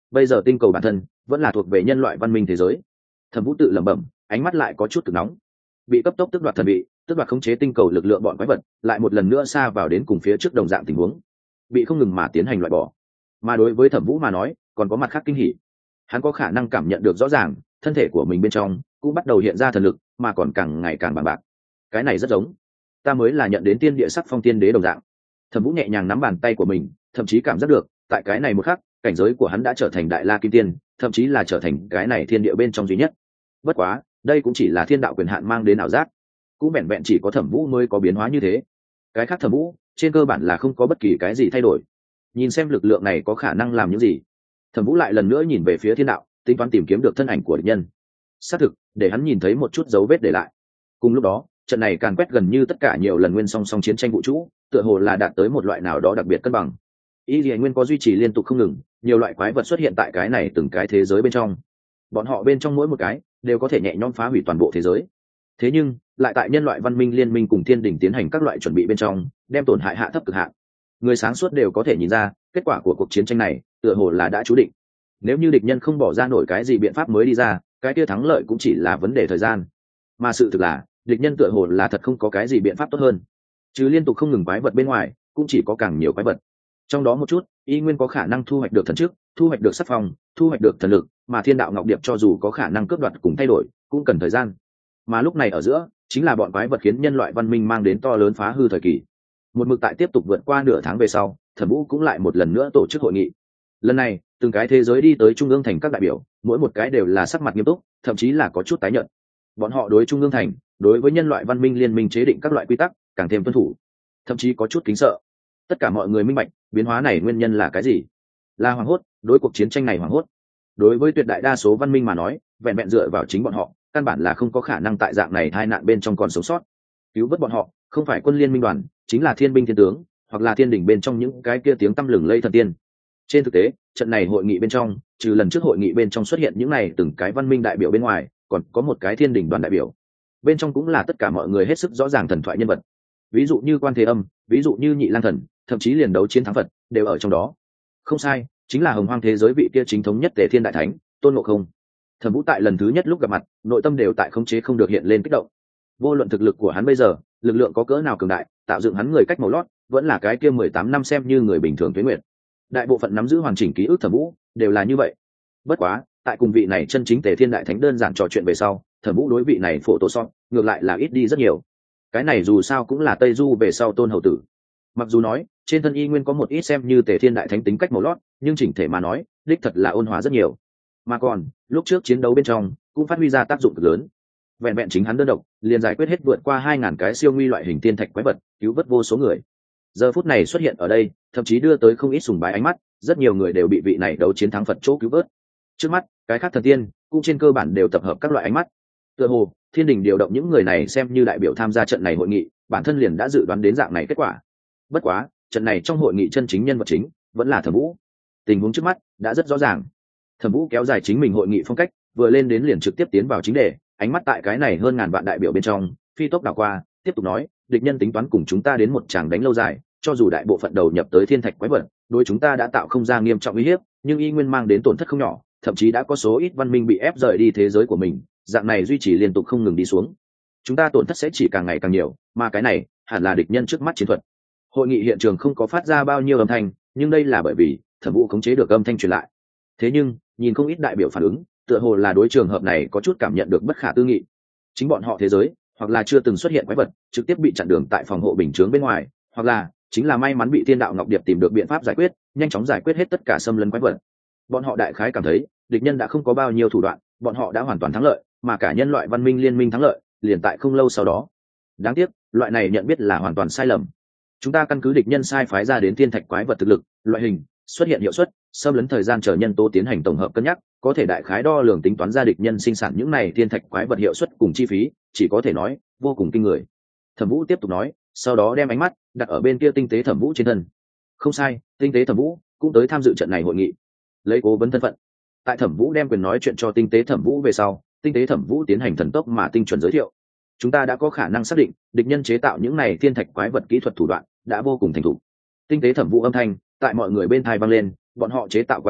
bây giờ tinh cầu bản thân vẫn là thuộc về nhân loại văn minh thế giới. Thẩm Vũ tự lẩm bẩm, ánh mắt lại có chút cực nóng. Bị cấp tốc tước đoạt thần bị, tước đoạt khống chế tinh cầu lực lượng bọn quái vật, lại một lần nữa xa vào đến cùng phía trước đồng dạng tình huống, bị không ngừng mà tiến hành loại bỏ. Mà đối với Thẩm Vũ mà nói, còn có mặt khác kinh hỉ. Hắn có khả năng cảm nhận được rõ ràng, thân thể của mình bên trong cũng bắt đầu hiện ra thần lực, mà còn càng ngày càng bằng bạc. Cái này rất giống ta mới là nhận đến tiên địa sắc phong tiên đế đồng dạng. Thẩm Vũ nhẹ nhàng nắm bàn tay của mình, thậm chí cảm giác được, tại cái này một khắc, cảnh giới của hắn đã trở thành đại la kim tiên, thậm chí là trở thành cái này thiên địa bên trong duy nhất. Bất quá, đây cũng chỉ là thiên đạo quyền hạn mang đến ảo giác, cũng vẹn vẹn chỉ có Thẩm Vũ mới có biến hóa như thế. Cái khác Thẩm Vũ, trên cơ bản là không có bất kỳ cái gì thay đổi. Nhìn xem lực lượng này có khả năng làm những gì. Thẩm Vũ lại lần nữa nhìn về phía thiên đạo, tính toán tìm kiếm được thân ảnh của địch nhân. Xác thực, để hắn nhìn thấy một chút dấu vết để lại. Cùng lúc đó, trận này càn quét gần như tất cả nhiều lần nguyên song song chiến tranh vũ trụ, tựa hồ là đạt tới một loại nào đó đặc biệt cân bằng. Y Lệ Nguyên có duy trì liên tục không ngừng, nhiều loại quái vật xuất hiện tại cái này từng cái thế giới bên trong. Bọn họ bên trong mỗi một cái đều có thể nhẹ nhõm phá hủy toàn bộ thế giới. Thế nhưng, lại tại nhân loại văn minh liên minh cùng thiên đình tiến hành các loại chuẩn bị bên trong, đem tổn hại hạ thấp cực hạn. Người sáng suốt đều có thể nhìn ra, kết quả của cuộc chiến tranh này, tựa hồ là đã chú định. Nếu như địch nhân không bỏ ra nổi cái gì biện pháp mới đi ra, cái kia thắng lợi cũng chỉ là vấn đề thời gian. Mà sự thực là, địch nhân tựa hồ là thật không có cái gì biện pháp tốt hơn. Chứ liên tục không ngừng quái vật bên ngoài, cũng chỉ có càng nhiều quái vật. Trong đó một chút, y nguyên có khả năng thu hoạch được thần trước, thu hoạch được sắc phong, thu hoạch được thần lực, mà thiên đạo ngọc điệp cho dù có khả năng cướp đoạt cùng thay đổi, cũng cần thời gian. Mà lúc này ở giữa, chính là bọn quái vật khiến nhân loại văn minh mang đến to lớn phá hư thời kỳ. Một mực tại tiếp tục vượt qua nửa tháng về sau, Thẩm Vũ cũng lại một lần nữa tổ chức hội nghị. Lần này, từng cái thế giới đi tới trung ương thành các đại biểu, mỗi một cái đều là sắc mặt nghiêm túc, thậm chí là có chút tái nhợt. Bọn họ đối trung ương thành, đối với nhân loại văn minh liên minh chế định các loại quy tắc, càng thêm tuân thủ, thậm chí có chút kính sợ. Tất cả mọi người minh bạch, biến hóa này nguyên nhân là cái gì? Là hoảng hốt, đối cuộc chiến tranh này hoảng hốt. Đối với tuyệt đại đa số văn minh mà nói, vẹn vẹn dựa vào chính bọn họ, căn bản là không có khả năng tại dạng này tai nạn bên trong còn sống sót. Cứu vớt bọn họ, không phải quân liên minh đoàn, chính là thiên binh thiên tướng, hoặc là thiên đỉnh bên trong những cái kia tiếng tăm lừng lây thần tiên. Trên thực tế, trận này hội nghị bên trong, trừ lần trước hội nghị bên trong xuất hiện những này từng cái văn minh đại biểu bên ngoài, còn có một cái thiên đỉnh đoàn đại biểu. Bên trong cũng là tất cả mọi người hết sức rõ ràng thần thoại nhân vật. Ví dụ như Quan Thế Âm, ví dụ như Nhị Lang Thần, thậm chí liền đấu chiến thắng Phật đều ở trong đó. Không sai, chính là hồng hoang thế giới vị kia chính thống nhất Tề Thiên Đại Thánh, Tôn Ngộ Không. Thẩm Vũ tại lần thứ nhất lúc gặp mặt, nội tâm đều tại khống chế không được hiện lên kích động. Vô luận thực lực của hắn bây giờ, lực lượng có cỡ nào cường đại, tạo dựng hắn người cách màu lót, vẫn là cái kia 18 năm xem như người bình thường tuế nguyệt. Đại bộ phận nắm giữ hoàn chỉnh ký ức Thẩm Vũ đều là như vậy. Bất quá, tại cùng vị này chân chính Tề Thiên Đại Thánh đơn giản trò chuyện về sau, Thẩm Vũ đối vị này phổ tổ son, ngược lại là ít đi rất nhiều. Cái này dù sao cũng là Tây Du về sau Tôn hầu tử. Mặc dù nói, trên thân y nguyên có một ít xem như Tề Thiên Đại Thánh tính cách màu lót, nhưng chỉnh thể mà nói, đích thật là ôn hòa rất nhiều. Mà còn, lúc trước chiến đấu bên trong, cũng phát huy ra tác dụng cực lớn. Vẹn vẹn chính hắn đơn độc, liền giải quyết hết vượt qua 2000 cái siêu nguy loại hình tiên thạch quái vật, cứu vớt vô số người. Giờ phút này xuất hiện ở đây, thậm chí đưa tới không ít sùng bái ánh mắt, rất nhiều người đều bị vị này đấu chiến thắng Phật chỗ cứu vớt. Trước mắt, cái khác thần tiên cũng trên cơ bản đều tập hợp các loại ánh mắt. Tựa hồ, thiên đình điều động những người này xem như đại biểu tham gia trận này hội nghị, bản thân liền đã dự đoán đến dạng này kết quả. Bất quá, trận này trong hội nghị chân chính nhân vật chính vẫn là Thẩm Vũ. Tình huống trước mắt đã rất rõ ràng. Thẩm Vũ kéo dài chính mình hội nghị phong cách, vừa lên đến liền trực tiếp tiến vào chính đề, ánh mắt tại cái này hơn ngàn vạn đại biểu bên trong, phi tốc đảo qua, tiếp tục nói, địch nhân tính toán cùng chúng ta đến một tràng đánh lâu dài, cho dù đại bộ phận đầu nhập tới thiên thạch quái vật, đối chúng ta đã tạo không ra nghiêm trọng uy hiếp, nhưng y nguyên mang đến tổn thất không nhỏ, thậm chí đã có số ít văn minh bị ép rời đi thế giới của mình, dạng này duy trì liên tục không ngừng đi xuống, chúng ta tổn thất sẽ chỉ càng ngày càng nhiều, mà cái này hẳn là địch nhân trước mắt chiến thuật. Hội nghị hiện trường không có phát ra bao nhiêu âm thanh, nhưng đây là bởi vì Thẩm Vũ khống chế được âm thanh truyền lại. Thế nhưng, nhìn không ít đại biểu phản ứng, tựa hồ là đối trường hợp này có chút cảm nhận được bất khả tư nghị. Chính bọn họ thế giới, hoặc là chưa từng xuất hiện quái vật, trực tiếp bị chặn đường tại phòng hộ bình chướng bên ngoài, hoặc là chính là may mắn bị Thiên Đạo Ngọc Điệp tìm được biện pháp giải quyết, nhanh chóng giải quyết hết tất cả xâm lấn quái vật. Bọn họ đại khái cảm thấy, địch nhân đã không có bao nhiêu thủ đoạn, bọn họ đã hoàn toàn thắng lợi, mà cả nhân loại văn minh liên minh thắng lợi, liền tại không lâu sau đó. Đáng tiếc, loại này nhận biết là hoàn toàn sai lầm. Chúng ta căn cứ địch nhân sai phái ra đến thiên thạch quái vật thực lực, loại hình, xuất hiện hiệu suất, xâm lấn thời gian chờ nhân tố tiến hành tổng hợp cân nhắc, có thể đại khái đo lường tính toán ra địch nhân sinh sản những này thiên thạch quái vật hiệu suất cùng chi phí, chỉ có thể nói vô cùng kinh người. Thẩm Vũ tiếp tục nói, sau đó đem ánh mắt đặt ở bên kia tinh tế Thẩm Vũ trên thân. Không sai, tinh tế Thẩm Vũ cũng tới tham dự trận này hội nghị, lấy cố vấn thân phận. Tại Thẩm Vũ đem quyền nói chuyện cho tinh tế Thẩm Vũ về sau, tinh tế Thẩm Vũ tiến hành thần tốc mà tinh chuẩn giới thiệu. Chúng ta đã có khả năng xác định địch nhân chế tạo những này thiên thạch quái vật kỹ thuật thủ đoạn đã vô cùng thành thục. Tinh tế Thẩm Vũ âm thanh tại mọi người bên tai vang lên, bọn họ chế tạo quá trình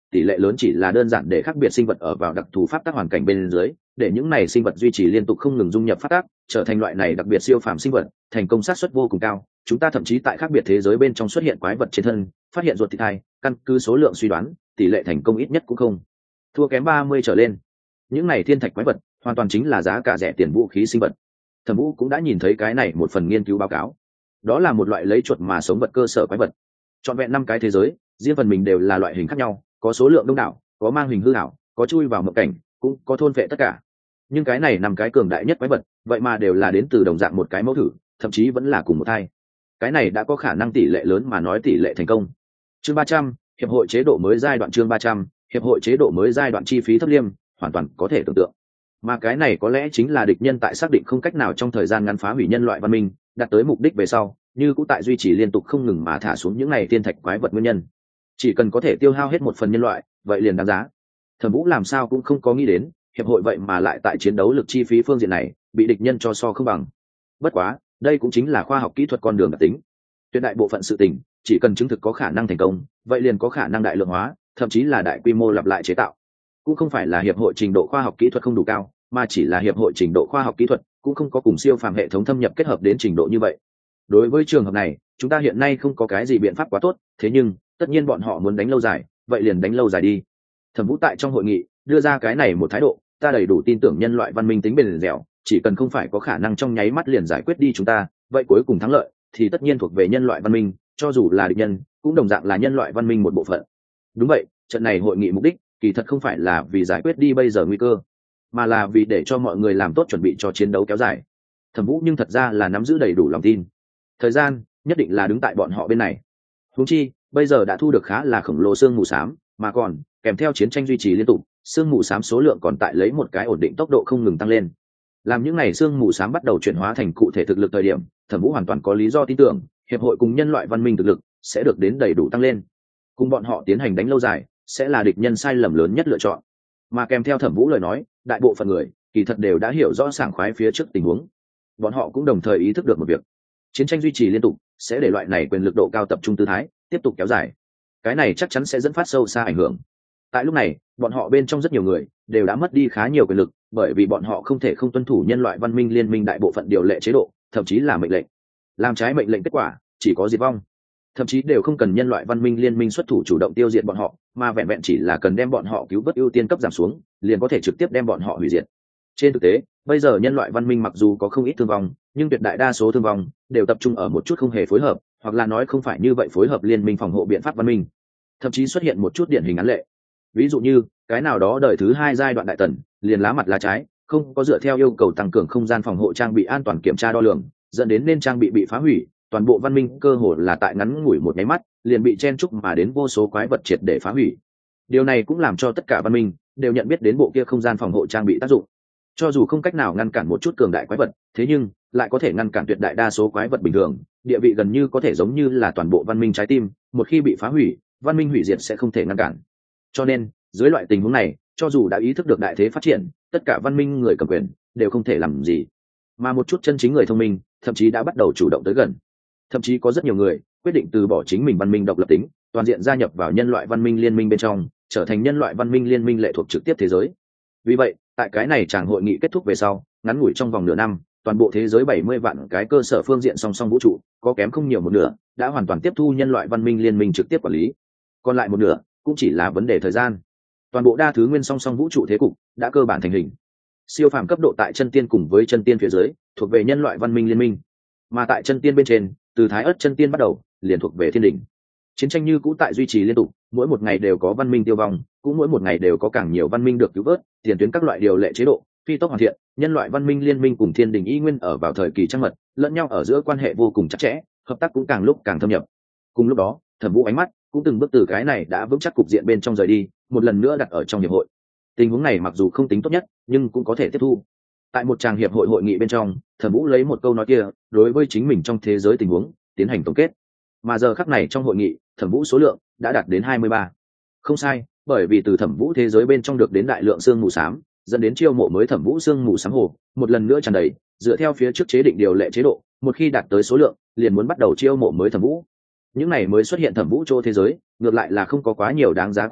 tỷ lệ lớn chỉ là đơn giản để khác biệt sinh vật ở vào đặc thù pháp tắc hoàn cảnh bên dưới, để những này sinh vật duy trì liên tục không ngừng dung nhập pháp tắc, trở thành loại này đặc biệt siêu phàm sinh vật, thành công xác suất vô cùng cao. Chúng ta thậm chí tại khác biệt thế giới bên trong xuất hiện quái vật trên thân, phát hiện ruột thịt thai, căn cứ số lượng suy đoán, tỷ lệ thành công ít nhất cũng không thua kém 30 trở lên. Những này thiên thạch quái vật hoàn toàn chính là giá cả rẻ tiền vũ khí sinh vật. Thẩm Vũ cũng đã nhìn thấy cái này một phần nghiên cứu báo cáo. Đó là một loại lấy chuột mà sống vật cơ sở quái vật. Trọn vẹn 5 cái thế giới, riêng phần mình đều là loại hình khác nhau, có số lượng đông đảo, có mang hình hư ảo, có chui vào mộng cảnh, cũng có thôn vệ tất cả. Nhưng cái này 5 cái cường đại nhất quái vật, vậy mà đều là đến từ đồng dạng một cái mẫu thử, thậm chí vẫn là cùng một thai. Cái này đã có khả năng tỷ lệ lớn mà nói tỷ lệ thành công. Chương 300, hiệp hội chế độ mới giai đoạn. Chương 300, hiệp hội chế độ mới giai đoạn. Chi phí thấp liêm, hoàn toàn có thể tưởng tượng. Mà cái này có lẽ chính là địch nhân tại xác định không cách nào trong thời gian ngắn phá hủy nhân loại văn minh, đạt tới mục đích về sau, như cũng tại duy trì liên tục không ngừng mà thả xuống những này thiên thạch quái vật nguyên nhân. Chỉ cần có thể tiêu hao hết một phần nhân loại, vậy liền đáng giá. Thẩm Vũ làm sao cũng không có nghĩ đến, hiệp hội vậy mà lại tại chiến đấu lực chi phí phương diện này bị địch nhân cho so không bằng. Bất quá, đây cũng chính là khoa học kỹ thuật con đường đặc tính. Tuyệt đại bộ phận sự tình, chỉ cần chứng thực có khả năng thành công, vậy liền có khả năng đại lượng hóa, thậm chí là đại quy mô lặp lại chế tạo. Cũng không phải là hiệp hội trình độ khoa học kỹ thuật không đủ cao, mà chỉ là hiệp hội trình độ khoa học kỹ thuật cũng không có cùng siêu phàm hệ thống thâm nhập kết hợp đến trình độ như vậy. Đối với trường hợp này, chúng ta hiện nay không có cái gì biện pháp quá tốt, thế nhưng tất nhiên bọn họ muốn đánh lâu dài, vậy liền đánh lâu dài đi. Thẩm Vũ tại trong hội nghị đưa ra cái này một thái độ, ta đầy đủ tin tưởng nhân loại văn minh tính bền dẻo, chỉ cần không phải có khả năng trong nháy mắt liền giải quyết đi chúng ta, vậy cuối cùng thắng lợi thì tất nhiên thuộc về nhân loại văn minh, cho dù là địch nhân, cũng đồng dạng là nhân loại văn minh một bộ phận. Đúng vậy, trận này hội nghị mục đích kỳ thật không phải là vì giải quyết đi bây giờ nguy cơ, mà là vì để cho mọi người làm tốt chuẩn bị cho chiến đấu kéo dài. Thẩm Vũ nhưng thật ra là nắm giữ đầy đủ lòng tin, thời gian nhất định là đứng tại bọn họ bên này. Huống chi bây giờ đã thu được khá là khổng lồ xương mù xám, mà còn kèm theo chiến tranh duy trì liên tục, xương mù xám số lượng còn tại lấy một cái ổn định tốc độ không ngừng tăng lên. Làm những ngày xương mù xám bắt đầu chuyển hóa thành cụ thể thực lực thời điểm, Thẩm Vũ hoàn toàn có lý do tin tưởng hiệp hội cùng nhân loại văn minh thực lực sẽ được đến đầy đủ tăng lên. Cùng bọn họ tiến hành đánh lâu dài sẽ là địch nhân sai lầm lớn nhất lựa chọn. Mà kèm theo Thẩm Vũ lời nói, đại bộ phận người kỳ thật đều đã hiểu rõ sảng khoái phía trước tình huống. Bọn họ cũng đồng thời ý thức được một việc: chiến tranh duy trì liên tục sẽ để loại này quyền lực độ cao tập trung tư thái tiếp tục kéo dài. Cái này chắc chắn sẽ dẫn phát sâu xa ảnh hưởng. Tại lúc này, bọn họ bên trong rất nhiều người đều đã mất đi khá nhiều quyền lực, bởi vì bọn họ không thể không tuân thủ nhân loại văn minh liên minh đại bộ phận điều lệ chế độ, thậm chí là mệnh lệnh. Làm trái mệnh lệnh kết quả chỉ có diệt vong. Thậm chí đều không cần nhân loại văn minh liên minh xuất thủ chủ động tiêu diệt bọn họ, mà vẹn vẹn chỉ là cần đem bọn họ cứu vớt ưu tiên cấp giảm xuống, liền có thể trực tiếp đem bọn họ hủy diệt. Trên thực tế, bây giờ nhân loại văn minh mặc dù có không ít thương vong, nhưng tuyệt đại đa số thương vong đều tập trung ở một chút không hề phối hợp, hoặc là nói không phải như vậy phối hợp liên minh phòng hộ biện pháp văn minh. Thậm chí xuất hiện một chút điển hình án lệ. Ví dụ như, cái nào đó đời thứ 2 giai đoạn đại tần, liền lá mặt lá trái, không có dựa theo yêu cầu tăng cường không gian phòng hộ trang bị an toàn kiểm tra đo lường, dẫn đến nên trang bị phá hủy, toàn bộ văn minh cơ hồ là tại ngắn ngủi một nháy mắt, liền bị chen chúc mà đến vô số quái vật triệt để phá hủy. Điều này cũng làm cho tất cả văn minh đều nhận biết đến bộ kia không gian phòng hộ trang bị tác dụng. Cho dù không cách nào ngăn cản một chút cường đại quái vật, thế nhưng lại có thể ngăn cản tuyệt đại đa số quái vật bình thường, địa vị gần như có thể giống như là toàn bộ văn minh trái tim, một khi bị phá hủy, văn minh hủy diệt sẽ không thể ngăn cản. Cho nên, dưới loại tình huống này, cho dù đã ý thức được đại thế phát triển, tất cả văn minh người cầm quyền đều không thể làm gì. Mà một chút chân chính người thông minh, thậm chí đã bắt đầu chủ động tới gần. Thậm chí có rất nhiều người quyết định từ bỏ chính mình văn minh độc lập tính, toàn diện gia nhập vào nhân loại văn minh liên minh bên trong, trở thành nhân loại văn minh liên minh lệ thuộc trực tiếp thế giới. Vì vậy, tại cái này chàng hội nghị kết thúc về sau, ngắn ngủi trong vòng nửa năm, toàn bộ thế giới 70 vạn cái cơ sở phương diện song song vũ trụ, có kém không nhiều một nửa, đã hoàn toàn tiếp thu nhân loại văn minh liên minh trực tiếp quản lý. Còn lại một nửa, cũng chỉ là vấn đề thời gian. Toàn bộ đa thứ nguyên song song vũ trụ thế cục đã cơ bản thành hình. Siêu phàm cấp độ tại chân tiên cùng với chân tiên phía dưới, thuộc về nhân loại văn minh liên minh. Mà tại chân tiên bên trên, từ thái ớt chân tiên bắt đầu, liền thuộc về thiên đỉnh. Chiến tranh như cũ tại duy trì liên tục, mỗi một ngày đều có văn minh tiêu vong, cũng mỗi một ngày đều có càng nhiều văn minh được cứu vớt, tiền tuyến các loại điều lệ chế độ phi tốc hoàn thiện, nhân loại văn minh liên minh cùng thiên đình y nguyên ở vào thời kỳ trăng mật, lẫn nhau ở giữa quan hệ vô cùng chặt chẽ, hợp tác cũng càng lúc càng thâm nhập. Cùng lúc đó, Thẩm Vũ ánh mắt cũng từng bước từ cái này đã vững chắc cục diện bên trong rời đi, một lần nữa đặt ở trong hiệp hội. Tình huống này mặc dù không tính tốt nhất, nhưng cũng có thể tiếp thu. Tại một tràng hiệp hội hội nghị bên trong, Thẩm Vũ lấy một câu nói kia, đối với chính mình trong thế giới tình huống tiến hành tổng kết. Mà giờ khắc này trong hội nghị, Thẩm Vũ số lượng đã đạt đến 23. Không sai, bởi vì từ Thẩm Vũ thế giới bên trong được đến đại lượng xương mù xám, dẫn đến chiêu mộ mới Thẩm Vũ xương mù xám hồ, một lần nữa tràn đầy, dựa theo phía trước chế định điều lệ chế độ, một khi đạt tới số lượng, liền muốn bắt đầu chiêu mộ mới Thẩm Vũ. Những này mới xuất hiện Thẩm Vũ chỗ thế giới, ngược lại là không có quá nhiều đáng giá quan tâm,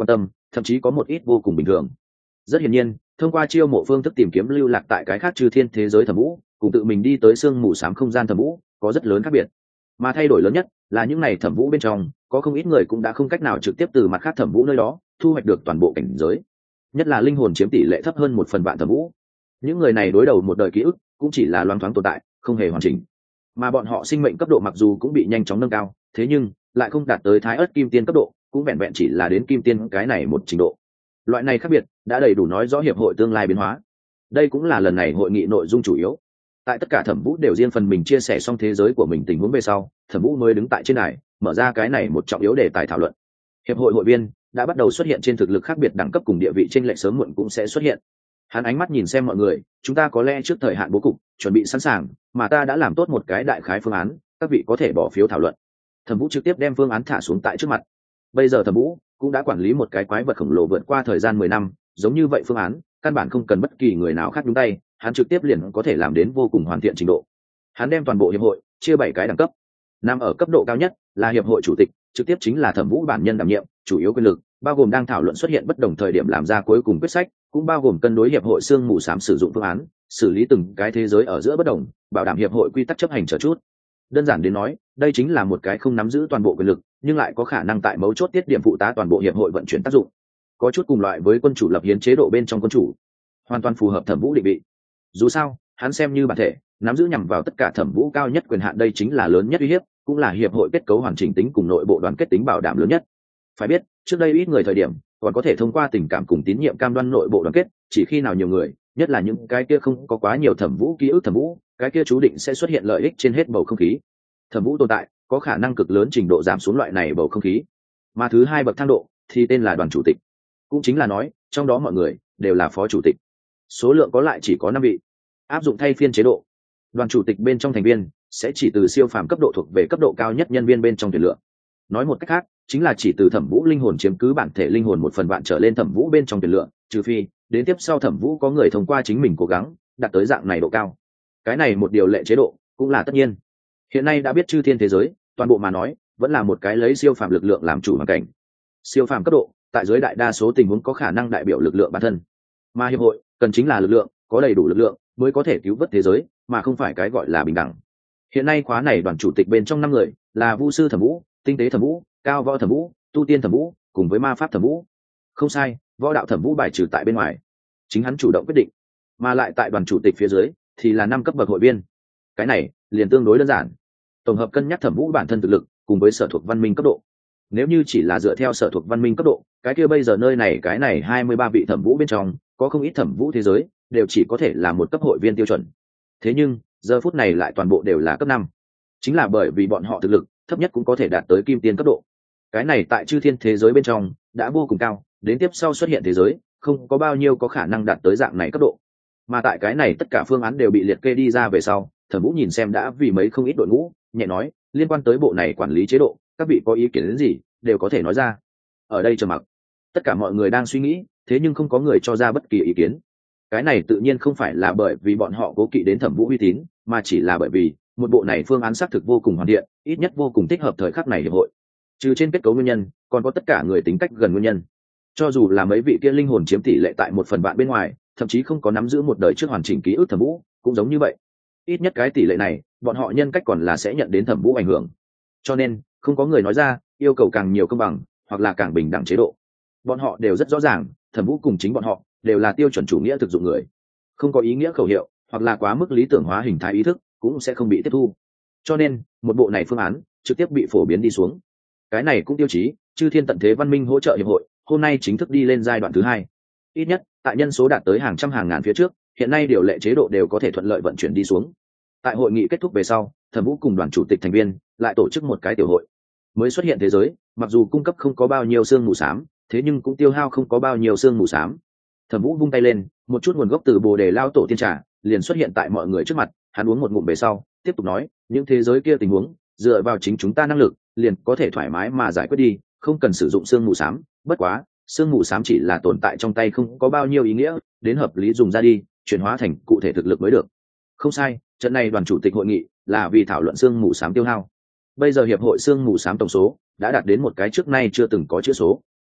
thậm chí có một ít vô cùng bình thường. Rất hiển nhiên, thông qua chiêu mộ phương thức tìm kiếm lưu lạc tại cái khác chư thiên thế giới thẩm vũ, cùng tự mình đi tới sương mù xám không gian thẩm vũ có rất lớn khác biệt. Mà thay đổi lớn nhất là những này thẩm vũ bên trong có không ít người cũng đã không cách nào trực tiếp từ mặt khác thẩm vũ nơi đó thu hoạch được toàn bộ cảnh giới, nhất là linh hồn chiếm tỷ lệ thấp hơn 1/1000 thẩm vũ. Những người này đối đầu một đời ký ức cũng chỉ là loáng thoáng tồn tại, không hề hoàn chỉnh. Mà bọn họ sinh mệnh cấp độ mặc dù cũng bị nhanh chóng nâng cao, thế nhưng lại không đạt tới thái ớt kim tiên cấp độ, cũng vẹn vẹn chỉ là đến kim tiên cái này một trình độ. Loại này khác biệt đã đầy đủ nói rõ hiệp hội tương lai biến hóa. Đây cũng là lần này hội nghị nội dung chủ yếu. Tại tất cả thẩm vũ đều riêng phần mình chia sẻ xong thế giới của mình tình huống về sau, thẩm vũ mới đứng tại trên đài mở ra cái này một trọng yếu đề tài thảo luận. Hiệp hội hội viên đã bắt đầu xuất hiện trên thực lực khác biệt đẳng cấp cùng địa vị trên lệch sớm muộn cũng sẽ xuất hiện. Hắn ánh mắt nhìn xem mọi người, chúng ta có lẽ trước thời hạn bố cục chuẩn bị sẵn sàng, mà ta đã làm tốt một cái đại khái phương án, các vị có thể bỏ phiếu thảo luận. Thẩm vũ trực tiếp đem phương án thả xuống tại trước mặt. Bây giờ thẩm vũ cũng đã quản lý một cái quái vật khổng lồ vượt qua thời gian 10 năm, giống như vậy phương án căn bản không cần bất kỳ người nào khác nhúng tay, hắn trực tiếp liền có thể làm đến vô cùng hoàn thiện trình độ. Hắn đem toàn bộ hiệp hội chia 7 cái đẳng cấp. Nằm ở cấp độ cao nhất là hiệp hội chủ tịch, trực tiếp chính là thẩm vũ bản nhân đảm nhiệm chủ yếu quyền lực, bao gồm đang thảo luận xuất hiện bất đồng thời điểm làm ra cuối cùng quyết sách, cũng bao gồm cân đối hiệp hội xương mù xám sử dụng phương án, xử lý từng cái thế giới ở giữa bất đồng, bảo đảm hiệp hội quy tắc chấp hành trở chút. Đơn giản đến nói, đây chính là một cái không nắm giữ toàn bộ quyền lực, nhưng lại có khả năng tại mấu chốt tiết điểm phụ tá toàn bộ hiệp hội vận chuyển tác dụng. Có chút cùng loại với quân chủ lập hiến chế độ bên trong quân chủ, hoàn toàn phù hợp thẩm vũ định vị. Dù sao, hắn xem như bản thể, nắm giữ nhằm vào tất cả thẩm vũ cao nhất quyền hạn, đây chính là lớn nhất uy hiếp, cũng là hiệp hội kết cấu hoàn chỉnh tính cùng nội bộ đoàn kết tính bảo đảm lớn nhất. Phải biết, trước đây ít người thời điểm, còn có thể thông qua tình cảm cùng tín nhiệm cam đoan nội bộ đoàn kết, chỉ khi nào nhiều người, nhất là những cái kia không có quá nhiều thẩm vũ ký ức thẩm vũ, cái kia chú định sẽ xuất hiện lợi ích trên hết bầu không khí. Thẩm vũ tồn tại, có khả năng cực lớn trình độ giảm xuống loại này bầu không khí. Mà thứ hai bậc thang độ thì tên là đoàn chủ tịch, cũng chính là nói, trong đó mọi người đều là phó chủ tịch. Số lượng có lại chỉ có 5 vị. Áp dụng thay phiên chế độ, đoàn chủ tịch bên trong thành viên sẽ chỉ từ siêu phàm cấp độ thuộc về cấp độ cao nhất nhân viên bên trong tuyển lựa. Nói một cách khác, chính là chỉ từ thẩm vũ linh hồn chiếm cứ bản thể linh hồn 1/1000 trở lên thẩm vũ bên trong tuyển lựa, trừ phi đến tiếp sau thẩm vũ có người thông qua chính mình cố gắng đạt tới dạng này độ cao. Cái này một điều lệ chế độ cũng là tất nhiên. Hiện nay đã biết chư thiên thế giới toàn bộ mà nói vẫn là một cái lấy siêu phàm lực lượng làm chủ hoàn cảnh. Siêu phàm cấp độ tại giới đại đa số tình huống có khả năng đại biểu lực lượng bản thân, mà hiệp hội cần chính là lực lượng, có đầy đủ lực lượng mới có thể cứu vớt thế giới, mà không phải cái gọi là bình đẳng. Hiện nay khóa này đoàn chủ tịch bên trong 5 người là vu sư thẩm vũ, tinh tế thẩm vũ, cao võ thẩm vũ, tu tiên thẩm vũ cùng với ma pháp thẩm vũ. Không sai, võ đạo thẩm vũ bài trừ tại bên ngoài, chính hắn chủ động quyết định. Mà lại tại đoàn chủ tịch phía dưới thì là 5 cấp bậc hội viên. Cái này liền tương đối đơn giản, tổng hợp cân nhắc thẩm vũ bản thân thực lực cùng với sở thuộc văn minh cấp độ. Nếu như chỉ là dựa theo sở thuộc văn minh cấp độ, cái kia bây giờ nơi này cái này 23 vị thẩm vũ bên trong có không ít thẩm vũ thế giới đều chỉ có thể là 1 cấp hội viên tiêu chuẩn. Thế nhưng giờ phút này lại toàn bộ đều là cấp 5, chính là bởi vì bọn họ thực lực thấp nhất cũng có thể đạt tới kim tiên cấp độ. Cái này tại chư thiên thế giới bên trong đã vô cùng cao, đến tiếp sau xuất hiện thế giới không có bao nhiêu có khả năng đạt tới dạng này cấp độ. Mà tại cái này tất cả phương án đều bị liệt kê đi ra về sau, thẩm vũ nhìn xem đã vì mấy không ít đội ngũ, nhẹ nói, liên quan tới bộ này quản lý chế độ, các vị có ý kiến đến gì đều có thể nói ra. Ở đây trầm mặc, tất cả mọi người đang suy nghĩ, thế nhưng không có người cho ra bất kỳ ý kiến. Cái này tự nhiên không phải là bởi vì bọn họ cố kỵ đến thẩm vũ uy tín, mà chỉ là bởi vì một bộ này phương án xác thực vô cùng hoàn thiện, ít nhất vô cùng thích hợp thời khắc này hiệp hội. Trừ trên kết cấu nguyên nhân, còn có tất cả người tính cách gần nguyên nhân. Cho dù là mấy vị kia linh hồn chiếm tỷ lệ tại 1/1000 bên ngoài, thậm chí không có nắm giữ một đời trước hoàn chỉnh ký ức thẩm vũ, cũng giống như vậy. Ít nhất cái tỷ lệ này, bọn họ nhân cách còn là sẽ nhận đến thẩm vũ ảnh hưởng. Cho nên, không có người nói ra yêu cầu càng nhiều công bằng hoặc là càng bình đẳng chế độ. Bọn họ đều rất rõ ràng, thẩm vũ cùng chính bọn họ đều là tiêu chuẩn chủ nghĩa thực dụng người, không có ý nghĩa khẩu hiệu hoặc là quá mức lý tưởng hóa hình thái ý thức cũng sẽ không bị tiếp thu. Cho nên một bộ này phương án trực tiếp bị phổ biến đi xuống. Cái này cũng tiêu chí chư thiên tận thế văn minh hỗ trợ hiệp hội hôm nay chính thức đi lên giai đoạn thứ 2. Ít nhất tại nhân số đạt tới hàng trăm hàng ngàn phía trước, hiện nay điều lệ chế độ đều có thể thuận lợi vận chuyển đi xuống. Tại hội nghị kết thúc về sau, thẩm vũ cùng đoàn chủ tịch thành viên lại tổ chức một cái tiểu hội. Mới xuất hiện thế giới mặc dù cung cấp không có bao nhiêu xương mù xám, thế nhưng cũng tiêu hao không có bao nhiêu xương mù xám. Thẩm vũ vung tay lên, một chút nguồn gốc từ bồ đề lao tổ tiên trà liền xuất hiện tại mọi người trước mặt. Hắn uống một ngụm về sau tiếp tục nói, những thế giới kia tình huống dựa vào chính chúng ta năng lực liền có thể thoải mái mà giải quyết đi, không cần sử dụng xương mù xám. Bất quá xương mù xám chỉ là tồn tại trong tay, không có bao nhiêu ý nghĩa, đến hợp lý dùng ra đi, chuyển hóa thành cụ thể thực lực mới được. Không sai, trận này đoàn chủ tịch hội nghị là vì thảo luận xương mù xám tiêu hao. Bây giờ hiệp hội xương mù xám tổng số đã đạt đến một cái trước nay chưa từng có chữ số.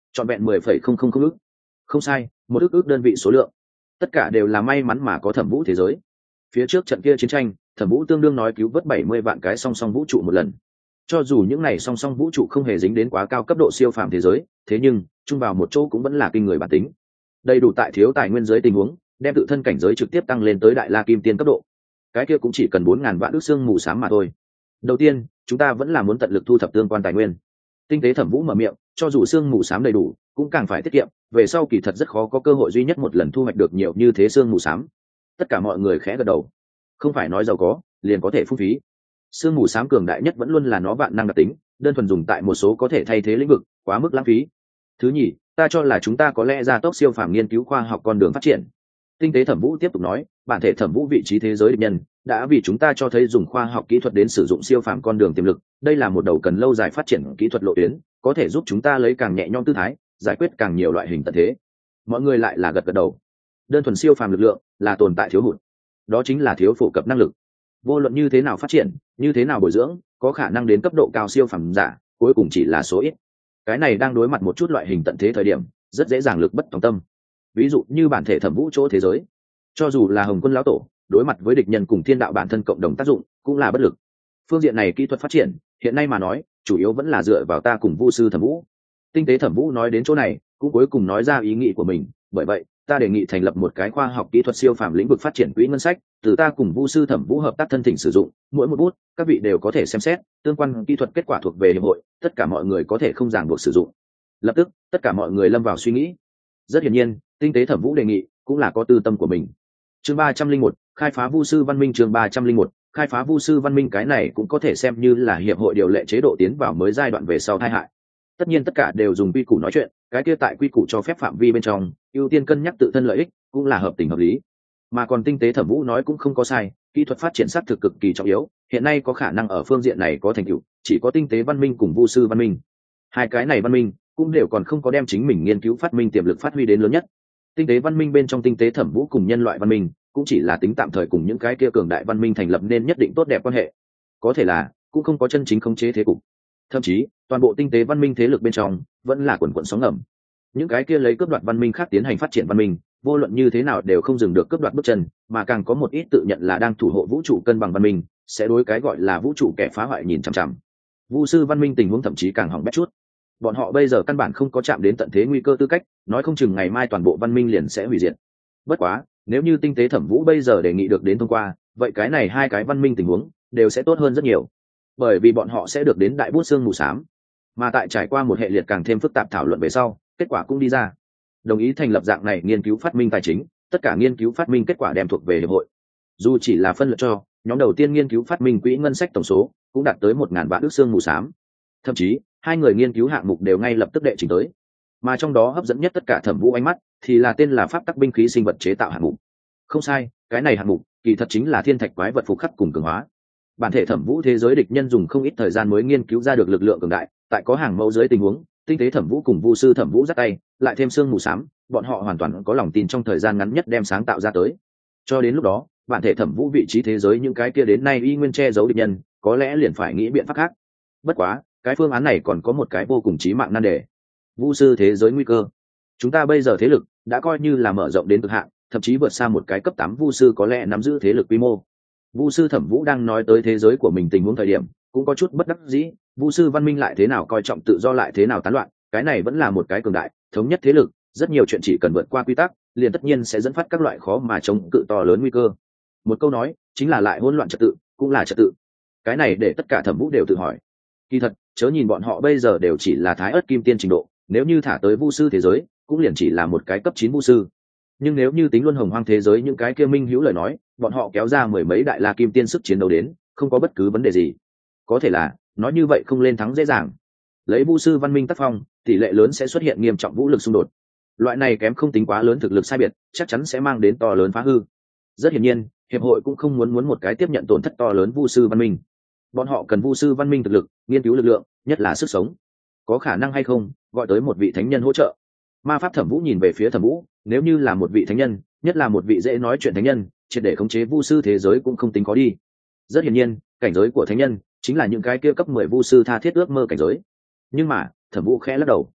trọn vẹn 10,000 ức. Không sai, một ức đơn vị số lượng. Tất cả đều là may mắn mà có Thẩm Vũ thế giới. Phía trước trận kia chiến tranh, Thẩm Vũ tương đương nói cứu vớt 70 vạn cái song song vũ trụ một lần. Cho dù những này song song vũ trụ không hề dính đến quá cao cấp độ siêu phàm thế giới, thế nhưng chung vào một chỗ cũng vẫn là kinh người bản tính. Đầy đủ tại thiếu tài nguyên giới tình huống, đem tự thân cảnh giới trực tiếp tăng lên tới đại la kim tiên cấp độ. Cái kia cũng chỉ cần 4000 vạn ức xương mù xám mà thôi. Đầu tiên, chúng ta vẫn là muốn tận lực thu thập tương quan tài nguyên. Tinh tế Thẩm Vũ mở miệng, cho dù xương mù xám đầy đủ, cũng càng phải tiết kiệm, về sau kỳ thật rất khó có cơ hội duy nhất một lần thu hoạch được nhiều như thế xương mù xám. Tất cả mọi người khẽ gật đầu. Không phải nói giàu có liền có thể phung phí. Xương mù xám cường đại nhất vẫn luôn là nó vạn năng đặc tính, đơn thuần dùng tại một số có thể thay thế lĩnh vực, quá mức lãng phí. Thứ nhì, ta cho là chúng ta có lẽ gia tốc siêu phàm nghiên cứu khoa học con đường phát triển. Tinh tế Thẩm Vũ tiếp tục nói, bản thể Thẩm Vũ vị trí thế giới địch nhân đã vì chúng ta cho thấy dùng khoa học kỹ thuật đến sử dụng siêu phàm con đường tiềm lực, đây là một đầu cần lâu dài phát triển kỹ thuật lộ tuyến, có thể giúp chúng ta lấy càng nhẹ nhõm tư thái giải quyết càng nhiều loại hình tận thế. Mọi người lại là gật gật đầu. Đơn thuần siêu phàm lực lượng là tồn tại thiếu hụt, đó chính là thiếu phổ cập năng lực. Vô luận như thế nào phát triển, như thế nào bồi dưỡng, có khả năng đến cấp độ cao siêu phàm giả, cuối cùng chỉ là số ít. Cái này đang đối mặt một chút loại hình tận thế thời điểm, rất dễ dàng lực bất tòng tâm. Ví dụ như bản thể Thẩm Vũ chỗ thế giới, cho dù là Hồng Quân lão tổ, đối mặt với địch nhân cùng thiên đạo bản thân cộng đồng tác dụng, cũng là bất lực. Phương diện này kỹ thuật phát triển, hiện nay mà nói, chủ yếu vẫn là dựa vào ta cùng Vu sư Thẩm Vũ. Tinh tế Thẩm Vũ nói đến chỗ này, cũng cuối cùng nói ra ý nghĩ của mình, bởi vậy, ta đề nghị thành lập một cái khoa học kỹ thuật siêu phàm lĩnh vực phát triển quỹ ngân sách, từ ta cùng Vu sư Thẩm Vũ hợp tác thân thỉnh sử dụng, mỗi một bút, các vị đều có thể xem xét, tương quan kỹ thuật kết quả thuộc về hiệp hội, tất cả mọi người có thể không ràng buộc sử dụng. Lập tức, tất cả mọi người lâm vào suy nghĩ. Rất hiển nhiên, Tinh tế Thẩm Vũ đề nghị cũng là có tư tâm của mình. Chương 301, khai phá Vu sư văn minh. Chương 301, khai phá Vu sư văn minh. Cái này cũng có thể xem như là hiệp hội điều lệ chế độ tiến vào mới giai đoạn về sau tai hại. Tất nhiên tất cả đều dùng quy củ nói chuyện, cái kia tại quy củ cho phép phạm vi bên trong, ưu tiên cân nhắc tự thân lợi ích, cũng là hợp tình hợp lý. Mà còn Tinh tế Thẩm Vũ nói cũng không có sai, kỹ thuật phát triển xác thực cực kỳ trọng yếu, hiện nay có khả năng ở phương diện này có thành tựu, chỉ có Tinh tế văn minh cùng Vu sư văn minh. Hai cái này văn minh cũng đều còn không có đem chính mình nghiên cứu phát minh tiềm lực phát huy đến lớn nhất. Tinh tế văn minh bên trong Tinh tế Thẩm Vũ cùng nhân loại văn minh cũng chỉ là tính tạm thời cùng những cái kia cường đại văn minh thành lập nên nhất định tốt đẹp quan hệ, có thể là cũng không có chân chính khống chế thế cục. Thậm chí toàn bộ tinh tế văn minh thế lực bên trong vẫn là quần quần sóng ngầm, những cái kia lấy cướp đoạt văn minh khác tiến hành phát triển văn minh, vô luận như thế nào đều không dừng được cướp đoạt bước chân, mà càng có một ít tự nhận là đang thủ hộ vũ trụ cân bằng văn minh, sẽ đối cái gọi là vũ trụ kẻ phá hoại nhìn chằm chằm. Vu sư văn minh tình huống thậm chí càng hỏng bét chút, bọn họ bây giờ căn bản không có chạm đến tận thế nguy cơ tư cách, nói không chừng ngày mai toàn bộ văn minh liền sẽ hủy diệt. Bất quá nếu như Tinh tế Thẩm Vũ bây giờ đề nghị được đến thông qua, vậy cái này hai cái văn minh tình huống đều sẽ tốt hơn rất nhiều, bởi vì bọn họ sẽ được đến đại bút xương mù xám. Mà tại trải qua một hệ liệt càng thêm phức tạp thảo luận về sau, kết quả cũng đi ra, đồng ý thành lập dạng này nghiên cứu phát minh tài chính, tất cả nghiên cứu phát minh kết quả đem thuộc về hiệp hội. Dù chỉ là phân lượt cho nhóm đầu tiên nghiên cứu phát minh quỹ ngân sách tổng số cũng đạt tới 1000 vạn ức xương mù xám, thậm chí hai người nghiên cứu hạng mục đều ngay lập tức đệ trình tới. Mà trong đó hấp dẫn nhất tất cả Thẩm Vũ ánh mắt thì là tên là pháp tắc binh khí sinh vật chế tạo hạng mục. Không sai, cái này hạng mục kỳ thật chính là thiên thạch quái vật phục khắc cùng cường hóa. Bản thể Thẩm Vũ thế giới địch nhân dùng không ít thời gian mới nghiên cứu ra được lực lượng cường đại, tại có hàng mẫu dưới tình huống, Tinh tế Thẩm Vũ cùng Vu sư Thẩm Vũ dắt tay, lại thêm xương mù xám, bọn họ hoàn toàn có lòng tin trong thời gian ngắn nhất đem sáng tạo ra tới. Cho đến lúc đó, bản thể Thẩm Vũ vị trí thế giới những cái kia đến nay y nguyên che giấu địch nhân, có lẽ liền phải nghĩ biện pháp khác. Bất quá, cái phương án này còn có một cái vô cùng chí mạng nan đề. Vu sư thế giới nguy cơ. Chúng ta bây giờ thế lực đã coi như là mở rộng đến cực hạn, thậm chí vượt xa một cái cấp 8 vu sư có lẽ nắm giữ thế lực quy mô. Vu sư Thẩm Vũ đang nói tới thế giới của mình tình huống thời điểm, cũng có chút bất đắc dĩ, vu sư văn minh lại thế nào coi trọng tự do lại thế nào tán loạn, cái này vẫn là một cái cường đại, thống nhất thế lực, rất nhiều chuyện chỉ cần vượt qua quy tắc, liền tất nhiên sẽ dẫn phát các loại khó mà chống cự to lớn nguy cơ. Một câu nói, chính là lại hỗn loạn trật tự, cũng là trật tự. Cái này để tất cả Thẩm Vũ đều tự hỏi. Kỳ thật, chớ nhìn bọn họ bây giờ đều chỉ là thái ớt kim tiên trình độ, nếu như thả tới vu sư thế giới, cũng liền chỉ là một cái cấp 9 vu sư. Nhưng nếu như tính luân hồng hoang thế giới những cái kia minh hữu lời nói, bọn họ kéo ra mười mấy đại la kim tiên sức chiến đấu đến, không có bất cứ vấn đề gì. Có thể là, nói như vậy không lên thắng dễ dàng. Lấy vu sư văn minh tác phong, tỷ lệ lớn sẽ xuất hiện nghiêm trọng vũ lực xung đột. Loại này kém không tính quá lớn thực lực sai biệt, chắc chắn sẽ mang đến to lớn phá hư. Rất hiển nhiên, hiệp hội cũng không muốn một cái tiếp nhận tổn thất to lớn vu sư văn minh. Bọn họ cần vu sư văn minh thực lực, nghiên cứu lực lượng, nhất là sức sống. Có khả năng hay không gọi tới một vị thánh nhân hỗ trợ? Ma pháp Thẩm Vũ nhìn về phía Thẩm Vũ, nếu như là một vị thánh nhân, nhất là một vị dễ nói chuyện thánh nhân, triệt để khống chế vu sư thế giới cũng không tính khó đi. Rất hiển nhiên, cảnh giới của thánh nhân chính là những cái kia cấp 10 vu sư tha thiết ước mơ cảnh giới. Nhưng mà, Thẩm Vũ khẽ lắc đầu.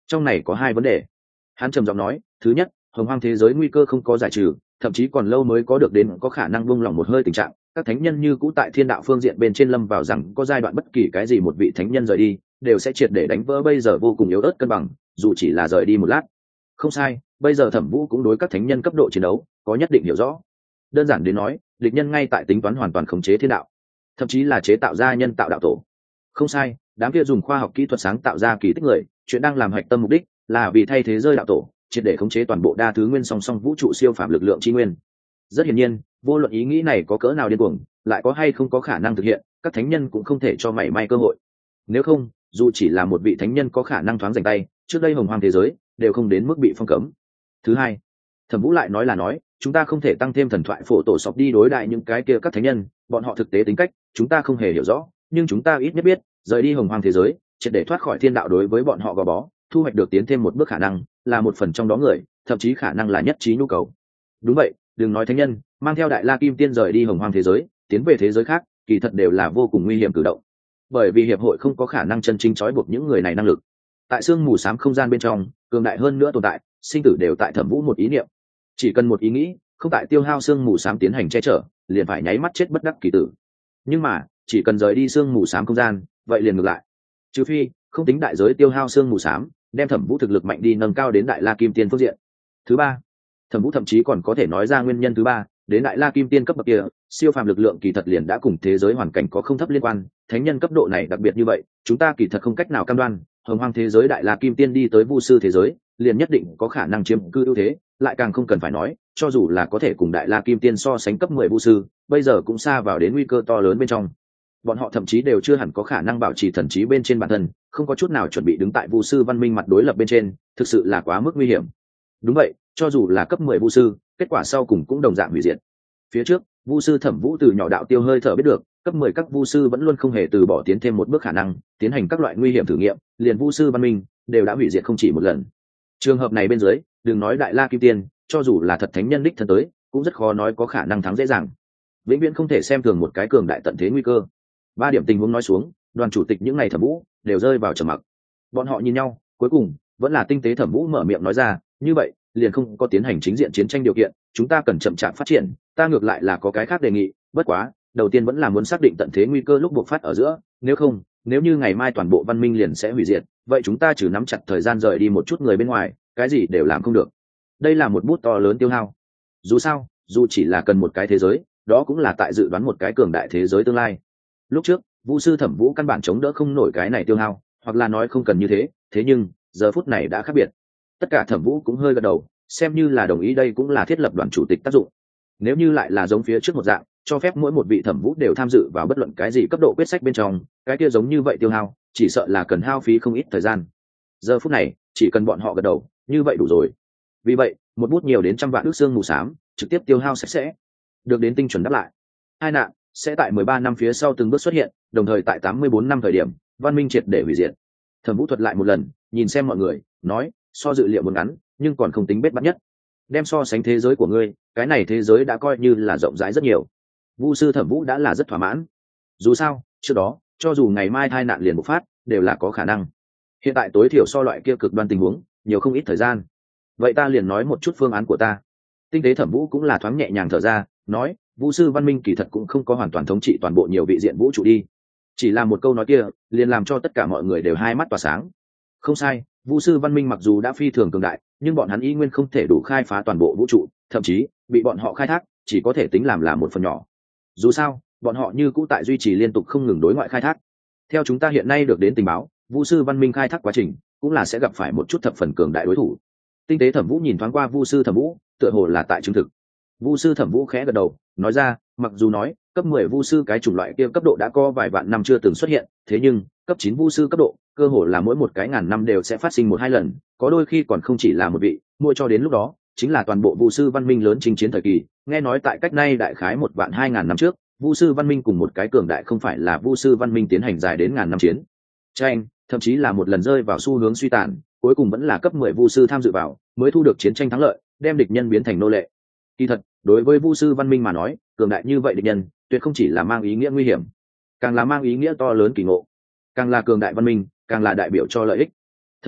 Trong này có hai vấn đề. Hắn trầm giọng nói, thứ nhất, hồng hoang thế giới nguy cơ không có giải trừ, thậm chí còn lâu mới có được đến có khả năng buông lỏng một hơi tình trạng. Các thánh nhân như cũ tại thiên đạo phương diện bên trên lâm vào rằng có giai đoạn bất kỳ cái gì một vị thánh nhân rời đi đều sẽ triệt để đánh vỡ bây giờ vô cùng yếu ớt cân bằng, dù chỉ là rời đi một lát. Không sai, bây giờ Thẩm Vũ cũng đối các thánh nhân cấp độ chiến đấu có nhất định hiểu rõ. Đơn giản đến nói, địch nhân ngay tại tính toán hoàn toàn khống chế thiên đạo, thậm chí là chế tạo ra nhân tạo đạo tổ. Không sai, đám kia dùng khoa học kỹ thuật sáng tạo ra kỳ tích người, chuyện đang làm hạch tâm mục đích là vì thay thế rơi đạo tổ, triệt để khống chế toàn bộ đa thứ nguyên song song vũ trụ siêu phàm lực lượng chi nguyên. Rất hiển nhiên, vô luận ý nghĩ này có cỡ nào điên cuồng, lại có hay không có khả năng thực hiện, các thánh nhân cũng không thể cho mảy may cơ hội. Nếu không, dù chỉ là một vị thánh nhân có khả năng thoáng giành tay, trước đây hồng hoang thế giới đều không đến mức bị phong cấm. Thứ hai, Thẩm Vũ lại nói, chúng ta không thể tăng thêm thần thoại phổ tổ sọc đi đối đại những cái kia các thánh nhân, bọn họ thực tế tính cách chúng ta không hề hiểu rõ, nhưng chúng ta ít nhất biết, rời đi hồng hoang thế giới, triệt để thoát khỏi thiên đạo đối với bọn họ gò bó, thu hoạch được tiến thêm một bước khả năng, là một phần trong đó người, thậm chí khả năng là nhất trí nhu cầu. Đúng vậy, đừng nói thánh nhân, mang theo đại la kim tiên rời đi hồng hoang thế giới, tiến về thế giới khác, kỳ thật đều là vô cùng nguy hiểm cử động. Bởi vì hiệp hội không có khả năng chân chính trói buộc những người này năng lực. Tại sương mù xám không gian bên trong, cường đại hơn nữa tồn tại, sinh tử đều tại Thẩm Vũ một ý niệm. Chỉ cần một ý nghĩ, không tại tiêu hao sương mù xám tiến hành che chở, liền phải nháy mắt chết bất đắc kỳ tử. Nhưng mà, chỉ cần rời đi sương mù xám không gian, vậy liền ngược lại. Trừ phi, không tính đại giới tiêu hao sương mù xám, đem Thẩm Vũ thực lực mạnh đi nâng cao đến đại la kim tiên phương diện. Thứ ba, Thẩm Vũ thậm chí còn có thể nói ra nguyên nhân thứ ba, đến đại la kim tiên cấp bậc kia, siêu phàm lực lượng kỳ thật liền đã cùng thế giới hoàn cảnh có không thấp liên quan, thánh nhân cấp độ này đặc biệt như vậy, chúng ta kỳ thật không cách nào cam đoan, hồng hoang thế giới đại la kim tiên đi tới vu sư thế giới, liền nhất định có khả năng chiếm cư ưu thế, lại càng không cần phải nói, cho dù là có thể cùng đại la kim tiên so sánh cấp 10 vu sư, bây giờ cũng xa vào đến nguy cơ to lớn bên trong. Bọn họ thậm chí đều chưa hẳn có khả năng bảo trì thần trí bên trên bản thân, không có chút nào chuẩn bị đứng tại vu sư văn minh mặt đối lập bên trên, thực sự là quá mức nguy hiểm. Đúng vậy, cho dù là cấp 10 vu sư, kết quả sau cùng cũng đồng dạng hủy diệt. Phía trước, vu sư Thẩm Vũ từ nhỏ đạo tiêu hơi thở biết được, cấp 10 các vu sư vẫn luôn không hề từ bỏ tiến thêm một bước khả năng, tiến hành các loại nguy hiểm thử nghiệm, liền vu sư văn minh đều đã hủy diệt không chỉ một lần. Trường hợp này bên dưới, đừng nói đại la kim tiên, cho dù là thật thánh nhân đích thân tới, cũng rất khó nói có khả năng thắng dễ dàng. Vĩnh viễn không thể xem thường một cái cường đại tận thế nguy cơ. Ba điểm tình huống nói xuống, đoàn chủ tịch những ngày Thẩm Vũ đều rơi vào trầm mặc. Bọn họ nhìn nhau, cuối cùng vẫn là tinh tế Thẩm Vũ mở miệng nói ra, như vậy, liền không có tiến hành chính diện chiến tranh điều kiện, chúng ta cần chậm chạp phát triển, ta ngược lại là có cái khác đề nghị, bất quá, đầu tiên vẫn là muốn xác định tận thế nguy cơ lúc buộc phát ở giữa, nếu không, nếu như ngày mai toàn bộ văn minh liền sẽ hủy diệt, vậy chúng ta trừ nắm chặt thời gian rời đi một chút người bên ngoài, cái gì đều làm không được. Đây là một bút to lớn tiêu hao. Dù sao, dù chỉ là cần một cái thế giới, đó cũng là tại dự đoán một cái cường đại thế giới tương lai. Lúc trước, Vu sư Thẩm Vũ căn bản chống đỡ không nổi cái này tiêu hao, hoặc là nói không cần như thế, thế nhưng, giờ phút này đã khác biệt. Tất cả Thẩm Vũ cũng hơi gật đầu, xem như là đồng ý đây cũng là thiết lập đoàn chủ tịch tác dụng. Nếu như lại là giống phía trước một dạng, cho phép mỗi một vị Thẩm Vũ đều tham dự vào bất luận cái gì cấp độ quyết sách bên trong, cái kia giống như vậy tiêu hao, chỉ sợ là cần hao phí không ít thời gian. Giờ phút này, chỉ cần bọn họ gật đầu, như vậy đủ rồi. Vì vậy, một bút nhiều đến trăm vạn ước xương mù xám, trực tiếp tiêu hao sạch sẽ, được đến tinh chuẩn đáp lại. Hai nạn sẽ tại 13 năm phía sau từng bước xuất hiện, đồng thời tại 84 năm thời điểm, văn minh triệt để hủy diệt. Thẩm Vũ thuật lại một lần, nhìn xem mọi người, nói, so dự liệu một ngắn, nhưng còn không tính bết bắt nhất. Đem so sánh thế giới của ngươi, cái này thế giới đã coi như là rộng rãi rất nhiều. Vu sư Thẩm Vũ đã là rất thỏa mãn. Dù sao, trước đó, cho dù ngày mai tai nạn liền bộc phát, đều là có khả năng. Hiện tại tối thiểu so loại kia cực đoan tình huống, nhiều không ít thời gian. Vậy ta liền nói một chút phương án của ta. Tinh tế Thẩm Vũ cũng là thoáng nhẹ nhàng thở ra, nói, Vu sư văn minh kỳ thật cũng không có hoàn toàn thống trị toàn bộ nhiều vị diện vũ trụ đi. Chỉ là một câu nói kia, liền làm cho tất cả mọi người đều hai mắt tỏa sáng. Không sai, Vu sư văn minh mặc dù đã phi thường cường đại, nhưng bọn hắn y nguyên không thể đủ khai phá toàn bộ vũ trụ, thậm chí bị bọn họ khai thác chỉ có thể tính làm là một phần nhỏ. Dù sao, bọn họ như cũ tại duy trì liên tục không ngừng đối ngoại khai thác. Theo chúng ta hiện nay được đến tình báo, Vu sư văn minh khai thác quá trình cũng là sẽ gặp phải một chút thập phần cường đại đối thủ. Tinh tế Thẩm Vũ nhìn thoáng qua Vu sư Thẩm Vũ, tựa hồ là tại chứng thực. Vu sư Thẩm Vũ khẽ gật đầu, nói ra, mặc dù nói cấp 10 vu sư cái chủng loại kia cấp độ đã có vài vạn năm chưa từng xuất hiện, thế nhưng cấp 9 vu sư cấp độ, cơ hồ là mỗi một cái ngàn năm đều sẽ phát sinh một hai lần, có đôi khi còn không chỉ là một vị, mỗi cho đến lúc đó, chính là toàn bộ vu sư văn minh lớn chinh chiến thời kỳ, nghe nói tại cách nay đại khái 1.200.000 năm trước, vu sư văn minh cùng một cái cường đại không phải là vu sư văn minh tiến hành dài đến ngàn năm chiến tranh, thậm chí là một lần rơi vào xu hướng suy tàn, cuối cùng vẫn là cấp 10 vu sư tham dự vào, mới thu được chiến tranh thắng lợi, đem địch nhân biến thành nô lệ. Kỳ thật, đối với vu sư văn minh mà nói, cường đại như vậy địch nhân, tuyệt không chỉ là mang ý nghĩa nguy hiểm, càng là mang ý nghĩa to lớn kỳ ngộ. Càng là cường đại văn minh, càng là đại biểu cho lợi ích. Thậm chí,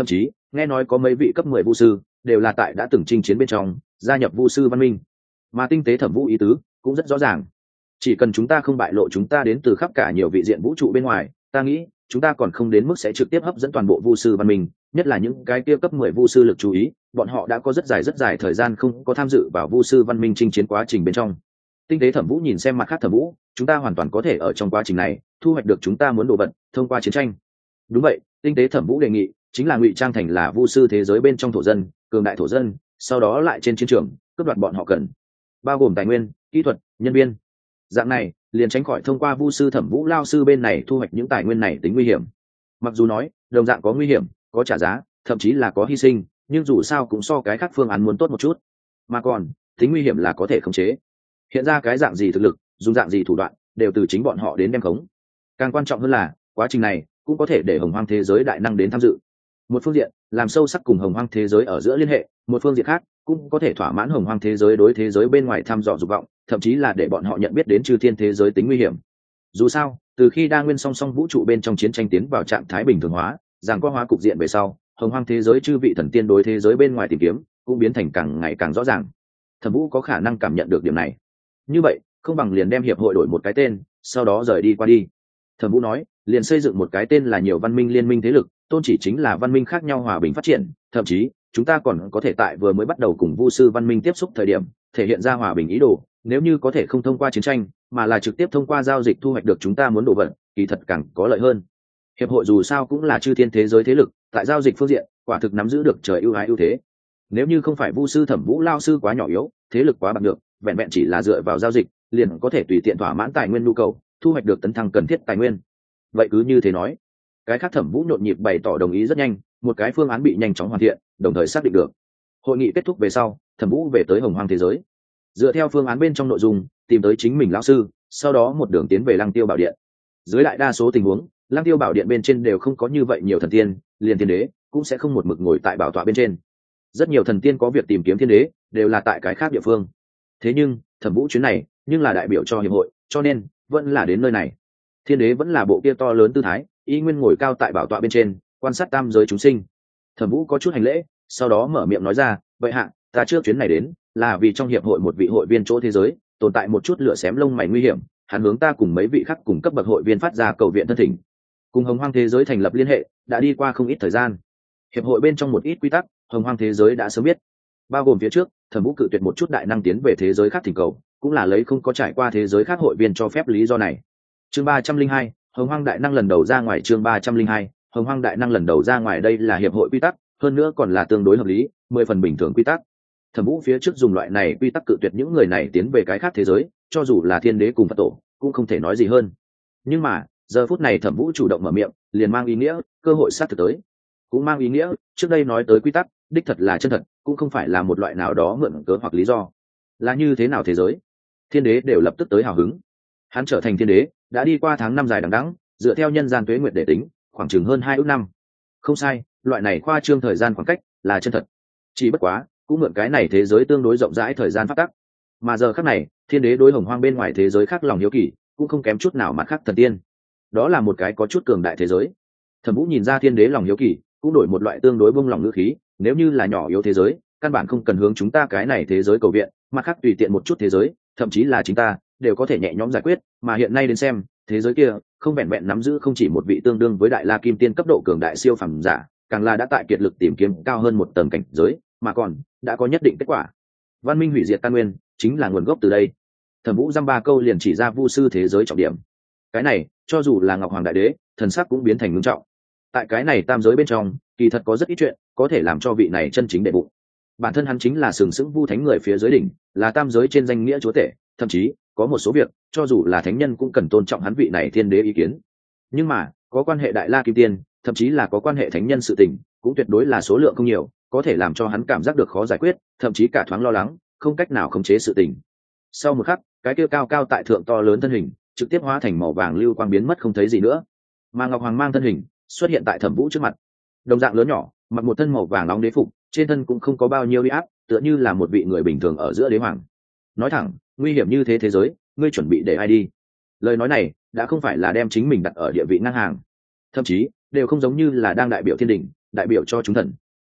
nghe nói có mấy vị cấp 10 vu sư đều là tại đã từng chinh chiến bên trong gia nhập vu sư văn minh, mà tinh tế Thẩm Vũ ý tứ cũng rất rõ ràng, chỉ cần chúng ta không bại lộ chúng ta đến từ khắp cả nhiều vị diện vũ trụ bên ngoài, ta nghĩ chúng ta còn không đến mức sẽ trực tiếp hấp dẫn toàn bộ vu sư văn minh, nhất là những cái kia cấp 10 vu sư lực chú ý, bọn họ đã có rất dài thời gian không có tham dự vào vu sư văn minh chinh chiến quá trình bên trong. Tinh tế Thẩm Vũ nhìn xem mặt khác Thẩm Vũ, chúng ta hoàn toàn có thể ở trong quá trình này thu hoạch được chúng ta muốn đồ vật thông qua chiến tranh. Đúng vậy, tinh tế Thẩm Vũ đề nghị chính là ngụy trang thành là vu sư thế giới bên trong thổ dân, cường đại thổ dân, sau đó lại trên chiến trường cướp đoạt bọn họ cần, bao gồm tài nguyên, kỹ thuật, nhân viên. Dạng này liền tránh khỏi thông qua vu sư Thẩm Vũ lao sư bên này thu hoạch những tài nguyên này tính nguy hiểm. Mặc dù nói đồng dạng có nguy hiểm, có trả giá, thậm chí là có hy sinh, nhưng dù sao cũng so cái khác phương án muốn tốt một chút. Mà còn tính nguy hiểm là có thể khống chế, hiện ra cái dạng gì thực lực, dùng dạng gì thủ đoạn đều từ chính bọn họ đến đem khống. Càng quan trọng hơn là quá trình này cũng có thể để hồng hoang thế giới đại năng đến tham dự. Một phương diện làm sâu sắc cùng hồng hoang thế giới ở giữa liên hệ, một phương diện khác cũng có thể thỏa mãn hồng hoang thế giới đối thế giới bên ngoài thăm dò dục vọng, thậm chí là để bọn họ nhận biết đến chư thiên thế giới tính nguy hiểm. Dù sao từ khi đa nguyên song song vũ trụ bên trong chiến tranh tiến vào trạng thái bình thường hóa, giảng qua hóa cục diện về sau, hồng hoang thế giới chư vị thần tiên đối thế giới bên ngoài tìm kiếm cũng biến thành càng ngày càng rõ ràng. Thẩm Vũ có khả năng cảm nhận được điểm này, như vậy không bằng liền đem hiệp hội đổi một cái tên, sau đó rời đi qua đi. Thẩm Vũ nói liền xây dựng một cái tên là nhiều văn minh liên minh thế lực, tôn chỉ chính là văn minh khác nhau hòa bình phát triển, thậm chí chúng ta còn có thể tại vừa mới bắt đầu cùng vu sư văn minh tiếp xúc thời điểm thể hiện ra hòa bình ý đồ, nếu như có thể không thông qua chiến tranh mà là trực tiếp thông qua giao dịch thu hoạch được chúng ta muốn đồ vật, kỳ thật càng có lợi hơn. Hiệp hội dù sao cũng là chư thiên thế giới thế lực, tại giao dịch phương diện quả thực nắm giữ được trời ưu ái ưu thế. Nếu như không phải vu sư Thẩm Vũ lao sư quá nhỏ yếu, thế lực quá bạc được, vẹn vẹn chỉ là dựa vào giao dịch liền có thể tùy tiện thỏa mãn tài nguyên nhu cầu, thu hoạch được tấn thăng cần thiết tài nguyên. Vậy cứ như thế nói, cái khác Thẩm Vũ nhộn nhịp bày tỏ đồng ý rất nhanh, một cái phương án bị nhanh chóng hoàn thiện, đồng thời xác định được. Hội nghị kết thúc về sau, Thẩm Vũ về tới hồng hoang thế giới, dựa theo phương án bên trong nội dung tìm tới chính mình lão sư, sau đó một đường tiến về Lăng Tiêu Bảo Điện. Dưới đại đa số tình huống, Lăng Tiêu Bảo Điện bên trên đều không có như vậy nhiều thần tiên, liền thiên đế cũng sẽ không một mực ngồi tại bảo tọa bên trên. Rất nhiều thần tiên có việc tìm kiếm thiên đế đều là tại cái khác địa phương. Thế nhưng Thẩm Vũ chuyến này nhưng là đại biểu cho hiệp hội, cho nên vẫn là đến nơi này. Thiên đế vẫn là bộ kia to lớn tư thái, y nguyên ngồi cao tại bảo tọa bên trên, quan sát tam giới chúng sinh. Thẩm Vũ có chút hành lễ, sau đó mở miệng nói ra, vậy hạ, ta trước chuyến này đến là vì trong hiệp hội một vị hội viên chỗ thế giới tồn tại một chút lửa xém lông mày nguy hiểm, hắn hướng ta cùng mấy vị khác cùng cấp bậc hội viên phát ra cầu viện thân thỉnh. Cùng hồng hoang thế giới thành lập liên hệ đã đi qua không ít thời gian, hiệp hội bên trong một ít quy tắc hồng hoang thế giới đã sớm biết, bao gồm phía trước Thẩm Vũ cự tuyệt một chút đại năng tiến về thế giới khác thỉnh cầu, cũng là lấy không có trải qua thế giới khác hội viên cho phép lý do này. Chương 302, hồng hoang đại năng lần đầu ra ngoài. Chương 302, hồng hoang đại năng lần đầu ra ngoài. Đây là hiệp hội quy tắc, hơn nữa còn là tương đối hợp lý, 10 phần bình thường quy tắc. Thẩm Vũ phía trước dùng loại này quy tắc cự tuyệt những người này tiến về cái khác thế giới, cho dù là thiên đế cùng Phật tổ cũng không thể nói gì hơn. Nhưng mà giờ phút này Thẩm Vũ chủ động mở miệng, liền mang ý nghĩa cơ hội sát thực tới, cũng mang ý nghĩa trước đây nói tới quy tắc đích thật là chân thật, cũng không phải là một loại nào đó mượn cớ hoặc lý do. Là như thế nào thế giới, thiên đế đều lập tức tới hào hứng. Hắn trở thành thiên đế đã đi qua tháng năm dài đằng đẵng, dựa theo nhân gian tuế nguyệt để tính khoảng chừng hơn 2 ước năm. Không sai, loại này khoa trương thời gian khoảng cách là chân thật, chỉ bất quá cũng mượn cái này thế giới tương đối rộng rãi thời gian phát tắc. Mà giờ khắc này thiên đế đối hồng hoang bên ngoài thế giới khác lòng hiếu kỳ cũng không kém chút nào mặt khác thần tiên, đó là một cái có chút cường đại thế giới. Thẩm Vũ nhìn ra thiên đế lòng hiếu kỳ, cũng đổi một loại tương đối bông lòng ngữ khí, nếu như là nhỏ yếu thế giới căn bản không cần hướng chúng ta cái này thế giới cầu viện, mặt khác tùy tiện một chút thế giới thậm chí là chính ta đều có thể nhẹ nhõm giải quyết. Mà hiện nay đến xem, thế giới kia không vẹn vẹn nắm giữ không chỉ một vị tương đương với đại la kim tiên cấp độ cường đại siêu phàm giả, càng là đã tại kiệt lực tìm kiếm cao hơn một tầng cảnh giới, mà còn đã có nhất định kết quả. Văn minh hủy diệt căn nguyên chính là nguồn gốc từ đây. Thẩm Vũ dăm ba câu liền chỉ ra vu sư thế giới trọng điểm. Cái này cho dù là Ngọc Hoàng Đại Đế thần sắc cũng biến thành ngưng trọng. Tại cái này tam giới bên trong kỳ thật có rất ít chuyện có thể làm cho vị này chân chính đệ bụng. Bản thân hắn chính là sừng sững vu thánh người phía dưới đỉnh, là tam giới trên danh nghĩa chúa tể, thậm chí có một số việc cho dù là thánh nhân cũng cần tôn trọng hắn vị này thiên đế ý kiến. Nhưng mà có quan hệ đại la kim tiên, thậm chí là có quan hệ thánh nhân sự tình, cũng tuyệt đối là số lượng không nhiều, có thể làm cho hắn cảm giác được khó giải quyết, thậm chí cả thoáng lo lắng, không cách nào khống chế sự tình. Sau một khắc, cái kia cao cao tại thượng to lớn thân hình trực tiếp hóa thành màu vàng lưu quang biến mất không thấy gì nữa, mà Ngọc Hoàng mang thân hình xuất hiện tại Thẩm Vũ trước mặt. Đồng dạng lớn nhỏ, mặc một thân màu vàng nóng đế phục, trên thân cũng không có bao nhiêu uy áp, tựa như là một vị người bình thường ở giữa đế hoàng. Nói thẳng, nguy hiểm như thế thế giới, ngươi chuẩn bị để ai đi? Lời nói này đã không phải là đem chính mình đặt ở địa vị ngang hàng, thậm chí đều không giống như là đang đại biểu thiên đình, đại biểu cho chúng thần.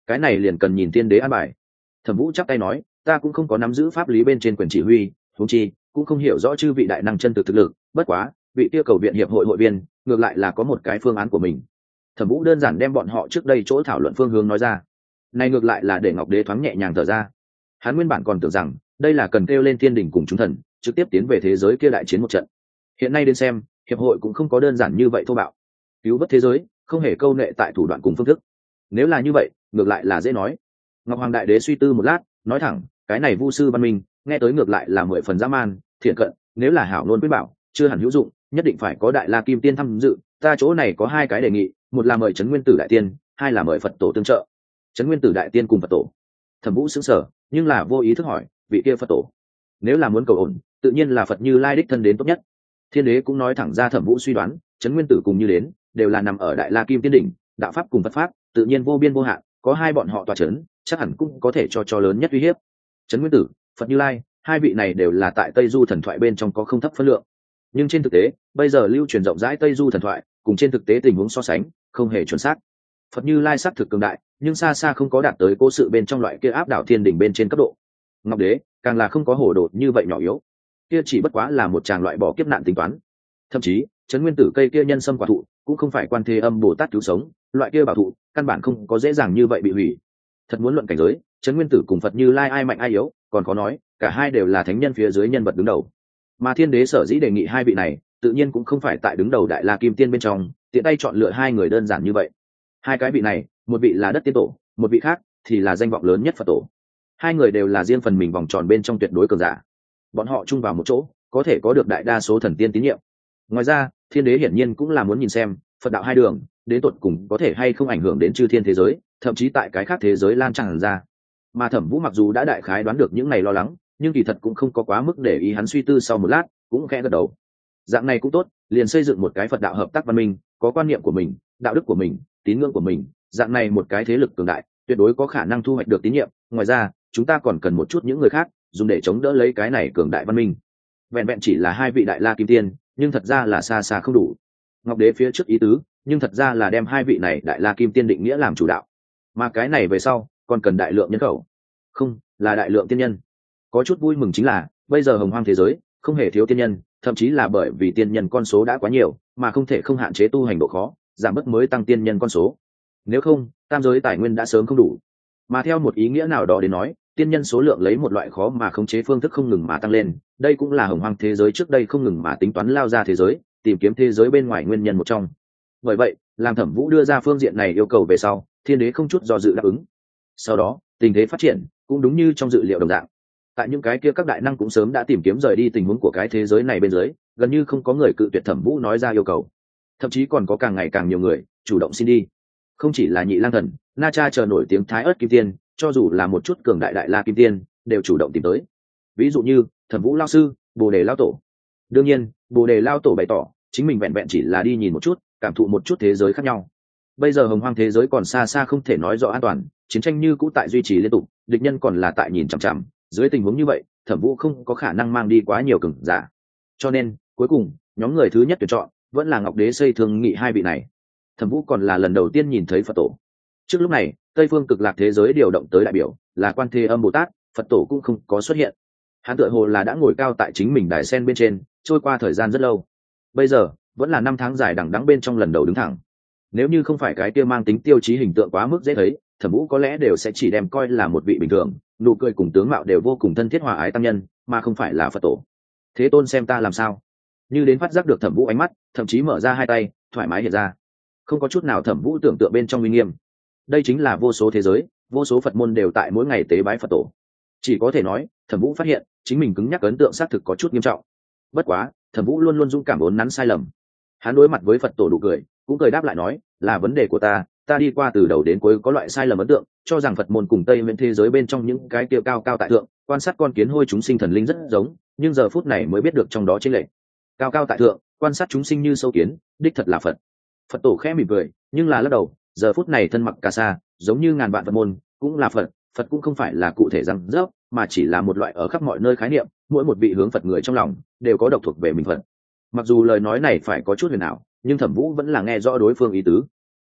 cái này liền cần nhìn tiên đế an bài. Thẩm Vũ chắp tay nói, ta cũng không có nắm giữ pháp lý bên trên quyền chỉ huy, huống chi cũng không hiểu rõ chư vị đại năng chân thực lực, bất quá vị tiêu cầu viện hiệp hội hội viên ngược lại là có một cái phương án của mình. Thẩm Vũ đơn giản đem bọn họ trước đây chỗ thảo luận phương hướng nói ra. Này ngược lại là để Ngọc Đế thoáng nhẹ nhàng thở ra. Hắn nguyên bản còn tưởng rằng đây là cần kêu lên thiên đình cùng chúng thần trực tiếp tiến về thế giới kia đại chiến một trận. Hiện nay đến xem, hiệp hội cũng không có đơn giản như vậy thô bạo. Cứu vớt thế giới không hề câu nệ tại thủ đoạn cùng phương thức. Nếu là như vậy, ngược lại là dễ nói. Ngọc Hoàng Đại Đế suy tư một lát, nói thẳng, cái này vu sư văn minh, nghe tới ngược lại là 10 phần dã man, thiện cận, nếu là hảo luôn quyết bảo, chưa hẳn hữu dụng, nhất định phải có Đại La Kim Tiên tham dự. Ta chỗ này có 2 cái đề nghị, một là mời Trấn Nguyên Tử Đại Tiên, 2 là mời Phật tổ tương trợ. Trấn Nguyên Tử Đại Tiên cùng Phật tổ. Thẩm Vũ sững sờ, nhưng là vô ý thức hỏi, vị kia Phật tổ, nếu là muốn cầu ổn, tự nhiên là Phật Như Lai đích thân đến tốt nhất. Thiên đế cũng nói thẳng ra Thẩm Vũ suy đoán, Trấn Nguyên Tử cùng như đến, đều là nằm ở Đại La Kim Tiên đỉnh, đạo pháp cùng Phật pháp, tự nhiên vô biên vô hạn, có 2 bọn họ tọa trấn, chắc hẳn cũng có thể cho lớn nhất uy hiếp. Trấn Nguyên Tử, Phật Như Lai, 2 vị này đều là tại Tây Du thần thoại bên trong có không thấp phân lượng. Nhưng trên thực tế, bây giờ lưu truyền rộng rãi Tây Du thần thoại, cùng trên thực tế tình huống so sánh, không hề chuẩn xác. Phật Như Lai xác thực cường đại, nhưng xa xa không có đạt tới cố sự bên trong loại kia áp đảo thiên đỉnh bên trên cấp độ. Ngọc Đế càng là không có hổ đột như vậy nhỏ yếu, kia chỉ bất quá là một tràng loại bỏ kiếp nạn tính toán. Thậm chí Trấn Nguyên Tử cây kia nhân sâm quả thụ cũng không phải Quan Thế Âm Bồ Tát cứu sống, loại kia bảo thụ căn bản không có dễ dàng như vậy bị hủy. Thật muốn luận cảnh giới, Trấn Nguyên Tử cùng Phật Như Lai ai mạnh ai yếu, còn có nói, cả hai đều là thánh nhân phía dưới nhân vật đứng đầu. Mà Thiên Đế sở dĩ đề nghị 2 vị này, tự nhiên cũng không phải tại đứng đầu Đại La Kim Tiên bên trong, tiện tay chọn lựa 2 người đơn giản như vậy. 2 cái vị này, một vị là Đất Tiên Tổ, một vị khác thì là danh vọng lớn nhất Phật Tổ. 2 người đều là riêng phần mình vòng tròn bên trong tuyệt đối cường giả. Bọn họ chung vào một chỗ, có thể có được đại đa số thần tiên tín nhiệm. Ngoài ra, Thiên Đế hiển nhiên cũng là muốn nhìn xem Phật đạo 2 đường đến tột cùng có thể hay không ảnh hưởng đến chư thiên thế giới, thậm chí tại cái khác thế giới lan tràn ra. Mà Thẩm Vũ mặc dù đã đại khái đoán được những này lo lắng, nhưng kỳ thật cũng không có quá mức để ý. Hắn suy tư sau một lát, cũng khẽ gật đầu. Dạng này cũng tốt, liền xây dựng một cái Phật đạo hợp tác văn minh, có quan niệm của mình, đạo đức của mình, tín ngưỡng của mình, dạng này một cái thế lực cường đại, tuyệt đối có khả năng thu hoạch được tín nhiệm. Ngoài ra, chúng ta còn cần một chút những người khác, dùng để chống đỡ lấy cái này cường đại văn minh. Vẹn vẹn chỉ là 2 vị Đại La Kim Tiên, nhưng thật ra là xa xa không đủ. Ngọc Đế phía trước ý tứ, nhưng thật ra là đem 2 vị này Đại La Kim Tiên định nghĩa làm chủ đạo, mà cái này về sau còn cần đại lượng nhân khẩu, không là đại lượng tiên nhân. Có chút vui mừng chính là bây giờ hồng hoang thế giới không hề thiếu tiên nhân, thậm chí là bởi vì tiên nhân con số đã quá nhiều mà không thể không hạn chế tu hành độ khó, giảm bớt mới tăng tiên nhân con số. Nếu không, tam giới tài nguyên đã sớm không đủ. Mà theo một ý nghĩa nào đó đến nói, tiên nhân số lượng lấy một loại khó mà khống chế phương thức không ngừng mà tăng lên, đây cũng là hồng hoang thế giới trước đây không ngừng mà tính toán lao ra thế giới, tìm kiếm thế giới bên ngoài nguyên nhân một trong. Bởi vậy, làm Thẩm Vũ đưa ra phương diện này yêu cầu về sau, Thiên Đế không chút do dự đáp ứng. Sau đó, tình thế phát triển cũng đúng như trong dự liệu đồng dạng. Tại những cái kia các đại năng cũng sớm đã tìm kiếm rời đi tình huống của cái thế giới này bên dưới, gần như không có người cự tuyệt Thẩm Vũ nói ra yêu cầu. Thậm chí còn có càng ngày càng nhiều người chủ động xin đi. Không chỉ là Nhị Lang Thần, Na Cha chờ nổi tiếng Thái Ức Kim Tiên, cho dù là một chút cường đại Đại La Kim Tiên, đều chủ động tìm tới. Ví dụ như Thẩm Vũ lão sư, Bồ Đề lão tổ. Đương nhiên, Bồ Đề lão tổ bày tỏ, chính mình vẹn vẹn chỉ là đi nhìn một chút, cảm thụ một chút thế giới khác nhau. Bây giờ hồng hoang thế giới còn xa xa không thể nói rõ an toàn, chiến tranh như cũ tại duy trì liên tục, địch nhân còn là tại nhìn chằm chằm. Dưới tình huống như vậy, Thẩm Vũ không có khả năng mang đi quá nhiều cường giả. Cho nên, cuối cùng, nhóm người thứ nhất tuyển chọn vẫn là Ngọc Đế xây thương nghị 2 vị này. Thẩm Vũ còn là lần đầu tiên nhìn thấy Phật tổ. Trước lúc này, Tây phương cực lạc thế giới điều động tới đại biểu là Quan Thế Âm Bồ Tát, Phật tổ cũng không có xuất hiện. Hắn tựa hồ là đã ngồi cao tại chính mình đài sen bên trên, trôi qua thời gian rất lâu. Bây giờ, vẫn là 5 tháng dài đằng đẵng bên trong lần đầu đứng thẳng. Nếu như không phải cái kia mang tính tiêu chí hình tượng quá mức dễ thấy, Thẩm Vũ có lẽ đều sẽ chỉ đem coi là một vị bình thường, nụ cười cùng tướng mạo đều vô cùng thân thiết hòa ái tăng nhân, mà không phải là Phật tổ. Thế Tôn xem ta làm sao? Như đến phát giác được Thẩm Vũ ánh mắt, thậm chí mở ra 2 tay, thoải mái hiện ra. Không có chút nào Thẩm Vũ tưởng tượng bên trong uy nghiêm. Đây chính là vô số thế giới, vô số Phật môn đều tại mỗi ngày tế bái Phật tổ. Chỉ có thể nói, Thẩm Vũ phát hiện, chính mình cứng nhắc ấn tượng xác thực có chút nghiêm trọng. Bất quá, Thẩm Vũ luôn luôn dũng cảm uốn nắn sai lầm. Hắn đối mặt với Phật tổ đủ cười, cũng cười đáp lại nói, là vấn đề của ta đi qua từ đầu đến cuối có loại sai lầm ấn tượng, cho rằng Phật môn cùng Tây Miễn thế giới bên trong những cái kia cao cao tại thượng, quan sát con kiến hôi chúng sinh thần linh rất giống, nhưng giờ phút này mới biết được trong đó chênh lệch. Cao cao tại thượng, quan sát chúng sinh như sâu kiến, đích thật là Phật. Phật tổ khẽ mỉm cười, nhưng là lắc đầu, giờ phút này thân mặc cà sa, giống như ngàn vạn Phật môn, cũng là Phật, Phật cũng không phải là cụ thể răng rớp, mà chỉ là một loại ở khắp mọi nơi khái niệm, mỗi một vị hướng Phật người trong lòng đều có độc thuộc về mình Phật. Mặc dù lời nói này phải có chút huyền ảo, nhưng Thẩm Vũ vẫn là nghe rõ đối phương ý tứ.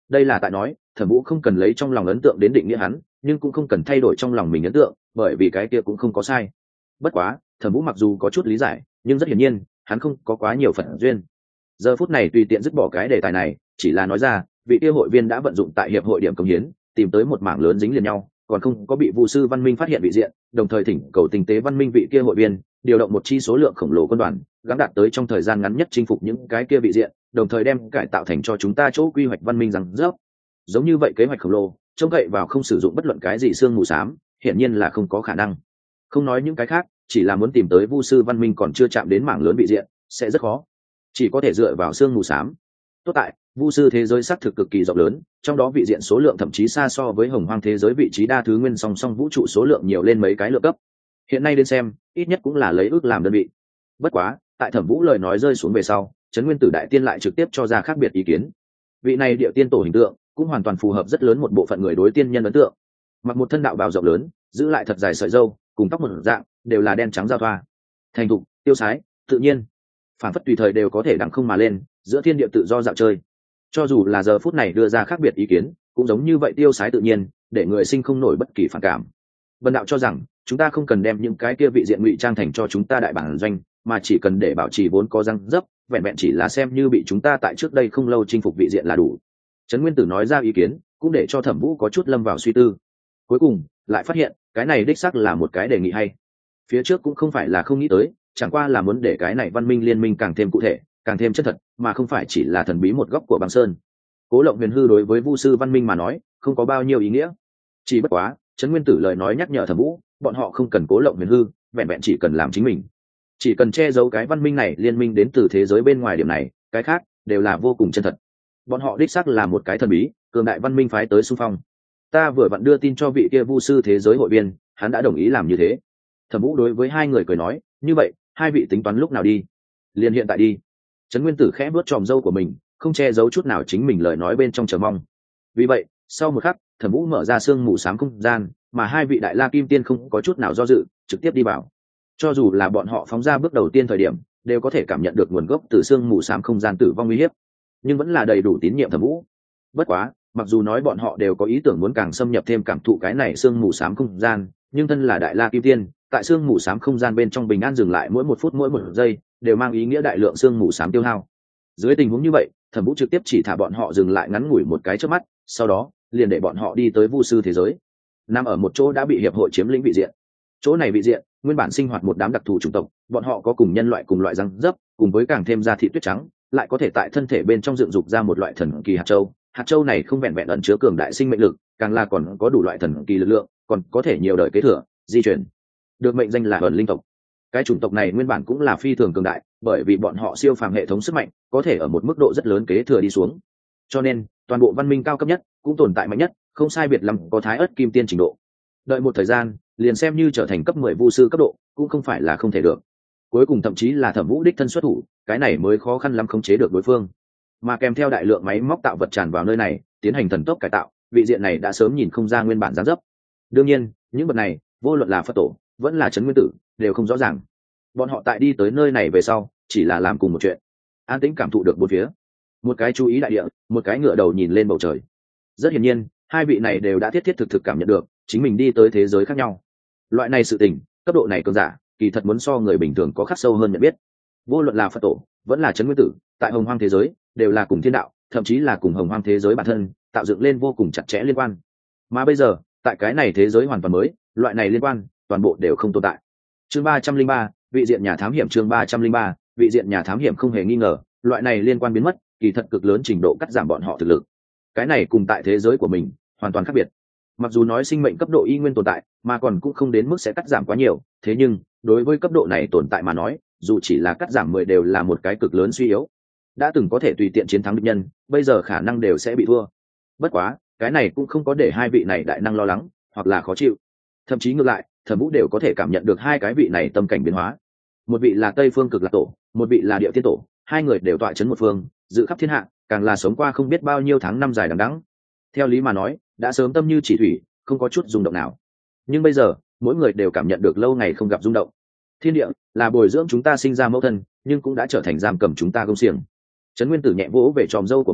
Đây là tại nói Thẩm Vũ không cần lấy trong lòng ấn tượng đến định nghĩa hắn, nhưng cũng không cần thay đổi trong lòng mình ấn tượng, bởi vì cái kia cũng không có sai. Bất quá Thẩm Vũ mặc dù có chút lý giải, nhưng rất hiển nhiên hắn không có quá nhiều phận duyên. Giờ phút này tùy tiện dứt bỏ cái đề tài này, chỉ là nói ra vị kia hội viên đã vận dụng tại hiệp hội điểm công hiến, tìm tới một mảng lớn dính liền nhau, còn không có bị Vu sư Văn Minh phát hiện vị diện, đồng thời thỉnh cầu tinh tế Văn Minh vị kia hội viên điều động một chi số lượng khổng lồ quân đoàn, gắng đạt tới trong thời gian ngắn nhất chinh phục những cái kia vị diện, đồng thời đem cải tạo thành cho chúng ta chỗ quy hoạch văn minh rằng rớp. Giống như vậy kế hoạch khổng lồ, trông cậy vào không sử dụng bất luận cái gì xương mù xám, hiển nhiên là không có khả năng. Không nói những cái khác, chỉ là muốn tìm tới Vu sư Văn Minh còn chưa chạm đến mảng lớn vị diện, sẽ rất khó. Chỉ có thể dựa vào xương mù xám. Tốt tại Vu sư thế giới xác thực cực kỳ rộng lớn, trong đó vị diện số lượng thậm chí xa so với Hồng Hoang thế giới vị trí đa thứ nguyên song song vũ trụ số lượng nhiều lên mấy cái lượng cấp. Hiện nay đến xem, ít nhất cũng là lấy ước làm đơn vị. Bất quá, tại Thẩm Vũ lời nói rơi xuống về sau, Trấn Nguyên Tử Đại Tiên lại trực tiếp cho ra khác biệt ý kiến. Vị này địa tiên tổ hình tượng cũng hoàn toàn phù hợp rất lớn một bộ phận người đối tiên nhân ấn tượng. Mặc một thân đạo bào rộng lớn, giữ lại thật dài sợi râu, cùng tóc một dạng, đều là đen trắng giao thoa. Thành thục, tiêu sái, tự nhiên, phản phất tùy thời đều có thể đằng không mà lên, giữa thiên địa tự do dạo chơi. Cho dù là giờ phút này đưa ra khác biệt ý kiến, cũng giống như vậy tiêu sái tự nhiên, để người sinh không nổi bất kỳ phản cảm. Vân đạo cho rằng chúng ta không cần đem những cái kia vị diện ngụy trang thành cho chúng ta đại bản doanh, mà chỉ cần để bảo trì vốn có răng dấp, vẹn vẹn chỉ là xem như bị chúng ta tại trước đây không lâu chinh phục vị diện là đủ. Trấn Nguyên Tử nói ra ý kiến, cũng để cho Thẩm Vũ có chút lâm vào suy tư. Cuối cùng lại phát hiện cái này đích xác là một cái đề nghị hay. Phía trước cũng không phải là không nghĩ tới, chẳng qua là muốn để cái này văn minh liên minh càng thêm cụ thể, càng thêm chân thật, mà không phải chỉ là thần bí một góc của băng sơn. Cố Lộng Huyền Hư đối với Vu sư văn minh mà nói, không có bao nhiêu ý nghĩa. Chỉ bất quá, Trấn Nguyên Tử lời nói nhắc nhở Thẩm Vũ, bọn họ không cần Cố Lộng Huyền Hư, vẹn vẹn chỉ cần làm chính mình. Chỉ cần che giấu cái văn minh này liên minh đến từ thế giới bên ngoài điểm này, cái khác đều là vô cùng chân thật. Bọn họ đích xác là một cái thần bí, cường đại văn minh phái tới xung phong. Ta vừa vặn đưa tin cho vị kia Vu sư thế giới hội viên, hắn đã đồng ý làm như thế. Thẩm Vũ đối với hai người cười nói, như vậy, hai vị tính toán lúc nào đi? Liền hiện tại đi. Trấn Nguyên Tử khẽ bước tròm râu của mình, không che giấu chút nào chính mình lời nói bên trong chờ mong. Vì vậy, sau một khắc, Thẩm Vũ mở ra xương mù xám không gian, mà hai vị đại la kim tiên không có chút nào do dự, trực tiếp đi vào. Cho dù là bọn họ phóng ra bước đầu tiên thời điểm, đều có thể cảm nhận được nguồn gốc từ xương mù xám không gian tử vong uy hiếp, nhưng vẫn là đầy đủ tín nhiệm Thẩm Vũ. Bất quá, mặc dù nói bọn họ đều có ý tưởng muốn càng xâm nhập thêm cảm thụ cái này xương mù xám không gian, nhưng thân là đại la kim tiên, tại xương mù xám không gian bên trong bình an dừng lại mỗi một phút mỗi một giây, đều mang ý nghĩa đại lượng xương mù xám tiêu hao. Dưới tình huống như vậy, Thẩm Vũ trực tiếp chỉ thả bọn họ dừng lại ngắn ngủi một cái chớp mắt, sau đó liền để bọn họ đi tới Vu sư thế giới, nằm ở một chỗ đã bị hiệp hội chiếm lĩnh vị diện. Chỗ này vị diện nguyên bản sinh hoạt một đám đặc thù chủng tộc, bọn họ có cùng nhân loại cùng loại răng dấp, cùng với càng thêm da thịt tuyết trắng, lại có thể tại thân thể bên trong dựng dục ra một loại thần kỳ hạt châu. Hạt châu này không vẹn vẹn ẩn chứa cường đại sinh mệnh lực, càng là còn có đủ loại thần kỳ lực lượng, còn có thể nhiều đời kế thừa, di chuyển. Được mệnh danh là ẩn linh tộc. Cái chủng tộc này nguyên bản cũng là phi thường cường đại, bởi vì bọn họ siêu phàm hệ thống sức mạnh, có thể ở một mức độ rất lớn kế thừa đi xuống. Cho nên, toàn bộ văn minh cao cấp nhất cũng tồn tại mạnh nhất, không sai biệt lắm có thái ớt kim tiên trình độ. Đợi một thời gian, liền xem như trở thành cấp 10 vu sư cấp độ, cũng không phải là không thể được. Cuối cùng thậm chí là Thẩm Vũ đích thân xuất thủ, cái này mới khó khăn lắm khống chế được đối phương. Mà kèm theo đại lượng máy móc tạo vật tràn vào nơi này, tiến hành thần tốc cải tạo, vị diện này đã sớm nhìn không ra nguyên bản dáng dấp. Đương nhiên, những vật này, vô luận là Phật tổ, vẫn là Trấn Nguyên Tử, đều không rõ ràng. Bọn họ tại đi tới nơi này về sau, chỉ là làm cùng một chuyện. An tĩnh cảm thụ được bốn phía. Một cái chú ý đại địa, một cái ngửa đầu nhìn lên bầu trời. Rất hiển nhiên, hai vị này đều đã thiết thiết thực thực cảm nhận được, chính mình đi tới thế giới khác nhau. Loại này sự tình, cấp độ này cường giả, kỳ thật muốn so người bình thường có khắc sâu hơn nhận biết. Vô luận là Phật tổ, vẫn là Trấn Nguyên Tử, tại Hồng Hoang thế giới, đều là cùng thiên đạo, thậm chí là cùng Hồng Hoang thế giới bản thân, tạo dựng lên vô cùng chặt chẽ liên quan. Mà bây giờ, tại cái này thế giới hoàn toàn mới, loại này liên quan, toàn bộ đều không tồn tại. Chương 303, vị diện nhà thám hiểm. Chương 303, vị diện nhà thám hiểm. Không hề nghi ngờ, loại này liên quan biến mất, kỳ thật cực lớn trình độ cắt giảm bọn họ thực lực. Cái này cùng tại thế giới của mình hoàn toàn khác biệt. Mặc dù nói sinh mệnh cấp độ y nguyên tồn tại, mà còn cũng không đến mức sẽ cắt giảm quá nhiều, thế nhưng đối với cấp độ này tồn tại mà nói, dù chỉ là cắt giảm 10 đều là một cái cực lớn suy yếu. Đã từng có thể tùy tiện chiến thắng địch nhân, bây giờ khả năng đều sẽ bị thua. Bất quá, cái này cũng không có để hai vị này đại năng lo lắng hoặc là khó chịu. Thậm chí ngược lại, Thẩm Vũ đều có thể cảm nhận được hai cái vị này tâm cảnh biến hóa. Một vị là Tây Phương Cực Lạc Tổ, một vị là Địa Tiên Tổ, hai người đều tọa chấn một phương, dự khắp thiên hạ, càng là sống qua không biết bao nhiêu tháng năm dài đằng đẵng. Theo lý mà nói, đã sớm tâm như chỉ thủy, không có chút rung động nào. Nhưng bây giờ, mỗi người đều cảm nhận được lâu ngày không gặp rung động. Thiên địa là bồi dưỡng chúng ta sinh ra mẫu thân, nhưng cũng đã trở thành giam cầm chúng ta gông xiềng. Trấn Nguyên Tử nhẹ vỗ về tròm râu của mình,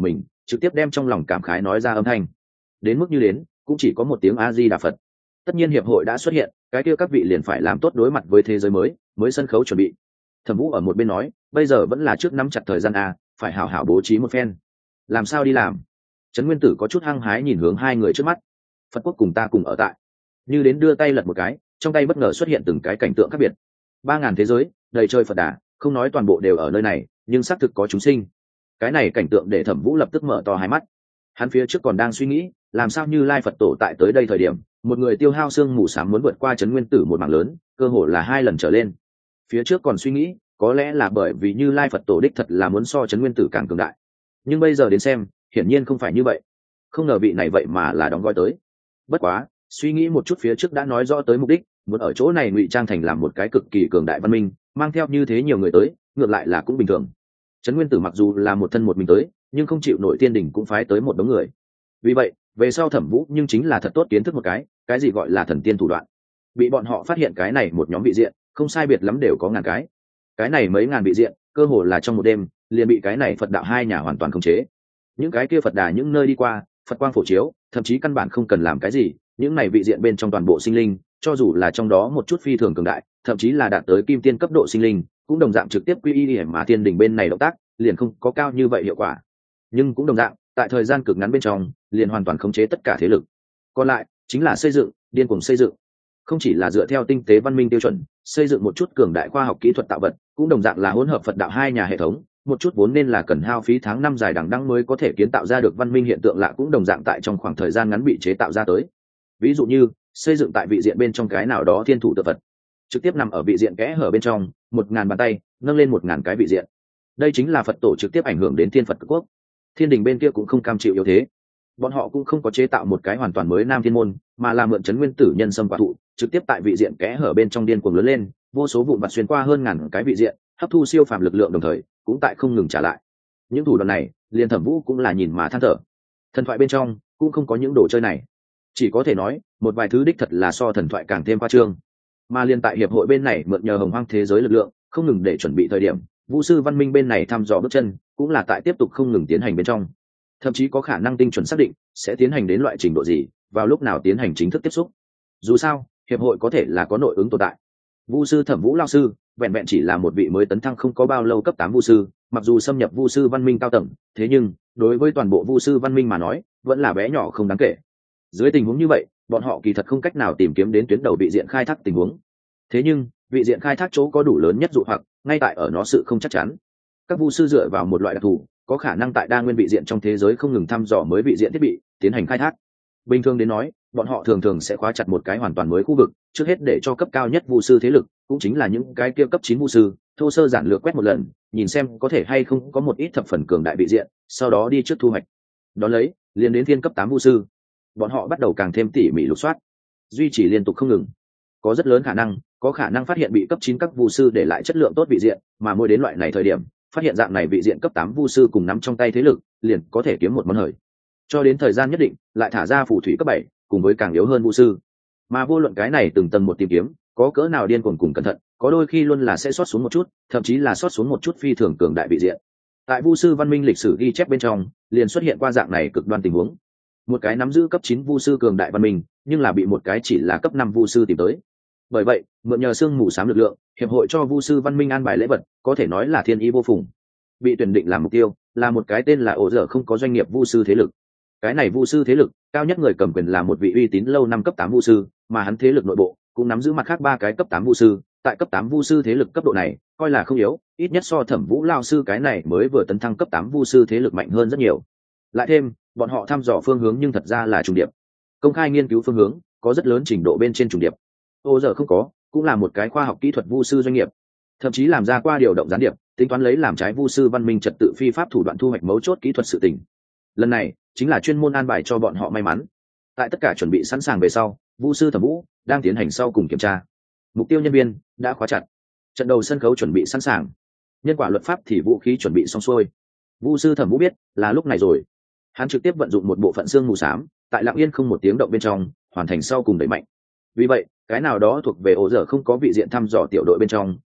trực tiếp đem trong lòng cảm khái nói ra âm thanh. Đến mức như đến cũng chỉ có một tiếng A Di Đà Phật. Tất nhiên hiệp hội đã xuất hiện, cái kia các vị liền phải làm tốt đối mặt với thế giới mới sân khấu chuẩn bị. Thẩm Vũ ở một bên nói, bây giờ vẫn là trước nắm chặt thời gian a, phải hảo hảo bố trí một phen. Làm sao đi làm? Trấn Nguyên Tử có chút hăng hái nhìn hướng hai người trước mắt. Phật quốc cùng ta cùng ở tại. Như đến đưa tay lật một cái, trong tay bất ngờ xuất hiện từng cái cảnh tượng khác biệt. 3000 thế giới, đầy trời Phật đà, không nói toàn bộ đều ở nơi này, nhưng xác thực có chúng sinh. Cái này cảnh tượng để Thẩm Vũ lập tức mở to hai mắt. Hắn phía trước còn đang suy nghĩ, làm sao Như Lai Phật tổ tại tới đây thời điểm, một người tiêu hao xương mù xám muốn vượt qua Trấn Nguyên Tử một mảng lớn, cơ hồ là 2 lần trở lên. Phía trước còn suy nghĩ, có lẽ là bởi vì Như Lai Phật tổ đích thật là muốn so Trấn Nguyên Tử càng cường đại. Nhưng bây giờ đến xem, hiển nhiên không phải như vậy. Không ngờ vị này vậy mà là đóng gói tới. Bất quá, suy nghĩ một chút phía trước đã nói rõ tới mục đích, muốn ở chỗ này ngụy trang thành làm một cái cực kỳ cường đại văn minh, mang theo như thế nhiều người tới, ngược lại là cũng bình thường. Trấn Nguyên Tử mặc dù là một thân một mình tới, nhưng không chịu nổi tiên đỉnh cũng phái tới một đống người. Vì vậy, về sau Thẩm Vũ nhưng chính là thật tốt kiến thức một cái gì gọi là thần tiên thủ đoạn. Bị bọn họ phát hiện cái này một nhóm vị diện, không sai biệt lắm đều có ngàn cái này mấy ngàn vị diện, cơ hồ là trong một đêm liền bị cái này Phật đạo hai nhà hoàn toàn khống chế. Những cái kia Phật đà những nơi đi qua, Phật quang phổ chiếu, thậm chí căn bản không cần làm cái gì, những này vị diện bên trong toàn bộ sinh linh, cho dù là trong đó một chút phi thường cường đại, thậm chí là đạt tới kim tiên cấp độ sinh linh, cũng đồng dạng trực tiếp quy y mà tiên đỉnh bên này động tác, liền không có cao như vậy hiệu quả. Nhưng cũng đồng dạng, tại thời gian cực ngắn bên trong, liền hoàn toàn khống chế tất cả thế lực. Còn lại chính là xây dựng, điên cuồng xây dựng. Không chỉ là dựa theo tinh tế văn minh tiêu chuẩn, xây dựng một chút cường đại khoa học kỹ thuật tạo vật, cũng đồng dạng là hỗn hợp Phật đạo hai nhà hệ thống, một chút vốn nên là cần hao phí tháng năm dài đằng đẵng mới có thể kiến tạo ra được văn minh hiện tượng lạ cũng đồng dạng tại trong khoảng thời gian ngắn bị chế tạo ra tới. Ví dụ như, xây dựng tại vị diện bên trong cái nào đó thiên thủ tự Phật, trực tiếp nằm ở vị diện kẽ hở bên trong, 1000 bàn tay, nâng lên 1000 cái vị diện. Đây chính là Phật tổ trực tiếp ảnh hưởng đến thiên Phật cực quốc. Thiên đình bên kia cũng không cam chịu yếu thế. Bọn họ cũng không có chế tạo một cái hoàn toàn mới Nam Thiên môn, mà là mượn Trấn Nguyên Tử nhân sâm quả thụ, trực tiếp tại vị diện kẽ hở bên trong điên cuồng lớn lên, vô số vụn vặt xuyên qua hơn ngàn cái vị diện, hấp thu siêu phàm lực lượng đồng thời, cũng tại không ngừng trả lại. Những thủ đoạn này, liền Thẩm Vũ cũng là nhìn mà than thở. Thần thoại bên trong cũng không có những đồ chơi này, chỉ có thể nói, một vài thứ đích thật là so thần thoại càng thêm khoa trương. Mà liên tại hiệp hội bên này mượn nhờ Hồng Hoang thế giới lực lượng, không ngừng để chuẩn bị thời điểm, Vu sư văn minh bên này thăm dò bước chân, cũng là tại tiếp tục không ngừng tiến hành bên trong. Thậm chí có khả năng tinh chuẩn xác định sẽ tiến hành đến loại trình độ gì, vào lúc nào tiến hành chính thức tiếp xúc. Dù sao, hiệp hội có thể là có nội ứng tồn tại. Vu sư Thẩm Vũ lão sư, vẹn vẹn chỉ là một vị mới tấn thăng không có bao lâu cấp 8 vu sư, mặc dù xâm nhập vu sư văn minh cao tầng, thế nhưng đối với toàn bộ vu sư văn minh mà nói, vẫn là bé nhỏ không đáng kể. Dưới tình huống như vậy, bọn họ kỳ thật không cách nào tìm kiếm đến tuyến đầu vị diện khai thác tình huống. Thế nhưng, vị diện khai thác chỗ có đủ lớn nhất dụ hoặc, ngay tại ở nó sự không chắc chắn. Các vu sư dựa vào một loại đặc thù, có khả năng tại đa nguyên vị diện trong thế giới không ngừng thăm dò mới vị diện thiết bị, tiến hành khai thác. Bình thường đến nói, bọn họ thường sẽ khóa chặt một cái hoàn toàn mới khu vực, trước hết để cho cấp cao nhất vu sư thế lực, cũng chính là những cái kia cấp 9 vu sư, thô sơ giản lược quét một lần, nhìn xem có thể hay không có một ít thập phần cường đại vị diện, sau đó đi trước thu hoạch. Đón lấy, liền đến thiên cấp 8 vu sư. Bọn họ bắt đầu càng thêm tỉ mỉ lục soát, duy trì liên tục không ngừng. Có rất lớn khả năng phát hiện bị cấp 9 các vu sư để lại chất lượng tốt vị diện, mà mỗi đến loại này thời điểm, phát hiện dạng này vị diện cấp 8 vu sư cùng nắm trong tay thế lực, liền có thể kiếm một món hời. Cho đến thời gian nhất định, lại thả ra phù thủy cấp 7, cùng với càng yếu hơn vu sư. Mà vô luận cái này từng tầng một tìm kiếm, có cỡ nào điên cuồng cùng cẩn thận, có đôi khi luôn là sẽ sót xuống một chút, thậm chí là sót xuống một chút phi thường cường đại vị diện. Tại vu sư văn minh lịch sử ghi chép bên trong, liền xuất hiện qua dạng này cực đoan tình huống. Một cái nắm giữ cấp 9 vu sư cường đại văn minh, nhưng là bị một cái chỉ là cấp 5 vu sư tìm tới. Bởi vậy, mượn nhờ xương mù xám lực lượng, hiệp hội cho vu sư văn minh an bài lễ vật, có thể nói là thiên ý vô phùng. Bị tuyển định làm mục tiêu là một cái tên là ổ dở không có doanh nghiệp vu sư thế lực. Cái này vu sư thế lực, cao nhất người cầm quyền là một vị uy tín lâu năm cấp 8 vu sư, mà hắn thế lực nội bộ cũng nắm giữ mặt khác 3 cái cấp 8 vu sư. Tại cấp 8 vu sư thế lực cấp độ này, coi là không yếu, ít nhất so Thẩm Vũ lão sư cái này mới vừa tấn thăng cấp 8 vu sư thế lực mạnh hơn rất nhiều. Lại thêm, bọn họ thăm dò phương hướng nhưng thật ra là trùng điệp. Công khai nghiên cứu phương hướng, có rất lớn trình độ bên trên trùng điệp. Ô giờ không có, cũng là một cái khoa học kỹ thuật vu sư doanh nghiệp, thậm chí làm ra qua điều động gián điệp, tính toán lấy làm trái vu sư văn minh trật tự phi pháp thủ đoạn thu hoạch mấu chốt kỹ thuật sự tình. Lần này chính là chuyên môn an bài cho bọn họ may mắn. Tại tất cả chuẩn bị sẵn sàng về sau, vu sư Thẩm Vũ đang tiến hành sau cùng kiểm tra. Mục tiêu nhân viên đã khóa chặt, trận đầu sân khấu chuẩn bị sẵn sàng, nhân quả luật pháp thì vũ khí chuẩn bị xong xuôi. Vu sư Thẩm Vũ biết là lúc này rồi, hắn trực tiếp vận dụng một bộ phận xương mù xám, tại lặng yên không một tiếng động bên trong hoàn thành sau cùng đẩy mạnh. Vì vậy, cái nào đó thuộc về ổ dở không có vị diện thăm dò tiểu đội bên trong,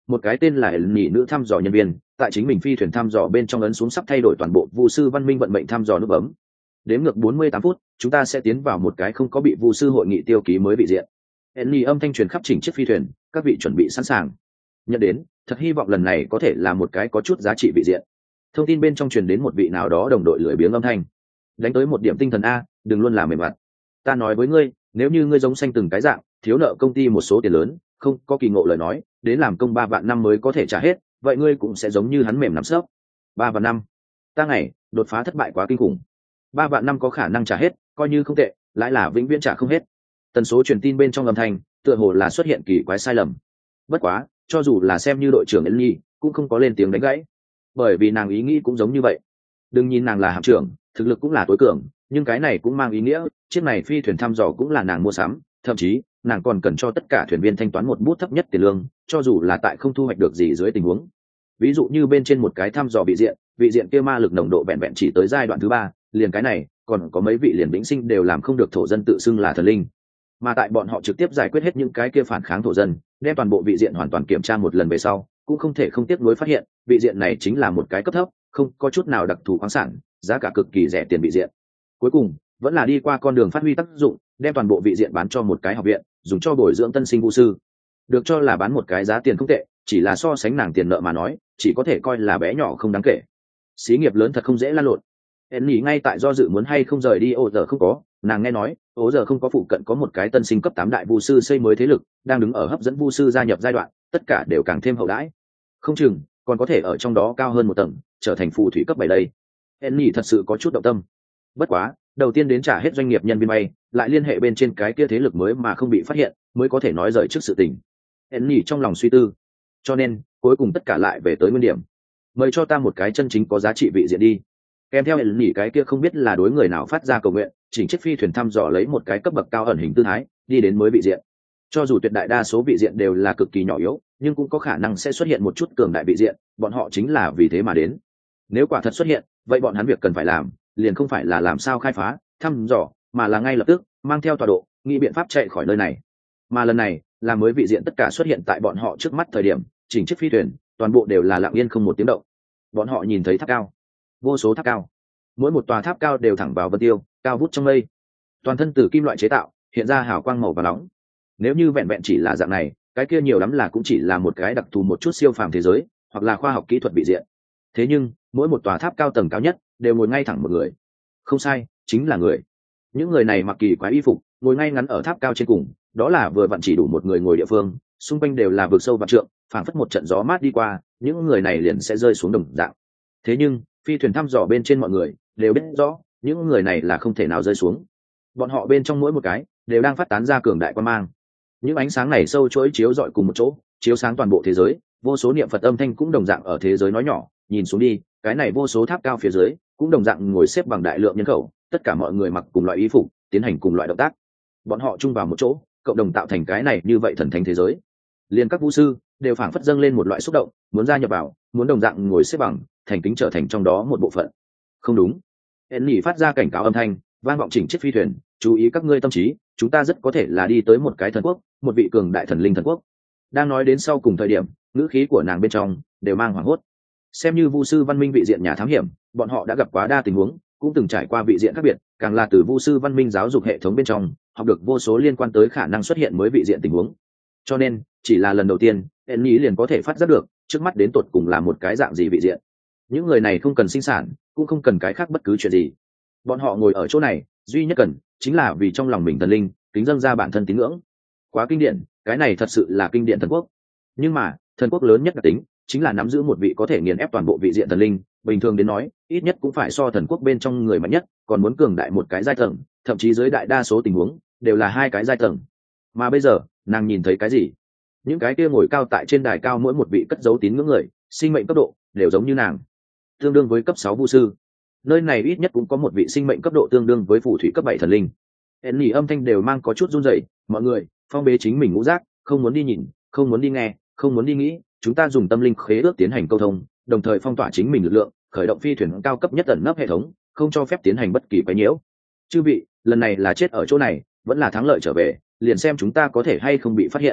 một cái tên là Elni nữ thăm dò nhân viên tại chính mình phi thuyền thăm dò bên trong ấn xuống sắp thay đổi toàn bộ vu sư văn minh vận mệnh thăm dò nút bấm. Đếm ngược 48 phút, chúng ta sẽ tiến vào một cái không có bị vu sư hội nghị tiêu ký mới vị diện. Elni âm thanh truyền khắp chỉnh chiếc phi thuyền, các vị chuẩn bị sẵn sàng. Nhận đến, thật hy vọng lần này có thể là một cái có chút giá trị vị diện. Thông tin bên trong truyền đến một vị nào đó đồng đội lười biếng âm thanh. Đánh tới một điểm tinh thần a, đừng luôn làm mềm mặt. Ta nói với ngươi, nếu như ngươi giống xanh từng cái dạng, thiếu nợ công ty một số tiền lớn, không có kỳ ngộ lời nói, đến làm công 3 vạn năm mới có thể trả hết, vậy ngươi cũng sẽ giống như hắn mềm nắm sấp. 3 vạn năm. Ta ngày, đột phá thất bại quá kinh khủng. 3 vạn năm có khả năng trả hết, coi như không tệ, lại là vĩnh viễn trả không hết. Tần số truyền tin bên trong âm thanh, tựa hồ là xuất hiện kỳ quái sai lầm. Bất quá, cho dù là xem như đội trưởng Elni, cũng không có lên tiếng đánh gãy, bởi vì nàng ý nghĩ cũng giống như vậy. Đừng nhìn nàng là hạm trưởng, thực lực cũng là tối cường, nhưng cái này cũng mang ý nghĩa chiếc này phi thuyền thăm dò cũng là nàng mua sắm, thậm chí nàng còn cần cho tất cả thuyền viên thanh toán một bút thấp nhất tiền lương, cho dù là tại không thu hoạch được gì dưới tình huống. Ví dụ như bên trên một cái thăm dò vị diện kia ma lực nồng độ vẹn vẹn chỉ tới giai đoạn thứ 3, liền cái này còn có mấy vị liền vĩnh sinh đều làm không được thổ dân tự xưng là thần linh, mà tại bọn họ trực tiếp giải quyết hết những cái kia phản kháng thổ dân, đem toàn bộ vị diện hoàn toàn kiểm tra một lần về sau, cũng không thể không tiếc nuối phát hiện vị diện này chính là một cái cấp thấp, không có chút nào đặc thù khoáng sản, giá cả cực kỳ rẻ tiền vị diện. Cuối cùng vẫn là đi qua con đường phát huy tác dụng, đem toàn bộ vị diện bán cho một cái học viện, dùng cho bồi dưỡng tân sinh vũ sư. Được cho là bán một cái giá tiền không tệ, chỉ là so sánh nàng tiền nợ mà nói, chỉ có thể coi là bé nhỏ không đáng kể. Xí nghiệp lớn thật không dễ lan lộn. Hẹn nghỉ ngay tại do dự muốn hay không rời đi ô giờ không có, nàng nghe nói ô giờ không có phụ cận có một cái tân sinh cấp 8 đại vu sư xây mới thế lực, đang đứng ở hấp dẫn vu sư gia nhập giai đoạn, tất cả đều càng thêm hậu đãi. Không chừng còn có thể ở trong đó cao hơn một tầng, trở thành phù thủy cấp 7 đây. Hẹn nghỉ thật sự có chút động tâm. Bất quá, đầu tiên đến trả hết doanh nghiệp nhân viên bay, lại liên hệ bên trên cái kia thế lực mới mà không bị phát hiện, mới có thể nói rời trước sự tình. Hẹn nghỉ trong lòng suy tư. Cho nên, cuối cùng tất cả lại về tới nguyên điểm. Mời cho ta một cái chân chính có giá trị vị diện đi. Kèm theo hẹn nghỉ cái kia không biết là đối người nào phát ra cầu nguyện, chỉnh chiếc phi thuyền thăm dò lấy một cái cấp bậc cao ẩn hình tư thái, đi đến mới vị diện. Cho dù tuyệt đại đa số vị diện đều là cực kỳ nhỏ yếu, nhưng cũng có khả năng sẽ xuất hiện một chút cường đại vị diện, bọn họ chính là vì thế mà đến. Nếu quả thật xuất hiện, vậy bọn hắn việc cần phải làm, liền không phải là làm sao khai phá, thăm dò, mà là ngay lập tức mang theo tọa độ, nghĩ biện pháp chạy khỏi nơi này. Mà lần này, là mới vị diện tất cả xuất hiện tại bọn họ trước mắt thời điểm, chỉnh chiếc phi thuyền, toàn bộ đều là lặng yên không một tiếng động. Bọn họ nhìn thấy tháp cao, vô số tháp cao, mỗi một tòa tháp cao đều thẳng vào vân tiêu, cao vút trong mây, toàn thân từ kim loại chế tạo, hiện ra hào quang màu vàng nóng. Nếu như vẹn vẹn chỉ là dạng này, cái kia nhiều lắm là cũng chỉ là một cái đặc thù một chút siêu phàm thế giới, hoặc là khoa học kỹ thuật vị diện. Thế nhưng mỗi một tòa tháp cao tầng cao nhất đều ngồi ngay thẳng một người. Không sai, chính là người. Những người này mặc kỳ quái y phục, ngồi ngay ngắn ở tháp cao trên cùng, đó là vừa vặn chỉ đủ một người ngồi địa phương, xung quanh đều là vực sâu vạn trượng, phảng phất một trận gió mát đi qua, những người này liền sẽ rơi xuống đồng dạng. Thế nhưng phi thuyền thăm dò bên trên mọi người đều biết rõ, những người này là không thể nào rơi xuống. Bọn họ bên trong mỗi một cái đều đang phát tán ra cường đại quang mang. Những ánh sáng này sâu chuỗi chiếu rọi cùng một chỗ, chiếu sáng toàn bộ thế giới, vô số niệm Phật âm thanh cũng đồng dạng ở thế giới nói nhỏ, nhìn xuống đi, cái này vô số tháp cao phía dưới cũng đồng dạng ngồi xếp bằng đại lượng nhân khẩu, tất cả mọi người mặc cùng loại y phục, tiến hành cùng loại động tác. Bọn họ chung vào một chỗ, cộng đồng tạo thành cái này như vậy thần thánh thế giới. Liên các vũ sư đều phảng phất dâng lên một loại xúc động, muốn gia nhập vào, muốn đồng dạng ngồi xếp bằng, thành kính trở thành trong đó một bộ phận. Không đúng. Enny phát ra cảnh cáo âm thanh, vang vọng chỉnh chiếc phi thuyền, chú ý các ngươi tâm trí, chúng ta rất có thể là đi tới một cái thần quốc, một vị cường đại thần linh thần quốc. Đang nói đến sau cùng thời điểm, ngữ khí của nàng bên trong đều mang hoảng hốt. Xem như vu sư văn minh vị diện nhà thám hiểm, bọn họ đã gặp quá đa tình huống, cũng từng trải qua vị diện khác biệt, càng là từ vu sư văn minh giáo dục hệ thống bên trong học được vô số liên quan tới khả năng xuất hiện mới vị diện tình huống. Cho nên chỉ là lần đầu tiên Enny liền có thể phát giác được trước mắt đến tột cùng là một cái dạng gì vị diện. Những người này không cần sinh sản, cũng không cần cái khác bất cứ chuyện gì. Bọn họ ngồi ở chỗ này duy nhất cần chính là vì trong lòng mình thần linh kính dâng ra bản thân tín ngưỡng. Quá kinh điển, cái này thật sự là kinh điển thần quốc. Nhưng mà thần quốc lớn nhất đặc tính chính là nắm giữ một vị có thể nghiền ép toàn bộ vị diện thần linh. Bình thường đến nói, ít nhất cũng phải so thần quốc bên trong người mạnh nhất còn muốn cường đại một cái giai tầng, thậm chí dưới đại đa số tình huống đều là hai cái giai tầng. Mà bây giờ nàng nhìn thấy cái gì? Những cái kia ngồi cao tại trên đài cao, mỗi một vị cất giấu tín ngưỡng người, sinh mệnh cấp độ đều giống như nàng, tương đương với cấp 6 vu sư. Nơi này ít nhất cũng có một vị sinh mệnh cấp độ tương đương với phù thủy cấp 7 thần linh. Enny âm thanh đều mang có chút run rẩy, mọi người phong bế chính mình ngũ giác, không muốn đi nhìn, không muốn đi nghe, không muốn đi nghĩ, chúng ta dùng tâm linh khế ước tiến hành câu thông, đồng thời phong tỏa chính mình lực lượng, khởi động phi thuyền cao cấp nhất ẩn nấp hệ thống, không cho phép tiến hành bất kỳ quấy nhiễu. Chư vị, lần này là chết ở chỗ này, vẫn là thắng lợi trở về, liền xem chúng ta có thể hay không bị phát hiện.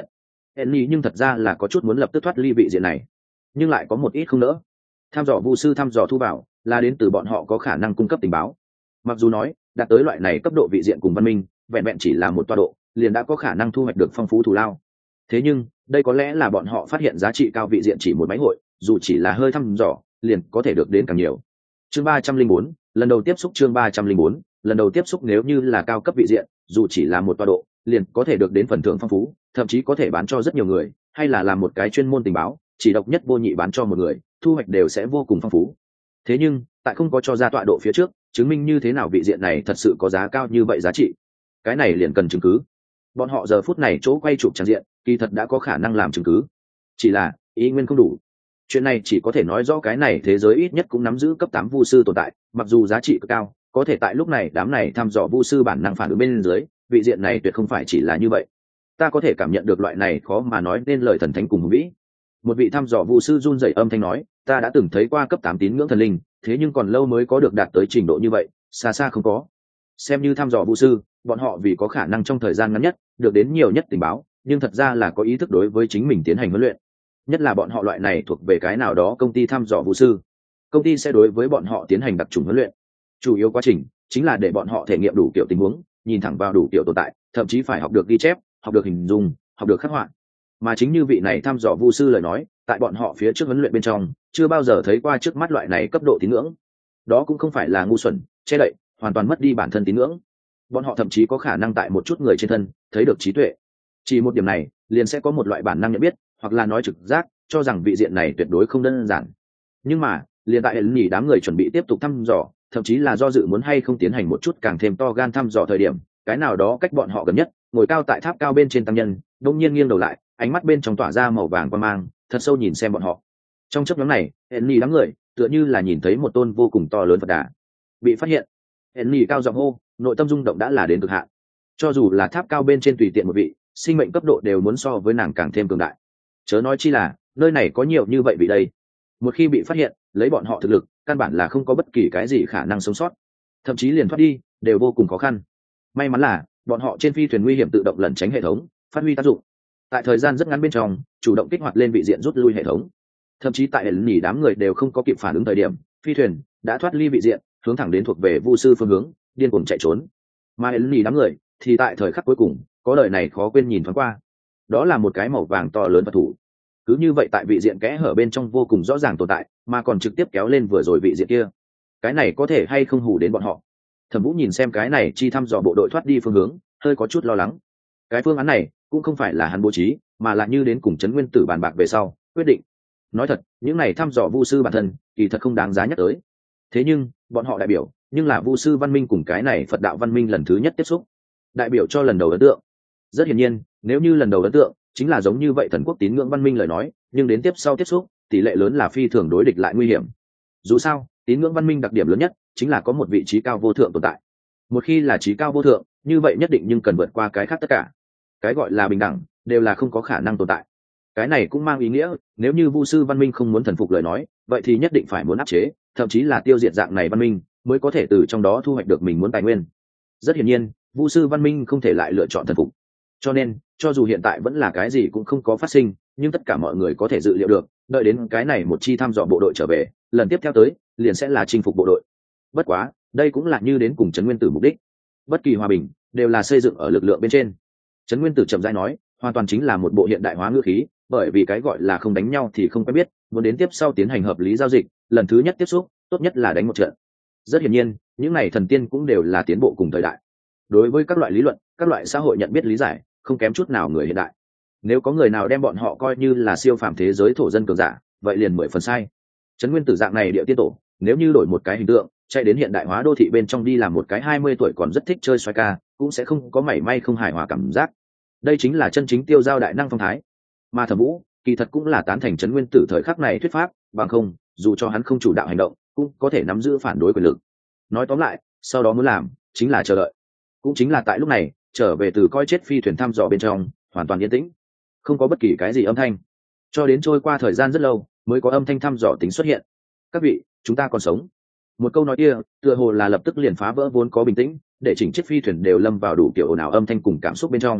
Enny nhưng thật ra là có chút muốn lập tức thoát ly vị diện này, nhưng lại có một ít không nỡ. Tham dò vu sư thăm dò thu bảo là đến từ bọn họ có khả năng cung cấp tình báo. Mặc dù nói đạt tới loại này cấp độ vị diện cùng văn minh vẹn vẹn chỉ là một tọa độ liền đã có khả năng thu hoạch được phong phú thù lao, thế nhưng đây có lẽ là bọn họ phát hiện giá trị cao vị diện chỉ một máy hội, dù chỉ là hơi thăm dò liền có thể được đến càng nhiều. Chương 304, lần đầu tiếp xúc. Chương 304, lần đầu tiếp xúc. Nếu như là cao cấp vị diện, dù chỉ là một tọa độ liền có thể được đến phần thưởng phong phú, thậm chí có thể bán cho rất nhiều người, hay là làm một cái chuyên môn tình báo chỉ độc nhất vô nhị bán cho một người, thu hoạch đều sẽ vô cùng phong phú. Thế nhưng tại không có cho ra tọa độ phía trước, chứng minh như thế nào vị diện này thật sự có giá cao như vậy giá trị, cái này liền cần chứng cứ. Bọn họ giờ phút này chỗ quay chụp trang diện kỳ thật đã có khả năng làm chứng cứ, chỉ là ý nguyên không đủ. Chuyện này chỉ có thể nói rõ cái này thế giới ít nhất cũng nắm giữ cấp 8 vu sư tồn tại, mặc dù giá trị cực cao, có thể tại lúc này đám này thăm dò vu sư bản năng phản ứng bên dưới, vị diện này tuyệt không phải chỉ là như vậy. Ta có thể cảm nhận được loại này khó mà nói nên lời thần thánh cùng hùng vĩ. Một vị thăm dò vu sư run rẩy âm thanh nói, ta đã từng thấy qua cấp 8 tín ngưỡng thần linh, thế nhưng còn lâu mới có được đạt tới trình độ như vậy, xa xa không có. Xem như thăm dò vu sư, bọn họ vì có khả năng trong thời gian ngắn nhất được đến nhiều nhất tình báo, nhưng thật ra là có ý thức đối với chính mình tiến hành huấn luyện. Nhất là bọn họ loại này thuộc về cái nào đó công ty thăm dò vu sư, công ty sẽ đối với bọn họ tiến hành đặc trùng huấn luyện. Chủ yếu quá trình chính là để bọn họ thể nghiệm đủ kiểu tình huống, nhìn thẳng vào đủ kiểu tồn tại, thậm chí phải học được ghi chép, học được hình dung, học được khắc họa. Mà chính như vị này thăm dò vu sư lời nói, tại bọn họ phía trước huấn luyện bên trong chưa bao giờ thấy qua trước mắt loại này cấp độ tín ngưỡng. Đó cũng không phải là ngu xuẩn che đậy, hoàn toàn mất đi bản thân tín ngưỡng. Bọn họ thậm chí có khả năng tại một chút người trên thân thấy được trí tuệ. Chỉ một điểm này liền sẽ có một loại bản năng nhận biết, hoặc là nói trực giác, cho rằng vị diện này tuyệt đối không đơn giản. Nhưng mà liền tại nhỉ đám người chuẩn bị tiếp tục thăm dò, thậm chí là do dự muốn hay không tiến hành một chút càng thêm to gan thăm dò thời điểm, cái nào đó cách bọn họ gần nhất ngồi cao tại tháp cao bên trên tăng nhân đông nhiên nghiêng đầu lại, ánh mắt bên trong tỏa ra màu vàng quang mang, thật sâu nhìn xem bọn họ. Trong chốc ngắn này Enny đám người tựa như là nhìn thấy một tôn vô cùng to lớn Phật Đà bị phát hiện. Enny cao giọng hô, nội tâm rung động đã là đến cực hạn. Cho dù là tháp cao bên trên tùy tiện một vị, sinh mệnh cấp độ đều muốn so với nàng càng thêm cường đại, chớ nói chi là nơi này có nhiều như vậy vị đây. Một khi bị phát hiện, lấy bọn họ thực lực căn bản là không có bất kỳ cái gì khả năng sống sót, thậm chí liền thoát đi đều vô cùng khó khăn. May mắn là bọn họ trên phi thuyền nguy hiểm tự động lẩn tránh hệ thống phát huy tác dụng, tại thời gian rất ngắn bên trong chủ động kích hoạt lên vị diện rút lui hệ thống. Thậm chí tại nhỉ đám người đều không có kịp phản ứng thời điểm, phi thuyền đã thoát ly vị diện, hướng thẳng đến thuộc về vu sư phương hướng điên cuồng chạy trốn. Mà nhỉ đám người thì tại thời khắc cuối cùng có đời này khó quên nhìn thoáng qua, đó là một cái màu vàng to lớn vật thủ, cứ như vậy tại vị diện kẽ hở bên trong vô cùng rõ ràng tồn tại, mà còn trực tiếp kéo lên vừa rồi vị diện kia. Cái này có thể hay không hù đến bọn họ? Thẩm Vũ nhìn xem cái này chi thăm dò bộ đội thoát đi phương hướng, hơi có chút lo lắng. Cái phương án này cũng không phải là hắn bố trí, mà là như đến cùng Trấn Nguyên Tử bàn bạc về sau quyết định. Nói thật, những này thăm dò vu sư bản thân kỳ thật không đáng giá nhắc tới. Thế nhưng bọn họ đại biểu nhưng là vu sư văn minh cùng cái này Phật đạo văn minh lần thứ nhất tiếp xúc, đại biểu cho lần đầu ấn tượng. Rất hiển nhiên, nếu như lần đầu ấn tượng chính là giống như vậy thần quốc tín ngưỡng văn minh lời nói, nhưng đến tiếp sau tiếp xúc tỷ lệ lớn là phi thường đối địch lại nguy hiểm. Dù sao tín ngưỡng văn minh đặc điểm lớn nhất chính là có một vị trí cao vô thượng tồn tại. Một khi là trí cao vô thượng, như vậy nhất định nhưng cần vượt qua cái khác tất cả. Cái gọi là bình đẳng đều là không có khả năng tồn tại. Cái này cũng mang ý nghĩa, nếu như vu sư văn minh không muốn thần phục lời nói, vậy thì nhất định phải muốn áp chế, thậm chí là tiêu diệt dạng này văn minh, mới có thể từ trong đó thu hoạch được mình muốn tài nguyên. Rất hiển nhiên, vu sư văn minh không thể lại lựa chọn thần phục. Cho nên, cho dù hiện tại vẫn là cái gì cũng không có phát sinh, nhưng tất cả mọi người có thể dự liệu được, đợi đến cái này một chi thăm dò bộ đội trở về, lần tiếp theo tới liền sẽ là chinh phục bộ đội. Bất quá, đây cũng là như đến cùng Trấn Nguyên Tử mục đích. Bất kỳ hòa bình đều là xây dựng ở lực lượng bên trên. Trấn Nguyên Tử chậm rãi nói, hoàn toàn chính là một bộ hiện đại hóa ngữ khí, bởi vì cái gọi là không đánh nhau thì không quen biết, muốn đến tiếp sau tiến hành hợp lý giao dịch, lần thứ nhất tiếp xúc, tốt nhất là đánh một trận. Rất hiển nhiên, những này thần tiên cũng đều là tiến bộ cùng thời đại. Đối với các loại lý luận, các loại xã hội nhận biết lý giải, không kém chút nào người hiện đại. Nếu có người nào đem bọn họ coi như là siêu phàm thế giới thổ dân cường giả, vậy liền 10 phần sai. Trấn Nguyên Tử dạng này địa tiên tổ, nếu như đổi một cái hình tượng, chạy đến hiện đại hóa đô thị bên trong đi làm một cái 20 tuổi còn rất thích chơi xoay ca, cũng sẽ không có mảy may không hài hòa cảm giác. Đây chính là chân chính tiêu giao đại năng phong thái. Mà Thẩm Vũ kỳ thật cũng là tán thành Trấn Nguyên Tử thời khắc này thuyết pháp, bằng không dù cho hắn không chủ đạo hành động, cũng có thể nắm giữ phản đối quyền lực. Nói tóm lại, sau đó muốn làm chính là chờ đợi. Cũng chính là tại lúc này, trở về từ coi chết phi thuyền thăm dò bên trong hoàn toàn yên tĩnh, không có bất kỳ cái gì âm thanh, cho đến trôi qua thời gian rất lâu mới có âm thanh thăm dò tính xuất hiện. Các vị, chúng ta còn sống. Một câu nói kia tựa hồ là lập tức liền phá vỡ vốn có bình tĩnh, để chỉnh chiếc phi thuyền đều lâm vào đủ kiểu ồn ào âm thanh cùng cảm xúc bên trong.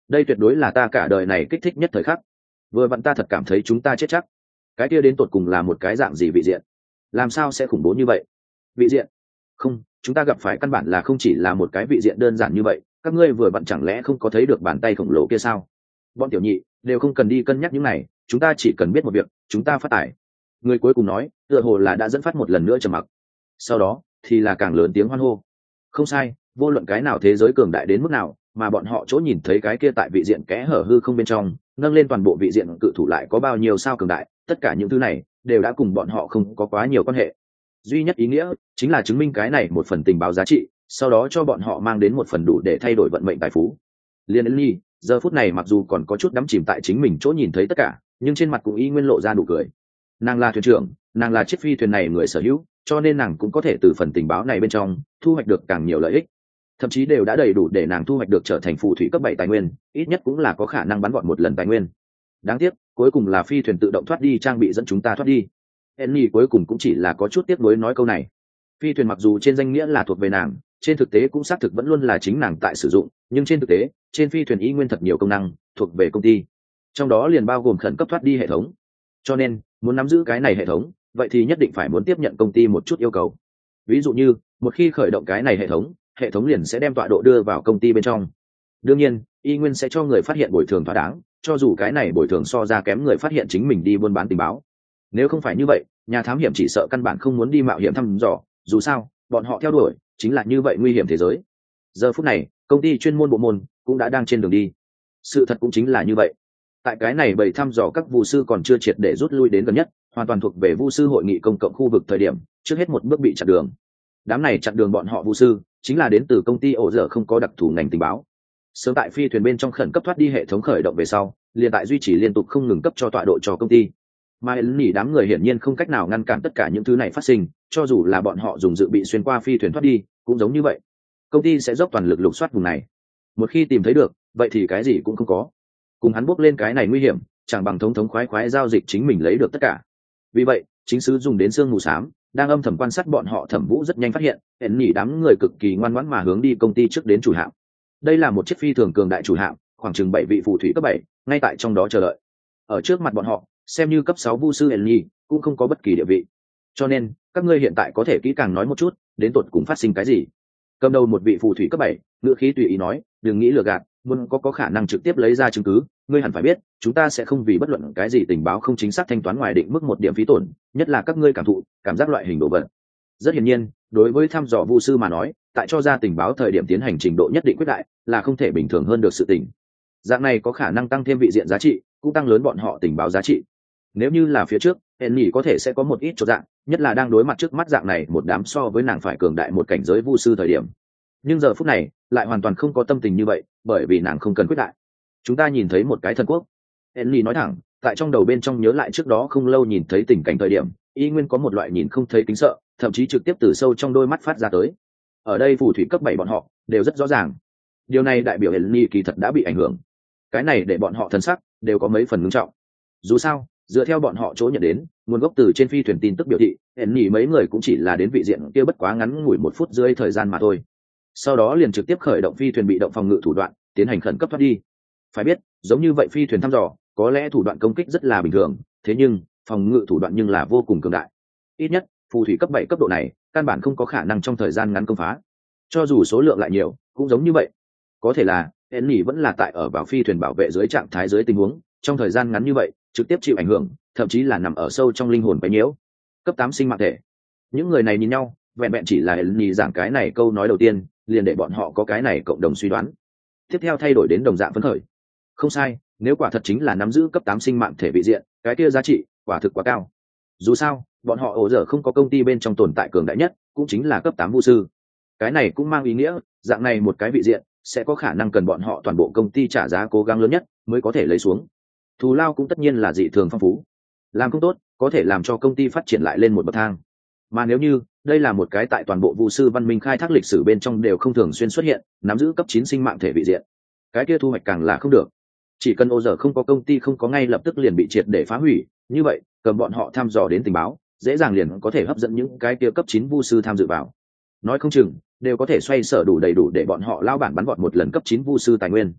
đây tuyệt đối là ta cả đời này kích thích nhất thời khắc. Vừa vặn ta thật cảm thấy chúng ta chết chắc. Cái kia đến tột cùng là một cái dạng gì vị diện? Làm sao sẽ khủng bố như vậy? Vị diện? Không, chúng ta gặp phải căn bản là không chỉ là một cái vị diện đơn giản như vậy. Các ngươi vừa vặn chẳng lẽ không có thấy được bàn tay khổng lồ kia sao? Bọn tiểu nhị đều không cần đi cân nhắc những này, chúng ta chỉ cần biết một việc, chúng ta phát tải. Người cuối cùng nói, tựa hồ là đã dẫn phát một lần nữa trầm mặc. Sau đó thì là càng lớn tiếng hoan hô. Không sai, vô luận cái nào thế giới cường đại đến mức nào, mà bọn họ chỗ nhìn thấy cái kia tại vị diện kẽ hở hư không bên trong, nâng lên toàn bộ vị diện cự thủ lại có bao nhiêu sao cường đại, tất cả những thứ này đều đã cùng bọn họ không có quá nhiều quan hệ. Duy nhất ý nghĩa chính là chứng minh cái này một phần tình báo giá trị, sau đó cho bọn họ mang đến một phần đủ để thay đổi vận mệnh tài phú. Liên Ân Nhi giờ phút này mặc dù còn có chút đắm chìm tại chính mình chỗ nhìn thấy tất cả, nhưng trên mặt cũng y nguyên lộ ra nụ cười. Nàng là thuyền trưởng, nàng là chiếc phi thuyền này người sở hữu, cho nên nàng cũng có thể từ phần tình báo này bên trong thu hoạch được càng nhiều lợi ích, thậm chí đều đã đầy đủ để nàng thu hoạch được trở thành phù thủy cấp 7 tài nguyên, ít nhất cũng là có khả năng bắn gọn một lần tài nguyên. Đáng tiếc cuối cùng là phi thuyền tự động thoát đi trang bị dẫn chúng ta thoát đi. Enny cuối cùng cũng chỉ là có chút tiếc nuối nói câu này. Phi thuyền mặc dù trên danh nghĩa là thuộc về nàng, trên thực tế cũng xác thực vẫn luôn là chính nàng tại sử dụng, nhưng trên thực tế trên phi thuyền y nguyên thật nhiều công năng thuộc về công ty, trong đó liền bao gồm khẩn cấp thoát đi hệ thống. Cho nên muốn nắm giữ cái này hệ thống, vậy thì nhất định phải muốn tiếp nhận công ty một chút yêu cầu. Ví dụ như một khi khởi động cái này hệ thống liền sẽ đem tọa độ đưa vào công ty bên trong. Đương nhiên y nguyên sẽ cho người phát hiện bồi thường thỏa đáng, cho dù cái này bồi thường so ra kém người phát hiện chính mình đi buôn bán tình báo. Nếu không phải như vậy, nhà thám hiểm chỉ sợ căn bản không muốn đi mạo hiểm thăm dò, dù sao bọn họ theo đuổi chính là như vậy nguy hiểm thế giới. Giờ phút này công ty chuyên môn bộ môn cũng đã đang trên đường đi. Sự thật cũng chính là như vậy. Tại cái này bầy thăm dò các vu sư còn chưa triệt để rút lui đến gần nhất, hoàn toàn thuộc về vu sư hội nghị công cộng khu vực thời điểm, trước hết một bước bị chặn đường. Đám này chặn đường bọn họ vu sư chính là đến từ công ty ổ dở không có đặc thù ngành tình báo. Sớm tại phi thuyền bên trong khẩn cấp thoát đi hệ thống khởi động về sau, liền tại duy trì liên tục không ngừng cấp cho tọa độ cho công ty. Mà Elni đám người hiển nhiên không cách nào ngăn cản tất cả những thứ này phát sinh, cho dù là bọn họ dùng dự bị xuyên qua phi thuyền thoát đi, cũng giống như vậy. Công ty sẽ dốc toàn lực lục soát vùng này. Một khi tìm thấy được, vậy thì cái gì cũng không có. Cùng hắn bước lên cái này nguy hiểm, chẳng bằng thống thống khoái khoái giao dịch chính mình lấy được tất cả. Vì vậy, chính sứ dùng đến sương mù xám, đang âm thầm quan sát bọn họ. Thẩm Vũ rất nhanh phát hiện, Elni đám người cực kỳ ngoan ngoãn mà hướng đi công ty trước đến chủ hạm. Đây là một chiếc phi thường cường đại chủ hạm, khoảng chừng 7 vị phù thủy cấp 7, ngay tại trong đó chờ đợi. Ở trước mặt bọn họ, xem như cấp 6 vu sư Elni cũng không có bất kỳ địa vị. Cho nên, các ngươi hiện tại có thể kỹ càng nói một chút, đến tột cùng phát sinh cái gì? Cầm đầu một vị phù thủy cấp 7, ngữ khí tùy ý nói, đừng nghĩ lừa gạt, muốn có khả năng trực tiếp lấy ra chứng cứ, ngươi hẳn phải biết, chúng ta sẽ không vì bất luận cái gì tình báo không chính xác thanh toán ngoài định mức một điểm phí tổn, nhất là các ngươi cảm giác loại hình đồ vật. Rất hiển nhiên, đối với thăm dò vu sư mà nói, tại cho ra tình báo thời điểm tiến hành trình độ nhất định quyết đại, là không thể bình thường hơn được sự tình. Dạng này có khả năng tăng thêm vị diện giá trị, cũng tăng lớn bọn họ tình báo giá trị. Nếu như là phía trước, Enny có thể sẽ có một ít chỗ dạng, nhất là đang đối mặt trước mắt dạng này một đám so với nàng phải cường đại một cảnh giới vu sư thời điểm. Nhưng giờ phút này, lại hoàn toàn không có tâm tình như vậy, bởi vì nàng không cần quyết đại. Chúng ta nhìn thấy một cái thần quốc. Enny nói thẳng, tại trong đầu bên trong nhớ lại trước đó không lâu nhìn thấy tình cảnh thời điểm, y nguyên có một loại nhìn không thấy kính sợ, thậm chí trực tiếp từ sâu trong đôi mắt phát ra tới. Ở đây phù thủy cấp 7 bọn họ đều rất rõ ràng. Điều này đại biểu Enny kỳ thật đã bị ảnh hưởng. Cái này để bọn họ thần sắc đều có mấy phần ngưng trọng. Dù sao, dựa theo bọn họ chỗ nhận đến, nguồn gốc từ trên phi thuyền tin tức biểu thị, Enny mấy người cũng chỉ là đến vị diện kia bất quá ngắn ngủi 1 phút rưỡi thời gian mà thôi. Sau đó liền trực tiếp khởi động phi thuyền bị động phòng ngự thủ đoạn, tiến hành khẩn cấp thoát đi. Phải biết, giống như vậy phi thuyền thăm dò, có lẽ thủ đoạn công kích rất là bình thường, thế nhưng phòng ngự thủ đoạn nhưng là vô cùng cường đại. Ít nhất, phù thủy cấp 7 cấp độ này, căn bản không có khả năng trong thời gian ngắn công phá. Cho dù số lượng lại nhiều, cũng giống như vậy. Có thể là, Enny vẫn là tại ở vào phi thuyền bảo vệ dưới trạng thái dưới tình huống, trong thời gian ngắn như vậy, trực tiếp chịu ảnh hưởng, thậm chí là nằm ở sâu trong linh hồn quấy nhiễu. Cấp 8 sinh mạng thể. Những người này nhìn nhau, vẹn vẹn chỉ là Enny giảng cái này câu nói đầu tiên, liền để bọn họ có cái này cộng đồng suy đoán. Tiếp theo thay đổi đến đồng dạng phấn khởi. Không sai, nếu quả thật chính là nắm giữ cấp 8 sinh mạng thể vị diện, cái kia giá trị quả thực quá cao. Dù sao, bọn họ ổ dở không có công ty bên trong tồn tại cường đại nhất, cũng chính là cấp 8 vu sư. Cái này cũng mang ý nghĩa, dạng này một cái vị diện sẽ có khả năng cần bọn họ toàn bộ công ty trả giá cố gắng lớn nhất mới có thể lấy xuống. Thù lao cũng tất nhiên là dị thường phong phú. Làm không tốt, có thể làm cho công ty phát triển lại lên một bậc thang. Mà nếu như đây là một cái tại toàn bộ vu sư văn minh khai thác lịch sử bên trong đều không thường xuyên xuất hiện, nắm giữ cấp 9 sinh mạng thể vị diện, cái kia thu hoạch càng là không được. Chỉ cần ô giờ không có công ty không có ngay lập tức liền bị triệt để phá hủy, như vậy cầm bọn họ thăm dò đến tình báo, dễ dàng liền có thể hấp dẫn những cái kia cấp 9 vu sư tham dự vào. Nói không chừng đều có thể xoay sở đủ đầy đủ để bọn họ lao bản bắn gọn một lần cấp 9 vu sư tài nguyên.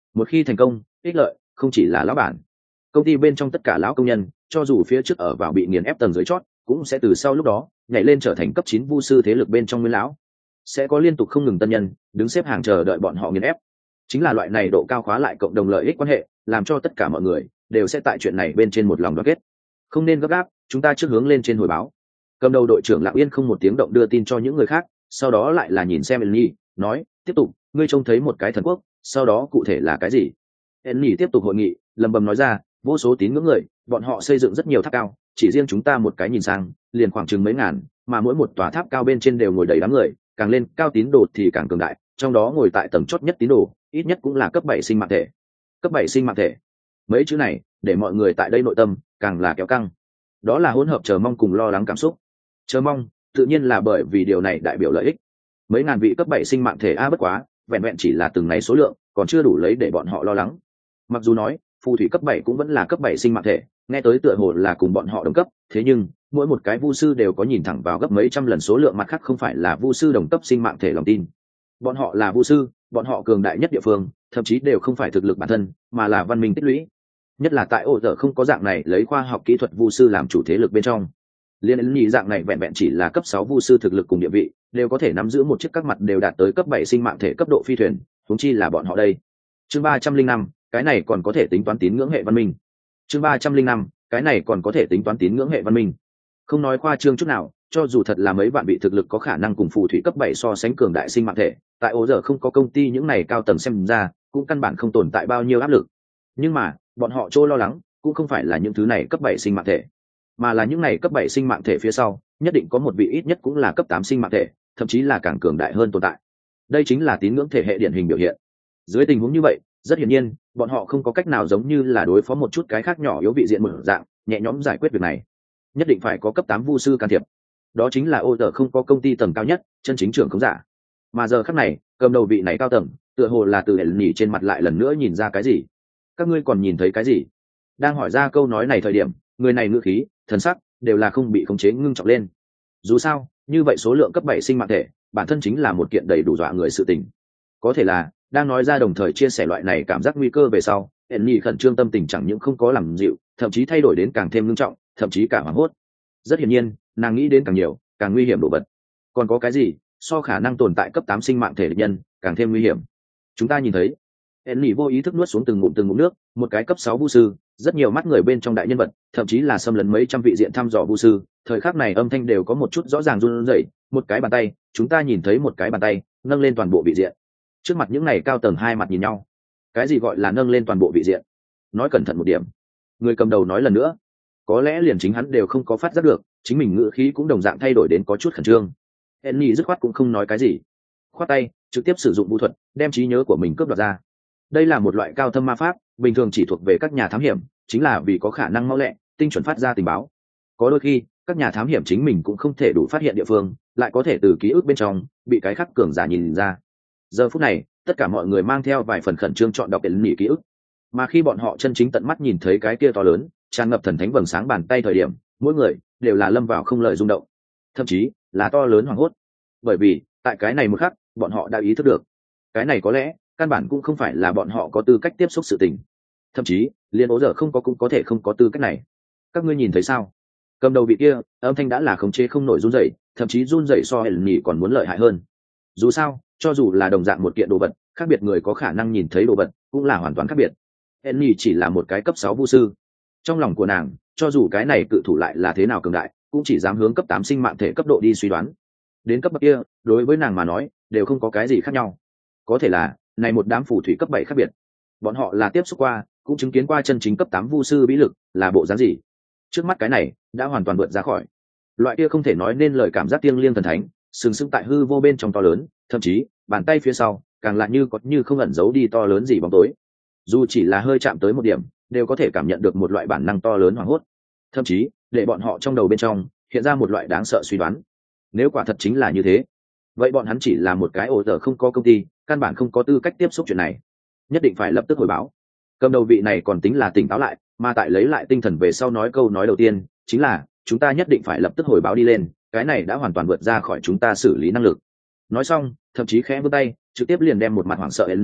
Một khi thành công, ích lợi không chỉ là lão bản, công ty bên trong tất cả lão công nhân, cho dù phía trước ở vào bị nghiền ép tầng dưới chót, cũng sẽ từ sau lúc đó nhảy lên trở thành cấp 9 vu sư thế lực bên trong nguyên lão. Sẽ có liên tục không ngừng tân nhân đứng xếp hàng chờ đợi bọn họ nghiền ép. Chính là loại này độ cao khóa lại cộng đồng lợi ích quan hệ, làm cho tất cả mọi người đều sẽ tại chuyện này bên trên một lòng đoàn kết. Không nên gấp gáp, chúng ta trước hướng lên trên hồi báo. Cầm đầu đội trưởng lặng yên không một tiếng động đưa tin cho những người khác, sau đó lại là nhìn xem Enny, nói, tiếp tục, ngươi trông thấy một cái thần quốc, sau đó cụ thể là cái gì? Enny tiếp tục hội nghị, lầm bầm nói ra, vô số tín ngưỡng người, bọn họ xây dựng rất nhiều tháp cao, chỉ riêng chúng ta một cái nhìn sang, liền khoảng chừng mấy ngàn, mà mỗi một tòa tháp cao bên trên đều ngồi đầy đám người, càng lên cao tín đồ thì càng cường đại, trong đó ngồi tại tầng chót nhất tín đồ, ít nhất cũng là cấp 7 sinh mạng thể. Cấp 7 sinh mạng thể. Mấy chữ này, để mọi người tại đây nội tâm càng là kéo căng. Đó là hỗn hợp chờ mong cùng lo lắng cảm xúc. Chờ mong, tự nhiên là bởi vì điều này đại biểu lợi ích. Mấy ngàn vị cấp 7 sinh mạng thể bất quá, vẹn vẹn chỉ là từng này số lượng, còn chưa đủ lấy để bọn họ lo lắng. Mặc dù nói, phù thủy cấp 7 cũng vẫn là cấp 7 sinh mạng thể, nghe tới tựa hồ là cùng bọn họ đồng cấp, thế nhưng, mỗi một cái vu sư đều có nhìn thẳng vào gấp mấy trăm lần số lượng mặt khác không phải là vu sư đồng cấp sinh mạng thể lòng tin. Bọn họ là vu sư, bọn họ cường đại nhất địa phương, thậm chí đều không phải thực lực bản thân, mà là văn minh tích lũy. Nhất là tại Ô Giờ không có dạng này lấy khoa học kỹ thuật vu sư làm chủ thế lực bên trong. Liên nhị dạng này vẹn vẹn chỉ là cấp 6 vu sư thực lực cùng địa vị, đều có thể nắm giữ một chiếc các mặt đều đạt tới cấp 7 sinh mạng thể cấp độ phi thuyền, huống chi là bọn họ đây. Chương 305, cái này còn có thể tính toán tín ngưỡng hệ văn minh. Chương 305, cái này còn có thể tính toán tín ngưỡng hệ văn minh. Không nói khoa trương chút nào, cho dù thật là mấy vạn vị thực lực có khả năng cùng phù thủy cấp 7 so sánh cường đại sinh mạng thể, tại Ô Giờ không có công ty những này cao tầng xem ra, cũng căn bản không tồn tại bao nhiêu áp lực. Nhưng mà, bọn họ trô lo lắng, cũng không phải là những thứ này cấp 7 sinh mạng thể, mà là những này cấp 7 sinh mạng thể phía sau, nhất định có một vị ít nhất cũng là cấp 8 sinh mạng thể, thậm chí là càng cường đại hơn tồn tại. Đây chính là tín ngưỡng thể hệ điển hình biểu hiện. Dưới tình huống như vậy, rất hiển nhiên, bọn họ không có cách nào giống như là đối phó một chút cái khác nhỏ yếu vị diện mở dạng, nhẹ nhõm giải quyết việc này. Nhất định phải có cấp 8 vu sư can thiệp. Đó chính là Ô Giờ không có công ty tầng cao nhất, chân chính trưởng khống giả. Mà giờ khắc này, cầm đầu vị này cao tầng, tựa hồ là từ nhỉ trên mặt lại lần nữa nhìn ra cái gì. Các ngươi còn nhìn thấy cái gì? Đang hỏi ra câu nói này thời điểm, người này ngữ khí, thần sắc đều là không bị khống chế ngưng trọng lên. Dù sao, như vậy số lượng cấp 7 sinh mạng thể, bản thân chính là một kiện đầy đủ dọa người sự tình. Có thể là, đang nói ra đồng thời chia sẻ loại này cảm giác nguy cơ về sau, nhỉ khẩn trương tâm tình chẳng những không có làm dịu, thậm chí thay đổi đến càng thêm ngưng trọng, thậm chí cả hoảng hốt. Rất hiển nhiên, nàng nghĩ đến càng nhiều, càng nguy hiểm đồ vật. Còn có cái gì, so khả năng tồn tại cấp 8 sinh mạng thể địch nhân, càng thêm nguy hiểm. Chúng ta nhìn thấy, Enny vô ý thức nuốt xuống từng ngụm nước, một cái cấp 6 vu sư, rất nhiều mắt người bên trong đại nhân vật, thậm chí là xâm lấn mấy trăm vị diện thăm dò vu sư, thời khắc này âm thanh đều có một chút rõ ràng run rẩy, một cái bàn tay, chúng ta nhìn thấy một cái bàn tay, nâng lên toàn bộ vị diện. Trước mặt những này cao tầng hai mặt nhìn nhau. Cái gì gọi là nâng lên toàn bộ vị diện? Nói cẩn thận một điểm. Người cầm đầu nói lần nữa. Có lẽ liền chính hắn đều không có phát giác được, chính mình ngữ khí cũng đồng dạng thay đổi đến có chút khẩn trương. Enny dứt khoát cũng không nói cái gì. Khoát tay, trực tiếp sử dụng vũ thuật, đem trí nhớ của mình cướp đoạt ra. Đây là một loại cao thâm ma pháp, bình thường chỉ thuộc về các nhà thám hiểm, chính là vì có khả năng mau lẹ, tinh chuẩn phát ra tình báo. Có đôi khi, các nhà thám hiểm chính mình cũng không thể đủ phát hiện địa phương, lại có thể từ ký ức bên trong bị cái khác cường giả nhìn ra. Giờ phút này, tất cả mọi người mang theo vài phần khẩn trương chọn đọc nỉ ký ức, mà khi bọn họ chân chính tận mắt nhìn thấy cái kia to lớn, tràn ngập thần thánh vầng sáng bàn tay thời điểm, mỗi người đều là lâm vào không lời rung động, thậm chí là to lớn hoảng hốt, bởi vì tại cái này một khắc, bọn họ đã ý thức được, cái này có lẽ căn bản cũng không phải là bọn họ có tư cách tiếp xúc sự tình, thậm chí liên Ô Giờ không có cũng có thể không có tư cách này. Các ngươi nhìn thấy sao? Cầm đầu vị kia, âm thanh đã là khống chế không nổi run rẩy, thậm chí run rẩy so nhỉ còn muốn lợi hại hơn. Dù sao, cho dù là đồng dạng một kiện đồ vật, khác biệt người có khả năng nhìn thấy đồ vật cũng là hoàn toàn khác biệt. Enny chỉ là một cái cấp 6 vu sư. Trong lòng của nàng, cho dù cái này cự thủ lại là thế nào cường đại, cũng chỉ dám hướng cấp 8 sinh mạng thể cấp độ đi suy đoán. Đến cấp bậc kia, đối với nàng mà nói, đều không có cái gì khác nhau. Có thể là, này một đám phù thủy cấp 7 khác biệt. Bọn họ là tiếp xúc qua, cũng chứng kiến qua chân chính cấp 8 vu sư bí lực, là bộ dáng gì. Trước mắt cái này, đã hoàn toàn vượt ra khỏi. Loại kia không thể nói nên lời cảm giác thiêng liêng thần thánh, sừng sững tại hư vô bên trong to lớn, thậm chí, bàn tay phía sau, càng lại như có như không ẩn giấu đi to lớn gì bóng tối. Dù chỉ là hơi chạm tới một điểm, đều có thể cảm nhận được một loại bản năng to lớn hoảng hốt, thậm chí để bọn họ trong đầu bên trong hiện ra một loại đáng sợ suy đoán. Nếu quả thật chính là như thế, vậy bọn hắn chỉ là một cái Ô Giờ không có công ty, căn bản không có tư cách tiếp xúc chuyện này, nhất định phải lập tức hồi báo. Cầm đầu vị này còn tính là tỉnh táo lại, mà tại lấy lại tinh thần về sau nói câu nói đầu tiên chính là, chúng ta nhất định phải lập tức hồi báo đi lên, cái này đã hoàn toàn vượt ra khỏi chúng ta xử lý năng lực. Nói xong, thậm chí khẽ vươn tay, trực tiếp liền đem một mặt hoảng sợ Enny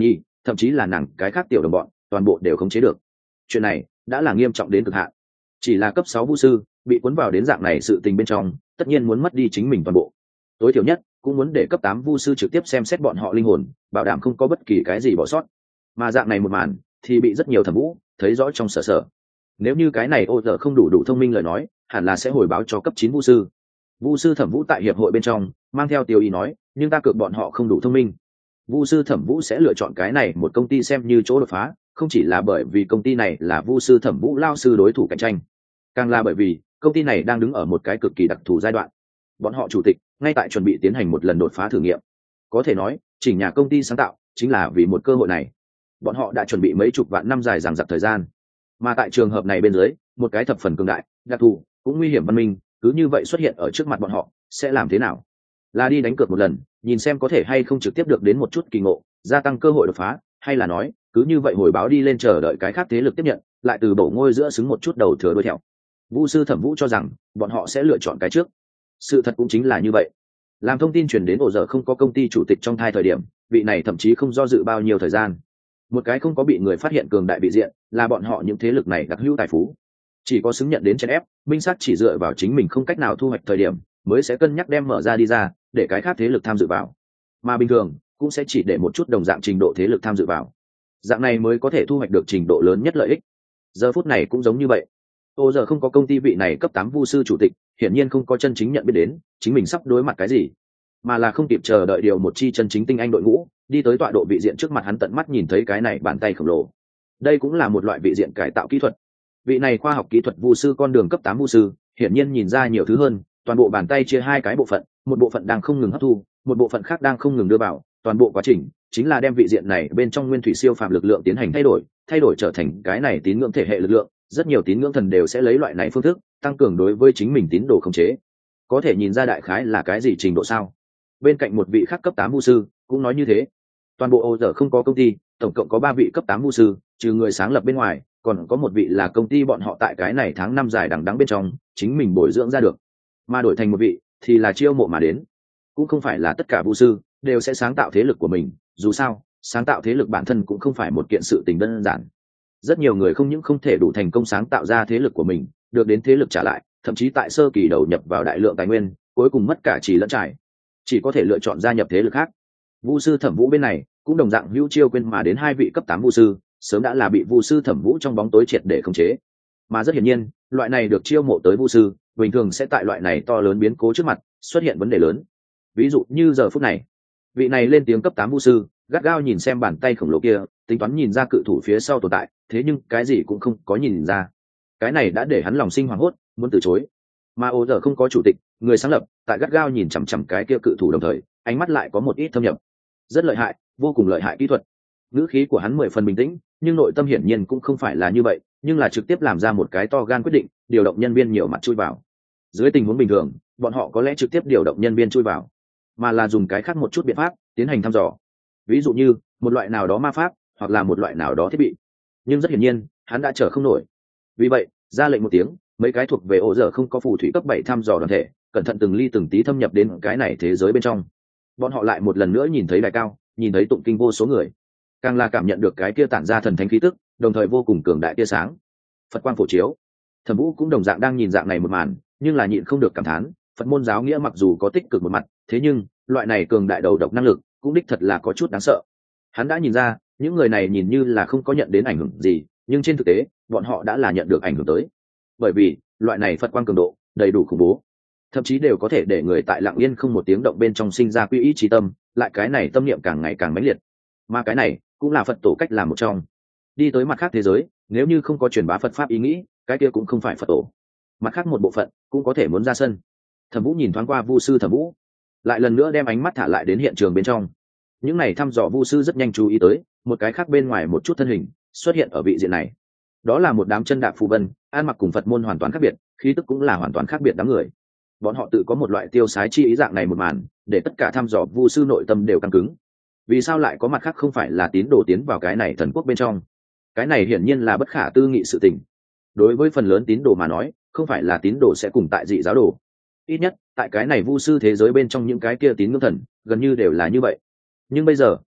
thậm chí là nàng cái khác tiểu đồng bọn toàn bộ đều khống chế được. Chuyện này đã là nghiêm trọng đến cực hạn. Chỉ là cấp 6 vu sư bị cuốn vào đến dạng này sự tình bên trong, tất nhiên muốn mất đi chính mình toàn bộ. Tối thiểu nhất cũng muốn để cấp 8 vu sư trực tiếp xem xét bọn họ linh hồn, bảo đảm không có bất kỳ cái gì bỏ sót. Mà dạng này một màn thì bị rất nhiều Thẩm Vũ thấy rõ trong sở. Nếu như cái này ô giờ không đủ thông minh lời nói, hẳn là sẽ hồi báo cho cấp 9 vu sư. Vu sư Thẩm Vũ tại hiệp hội bên trong mang theo tiêu ý nói, nhưng ta cược bọn họ không đủ thông minh. Vu sư Thẩm Vũ sẽ lựa chọn cái này một công ty xem như chỗ đột phá, không chỉ là bởi vì công ty này là Vu sư Thẩm Vũ lao sư đối thủ cạnh tranh, càng là bởi vì công ty này đang đứng ở một cái cực kỳ đặc thù giai đoạn. Bọn họ chủ tịch ngay tại chuẩn bị tiến hành một lần đột phá thử nghiệm. Có thể nói, chỉnh nhà công ty sáng tạo chính là vì một cơ hội này. Bọn họ đã chuẩn bị mấy chục vạn năm dài dằng dặc thời gian, mà tại trường hợp này bên dưới, một cái thập phần cường đại, đặc thù, cũng nguy hiểm văn minh, cứ như vậy xuất hiện ở trước mặt bọn họ, sẽ làm thế nào? Là đi đánh cược một lần, nhìn xem có thể hay không trực tiếp được đến một chút kỳ ngộ, gia tăng cơ hội đột phá, hay là nói, cứ như vậy hồi báo đi lên chờ đợi cái khác thế lực tiếp nhận, lại từ bổ ngôi giữa xứng một chút đầu thừa đuôi theo. Vu sư Thẩm Vũ cho rằng, bọn họ sẽ lựa chọn cái trước. Sự thật cũng chính là như vậy. Làm thông tin truyền đến ổ giờ không có công ty chủ tịch trong thai thời điểm, vị này thậm chí không do dự bao nhiêu thời gian. Một cái không có bị người phát hiện cường đại bị diện, là bọn họ những thế lực này đặc hữu tài phú. Chỉ có xứng nhận đến chèn ép, minh sát chỉ dựa vào chính mình không cách nào thu hoạch thời điểm, mới sẽ cân nhắc đem mở ra đi ra, để cái khác thế lực tham dự vào. Mà bình thường cũng sẽ chỉ để một chút đồng dạng trình độ thế lực tham dự vào. Dạng này mới có thể thu hoạch được trình độ lớn nhất lợi ích. Giờ phút này cũng giống như vậy. Ô giờ không có công ty vị này cấp 8 vu sư chủ tịch, hiển nhiên không có chân chính nhận biết đến chính mình sắp đối mặt cái gì, mà là không kịp chờ đợi điều một chi chân chính tinh anh đội ngũ đi tới tọa độ vị diện trước mặt hắn, tận mắt nhìn thấy cái này bàn tay khổng lồ. Đây cũng là một loại vị diện cải tạo kỹ thuật. Vị này khoa học kỹ thuật vu sư con đường cấp 8 vu sư, hiển nhiên nhìn ra nhiều thứ hơn. Toàn bộ bàn tay chia hai cái bộ phận, một bộ phận đang không ngừng hấp thu, một bộ phận khác đang không ngừng đưa vào. Toàn bộ quá trình chính là đem vị diện này bên trong nguyên thủy siêu phàm lực lượng tiến hành thay đổi trở thành cái này tín ngưỡng thể hệ lực lượng. Rất nhiều tín ngưỡng thần đều sẽ lấy loại này phương thức tăng cường đối với chính mình tín đồ khống chế. Có thể nhìn ra đại khái là cái gì trình độ sao? Bên cạnh một vị khác cấp 8 vu sư cũng nói như thế. Toàn bộ ô giờ không có công ty, tổng cộng có 3 vị cấp 8 vu sư, trừ người sáng lập bên ngoài, còn có một vị là công ty bọn họ tại cái này tháng năm dài đằng đẵng bên trong chính mình bồi dưỡng ra được, mà đổi thành một vị thì là chiêu mộ mà đến. Cũng không phải là tất cả vu sư đều sẽ sáng tạo thế lực của mình, dù sao sáng tạo thế lực bản thân cũng không phải một kiện sự tình đơn giản. Rất nhiều người không những không thể đủ thành công sáng tạo ra thế lực của mình, được đến thế lực trả lại, thậm chí tại sơ kỳ đầu nhập vào đại lượng tài nguyên, cuối cùng mất cả trì lẫn trải, chỉ có thể lựa chọn gia nhập thế lực khác. Vu sư Thẩm Vũ bên này cũng đồng dạng hữu chiêu quên mà đến 2 vị cấp 8 vu sư, sớm đã là bị vu sư Thẩm Vũ trong bóng tối triệt để khống chế. Mà rất hiển nhiên, loại này được chiêu mộ tới vu sư, bình thường sẽ tại loại này to lớn biến cố trước mặt xuất hiện vấn đề lớn. Ví dụ như giờ phút này, vị này lên tiếng cấp 8 vu sư, gắt gao nhìn xem bàn tay khổng lồ kia, tính toán nhìn ra cự thủ phía sau tồn tại, thế nhưng cái gì cũng không có nhìn ra. Cái này đã để hắn lòng sinh hoảng hốt, muốn từ chối. Mà ô giờ không có chủ tịch, người sáng lập, tại gắt gao nhìn chằm chằm cái kia cự thủ, đồng thời ánh mắt lại có một ít thâm nhập. Rất lợi hại, vô cùng lợi hại kỹ thuật. Ngữ khí của hắn 10 phần bình tĩnh, nhưng nội tâm hiển nhiên cũng không phải là như vậy, nhưng là trực tiếp làm ra một cái to gan quyết định, điều động nhân viên nhiều mặt chui vào. Dưới tình huống bình thường, bọn họ có lẽ trực tiếp điều động nhân viên chui vào, mà là dùng cái khác một chút biện pháp tiến hành thăm dò. Ví dụ như một loại nào đó ma pháp, hoặc là một loại nào đó thiết bị. Nhưng rất hiển nhiên, hắn đã chờ không nổi. Vì vậy, ra lệnh một tiếng, mấy cái thuộc về ổ dở không có phù thủy cấp 7 thăm dò đoàn thể, cẩn thận từng ly từng tí thâm nhập đến cái này thế giới bên trong. Bọn họ lại một lần nữa nhìn thấy đài cao, nhìn thấy tụng kinh vô số người, càng là cảm nhận được cái kia tản ra thần thánh khí tức, đồng thời vô cùng cường đại tia sáng, Phật quang phổ chiếu. Thẩm Vũ cũng đồng dạng đang nhìn dạng này một màn, nhưng là nhịn không được cảm thán, Phật môn giáo nghĩa mặc dù có tích cực một mặt, thế nhưng loại này cường đại đầu độc năng lực cũng đích thật là có chút đáng sợ. Hắn đã nhìn ra, những người này nhìn như là không có nhận đến ảnh hưởng gì, nhưng trên thực tế, bọn họ đã là nhận được ảnh hưởng tới. Bởi vì, loại này Phật quang cường độ đầy đủ khủng bố, thậm chí đều có thể để người tại lặng yên không một tiếng động bên trong sinh ra quy ý chí tâm, lại cái này tâm niệm càng ngày càng mãnh liệt. Mà cái này cũng là Phật tổ cách làm một trong. Đi tới mặt khác thế giới, nếu như không có truyền bá Phật pháp ý nghĩ, cái kia cũng không phải Phật tổ. Mặt khác một bộ phận cũng có thể muốn ra sân. Thẩm Vũ nhìn thoáng qua vu sư Thẩm Vũ, lại lần nữa đem ánh mắt thả lại đến hiện trường bên trong. Những này thăm dò vu sư rất nhanh chú ý tới một cái khác bên ngoài một chút thân hình xuất hiện ở vị diện này. Đó là một đám chân đạp phù vân, ăn mặc cùng Phật môn hoàn toàn khác biệt, khí tức cũng là hoàn toàn khác biệt đám người. Bọn họ tự có một loại tiêu sái chi ý, dạng này một màn để tất cả thăm dò vu sư nội tâm đều căng cứng. Vì sao lại có mặt khác không phải là tín đồ tiến vào cái này thần quốc bên trong? Cái này hiển nhiên là bất khả tư nghị sự tình. Đối với phần lớn tín đồ mà nói, không phải là tín đồ sẽ cùng tại dị giáo đồ. Ít nhất tại cái này vu sư thế giới bên trong, những cái kia tín ngưỡng thần gần như đều là như vậy. Nhưng bây giờ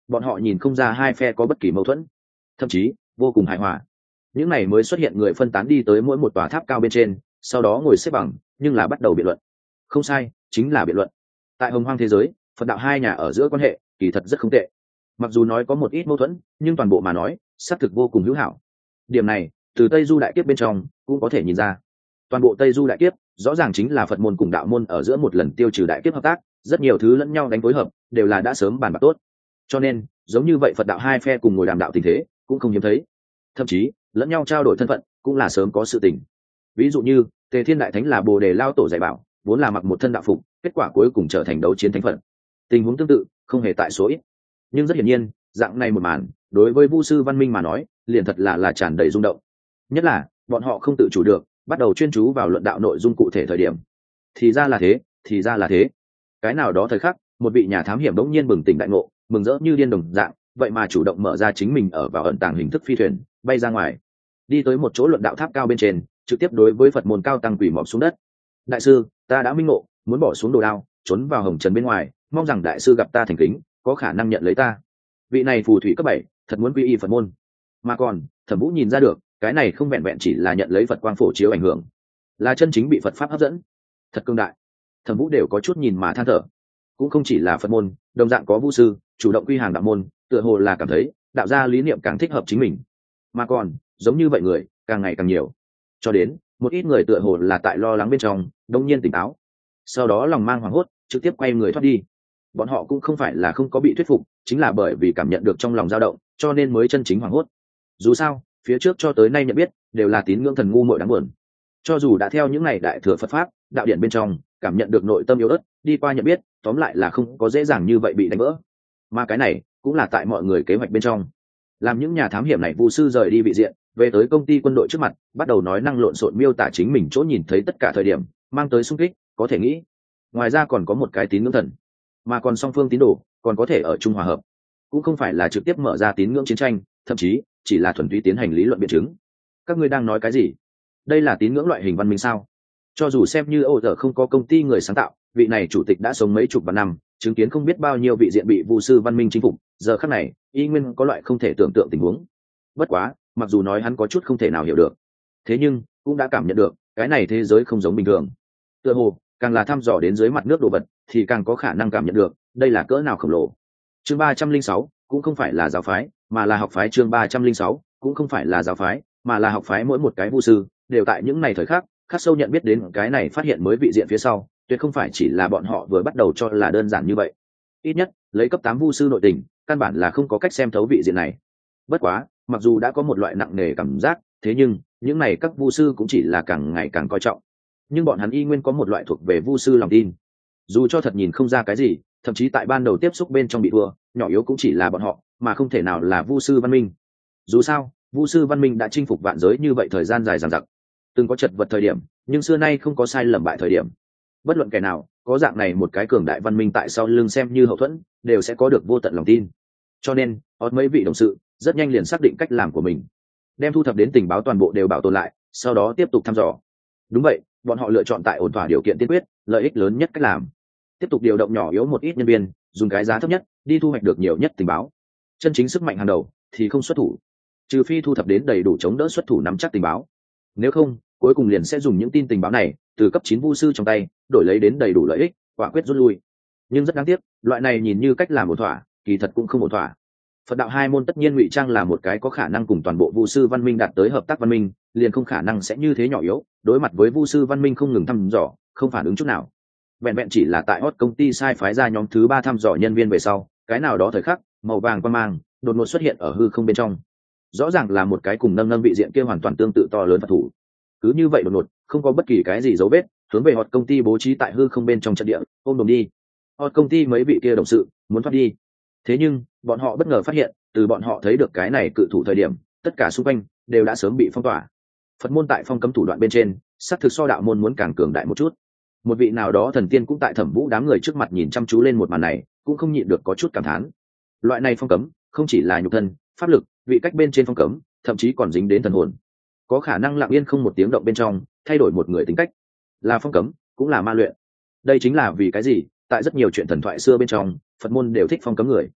bọn họ nhìn không ra hai phe có bất kỳ mâu thuẫn, thậm chí vô cùng hài hòa. Những này mới xuất hiện người phân tán đi tới mỗi một tòa tháp cao bên trên, sau đó ngồi xếp bằng, nhưng là bắt đầu biện luận. Không sai, chính là biện luận. Tại hồng hoang thế giới, Phật đạo hai nhà ở giữa quan hệ kỳ thật rất không tệ. Mặc dù nói có một ít mâu thuẫn, nhưng toàn bộ mà nói xác thực vô cùng hữu hảo. Điểm này từ Tây Du đại kiếp bên trong cũng có thể nhìn ra. Toàn bộ Tây Du đại kiếp rõ ràng chính là Phật môn cùng đạo môn ở giữa một lần tiêu trừ đại kiếp hợp tác, rất nhiều thứ lẫn nhau đánh phối hợp đều là đã sớm bàn bạc tốt. Cho nên giống như vậy Phật đạo hai phe cùng ngồi đàm đạo tình thế cũng không hiếm thấy, thậm chí lẫn nhau trao đổi thân phận cũng là sớm có sự tình. Ví dụ như Tề Thiên đại thánh là Bồ Đề lao tổ dạy bảo, vốn là mặc một thân đạo phục, kết quả cuối cùng trở thành đấu chiến thánh phận. Tình huống tương tự không hề tại số ít, nhưng rất hiển nhiên dạng này một màn đối với Vu sư văn minh mà nói liền thật là tràn đầy rung động. Nhất là bọn họ không tự chủ được bắt đầu chuyên chú vào luận đạo nội dung cụ thể thời điểm. Thì ra là thế, thì ra là thế. Cái nào đó thời khắc, một vị nhà thám hiểm đống nhiên bừng tỉnh đại ngộ, mừng rỡ như điên đồng dạng, vậy mà chủ động mở ra chính mình ở vào ẩn tàng hình thức phi thuyền, bay ra ngoài, đi tới một chỗ luận đạo tháp cao bên trên, trực tiếp đối với Phật môn cao tăng quỳ mọp xuống đất. Đại sư, ta đã minh ngộ, muốn bỏ xuống đồ đao, trốn vào hồng trần bên ngoài, mong rằng đại sư gặp ta thành kính, có khả năng nhận lấy ta. Vị này phù thủy cấp 7, thật muốn quy y Phật môn. Mà còn, Thẩm Vũ nhìn ra được, cái này không vẹn vẹn chỉ là nhận lấy Phật quang phổ chiếu ảnh hưởng, là chân chính bị Phật pháp hấp dẫn. Thật cương đại. Thẩm Vũ đều có chút nhìn mà than thở. Cũng không chỉ là Phật môn, đồng dạng có Vu sư chủ động quy hàng đạo môn, tựa hồ là cảm thấy đạo gia lý niệm càng thích hợp chính mình. Mà còn, giống như vậy người càng ngày càng nhiều, cho đến một ít người tựa hồ là tại lo lắng bên trong đông nhiên tỉnh táo, sau đó lòng mang hoảng hốt trực tiếp quay người thoát đi. Bọn họ cũng không phải là không có bị thuyết phục, chính là bởi vì cảm nhận được trong lòng dao động cho nên mới chân chính hoảng hốt. Dù sao phía trước cho tới nay nhận biết đều là tín ngưỡng thần ngu muội đáng buồn. Cho dù đã theo những ngày đại thừa Phật pháp đạo điển bên trong cảm nhận được nội tâm yếu ớt, đi qua nhận biết tóm lại là không có dễ dàng như vậy bị đánh vỡ. Mà cái này cũng là tại mọi người kế hoạch bên trong. Làm những nhà thám hiểm này Vu sư rời đi vị diện, về tới công ty quân đội trước mặt, bắt đầu nói năng lộn xộn miêu tả chính mình chỗ nhìn thấy tất cả thời điểm mang tới xung kích, có thể nghĩ ngoài ra còn có một cái tín ngưỡng thần, mà còn song phương tín đồ còn có thể ở chung hòa hợp, cũng không phải là trực tiếp mở ra tín ngưỡng chiến tranh, thậm chí chỉ là thuần túy tiến hành lý luận biện chứng. Các ngươi đang nói cái gì? Đây là tín ngưỡng loại hình văn minh sao? Cho dù xem như Âu giờ không có công ty người sáng tạo, vị này chủ tịch đã sống mấy chục vạn năm, chứng kiến không biết bao nhiêu vị diện bị Vu sư văn minh chinh phục, giờ khắc này y nguyên có loại không thể tưởng tượng tình huống. Bất quá mặc dù nói hắn có chút không thể nào hiểu được, thế nhưng cũng đã cảm nhận được cái này thế giới không giống bình thường. Tựa hồ càng là thăm dò đến dưới mặt nước đồ vật thì càng có khả năng cảm nhận được đây là cỡ nào khổng lồ. Chương 306 cũng không phải là giáo phái mà là học phái. Chương 306 cũng không phải là giáo phái mà là học phái. Mỗi một cái Vu sư đều tại những ngày thời khắc khắc sâu nhận biết đến cái này phát hiện mới vị diện phía sau tuyệt không phải chỉ là bọn họ vừa bắt đầu cho là đơn giản như vậy. Ít nhất lấy cấp 8 Vu sư nội tình căn bản là không có cách xem thấu vị diện này. Bất quá mặc dù đã có một loại nặng nề cảm giác, thế nhưng những này các Vu sư cũng chỉ là càng ngày càng coi trọng, nhưng bọn hắn y nguyên có một loại thuộc về Vu sư lòng tin. Dù cho thật nhìn không ra cái gì, thậm chí tại ban đầu tiếp xúc bên trong bị thua, nhỏ yếu cũng chỉ là bọn họ, mà không thể nào là Vu sư văn minh. Dù sao Vu sư văn minh đã chinh phục vạn giới như vậy thời gian dài dằng dặc, từng có chật vật thời điểm, nhưng xưa nay không có sai lầm bại thời điểm. Bất luận kẻ nào có dạng này một cái cường đại văn minh tại sau lưng xem như hậu thuẫn, đều sẽ có được vô tận lòng tin. Cho nên mấy vị đồng sự rất nhanh liền xác định cách làm của mình, đem thu thập đến tình báo toàn bộ đều bảo tồn lại, sau đó tiếp tục thăm dò. Đúng vậy, bọn họ lựa chọn tại ổn thỏa điều kiện tiên quyết, lợi ích lớn nhất cách làm. Tiếp tục điều động nhỏ yếu một ít nhân viên, dùng cái giá thấp nhất đi thu hoạch được nhiều nhất tình báo. Chân chính sức mạnh hàng đầu thì không xuất thủ, trừ phi thu thập đến đầy đủ chống đỡ xuất thủ nắm chắc tình báo. Nếu không, cuối cùng liền sẽ dùng những tin tình báo này từ cấp 9 Vu sư trong tay đổi lấy đến đầy đủ lợi ích, quả quyết rút lui. Nhưng rất đáng tiếc, loại này nhìn như cách làm ổn thỏa, kỳ thật cũng không ổn thỏa. Phật đạo hai môn tất nhiên ngụy trang là một cái có khả năng cùng toàn bộ Vu sư văn minh đạt tới hợp tác văn minh, liền không khả năng sẽ như thế nhỏ yếu, đối mặt với Vu sư văn minh không ngừng thăm dò, không phản ứng chút nào. Vẹn vẹn chỉ là tại công ty sai phái ra nhóm thứ 3 thăm dò nhân viên về sau, cái nào đó thời khắc, màu vàng quang mang đột ngột xuất hiện ở hư không bên trong. Rõ ràng là một cái cùng nâng vị diện kia hoàn toàn tương tự to lớn Phật thủ. Cứ như vậy đột ngột, không có bất kỳ cái gì dấu vết, hướng về công ty bố trí tại hư không bên trong trận địa, ôm đồm đi. Công ty mấy vị kia đồng sự muốn thoát đi, thế nhưng bọn họ bất ngờ phát hiện, từ bọn họ thấy được cái này cự thủ thời điểm, tất cả xung quanh đều đã sớm bị phong tỏa. Phật môn tại phong cấm thủ đoạn bên trên xác thực so đạo môn muốn càng cường đại một chút. Một vị nào đó thần tiên cũng tại Thẩm Vũ đám người trước mặt nhìn chăm chú lên một màn này, cũng không nhịn được có chút cảm thán. Loại này phong cấm không chỉ là nhục thân, pháp lực, vị cách bên trên phong cấm, thậm chí còn dính đến thần hồn, có khả năng lặng yên không một tiếng động bên trong thay đổi một người tính cách. Là phong cấm cũng là ma luyện. Đây chính là vì cái gì tại rất nhiều chuyện thần thoại xưa bên trong Phật môn đều thích phong cấm người.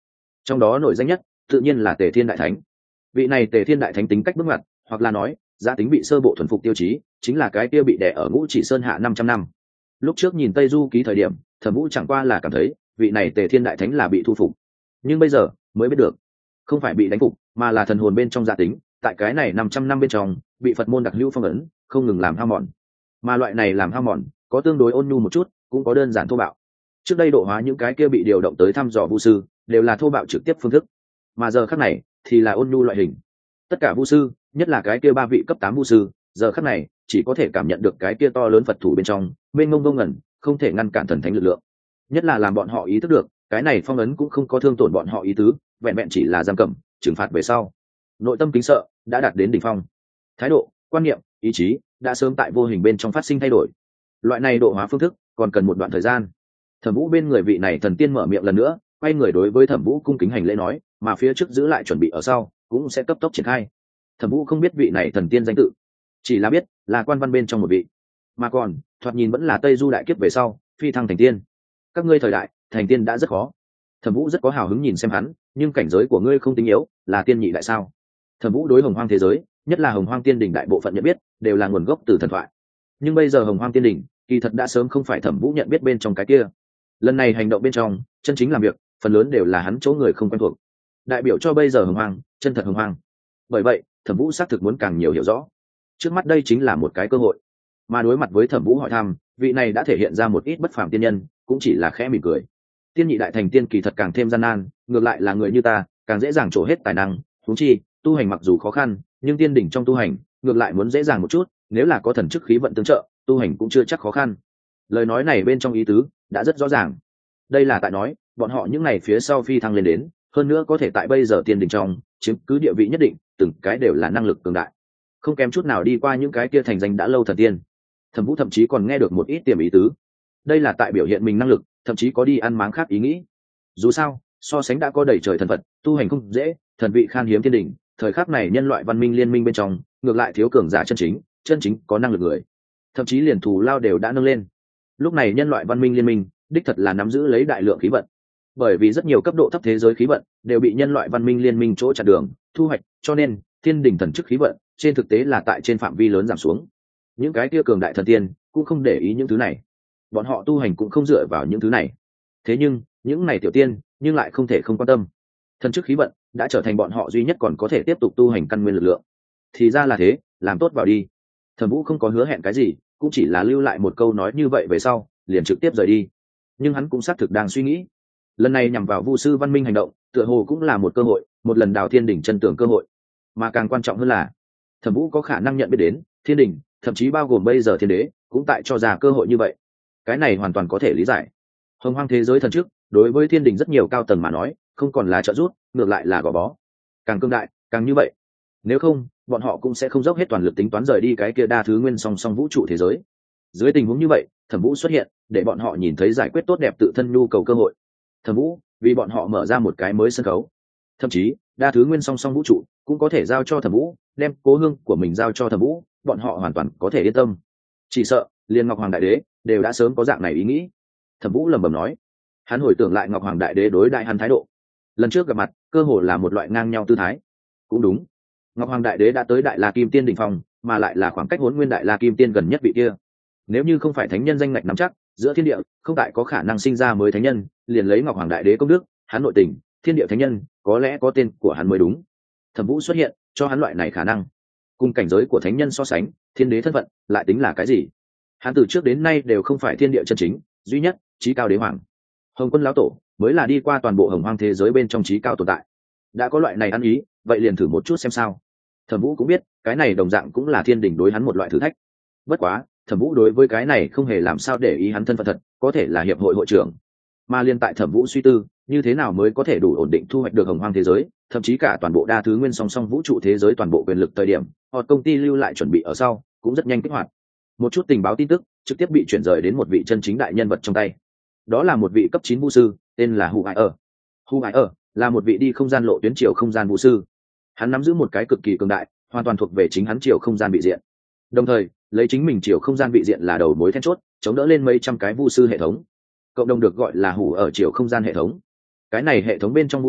Trong đó nổi danh nhất tự nhiên là Tề Thiên Đại Thánh. Vị này Tề Thiên Đại Thánh tính cách bước ngoặt, hoặc là nói giá tính bị sơ bộ thuần phục tiêu chí chính là cái kia bị đè ở Ngũ Chỉ Sơn hạ 500 năm. Lúc trước nhìn Tây Du ký thời điểm, Thẩm Vũ chẳng qua là cảm thấy vị này Tề Thiên Đại Thánh là bị thu phục, nhưng bây giờ mới biết được không phải bị đánh phục, mà là thần hồn bên trong giá tính tại cái này 500 năm bên trong bị Phật môn đặc hữu phong ấn, không ngừng làm hao mòn. Mà loại này làm hao mòn có tương đối ôn nhu một chút, cũng có đơn giản thô bạo. Trước đây độ hóa những cái kia bị điều động tới thăm dò vu sư đều là thô bạo trực tiếp phương thức, mà giờ khắc này thì là ôn nhu loại hình. Tất cả vu sư, nhất là cái kia 3 vị cấp 8 vu sư, giờ khắc này chỉ có thể cảm nhận được cái kia to lớn Phật thủ bên trong mênh mông vô ngẩn, không thể ngăn cản thần thánh lực lượng. Nhất là làm bọn họ ý thức được cái này phong ấn cũng không có thương tổn bọn họ ý tứ, vẹn vẹn chỉ là giam cầm trừng phạt về sau. Nội tâm kính sợ đã đạt đến đỉnh phong, thái độ, quan niệm, ý chí đã sớm tại vô hình bên trong phát sinh thay đổi. Loại này độ hóa phương thức còn cần một đoạn thời gian. Thẩm Vũ bên người vị này thần tiên mở miệng lần nữa, quay người đối với Thẩm Vũ cung kính hành lễ nói, mà phía trước giữ lại chuẩn bị ở sau cũng sẽ cấp tốc triển khai. Thẩm Vũ không biết vị này thần tiên danh tự, chỉ là biết là quan văn bên trong một vị, mà còn thoạt nhìn vẫn là Tây Du đại kiếp về sau phi thăng thành tiên. Các ngươi thời đại thành tiên đã rất khó. Thẩm Vũ rất có hào hứng nhìn xem hắn, nhưng cảnh giới của ngươi không tính yếu, là tiên nhị đại sao? Thẩm Vũ đối Hồng Hoang thế giới, nhất là Hồng Hoang Tiên Đình đại bộ phận nhận biết đều là nguồn gốc từ thần thoại, nhưng bây giờ Hồng Hoang Tiên Đình kỳ thật đã sớm không phải Thẩm Vũ nhận biết bên trong cái kia. Lần này hành động bên trong chân chính làm việc phần lớn đều là hắn chỗ người không quen thuộc, đại biểu cho bây giờ Hồng Hoang chân thật Hồng Hoang. Bởi vậy Thẩm Vũ xác thực muốn càng nhiều hiểu rõ. Trước mắt đây chính là một cái cơ hội, mà đối mặt với Thẩm Vũ hỏi thăm, vị này đã thể hiện ra một ít bất phàm tiên nhân, cũng chỉ là khẽ mỉm cười. Tiên nhị đại thành tiên kỳ thật càng thêm gian nan, ngược lại là người như ta càng dễ dàng trổ hết tài năng. Huống chi tu hành mặc dù khó khăn, nhưng tiên đỉnh trong tu hành ngược lại muốn dễ dàng một chút, nếu là có thần chức khí vận tương trợ, tu hành cũng chưa chắc khó khăn. Lời nói này bên trong ý tứ đã rất rõ ràng. Đây là tại nói bọn họ những ngày phía sau phi thăng lên đến, hơn nữa có thể tại bây giờ tiên đỉnh trong chiếm cứ địa vị nhất định, từng cái đều là năng lực cường đại, không kém chút nào đi qua những cái kia thành danh đã lâu thần tiên. Thẩm Vũ thậm chí còn nghe được một ít tiềm ý tứ, đây là tại biểu hiện mình năng lực, thậm chí có đi ăn máng khác ý nghĩ. Dù sao so sánh đã có đầy trời thần vật, tu hành không dễ, thần vị khan hiếm thiên đỉnh, thời khắc này nhân loại văn minh liên minh bên trong ngược lại thiếu cường giả chân chính có năng lực người, thậm chí liền thù lao đều đã nâng lên. Lúc này nhân loại văn minh liên minh đích thật là nắm giữ lấy đại lượng khí vận, bởi vì rất nhiều cấp độ thấp thế giới khí vận đều bị nhân loại văn minh liên minh chỗ chặn đường thu hoạch, cho nên thiên đỉnh thần chức khí vận trên thực tế là tại trên phạm vi lớn giảm xuống. Những cái kia cường đại thần tiên cũng không để ý những thứ này, bọn họ tu hành cũng không dựa vào những thứ này. Thế nhưng những này tiểu tiên nhưng lại không thể không quan tâm, thần chức khí vận đã trở thành bọn họ duy nhất còn có thể tiếp tục tu hành căn nguyên lực lượng. Thì ra là thế, làm tốt vào đi. Thẩm Vũ không có hứa hẹn cái gì, cũng chỉ là lưu lại một câu nói như vậy về sau liền trực tiếp rời đi. Nhưng hắn cũng xác thực đang suy nghĩ, lần này nhằm vào vu sư văn minh hành động tựa hồ cũng là một cơ hội, một lần đào thiên đỉnh chân tường cơ hội. Mà càng quan trọng hơn là Thẩm Vũ có khả năng nhận biết đến thiên đỉnh, thậm chí bao gồm bây giờ thiên đế cũng tại cho ra cơ hội như vậy. Cái này hoàn toàn có thể lý giải. Hồng Hoang thế giới thần trước đối với thiên đình rất nhiều cao tầng mà nói không còn là trợ giúp, ngược lại là gò bó. Càng cương đại càng như vậy, nếu không bọn họ cũng sẽ không dốc hết toàn lực tính toán rời đi cái kia đa thứ nguyên song song vũ trụ thế giới. Dưới tình huống như vậy Thẩm Vũ xuất hiện để bọn họ nhìn thấy giải quyết tốt đẹp tự thân nhu cầu cơ hội. Thẩm Vũ vì bọn họ mở ra một cái mới sân khấu, thậm chí đa thứ nguyên song song vũ trụ cũng có thể giao cho Thẩm Vũ, đem cố hương của mình giao cho Thẩm Vũ, bọn họ hoàn toàn có thể yên tâm. Chỉ sợ liền Ngọc Hoàng Đại Đế đều đã sớm có dạng này ý nghĩ. Thẩm Vũ lẩm bẩm nói, hắn hồi tưởng lại Ngọc Hoàng Đại Đế đối đại hắn thái độ, lần trước gặp mặt cơ hồ là một loại ngang nhau tư thái. Cũng đúng, Ngọc Hoàng Đại Đế đã tới Đại La Kim Tiên đỉnh phong, mà lại là khoảng cách Hỗn Nguyên Đại La Kim Tiên gần nhất vị kia. Nếu như không phải thánh nhân danh ngạch nắm chắc, giữa thiên địa không tại có khả năng sinh ra mới thánh nhân, liền lấy Ngọc Hoàng Đại Đế công đức, hắn nội tình, thiên địa thánh nhân, có lẽ có tên của hắn mới đúng. Thẩm Vũ xuất hiện, cho hắn loại này khả năng. Cùng cảnh giới của thánh nhân so sánh, thiên đế thân phận lại tính là cái gì? Hắn từ trước đến nay đều không phải thiên địa chân chính, duy nhất, chí cao đế hoàng. Hồng Quân lão tổ mới là đi qua toàn bộ Hồng Hoang thế giới bên trong chí cao tồn tại. Đã có loại này ăn ý, vậy liền thử một chút xem sao. Thẩm Vũ cũng biết, cái này đồng dạng cũng là thiên đình đối hắn một loại thử thách. Bất quá, Thẩm Vũ đối với cái này không hề làm sao để ý hắn thân phận thật, có thể là hiệp hội hội trưởng. Mà liên tại Thẩm Vũ suy tư, như thế nào mới có thể đủ ổn định thu hoạch được Hồng Hoang thế giới, thậm chí cả toàn bộ đa thứ nguyên song song vũ trụ thế giới toàn bộ quyền lực thời điểm, họ công ty lưu lại chuẩn bị ở sau, cũng rất nhanh kích hoạt. Một chút tình báo tin tức trực tiếp bị chuyển rời đến một vị chân chính đại nhân vật trong tay. Đó là một vị cấp 9 vũ sư, tên là Hu Ai ở. Hu Ai ở là một vị đi không gian lộ tuyến chiều không gian vũ sư. Hắn nắm giữ một cái cực kỳ cường đại, hoàn toàn thuộc về chính hắn chiều không gian vị diện. Đồng thời, lấy chính mình chiều không gian vị diện là đầu mối then chốt, chống đỡ lên mấy trăm cái vũ sư hệ thống. Cộng đồng được gọi là Hủ ở chiều không gian hệ thống. Cái này hệ thống bên trong vũ sư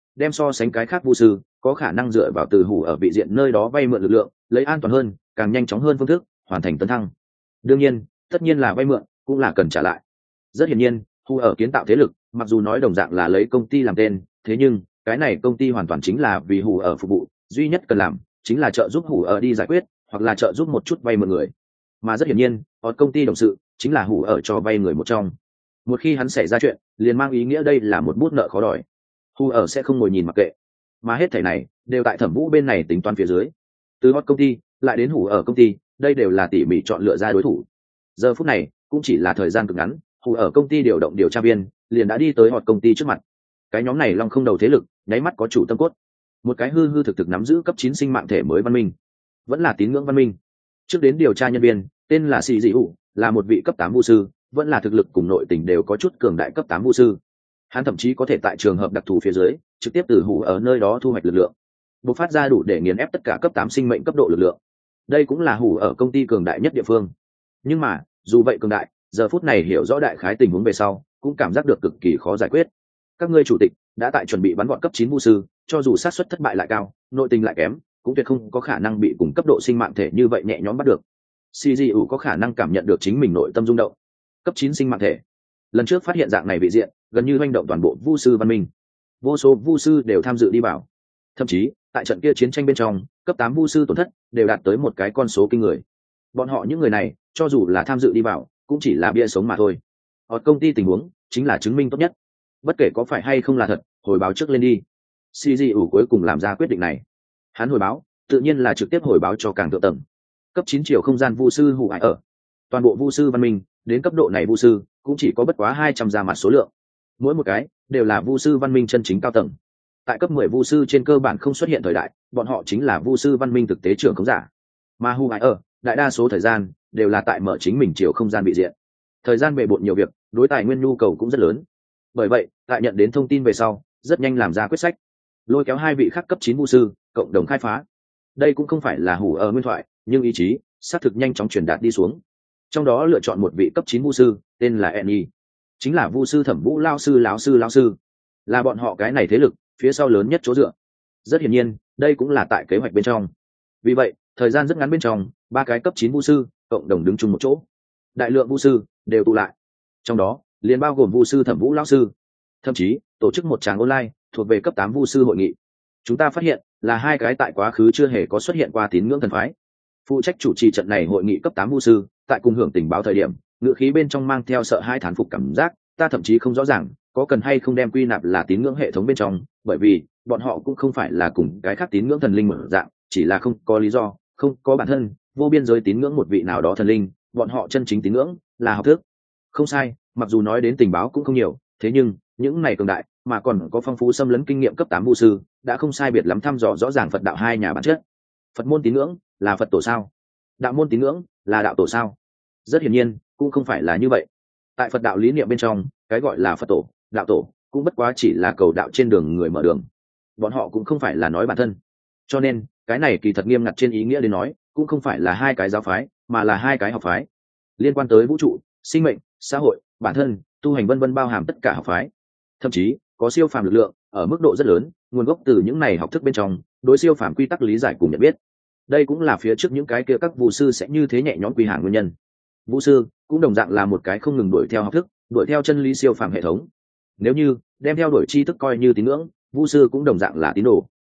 đem so sánh cái khác vu sư có khả năng dựa vào từ hủ ở vị diện nơi đó vay mượn lực lượng, lấy an toàn hơn càng nhanh chóng hơn phương thức hoàn thành tấn thăng. Đương nhiên tất nhiên là vay mượn cũng là cần trả lại. Rất hiển nhiên hủ ở kiến tạo thế lực mặc dù nói đồng dạng là lấy công ty làm tên, thế nhưng cái này công ty hoàn toàn chính là vì hủ ở phục vụ, duy nhất cần làm chính là trợ giúp hủ ở đi giải quyết hoặc là trợ giúp một chút vay mượn người. Mà rất hiển nhiên họ công ty đồng sự chính là hủ ở cho vay người một trong. Một khi hắn xảy ra chuyện liền mang ý nghĩa đây là một bút nợ khó đòi, hủ ở sẽ không ngồi nhìn mặc kệ, mà hết thảy này đều tại Thẩm Vũ bên này tính toán phía dưới. Từ hot công ty lại đến hủ ở công ty, đây đều là tỉ mỉ chọn lựa ra đối thủ. Giờ phút này cũng chỉ là thời gian cực ngắn, hủ ở công ty điều động điều tra viên liền đã đi tới hot công ty trước mặt. Cái nhóm này long không đầu thế lực nháy mắt có chủ tâm cốt, một cái hư hư thực thực nắm giữ cấp 9 sinh mạng thể mới văn minh, vẫn là tín ngưỡng văn minh. Trước đến điều tra nhân viên tên là Sĩ Dị Hủ, là một vị cấp 8 vu sư, vẫn là thực lực cùng nội tình đều có chút cường đại cấp 8 vu sư. Hắn thậm chí có thể tại trường hợp đặc thù phía dưới trực tiếp từ hủ ở nơi đó thu hoạch lực lượng, bộc phát ra đủ để nghiền ép tất cả cấp 8 sinh mệnh cấp độ lực lượng. Đây cũng là hủ ở công ty cường đại nhất địa phương. Nhưng mà dù vậy cường đại, giờ phút này hiểu rõ đại khái tình huống về sau cũng cảm giác được cực kỳ khó giải quyết. Các ngươi chủ tịch đã tại chuẩn bị bắn gọn cấp 9 vu sư, cho dù xác suất thất bại lại cao, nội tình lại kém, cũng tuyệt không có khả năng bị cùng cấp độ sinh mạng thể như vậy nhẹ nhõm bắt được. CGU có khả năng cảm nhận được chính mình nội tâm rung động. Cấp 9 sinh mạng thể, lần trước phát hiện dạng này vị diện gần như hoành động toàn bộ vu sư văn minh, vô số vu sư đều tham dự đi vào. Thậm chí tại trận kia chiến tranh bên trong, cấp 8 vu sư tổn thất đều đạt tới một cái con số kinh người. Bọn họ những người này cho dù là tham dự đi vào cũng chỉ là bia sống mà thôi. Ở công ty tình huống chính là chứng minh tốt nhất. Bất kể có phải hay không là thật, hồi báo trước lên đi. CGU cuối cùng làm ra quyết định này. Hắn hồi báo tự nhiên là trực tiếp hồi báo cho càng thượng tầng. Cấp 9 chiều không gian vu sư hủ ải ở. Toàn bộ vu sư văn minh đến cấp độ này vu sư cũng chỉ có bất quá 200 ra mặt số lượng. Mỗi một cái đều là vu sư văn minh chân chính cao tầng. Tại cấp 10 vu sư trên cơ bản không xuất hiện thời đại, bọn họ chính là vu sư văn minh thực tế trưởng không giả. Mà hủ ải ở đại đa số thời gian đều là tại mở chính mình chiều không gian bị diện. Thời gian bề bộn nhiều việc, đối tài nguyên nhu cầu cũng rất lớn. Bởi vậy tại nhận đến thông tin về sau rất nhanh làm ra quyết sách, lôi kéo hai vị khác cấp 9 vu sư cộng đồng khai phá. Đây cũng không phải là hủ ở nguyên thoại, nhưng ý chí xác thực nhanh chóng truyền đạt đi xuống. Trong đó lựa chọn một vị cấp 9 vu sư tên là Eni, chính là vu sư Thẩm Vũ lão sư, là bọn họ cái này thế lực phía sau lớn nhất chỗ dựa. Rất hiển nhiên đây cũng là tại kế hoạch bên trong. Vì vậy thời gian rất ngắn bên trong, ba cái cấp 9 vu sư cộng đồng đứng chung một chỗ, đại lượng vu sư đều tụ lại, trong đó liền bao gồm vu sư Thẩm Vũ lão sư. Thậm chí tổ chức một tràng online thuộc về cấp 8 vu sư hội nghị. Chúng ta phát hiện là hai cái tại quá khứ chưa hề có xuất hiện qua tín ngưỡng thần phái phụ trách chủ trì trận này hội nghị cấp 8 vu sư, tại cùng hưởng tình báo thời điểm ngữ khí bên trong mang theo sợ hai thán phục cảm giác. Ta thậm chí không rõ ràng có cần hay không đem quy nạp là tín ngưỡng hệ thống bên trong, bởi vì bọn họ cũng không phải là cùng cái khác tín ngưỡng thần linh mở dạng, chỉ là không có lý do, không có bản thân, vô biên giới tín ngưỡng một vị nào đó thần linh. Bọn họ chân chính tín ngưỡng là học thức. Không sai, mặc dù nói đến tình báo cũng không nhiều, thế nhưng những này cường đại mà còn có phong phú xâm lấn kinh nghiệm cấp 8 vu sư đã không sai biệt lắm thăm dò rõ ràng Phật đạo hai nhà bản chất. Phật môn tín ngưỡng là Phật tổ sao? Đạo môn tín ngưỡng là đạo tổ sao? Rất hiển nhiên cũng không phải là như vậy. Tại Phật đạo lý niệm bên trong, cái gọi là Phật tổ, đạo tổ cũng bất quá chỉ là cầu đạo trên đường người mở đường. Bọn họ cũng không phải là nói bản thân. Cho nên cái này kỳ thật nghiêm ngặt trên ý nghĩa đến nói cũng không phải là hai cái giáo phái, mà là hai cái học phái. Liên quan tới vũ trụ, sinh mệnh, xã hội, bản thân, tu hành vân vân, bao hàm tất cả học phái. Thậm chí có siêu phàm lực lượng ở mức độ rất lớn, nguồn gốc từ những này học thức bên trong, đối siêu phàm quy tắc lý giải cùng nhận biết. Đây cũng là phía trước những cái kia các vu sư sẽ như thế nhẹ nhõm quy hàng nguyên nhân. Vu sư cũng đồng dạng là một cái không ngừng đuổi theo học thức, đuổi theo chân lý siêu phàm hệ thống. Nếu như đem theo đuổi tri thức coi như tín ngưỡng, vu sư cũng đồng dạng là tín đồ.